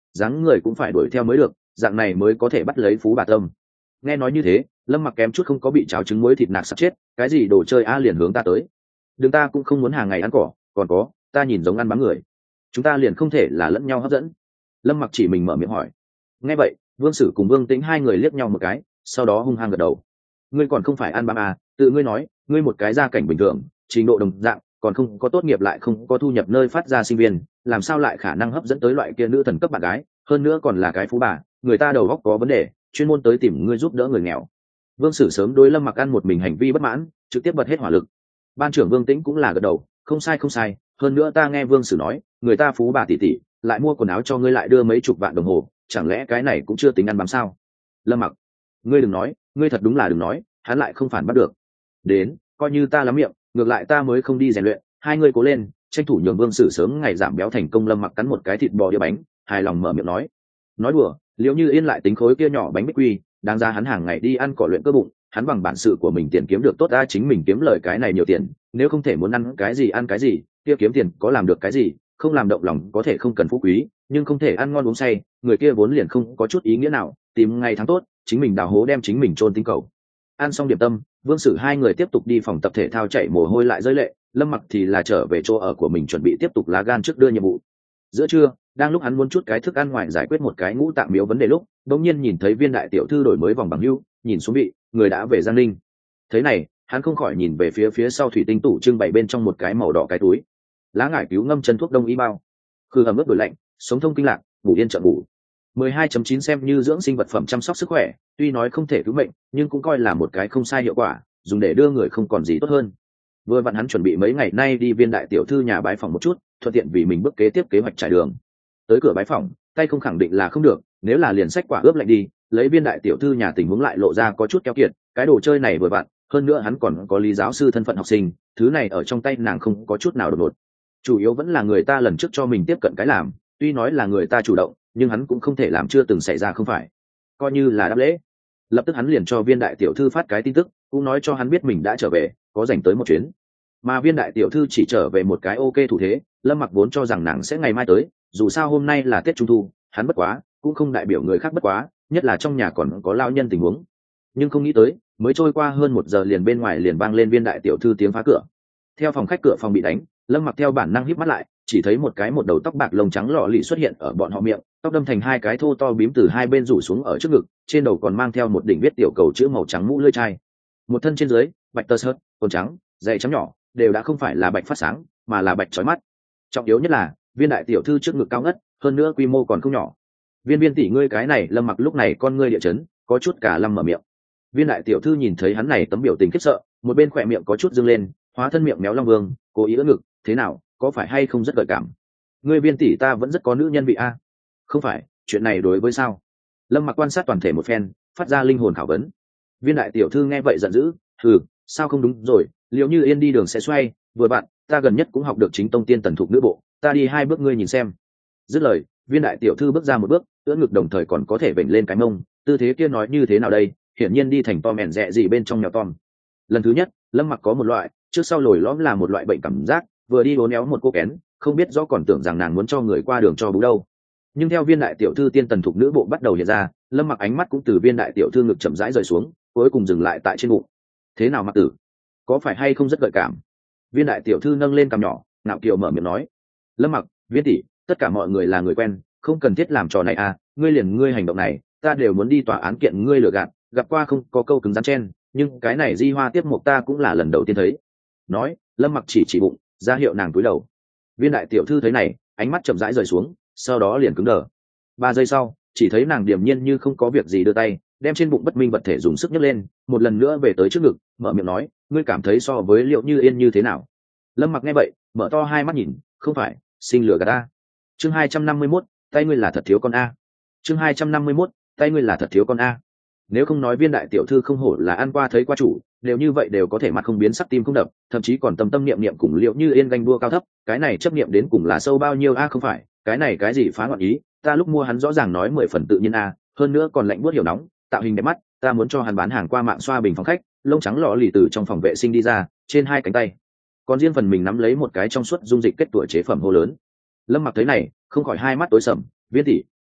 dáng người cũng phải đuổi theo mới được, dạng này mới có thể bắt lấy phú bà tâm. Nghe nói như thế, Lâm Mặc kém chút không có bị cháo trứng muối thịt nạc sắp chết. Cái gì đồ chơi a liền hướng ta tới. Đừng, ta cũng không muốn hàng ngày ăn cỏ, còn có, ta nhìn giống ăn bám người, chúng ta liền không thể là lẫn nhau hấp dẫn. Lâm Mặc chỉ mình mở miệng hỏi. Nghe vậy, Vương Sử cùng Vương Tĩnh hai người liếc nhau một cái, sau đó hung hăng gật đầu. Ngươi còn không phải ăn bám à? Tự ngươi nói, ngươi một cái gia cảnh bình thường, trình độ đồng dạng, còn không có tốt nghiệp lại không có thu nhập nơi phát ra sinh viên, làm sao lại khả năng hấp dẫn tới loại kia nữ thần cấp bạn gái, hơn nữa còn là cái phú bà, người ta đầu óc có vấn đề, chuyên môn tới tìm ngươi giúp đỡ người nghèo. Vương Sử sớm đối Lâm Mặc ăn một mình hành vi bất mãn, trực tiếp bật hết hỏa lực. Ban trưởng Vương Tĩnh cũng là gật đầu, không sai không sai, hơn nữa ta nghe Vương Sử nói, người ta phú bà tỷ tỷ lại mua quần áo cho ngươi lại đưa mấy chục vạn đồng hồ, chẳng lẽ cái này cũng chưa tính ăn bám sao? Lâm Mặc, ngươi đừng nói, ngươi thật đúng là đừng nói, hắn lại không phản bắt được. Đến, coi như ta lắm miệng, ngược lại ta mới không đi rèn luyện, hai ngươi cố lên, tranh thủ nhường Vương Sử sớm ngày giảm béo thành công. Lâm Mặc cắn một cái thịt bò đĩa bánh, hài lòng mở miệng nói đùa, Liễu Như Yên lại tính khối kia nhỏ bánh bích quy, đáng ra hắn hàng ngày đi ăn cỏ luyện cơ bụng, hắn bằng bản sự của mình tiền kiếm được tốt, ra chính mình kiếm lời cái này nhiều tiền, nếu không thể muốn ăn cái gì, kia kiếm tiền có làm được cái gì, không làm động lòng có thể không cần phú quý, nhưng không thể ăn ngon uống say, người kia vốn liền không có chút ý nghĩa nào, tìm ngày tháng tốt, chính mình đào hố đem chính mình chôn tinh cầu. Ăn xong điểm tâm, Vương Sử hai người tiếp tục đi phòng tập thể thao chạy mồ hôi lại rơi lệ, Lâm Mặc thì là trở về chỗ ở của mình chuẩn bị tiếp tục lá gan trước đưa nhiệm vụ. Giữa trưa, đang lúc hắn muốn chút cái thức ăn ngoài giải quyết một cái ngũ tạng miếu vấn đề lúc, đột nhiên nhìn thấy Viên đại tiểu thư đổi mới vòng bằng hưu, nhìn xuống bị người đã về Giang Ninh. Thế này, hắn không khỏi nhìn về phía sau thủy tinh tủ trưng bày bên trong một cái màu đỏ cái túi. Lá ngải cứu ngâm chân thuốc đông y bao. Khử ẩm ướt đổi lạnh, sống thông kinh lạc, ngủ yên chợt ngủ. 12.9 xem như dưỡng sinh vật phẩm chăm sóc sức khỏe, tuy nói không thể cứu mệnh, nhưng cũng coi là một cái không sai hiệu quả, dùng để đưa người không còn gì tốt hơn. Vừa vặn hắn chuẩn bị mấy ngày nay đi Viên đại tiểu thư nhà bái phòng một chút, thuận tiện vì mình bước kế tiếp kế hoạch trải đường. Tới cửa bái phòng, tay không khẳng định là không được, nếu là liền sách quả ướp lạnh đi, lấy Viên đại tiểu thư nhà tình huống lại lộ ra có chút keo kiệt, cái đồ chơi này vừa vặn, hơn nữa hắn còn có lý giáo sư thân phận học sinh, thứ này ở trong tay nàng không có chút nào đột ngột. Chủ yếu vẫn là người ta lần trước cho mình tiếp cận cái làm, tuy nói là người ta chủ động, nhưng hắn cũng không thể làm chưa từng xảy ra không phải, coi như là đáp lễ. Lập tức hắn liền cho Viên đại tiểu thư phát cái tin tức, cũng nói cho hắn biết mình đã trở về, có dành tới một chuyến. Mà Viên đại tiểu thư chỉ trở về một cái ok thủ thế. Lâm Mặc vốn cho rằng nàng sẽ ngày mai tới, dù sao hôm nay là Tết Trung thu, hắn bất quá cũng không đại biểu người khác bất quá, nhất là trong nhà còn có lao nhân tình huống. Nhưng không nghĩ tới, mới trôi qua hơn 1 giờ liền bên ngoài liền vang lên Viên đại tiểu thư tiếng phá cửa. Theo phòng khách cửa phòng bị đánh, Lâm Mặc theo bản năng híp mắt lại, chỉ thấy một đầu tóc bạc lông trắng lọ lì xuất hiện ở bọn họ miệng, tóc đâm thành hai cái thô to bím từ hai bên rủ xuống ở trước ngực, trên đầu còn mang theo một đỉnh viết tiểu cầu chữ màu trắng mũ lưỡi chai. Một thân trên dưới bạch tơ sớt, quần trắng, giày trắng nhỏ, đều đã không phải là bạch phát sáng, mà là bạch chói mắt. Trọng yếu nhất là Viên đại tiểu thư trước ngực cao ngất, hơn nữa quy mô còn không nhỏ. Viên tỷ ngươi cái này. Lâm Mặc lúc này con ngươi địa chấn, có chút cả lâm mở miệng. Viên đại tiểu thư nhìn thấy hắn này tấm biểu tình khiếp sợ, một bên khỏe miệng có chút dương lên, hóa thân miệng méo long vương, cố ý ưỡn ngực, thế nào, có phải hay không rất gợi cảm? Ngươi Viên tỷ ta vẫn rất có nữ nhân vị a. Không phải, chuyện này đối với sao? Lâm Mặc quan sát toàn thể một phen, phát ra linh hồn khảo vấn. Viên đại tiểu thư nghe vậy giận dữ, sao không đúng rồi, Liễu Như Yên đi đường sẽ xoay, vừa bạn, ta gần nhất cũng học được chính tông tiên tần thục nữ bộ, ta đi 2 bước ngươi nhìn xem. Dứt lời, Viên đại tiểu thư bước ra 1 bước, ưỡn ngực đồng thời còn có thể vểnh lên cái mông, tư thế kia nói như thế nào đây, hiển nhiên đi thành to mèn rẹ gì bên trong nhỏ Tom. Lần thứ nhất, Lâm Mặc có một loại trước sau lồi lõm là một loại bệnh cảm giác, vừa đi uốn éo một cô kén, không biết rõ còn tưởng rằng nàng muốn cho người qua đường cho bú đâu. Nhưng theo Viên đại tiểu thư tiên tần thục nữ bộ bắt đầu hiện ra, Lâm Mặc ánh mắt cũng từ Viên đại tiểu thư ngực chậm rãi rời xuống, cuối cùng dừng lại tại trên bụng. Thế nào Mặc tử, có phải hay không rất gợi cảm? Viên đại tiểu thư nâng lên cằm nhỏ, ngạo kiều mở miệng nói. Lâm Mặc, Viên tỷ, tất cả mọi người là người quen, không cần thiết làm trò này à, ngươi hành động này, ta đều muốn đi tòa án kiện ngươi lừa gạt, gặp qua không có câu cứng rắn chen, nhưng cái này di hoa tiếp mục ta cũng là lần đầu tiên thấy. Nói, Lâm Mặc chỉ bụng, ra hiệu nàng cúi đầu. Viên đại tiểu thư thấy này, ánh mắt chậm rãi rời xuống, sau đó liền cứng đờ. 3 giây sau, chỉ thấy nàng điềm nhiên như không có việc gì đưa tay, đem trên bụng bất minh vật thể dùng sức nhấc lên, một lần nữa về tới trước ngực, mở miệng nói, ngươi cảm thấy so với Liễu Như Yên như thế nào? Lâm Mặc nghe vậy, mở to hai mắt nhìn, không phải, sinh lừa gạt ta. Chương 251, tay ngươi là thật thiếu con a. Chương 251, tay ngươi là thật thiếu con a. Nếu không nói Viên đại tiểu thư không hổ là ăn qua thấy qua chủ, đều như vậy đều có thể mặt không biến sắc tim không đập, thậm chí còn tâm niệm niệm cùng Liễu Như Yên ganh đua cao thấp, cái này chấp niệm đến cùng là sâu bao nhiêu a không phải, cái này cái gì phá loạn ý, ta lúc mua hắn rõ ràng nói 10 phần tự nhiên a, hơn nữa còn lạnh buốt hiểu nóng, tạo hình đẹp mắt, ta muốn cho hắn bán hàng qua mạng xoa bình phòng khách, lông trắng lọ lì từ trong phòng vệ sinh đi ra, trên 2 cánh tay, còn riêng phần mình nắm lấy một cái trong suốt dung dịch kết tủa chế phẩm hô lớn. Lâm Mặc thấy này, không khỏi hai mắt tối sầm, Viên tỷ,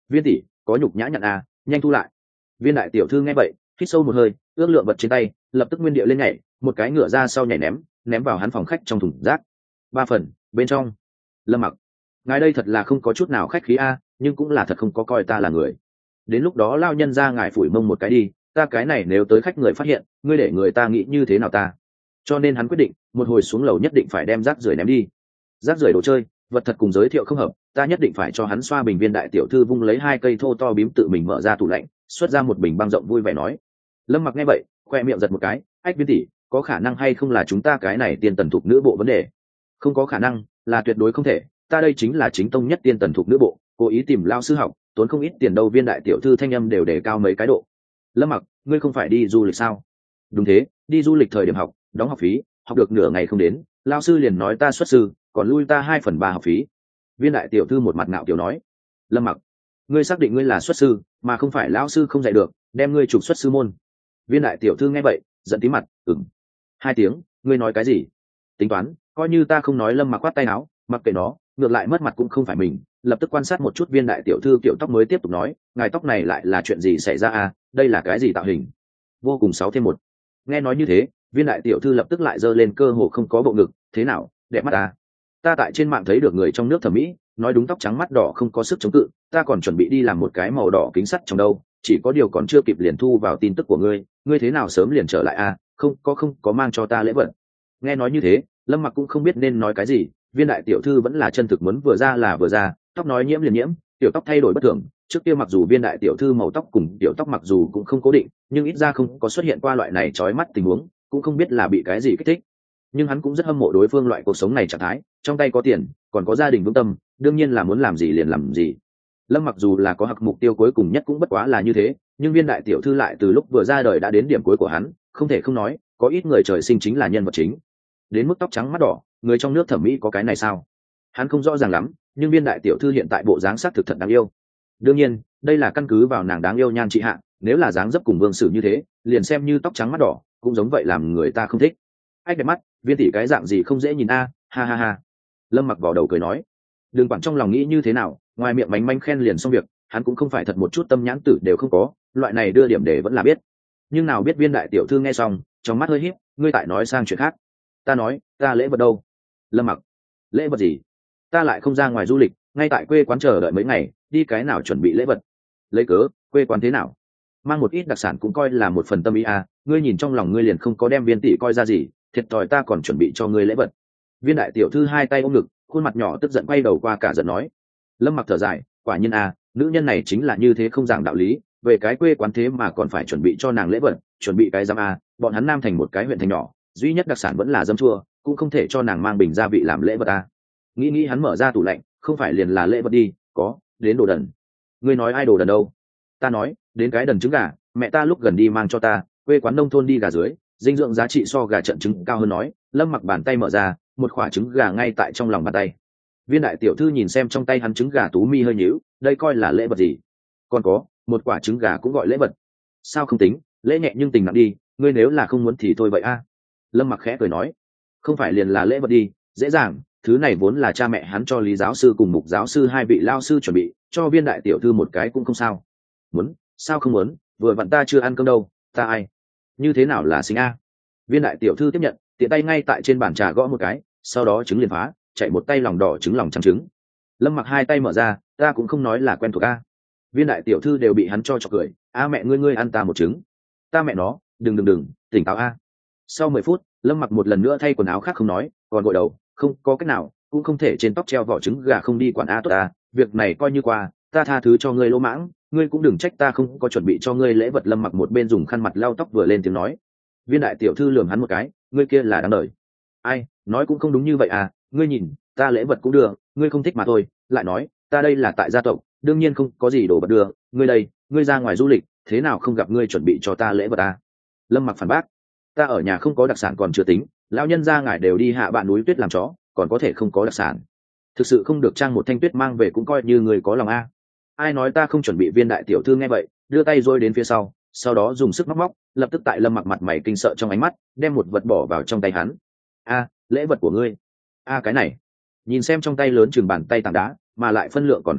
Viên tỷ có nhục nhã nhận à, nhanh thu lại. Viên đại tiểu thư nghe vậy hít sâu một hơi, ước lượng vật trên tay, lập tức nguyên địa lên nhảy, một cái ngựa ra sau nhảy ném vào hắn phòng khách trong thùng rác. 3 phần bên trong. Lâm Mặc, ngài đây thật là không có chút nào khách khí a, nhưng cũng là thật không có coi ta là người. Đến lúc đó lao nhân ra ngài phủi mông một cái đi, ta cái này nếu tới khách người phát hiện, ngươi để người ta nghĩ như thế nào ta. Cho nên hắn quyết định một hồi xuống lầu nhất định phải đem rác rưởi ném đi. Rác rưởi đồ chơi, vật thật cùng giới thiệu không hợp, ta nhất định phải cho hắn xoa bình. Viên đại tiểu thư vung lấy 2 cây thô to bím tự mình mở ra tủ lạnh, xuất ra một bình băng rộng vui vẻ nói. Lâm Mặc nghe vậy khoe miệng giật một cái, ách Viên tỷ, có khả năng hay không là chúng ta cái này tiên tần thục nữ bộ vấn đề? Không có khả năng, là tuyệt đối không thể, ta đây chính là chính tông nhất tiên tần thục nữ bộ, cố ý tìm lao sư học, tốn không ít tiền đâu. Viên đại tiểu thư thanh âm đều đề cao mấy cái độ. Lâm Mặc, ngươi không phải đi du lịch sao? Đúng thế, đi du lịch thời điểm học, đóng học phí, học được nửa ngày không đến, lao sư liền nói ta xuất sư, còn lui ta 2/3 học phí. Viên đại tiểu thư một mặt ngạo kiểu nói. Lâm Mặc, ngươi xác định ngươi là xuất sư mà không phải lão sư không dạy được, đem ngươi trục xuất sư môn. Viên đại tiểu thư nghe vậy giận tí mặt, ừng 2 tiếng, ngươi nói cái gì? Tính toán, coi như ta không nói. Lâm Mặc quát tay áo, mặc kệ nó, ngược lại mất mặt cũng không phải mình. Lập tức quan sát một chút viên đại tiểu thư kiểu tóc mới tiếp tục nói, ngài tóc này lại là chuyện gì xảy ra à, đây là cái gì tạo hình? Vô cùng 6+1. Nghe nói như thế, viên đại tiểu thư lập tức lại giơ lên cơ hồ không có bộ ngực, thế nào, đẹp mắt à? Ta tại trên mạng thấy được người trong nước thẩm mỹ, nói đúng tóc trắng mắt đỏ không có sức chống cự, ta còn chuẩn bị đi làm một cái màu đỏ kính sắt trong đâu, chỉ có điều còn chưa kịp liền thu vào tin tức của ngươi, ngươi thế nào sớm liền trở lại à, không có mang cho ta lễ vật. Nghe nói như thế, Lâm Mặc cũng không biết nên nói cái gì. Viên đại tiểu thư vẫn là chân thực muốn vừa ra là vừa ra, tóc nói nhiễm liền nhiễm, tiểu tóc thay đổi bất thường. Trước kia mặc dù viên đại tiểu thư màu tóc cùng tiểu tóc mặc dù cũng không cố định, nhưng ít ra không có xuất hiện qua loại này chói mắt tình huống, cũng không biết là bị cái gì kích thích. Nhưng hắn cũng rất hâm mộ đối phương loại cuộc sống này trạng thái, trong tay có tiền, còn có gia đình vững tâm, đương nhiên là muốn làm gì liền làm gì. Lâm Mặc dù là có hặc mục tiêu cuối cùng nhất cũng bất quá là như thế, nhưng viên đại tiểu thư lại từ lúc vừa ra đời đã đến điểm cuối của hắn, không thể không nói, có ít người trời sinh chính là nhân vật chính. Đến mức tóc trắng mắt đỏ, người trong nước thẩm mỹ có cái này sao? Hắn không rõ ràng lắm, nhưng viên đại tiểu thư hiện tại bộ dáng sắc thực thật đáng yêu. Đương nhiên, đây là căn cứ vào nàng đáng yêu nhan trị hạ, nếu là dáng dấp cùng Vương Sử như thế, liền xem như tóc trắng mắt đỏ, cũng giống vậy làm người ta không thích. Ách đẹp mắt, Viên tỷ cái dạng gì không dễ nhìn a, ha ha ha. Lâm Mặc vào đầu cười nói, đừng quản trong lòng nghĩ như thế nào, ngoài miệng bánh manh khen liền xong việc, hắn cũng không phải thật một chút tâm nhãn tử đều không có, loại này đưa điểm để vẫn là biết. Nhưng nào biết viên đại tiểu thư nghe xong, trong mắt hơi híp, ngươi tại nói sang chuyện khác. Ta nói, ta lễ vật đâu? Lâm Mặc, lễ vật gì? Ta lại không ra ngoài du lịch, ngay tại quê quán chờ đợi mấy ngày, đi cái nào chuẩn bị lễ vật? Lấy cớ, quê quán thế nào? Mang một ít đặc sản cũng coi là một phần tâm ý à, ngươi nhìn trong lòng ngươi liền không có đem Viên tỷ coi ra gì, thiệt thòi ta còn chuẩn bị cho ngươi lễ vật. Viên đại tiểu thư 2 tay ôm ngực, khuôn mặt nhỏ tức giận quay đầu qua cả giận nói. Lâm Mặc thở dài, quả nhiên à, nữ nhân này chính là như thế không giảng đạo lý, về cái quê quán thế mà còn phải chuẩn bị cho nàng lễ vật, chuẩn bị cái giám à, bọn hắn Nam thành một cái huyện thành nhỏ, duy nhất đặc sản vẫn là dấm chua, cũng không thể cho nàng mang bình gia vị làm lễ vật à. Nghĩ hắn mở ra tủ lạnh, không phải liền là lễ vật đi, có, đến đồ đần. Ngươi nói ai đồ đần đâu? Ta nói, đến cái đần trứng gà, mẹ ta lúc gần đi mang cho ta, quê quán nông thôn đi gà dưới, dinh dưỡng giá trị so gà trận trứng cao hơn nói. Lâm Mặc bàn tay mở ra, một quả trứng gà ngay tại trong lòng bàn tay. Viên đại tiểu thư nhìn xem trong tay hắn trứng gà tú mi hơi nhíu, đây coi là lễ vật gì? Còn có, một quả trứng gà cũng gọi lễ vật? Sao không tính, lễ nhẹ nhưng tình nặng đi, ngươi nếu là không muốn thì thôi vậy a. Lâm Mặc khẽ cười nói, không phải liền là lễ vật đi, dễ dàng, thứ này vốn là cha mẹ hắn cho Lý giáo sư cùng Mục giáo sư 2 vị lao sư chuẩn bị, cho viên đại tiểu thư một cái cũng không sao. Muốn, sao không muốn, vừa vặn ta chưa ăn cơm đâu, ta ai? Như thế nào là sinh a? Viên đại tiểu thư tiếp nhận, tiện tay ngay tại trên bàn trà gõ một cái, sau đó trứng liền phá, chạy một tay lòng đỏ trứng lòng trắng trứng. Lâm Mặc 2 tay mở ra, ta cũng không nói là quen thuộc a. Viên đại tiểu thư đều bị hắn cho cười, a mẹ ngươi ăn ta một trứng. Ta mẹ nó, đừng, tỉnh táo a. Sau 10 phút, Lâm Mặc một lần nữa thay quần áo khác không nói, còn gội đầu, không có cách nào, cũng không thể trên tóc treo vỏ trứng gà không đi quản a tốt a, việc này coi như qua, ta tha thứ cho ngươi lỗ mãng, ngươi cũng đừng trách ta không có chuẩn bị cho ngươi lễ vật. Lâm Mặc một bên dùng khăn mặt lau tóc vừa lên tiếng nói. Viên đại tiểu thư lườm hắn một cái, ngươi kia là đáng đời. Ai, nói cũng không đúng như vậy à, ngươi nhìn, ta lễ vật cũng đưa, ngươi không thích mà thôi, lại nói, ta đây là tại gia tộc, đương nhiên không có gì đồ vật đưa, ngươi đây, ngươi ra ngoài du lịch, thế nào không gặp ngươi chuẩn bị cho ta lễ vật à? Lâm Mặc phản bác, ta ở nhà không có đặc sản còn chưa tính, lão nhân gia ngài đều đi hạ bạn núi tuyết làm chó, còn có thể không có đặc sản. Thực sự không được trang một thanh tuyết mang về cũng coi như người có lòng a. Ai nói ta không chuẩn bị? Viên đại tiểu thư nghe vậy, đưa tay rôi đến phía sau đó dùng sức móc, lập tức tại Lâm Mặc mặt mày kinh sợ trong ánh mắt, đem một vật bỏ vào trong tay hắn. A, lễ vật của ngươi. A cái này. Nhìn xem trong tay lớn chừng bàn tay tảng đá, mà lại phân lượng còn không nhẹ,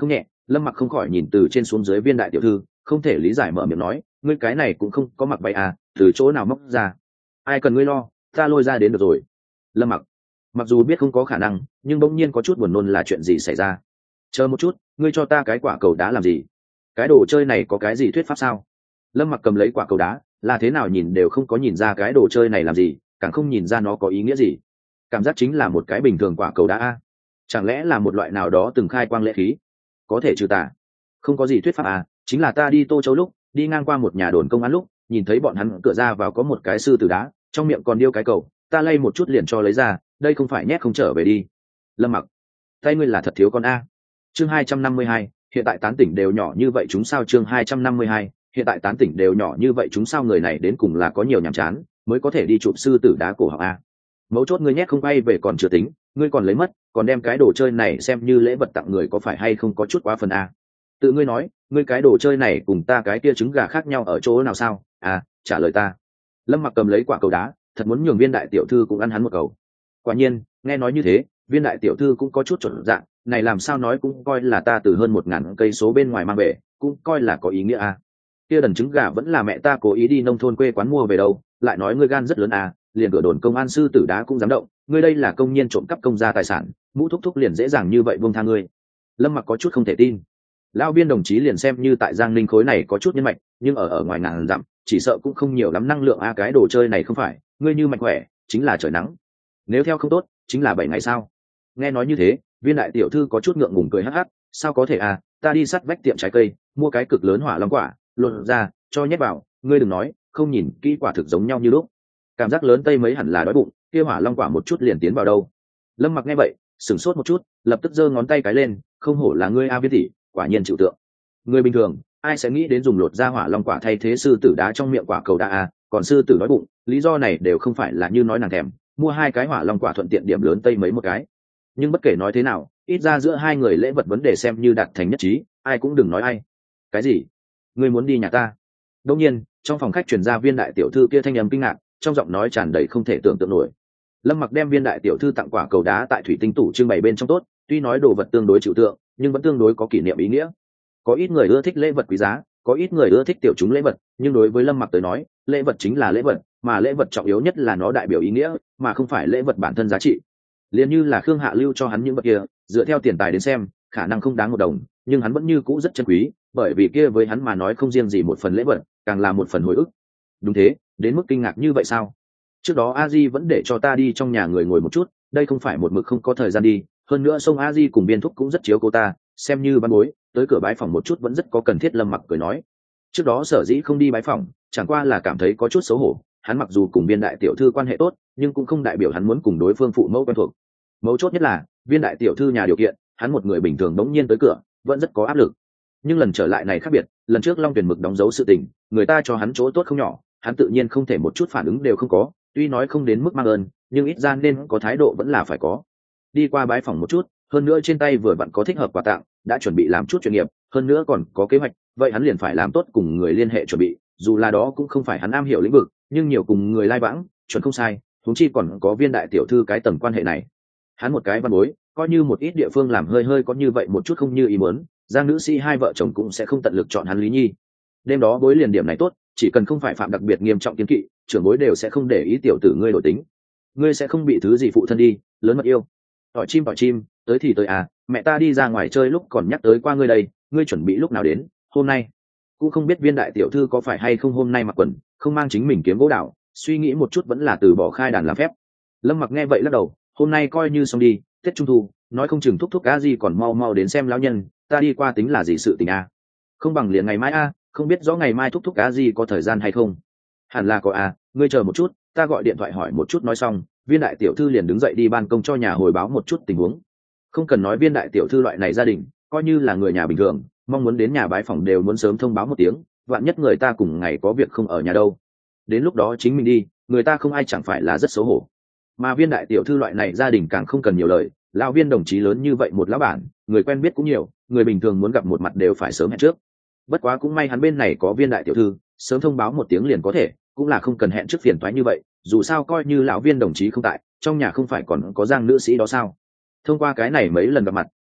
Lâm Mặc không khỏi nhìn từ trên xuống dưới viên đại tiểu thư, không thể lý giải mở miệng nói, ngươi cái này cũng không có mặc váy à, từ chỗ nào móc ra? Ai cần ngươi lo, ta lôi ra đến được rồi. Lâm Mặc mặc dù biết không có khả năng, nhưng bỗng nhiên có chút buồn nôn là chuyện gì xảy ra. Chờ một chút, ngươi cho ta cái quả cầu đá làm gì? Cái đồ chơi này có cái gì thuyết pháp sao? Lâm Mặc cầm lấy quả cầu đá, là thế nào nhìn đều không có nhìn ra cái đồ chơi này làm gì, càng không nhìn ra nó có ý nghĩa gì. Cảm giác chính là một cái bình thường quả cầu đá a. Chẳng lẽ là một loại nào đó từng khai quang lễ khí? Có thể trừ tà? Không có gì thuyết pháp à, chính là ta đi Tô Châu lúc đi ngang qua một nhà đồn công an lúc nhìn thấy bọn hắn cửa ra vào có một cái sư tử đá, trong miệng còn điêu cái cầu, ta lay một chút liền cho lấy ra, đây không phải nhét không trở về đi. Lâm Mặc, tay ngươi là thật thiếu con a. Chương 252, hiện tại tán tỉnh đều nhỏ như vậy chúng sao? Chương 252, hiện tại tán tỉnh đều nhỏ như vậy chúng sao? Người này đến cùng là có nhiều nhàm chán mới có thể đi chụp sư tử đá cổ học a. Mấu chốt ngươi nhét không bay về còn chưa tính, ngươi còn lấy mất, còn đem cái đồ chơi này xem như lễ vật tặng người, có phải hay không có chút quá phần a? Tự ngươi nói, ngươi cái đồ chơi này cùng ta cái kia trứng gà khác nhau ở chỗ nào sao? À, trả lời ta. Lâm Mặc cầm lấy quả cầu đá, thật muốn nhường viên đại tiểu thư cũng ăn hắn một cầu. Quả nhiên, nghe nói như thế, viên đại tiểu thư cũng có chút chuẩn dạng, này làm sao nói cũng coi là ta từ hơn 1000 cây số bên ngoài mang về, cũng coi là có ý nghĩa à. Kia đần trứng gà vẫn là mẹ ta cố ý đi nông thôn quê quán mua về đâu, lại nói ngươi gan rất lớn à, liền cửa đồn công an sư tử đá cũng dám động, ngươi đây là công nhân trộm cắp công gia tài sản, mũ thúc thúc liền dễ dàng như vậy buông tha ngươi. Lâm Mặc có chút không thể tin. Lão viên đồng chí liền xem như tại Giang Ninh khối này có chút nhân mạch, nhưng ở ngoài ngàn dặm chỉ sợ cũng không nhiều lắm năng lượng a. Cái đồ chơi này không phải ngươi như mạnh khỏe chính là trời nắng, nếu theo không tốt chính là 7 ngày sao? Nghe nói như thế, viên đại tiểu thư có chút ngượng ngùng cười hắc hắc, sao có thể à, ta đi sắt vách tiệm trái cây mua cái cực lớn hỏa long quả, lột ra cho nhét vào, ngươi đừng nói, không nhìn kỹ quả thực giống nhau như lúc. Cảm giác lớn tây mấy hẳn là đói bụng, kia hỏa long quả một chút liền tiến vào đâu. Lâm Mặc nghe vậy sửng sốt một chút, lập tức giơ ngón tay cái lên, không hổ là ngươi a viên tỷ, quả nhiên chịu tượng. Người bình thường ai sẽ nghĩ đến dùng lột ra hỏa long quả thay thế sư tử đá trong miệng quả cầu đá a, còn sư tử đói bụng, lý do này đều không phải là như nói nàng thèm, mua 2 cái hỏa long quả thuận tiện điểm lớn tây mấy một cái. Nhưng bất kể nói thế nào, ít ra giữa hai người lễ vật vấn đề xem như đạt thành nhất trí, ai cũng đừng nói ai. Cái gì? Ngươi muốn đi nhà ta? Đương nhiên, trong phòng khách truyền ra viên đại tiểu thư kia thanh âm kinh ngạc, trong giọng nói tràn đầy không thể tưởng tượng nổi. Lâm Mặc đem viên đại tiểu thư tặng quả cầu đá tại thủy tinh tủ trưng bày bên trong tốt, tuy nói đồ vật tương đối chịu tượng, nhưng vẫn tương đối có kỷ niệm ý nghĩa. Có ít người ưa thích lễ vật quý giá, có ít người ưa thích tiểu chúng lễ vật, nhưng đối với Lâm Mặc tới nói, lễ vật chính là lễ vật, mà lễ vật trọng yếu nhất là nó đại biểu ý nghĩa, mà không phải lễ vật bản thân giá trị. Liền như là Khương Hạ lưu cho hắn những vật kia, dựa theo tiền tài đến xem, khả năng không đáng 1 đồng, nhưng hắn vẫn như cũ rất chân quý, bởi vì kia với hắn mà nói không riêng gì một phần lễ vật, càng là một phần hồi ức. Đúng thế, đến mức kinh ngạc như vậy sao? Trước đó A Di vẫn để cho ta đi trong nhà người ngồi một chút, đây không phải một mực không có thời gian đi, hơn nữa sông A Di cùng Biên Thúc cũng rất chiếu cô ta, xem như ban bối, tới cửa bái phòng một chút vẫn rất có cần thiết. Lâm Mặc cười nói, trước đó sở dĩ không đi bái phòng, chẳng qua là cảm thấy có chút xấu hổ, hắn mặc dù cùng viên đại tiểu thư quan hệ tốt, nhưng cũng không đại biểu hắn muốn cùng đối phương phụ mẫu quen thuộc. Mấu chốt nhất là viên đại tiểu thư nhà điều kiện, hắn một người bình thường đống nhiên tới cửa vẫn rất có áp lực. Nhưng lần trở lại này khác biệt, lần trước Long Tuyền Mực đóng dấu sự tình, người ta cho hắn chỗ tốt không nhỏ, hắn tự nhiên không thể một chút phản ứng đều không có, tuy nói không đến mức mang ơn, nhưng ít ra nên có thái độ vẫn là phải có. Đi qua bái phòng một chút, hơn nữa trên tay vừa vặn có thích hợp quà tặng, đã chuẩn bị làm chút chuyên nghiệp, hơn nữa còn có kế hoạch, vậy hắn liền phải làm tốt cùng người liên hệ chuẩn bị, dù là đó cũng không phải hắn am hiểu lĩnh vực, nhưng nhiều cùng người lai vãng chuẩn không sai, huống chi còn có viên đại tiểu thư cái tầng quan hệ này. Hắn một cái văn bối, coi như một ít địa phương làm hơi hơi có như vậy một chút không như ý muốn, Giang nữ sĩ hai vợ chồng cũng sẽ không tận lực chọn hắn Lý Nhi. Đêm đó bối liền điểm này tốt, chỉ cần không phải phạm đặc biệt nghiêm trọng kiến kỵ, trưởng bối đều sẽ không để ý tiểu tử ngươi đổi tính. Ngươi sẽ không bị thứ gì phụ thân đi, lớn mật yêu. Hỏi chim, tới thì tới à, mẹ ta đi ra ngoài chơi lúc còn nhắc tới qua ngươi đây, ngươi chuẩn bị lúc nào đến? Hôm nay. Cũng không biết viên đại tiểu thư có phải hay không hôm nay mặc quần, không mang chính mình kiếm gỗ đào, suy nghĩ một chút vẫn là từ bỏ khai đàn làm phép. Lâm Mặc nghe vậy lắc đầu, hôm nay coi như xong đi, Tết Trung Thu, nói không chừng thúc thúc cá gì còn mau đến xem lão nhân, ta đi qua tính là gì sự tình à? Không bằng liền ngày mai à, không biết rõ ngày mai thúc thúc cá gì có thời gian hay không? Hẳn là có à, ngươi chờ một chút, ta gọi điện thoại hỏi một chút. Nói xong, viên đại tiểu thư liền đứng dậy đi ban công cho nhà hồi báo một chút tình huống. Không cần nói viên đại tiểu thư loại này gia đình, coi như là người nhà bình thường, mong muốn đến nhà bái phỏng đều muốn sớm thông báo một tiếng, vạn nhất người ta cùng ngày có việc không ở nhà đâu. Đến lúc đó chính mình đi, người ta không ai chẳng phải là rất xấu hổ. Mà viên đại tiểu thư loại này gia đình càng không cần nhiều lời, lão viên đồng chí lớn như vậy một lão bản, người quen biết cũng nhiều, người bình thường muốn gặp một mặt đều phải sớm hẹn trước. Bất quá cũng may hắn bên này có viên đại tiểu thư, sớm thông báo một tiếng liền có thể, cũng là không cần hẹn trước phiền toái như vậy, dù sao coi như lão viên đồng chí không tại, trong nhà không phải còn có Giang nữ sĩ đó sao? Thông qua cái này mấy lần gặp mặt,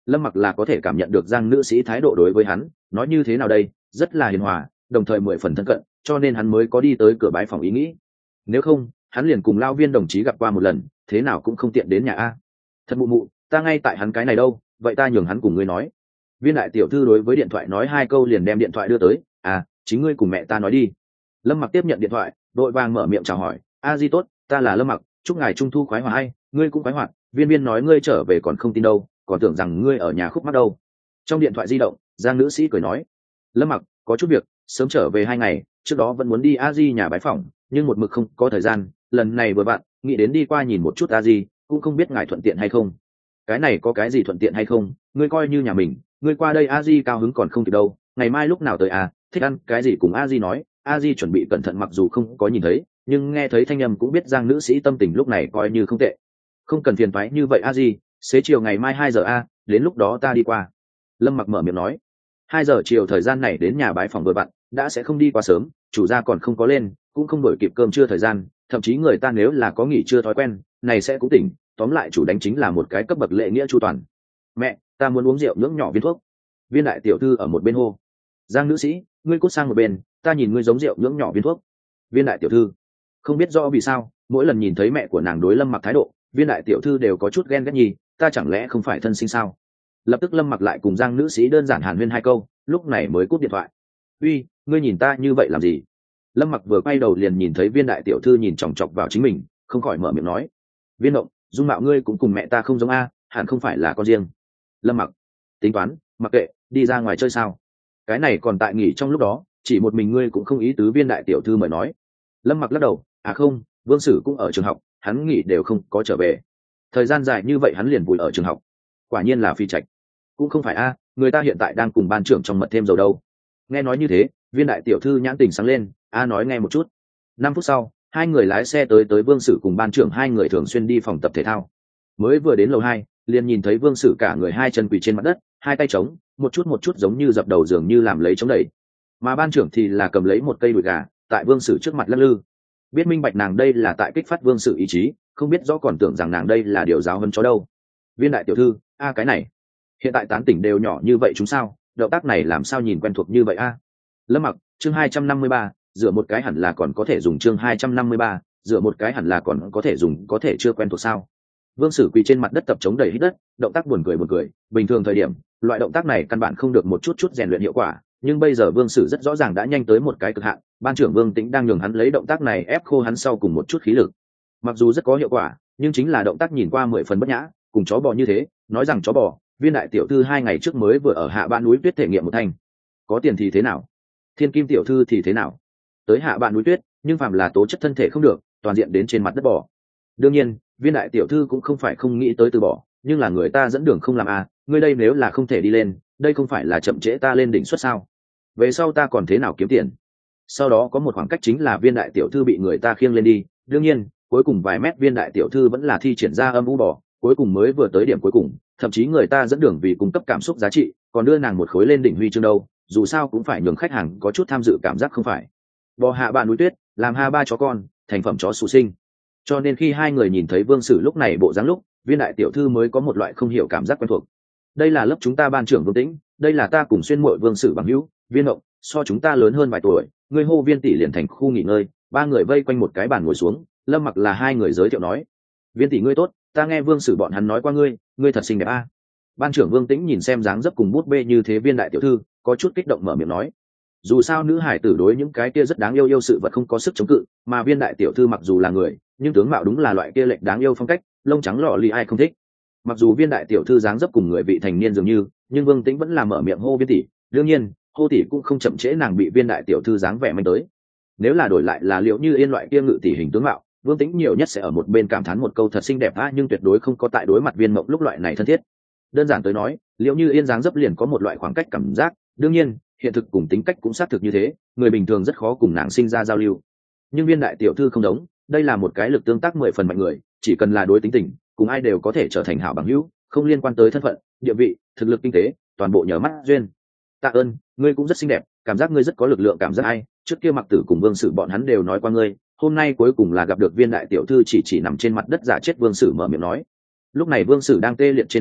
Lâm Mặc là có thể cảm nhận được Giang nữ sĩ thái độ đối với hắn, nói như thế nào đây, rất là hiền hòa, đồng thời 10 phần thân cận, cho nên hắn mới có đi tới cửa bái phòng ý nghĩ. Nếu không, hắn liền cùng Lao Viên đồng chí gặp qua một lần, thế nào cũng không tiện đến nhà a. Thật mụ mụ, ta ngay tại hắn cái này đâu, vậy ta nhường hắn cùng ngươi nói. Viên đại tiểu thư đối với điện thoại nói 2 câu liền đem điện thoại đưa tới. À, chính ngươi cùng mẹ ta nói đi. Lâm Mặc tiếp nhận điện thoại, đội vàng mở miệng chào hỏi. A Di tốt, ta là Lâm Mặc, chúc ngài trung thu khoái hoạt hay, ngươi cũng khoái hoạt. Viên Viên nói ngươi trở về còn không tin đâu, còn tưởng rằng ngươi ở nhà khúc mắc đâu. Trong điện thoại di động, Giang nữ sĩ cười nói. Lâm Mặc, có chút việc, sớm trở về 2 ngày, trước đó vẫn muốn đi A Di nhà bái phỏng, nhưng một mực không có thời gian, lần này vừa bạn, nghĩ đến đi qua nhìn một chút A Di, cũng không biết ngài thuận tiện hay không. Cái này có cái gì thuận tiện hay không, ngươi coi như nhà mình, ngươi qua đây A Di cao hứng còn không kịp đâu, ngày mai lúc nào tới à, thích ăn cái gì cùng A Di nói. A Di chuẩn bị cẩn thận, mặc dù không có nhìn thấy, nhưng nghe thấy thanh âm cũng biết Giang nữ sĩ tâm tình lúc này coi như không tệ. Không cần phiền toái như vậy A Di, xế chiều ngày mai 2 giờ a, đến lúc đó ta đi qua. Lâm Mặc mở miệng nói. 2 giờ chiều thời gian này đến nhà bái phòng vừa bạn, đã sẽ không đi quá sớm, chủ gia còn không có lên, cũng không đổi kịp cơm trưa thời gian, thậm chí người ta nếu là có nghỉ trưa thói quen, này sẽ cũng tỉnh, tóm lại chủ đánh chính là một cái cấp bậc lễ nghĩa chu toàn. Mẹ, ta muốn uống rượu nhưỡng nhỏ viên thuốc. Viên đại tiểu thư ở một bên hô. Giang nữ sĩ, ngươi cút sang một bên, ta nhìn ngươi giống rượu nhưỡng nhỏ viên thuốc. Viên đại tiểu thư không biết rõ vì sao, mỗi lần nhìn thấy mẹ của nàng đối Lâm Mặc thái độ, viên đại tiểu thư đều có chút ghen ghét nhì, ta chẳng lẽ không phải thân sinh sao? Lập tức Lâm Mặc lại cùng Giang nữ sĩ đơn giản hàn huyên 2 câu, lúc này mới cúp điện thoại. Uy, ngươi nhìn ta như vậy làm gì? Lâm Mặc vừa quay đầu liền nhìn thấy viên đại tiểu thư nhìn chòng chọc vào chính mình, không khỏi mở miệng nói. Viên động, dung mạo ngươi cũng cùng mẹ ta không giống a, hẳn không phải là con riêng. Lâm Mặc, tính toán, mặc kệ, đi ra ngoài chơi sao? Cái này còn tại nghỉ trong lúc đó, chỉ một mình ngươi cũng không ý tứ, viên đại tiểu thư mời nói. Lâm Mặc lắc đầu, à không, Vương Sử cũng ở trường học, hắn nghỉ đều không có trở về. Thời gian dài như vậy hắn liền vùi ở trường học, quả nhiên là phi trạch. Cũng không phải a, người ta hiện tại đang cùng ban trưởng trong mật thêm dầu đâu. Nghe nói như thế, viên đại tiểu thư nhãn tình sáng lên, a nói nghe một chút. 5 phút sau, 2 người lái xe tới Vương Sử cùng ban trưởng, 2 người thường xuyên đi phòng tập thể thao. Mới vừa đến lầu 2, liền nhìn thấy Vương Sử cả người 2 chân quỳ trên mặt đất, 2 tay trống, một chút giống như dập đầu, dường như làm lấy chống đẩy. Mà ban trưởng thì là cầm lấy một cây đùi gà, tại Vương Sử trước mặt lắc lư. Biết minh bạch nàng đây là tại kích phát Vương Sử ý chí, không biết rõ còn tưởng rằng nàng đây là điều giáo hơn chó đâu. Viên đại tiểu thư, a cái này, hiện tại tán tỉnh đều nhỏ như vậy chúng sao, động tác này làm sao nhìn quen thuộc như vậy a? Lâm Mặc, chương 253, dựa một cái hẳn là còn có thể dùng, chương 253, dựa một cái hẳn là còn có thể dùng, có thể chưa quen thuộc sao? Vương Sử quỳ trên mặt đất tập chống đẩy hít đất, động tác buồn cười, bình thường thời điểm, loại động tác này căn bản không được một chút rèn luyện hiệu quả, nhưng bây giờ Vương Sử rất rõ ràng đã nhanh tới một cái cực hạn, ban trưởng Vương Tĩnh đang nhường hắn lấy động tác này ép khô hắn sau cùng một chút khí lực. Mặc dù rất có hiệu quả, nhưng chính là động tác nhìn qua 10 phần bất nhã, cùng chó bò như thế, nói rằng chó bò, viên đại tiểu thư 2 ngày trước mới vừa ở Hạ Ban núi Tuyết thể nghiệm một thanh. Có tiền thì thế nào? Thiên Kim tiểu thư thì thế nào? Tới Hạ Ban núi Tuyết, nhưng phàm là tố chất thân thể không được, toàn diện đến trên mặt đất bò. Đương nhiên, viên đại tiểu thư cũng không phải không nghĩ tới từ bỏ, nhưng là người ta dẫn đường không làm à, ngươi đây nếu là không thể đi lên, đây không phải là chậm trễ ta lên đỉnh suất sao? Về sau ta còn thế nào kiếm tiền? Sau đó có một khoảng cách chính là viên đại tiểu thư bị người ta khiêng lên đi, đương nhiên, cuối cùng vài mét viên đại tiểu thư vẫn là thi triển ra âm u bò, cuối cùng mới vừa tới điểm cuối cùng, thậm chí người ta dẫn đường vì cung cấp cảm xúc giá trị, còn đưa nàng một khối lên đỉnh huy chương đâu, dù sao cũng phải nhường khách hàng có chút tham dự cảm giác không phải. Bò Hạ Ban núi Tuyết, làm ha ba chó con, thành phẩm chó sù sinh. Cho nên khi 2 người nhìn thấy Vương Sử lúc này bộ dáng lúc, viên đại tiểu thư mới có một loại không hiểu cảm giác quen thuộc. Đây là lớp chúng ta ban trưởng Vương Tĩnh, đây là ta cùng xuyên muội Vương Sử bằng hữu, Viên Ngộng, so chúng ta lớn hơn vài tuổi, người hô Viên tỷ liền thành khu nghỉ ngơi, 3 người vây quanh một cái bàn ngồi xuống, Lâm Mặc là 2 người giới thiệu nói. Viên tỷ ngươi tốt, ta nghe Vương Sử bọn hắn nói qua ngươi thật xinh đẹp a. Ban trưởng Vương Tĩnh nhìn xem dáng dấp cùng bút bê như thế viên đại tiểu thư, có chút kích động mở miệng nói. Dù sao nữ hải tử đối những cái kia rất đáng yêu sự vật không có sức chống cự, mà viên đại tiểu thư mặc dù là người, nhưng tướng mạo đúng là loại kia lệch đáng yêu phong cách, lông trắng lọ lì ai không thích. Mặc dù viên đại tiểu thư dáng dấp cùng người vị thành niên dường như, nhưng Vương Tĩnh vẫn là mở miệng hô Viên tỷ, đương nhiên, hô tỷ cũng không chậm trễ nàng bị viên đại tiểu thư dáng vẻ manh tới. Nếu là đổi lại là Liễu Như Yên loại kia ngự tỷ hình tướng mạo, Vương Tĩnh nhiều nhất sẽ ở một bên cảm thán một câu thật xinh đẹp a, nhưng tuyệt đối không có tại đối mặt Viên Mộng lúc loại này thân thiết. Đơn giản tới nói, Liễu Như Yên dáng dấp liền có một loại khoảng cách cảm giác, đương nhiên, hiện thực cùng tính cách cũng xác thực như thế, người bình thường rất khó cùng nàng sinh ra giao lưu. Nhưng viên đại tiểu thư không giống, đây là một cái lực tương tác 10 phần mạnh người, chỉ cần là đối tính tình, cùng ai đều có thể trở thành hảo bằng hữu, không liên quan tới thân phận, địa vị, thực lực kinh tế, toàn bộ nhờ mắt duyên. Tạ ơn, ngươi cũng rất xinh đẹp, cảm giác ngươi rất có lực lượng cảm giác ai, trước kia Mặc Tử cùng Vương Sử bọn hắn đều nói qua ngươi, hôm nay cuối cùng là gặp được viên đại tiểu thư, chỉ nằm trên mặt đất giả chết Vương Sử mở miệng nói. Lúc này Vương Sử đang tê liệt trên mặt đất,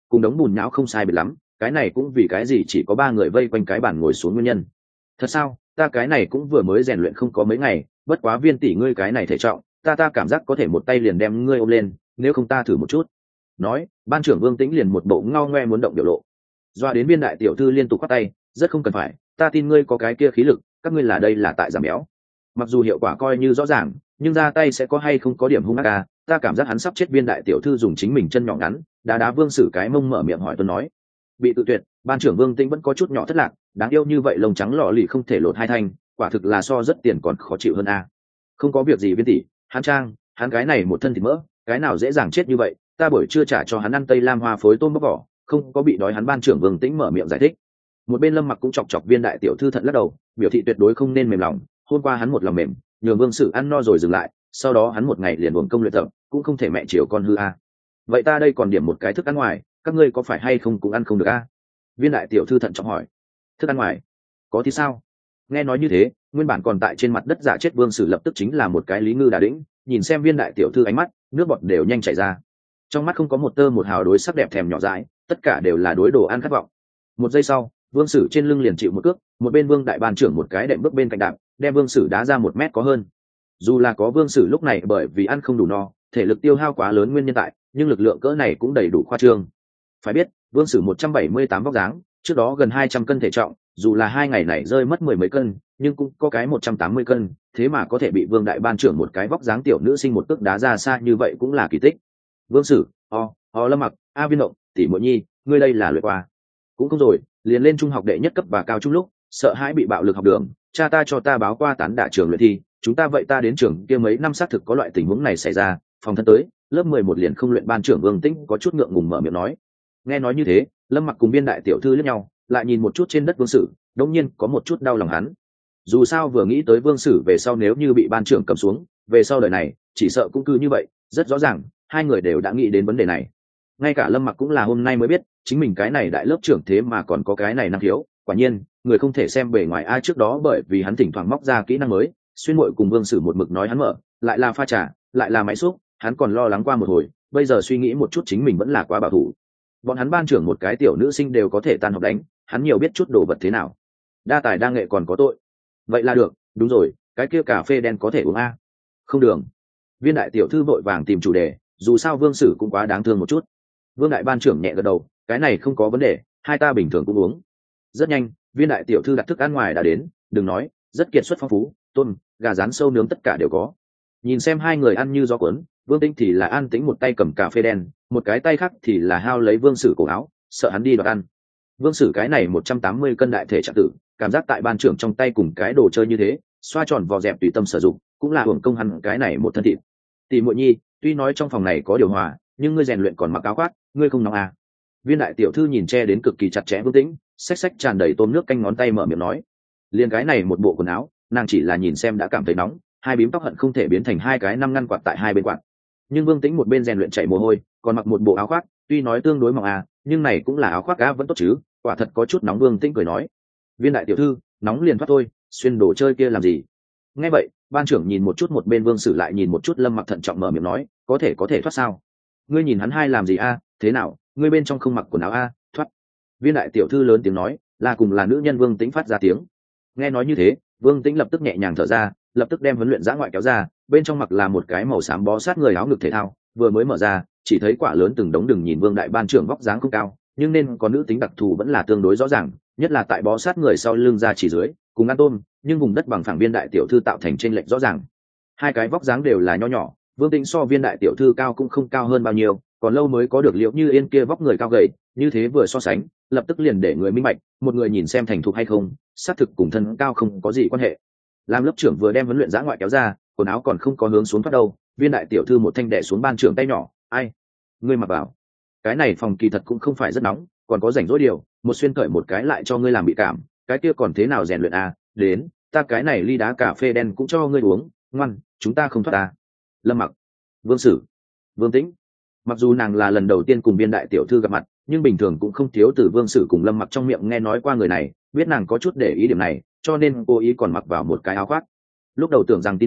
cùng đống bùn nhão không sai biệt lắm, cái này cũng vì cái gì chỉ có ba người vây quanh cái bàn ngồi xuống nguyên nhân. Thật sao? Ta cái này cũng vừa mới rèn luyện không có mấy ngày, bất quá Viên tỷ ngươi cái này thể trọng, ta cảm giác có thể một tay liền đem ngươi ôm lên, nếu không ta thử một chút. Nói, ban trưởng Vương Tĩnh liền một bộ ngao ngoe muốn động biểu lộ. Doa đến Viên đại tiểu thư liên tục quát tay, rất không cần phải, ta tin ngươi có cái kia khí lực, các ngươi là đây là tại giảm béo. Mặc dù hiệu quả coi như rõ ràng, nhưng ra tay sẽ có hay không có điểm hung ác à, ta cảm giác hắn sắp chết. Viên đại tiểu thư dùng chính mình chân nhỏ ngắn đá Vương Sử cái mông, mở miệng hỏi tuân nói. Bị tự tuyệt, ban trưởng Vương Tĩnh vẫn có chút nhỏ thất lạc, đáng yêu như vậy lông trắng lọ lì không thể lột hai thanh, quả thực là so rất tiền còn khó chịu hơn a. Không có việc gì Viên tỷ, hắn cái này một thân thịt mỡ, cái nào dễ dàng chết như vậy, ta buổi trưa trả cho hắn ăn tây lam hoa phối tôm bóc vỏ, không có bị đói. Hắn ban trưởng Vương Tĩnh mở miệng giải thích. Một bên Lâm Mặc cũng chọc Viên đại tiểu thư thận lắc đầu, biểu thị tuyệt đối không nên mềm lòng. Hôm qua hắn một lòng mềm, nhường Vương Sử ăn no rồi dừng lại, sau đó hắn một ngày liền uổng công luyện tập, cũng không thể mẹ chiều con hư a. Vậy ta đây còn điểm một cái thức ăn ngoài, các ngươi có phải hay không cũng ăn không được a? Viên đại tiểu thư thận trọng hỏi. Thức ăn ngoài có thì sao? Nghe nói như thế, nguyên bản còn tại trên mặt đất giả chết Vương Sử lập tức chính là một cái lý ngư đà đĩnh, nhìn xem Viên đại tiểu thư ánh mắt, nước bọt đều nhanh chảy ra. Trong mắt không có một tơ một hào đối sắc đẹp thèm nhỏ dãi, tất cả đều là đối đồ ăn khát vọng. Một giây sau, Vương Sử trên lưng liền chịu một cước, một bên Vương đại ban trưởng một cái đệm bước bên cạnh đạp, đem Vương Sử đá ra 1 mét có hơn. Dù là có Vương Sử lúc này bởi vì ăn không đủ no, thể lực tiêu hao quá lớn nguyên nhân tại, nhưng lực lượng cỡ này cũng đầy đủ khoa trương. Phải biết, Vương Sử 178 vóc dáng, trước đó gần 200 cân thể trọng, dù là 2 ngày này rơi mất 10 mấy cân, nhưng cũng có cái 180 cân, thế mà có thể bị Vương đại ban trưởng một cái vóc dáng tiểu nữ sinh một cước đá ra xa như vậy cũng là kỳ tích. Vương Sử, Lâm Mặc, Viên Động, tỷ muội nhi, ngươi đây là luyện qua. Cũng không rồi, liền lên trung học đệ nhất cấp và cao trung lúc, sợ hãi bị bạo lực học đường, cha ta cho ta báo qua tán đả trường luyện thi, chúng ta vậy ta đến trường kia mấy năm xác thực có loại tình huống này xảy ra, phòng thân tới, lớp 11 liền không luyện. Ban trưởng Vương Tĩnh có chút ngượng ngùng mở miệng nói. Nghe nói như thế, Lâm Mặc cùng Viên đại tiểu thư liếc nhau, lại nhìn một chút trên đất Vương Sử, đột nhiên có một chút đau lòng hắn. Dù sao vừa nghĩ tới Vương Sử về sau nếu như bị ban trưởng cầm xuống, về sau đời này, chỉ sợ cũng cứ như vậy, rất rõ ràng, hai người đều đã nghĩ đến vấn đề này. Ngay cả Lâm Mặc cũng là hôm nay mới biết, chính mình cái này đại lớp trưởng thế mà còn có cái này năng khiếu. Quả nhiên, người không thể xem bề ngoài ai. Trước đó bởi vì hắn thỉnh thoảng móc ra kỹ năng mới, xuyên muội cùng Vương Sử một mực nói hắn mở, lại là pha trà, lại là máy xúc, hắn còn lo lắng qua một hồi, bây giờ suy nghĩ một chút chính mình vẫn là quá bảo thủ. Bọn hắn ban trưởng một cái tiểu nữ sinh đều có thể tan học đánh, hắn nhiều biết chút đồ vật thế nào. Đa tài đa nghệ còn có tội. Vậy là được, đúng rồi, cái kia cà phê đen có thể uống a? Không đường. Viên đại tiểu thư vội vàng tìm chủ đề, dù sao Vương Sử cũng quá đáng thương một chút. Vương đại ban trưởng nhẹ gật đầu, cái này không có vấn đề, hai ta bình thường cũng uống. Rất nhanh, Viên đại tiểu thư đặt thức ăn ngoài đã đến, đừng nói, rất kiệt xuất phong phú, tôm, gà rán, sâu nướng tất cả đều có. Nhìn xem hai người ăn như gió cuốn, Vương Tĩnh thì là an tĩnh một tay cầm cà phê đen, một cái tay khác thì là hao lấy Vương Sử cổ áo, sợ hắn đi đoạt ăn. Vương Sử cái này 180 cân đại thể trạng tử, cảm giác tại ban trưởng trong tay cùng cái đồ chơi như thế, xoa tròn vò dẹp tùy tâm sử dụng, cũng là hưởng công hắn cái này một thân thịt. Tỷ muội nhi, tuy nói trong phòng này có điều hòa, nhưng ngươi rèn luyện còn mặc áo khoác, ngươi không nóng à? Viên đại tiểu thư nhìn che đến cực kỳ chặt chẽ Vương Tĩnh, xách xách tràn đầy tôm nước canh ngón tay mở miệng nói. Liên cái này một bộ quần áo, nàng chỉ là nhìn xem đã cảm thấy nóng, hai bím tóc hận không thể biến thành hai cái 5 ngăn quạt tại hai bên quạt. Nhưng Vương Tĩnh một bên rèn luyện chảy mồ hôi, còn mặc một bộ áo khoác, tuy nói tương đối mỏng à, nhưng này cũng là áo khoác á, vẫn tốt chứ, quả thật có chút nóng. Vương Tĩnh cười nói. Viên đại tiểu thư, nóng liền thoát thôi, xuyên đồ chơi kia làm gì? Nghe vậy, ban trưởng nhìn một chút một bên Vương Sử, lại nhìn một chút Lâm Mặc, thận trọng mở miệng nói, có thể thoát sao? Ngươi nhìn hắn hai làm gì a? Thế nào, ngươi bên trong không mặc quần áo a? Thoát. Viên đại tiểu thư lớn tiếng nói, là cùng là nữ nhân. Vương Tĩnh phát ra tiếng. Nghe nói như thế, Vương Tĩnh lập tức nhẹ nhàng thở ra, lập tức đem huấn luyện dã ngoại kéo ra, bên trong mặc là một cái màu xám bó sát người áo ngực thể thao, vừa mới mở ra, chỉ thấy quả lớn từng đống. Đừng nhìn Vương đại ban trưởng vóc dáng không cao, nhưng nên có nữ tính đặc thù vẫn là tương đối rõ ràng, nhất là tại bó sát người sau lưng ra chỉ dưới, cùng ăn tôm, nhưng vùng đất bằng phẳng Viên đại tiểu thư tạo thành chênh lệch rõ ràng. Hai cái vóc dáng đều là nho nhỏ, Vương Tĩnh so Viên đại tiểu thư cao cũng không cao hơn bao nhiêu, còn lâu mới có được Liễu Như Yên kia vóc người cao gầy, như thế vừa so sánh, lập tức liền để người minh bạch, một người nhìn xem thành thục hay không, xác thực cùng thân cao không có gì quan hệ. Làm lớp trưởng vừa đem huấn luyện dã ngoại kéo ra, quần áo còn không có hướng xuống thoát đâu, Viên đại tiểu thư một thanh đè xuống ban trưởng tay nhỏ, ai, ngươi mặc vào. Cái này phòng kỳ thật cũng không phải rất nóng, còn có rảnh rỗi điều, một xuyên cởi một cái lại cho ngươi làm bị cảm, cái kia còn thế nào rèn luyện à? Đến, ta cái này ly đá cà phê đen cũng cho ngươi uống, ngoan, chúng ta không thoát ta. Lâm Mặc, Vương Sử, Vương Tĩnh. Mặc dù nàng là lần đầu tiên cùng Viên đại tiểu thư gặp mặt, nhưng bình thường cũng không thiếu từ Vương Sử cùng Lâm Mặc trong miệng nghe nói qua người này, biết nàng có chút để ý điểm này, cho nên cô ý còn mặc vào một cái áo khoác. Lúc đầu tưởng rằng tin đồn,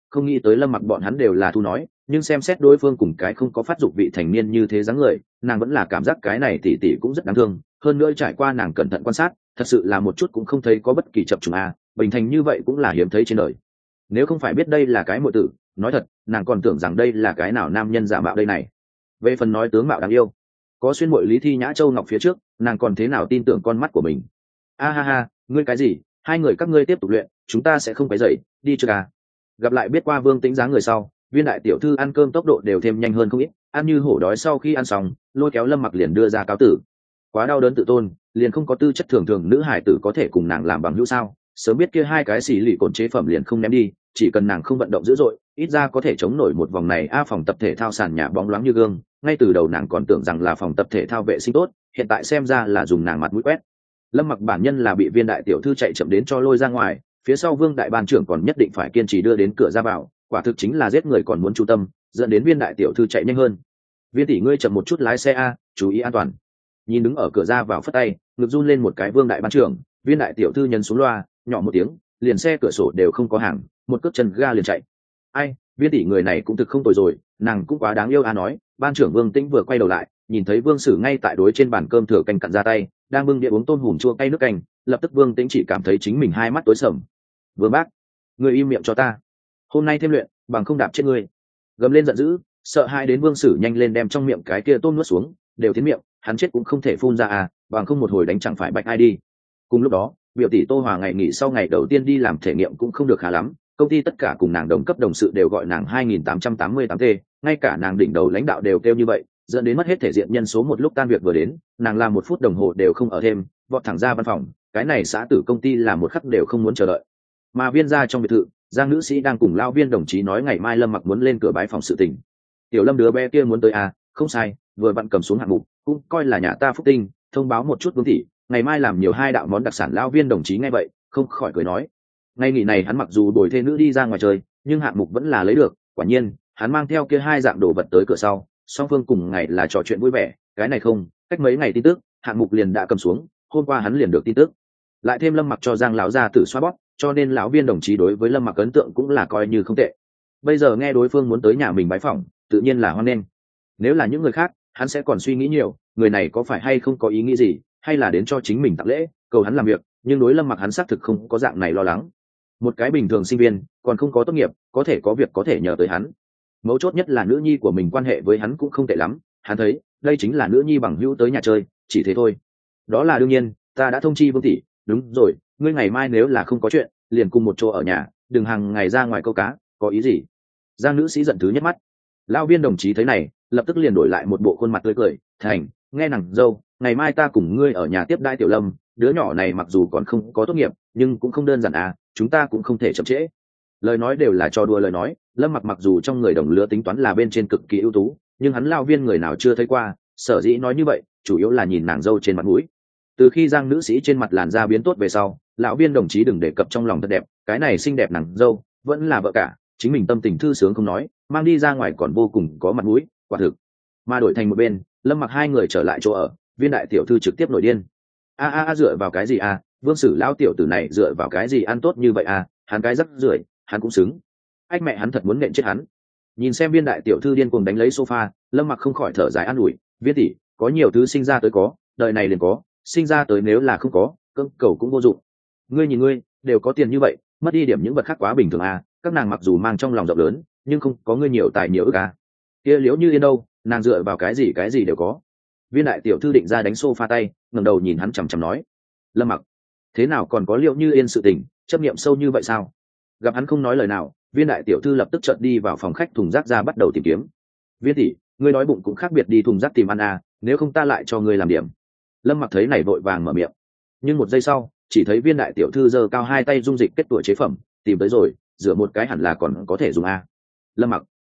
không nghĩ tới Lâm Mặc bọn hắn đều là thu nói, nhưng xem xét đối phương cùng cái không có phát dục vị thành niên như thế dáng người, nàng vẫn là cảm giác cái này tỷ tỷ cũng rất đáng thương, hơn nữa trải qua nàng cẩn thận quan sát, thật sự là một chút cũng không thấy có bất kỳ chập trùng bình thành như vậy cũng là hiếm thấy trên đời. Nếu không phải biết đây là cái muội tử, nói thật, nàng còn tưởng rằng đây là cái nào nam nhân giả mạo đây này. Về phần nói tướng mạo đáng yêu, có xuyên muội Lý Thi Nhã Châu Ngọc phía trước, nàng còn thế nào tin tưởng con mắt của mình. Ha ha, ngươi cái gì, hai người các ngươi tiếp tục luyện, chúng ta sẽ không phải dậy, đi chưa à. Gặp lại biết qua Vương Tĩnh dáng người sau, Viên đại tiểu thư ăn cơm tốc độ đều thêm nhanh hơn không ít, ăn như hổ đói. Sau khi ăn xong, lôi kéo Lâm Mặc liền đưa ra cáo tử. Quá đau đớn tự tôn, liền không có tư chất thường thường nữ hải tử có thể cùng nàng làm bằng hữu sao? Sớm biết kia hai cái xì lì cồn chế phẩm liền không ném đi, chỉ cần nàng không vận động dữ dội, ít ra có thể chống nổi một vòng này. Phòng tập thể thao sàn nhà bóng loáng như gương, ngay từ đầu nàng còn tưởng rằng là phòng tập thể thao vệ sinh tốt, hiện tại xem ra là dùng nàng mặt mũi quét. Lâm Mặc bản nhân là bị Viên đại tiểu thư chạy chậm đến cho lôi ra ngoài, phía sau Vương đại ban trưởng còn nhất định phải kiên trì đưa đến cửa ra vào, quả thực chính là giết người còn muốn chú tâm, dẫn đến Viên đại tiểu thư chạy nhanh hơn. Viên tỷ ngươi chậm một chút lái xe chú ý an toàn. Nhìn đứng ở cửa ra vào phất tay, ngực run lên một cái Vương đại ban trưởng, Viên đại tiểu thư nhấn xuống loa, nhỏ một tiếng, liền xe cửa sổ đều không có hàng, một cước chân ga liền chạy. Ai, Viên tỷ người này cũng thực không tồi rồi, nàng cũng quá đáng yêu nói. Ban trưởng Vương Tĩnh vừa quay đầu lại, nhìn thấy Vương Sử ngay tại đối trên bàn cơm thừa canh cặn ra tay, đang bưng đĩa uống tôm hùm chua cay nước canh, lập tức Vương Tĩnh chỉ cảm thấy chính mình hai mắt tối sầm. Vương bác, người im miệng cho ta, hôm nay thêm luyện, bằng không đạp chết ngươi. Gầm lên giận dữ, sợ hai đến Vương Sử nhanh lên đem trong miệng cái kia tôm nuốt xuống, đều tiến miệng, hắn chết cũng không thể phun ra bằng không một hồi đánh chẳng phải bạch ai đi. Cùng lúc đó, biểu tỷ Tô Hòa ngày nghỉ sau ngày đầu tiên đi làm thể nghiệm cũng không được khá lắm, công ty tất cả cùng nàng đồng cấp đồng sự đều gọi nàng 2888 t, ngay cả nàng đỉnh đầu lãnh đạo đều kêu như vậy, dẫn đến mất hết thể diện nhân số. Một lúc tan việc vừa đến, nàng làm 1 phút đồng hồ đều không ở thêm, vọt thẳng ra văn phòng, cái này xã tử công ty là một khắc đều không muốn chờ đợi. Mà Viên gia trong biệt thự, Giang nữ sĩ đang cùng lao Viên đồng chí nói ngày mai Lâm Mặc muốn lên cửa bái phòng sự tình. Tiểu Lâm đứa bé kia muốn tới không sai, vừa vặn cầm xuống hạng mục, cũng coi là nhà ta phúc tinh, thông báo một chút Vương tỷ, ngày mai làm nhiều 2 đạo món đặc sản. Lao Viên đồng chí nghe vậy, không khỏi cười nói. Ngày nghỉ này hắn mặc dù đổi thê nữ đi ra ngoài chơi, nhưng hạng mục vẫn là lấy được. Quả nhiên, hắn mang theo kia 2 dạng đồ vật tới cửa sau, song phương cùng ngày là trò chuyện vui vẻ. Cái này không, cách mấy ngày tin tức, hạng mục liền đã cầm xuống, hôm qua hắn liền được tin tức. Lại thêm Lâm Mặc cho Giang lão gia tử xoa bóp, cho nên lão Viên đồng chí đối với Lâm Mặc ấn tượng cũng là coi như không tệ. Bây giờ nghe đối phương muốn tới nhà mình bái phỏng, tự nhiên là hoan nghênh. Nếu là những người khác, hắn sẽ còn suy nghĩ nhiều, người này có phải hay không có ý nghĩ gì, hay là đến cho chính mình tặng lễ, cầu hắn làm việc. Nhưng đối Lâm Mặc hắn xác thực không có dạng này lo lắng. Một cái bình thường sinh viên, còn không có tốt nghiệp, có thể có việc có thể nhờ tới hắn. Mấu chốt nhất là nữ nhi của mình quan hệ với hắn cũng không tệ lắm, hắn thấy đây chính là nữ nhi bằng hữu tới nhà chơi, chỉ thế thôi. Đó là đương nhiên, ta đã thông chi Vương tỷ. Đúng rồi, ngươi ngày mai nếu là không có chuyện, liền cùng một chỗ ở nhà, đừng hàng ngày ra ngoài câu cá, có ý gì? Giang nữ sĩ giận thứ nhất mắt. Lão Viên đồng chí thấy này, lập tức liền đổi lại một bộ khuôn mặt tươi cười, thành, nghe nàng dâu, ngày mai ta cùng ngươi ở nhà tiếp đãi Tiểu Lâm, đứa nhỏ này mặc dù còn không có tốt nghiệp, nhưng cũng không đơn giản chúng ta cũng không thể chậm trễ. Lời nói đều là trò đùa lời nói, Lâm Mặc mặc dù trong người đồng lứa tính toán là bên trên cực kỳ ưu tú, nhưng hắn Lão Viên người nào chưa thấy qua, sở dĩ nói như vậy, chủ yếu là nhìn nàng dâu trên mặt mũi. Từ khi Giang nữ sĩ trên mặt làn da biến tốt về sau, lão Viên đồng chí đừng đề cập trong lòng thật đẹp, cái này xinh đẹp nàng dâu, vẫn là vợ cả, chính mình tâm tình thư sướng không nói, mang đi ra ngoài còn vô cùng có mặt mũi, quả thực. Mà đổi thành một bên, Lâm Mặc hai người trở lại chỗ ở, Viên đại tiểu thư trực tiếp nổi điên. Dựa vào cái gì Vương Sử lão tiểu tử này dựa vào cái gì ăn tốt như vậy hắn cái rắc rưởi, hắn cũng xứng. Ách mẹ hắn thật muốn nện chết hắn. Nhìn xem Viên đại tiểu thư điên cuồng đánh lấy sofa, Lâm Mặc không khỏi thở dài an ủi, Viên tỷ, có nhiều thứ sinh ra tới có, đời này liền có, sinh ra tới nếu là không có, cơm cầu cũng vô dụng. Ngươi nhìn ngươi, đều có tiền như vậy, mất đi điểm những vật khác quá bình thường các nàng mặc dù mang trong lòng rộng lớn, nhưng không có ngươi nhiều tài nhiều ức kia Liễu Như Yên đâu, nàng dựa vào cái gì đều có. Viên đại tiểu thư định ra đánh sofa tay, ngẩng đầu nhìn hắn chằm chằm nói, Lâm Mặc, thế nào còn có Liễu Như Yên sự tình, chấp niệm sâu như vậy sao? Gặp hắn không nói lời nào, Viên đại tiểu thư lập tức chợt đi vào phòng khách thùng rác ra bắt đầu tìm kiếm. Viên tỷ, ngươi nói bụng cũng khác biệt đi thùng rác tìm ăn nếu không ta lại cho ngươi làm điểm. Lâm Mặc thấy này vội vàng mở miệng, nhưng một giây sau, chỉ thấy Viên đại tiểu thư giơ cao 2 tay dung dịch kết tủa chế phẩm, tìm tới rồi, rửa một cái hẳn là còn có thể dùng Lâm Mặc,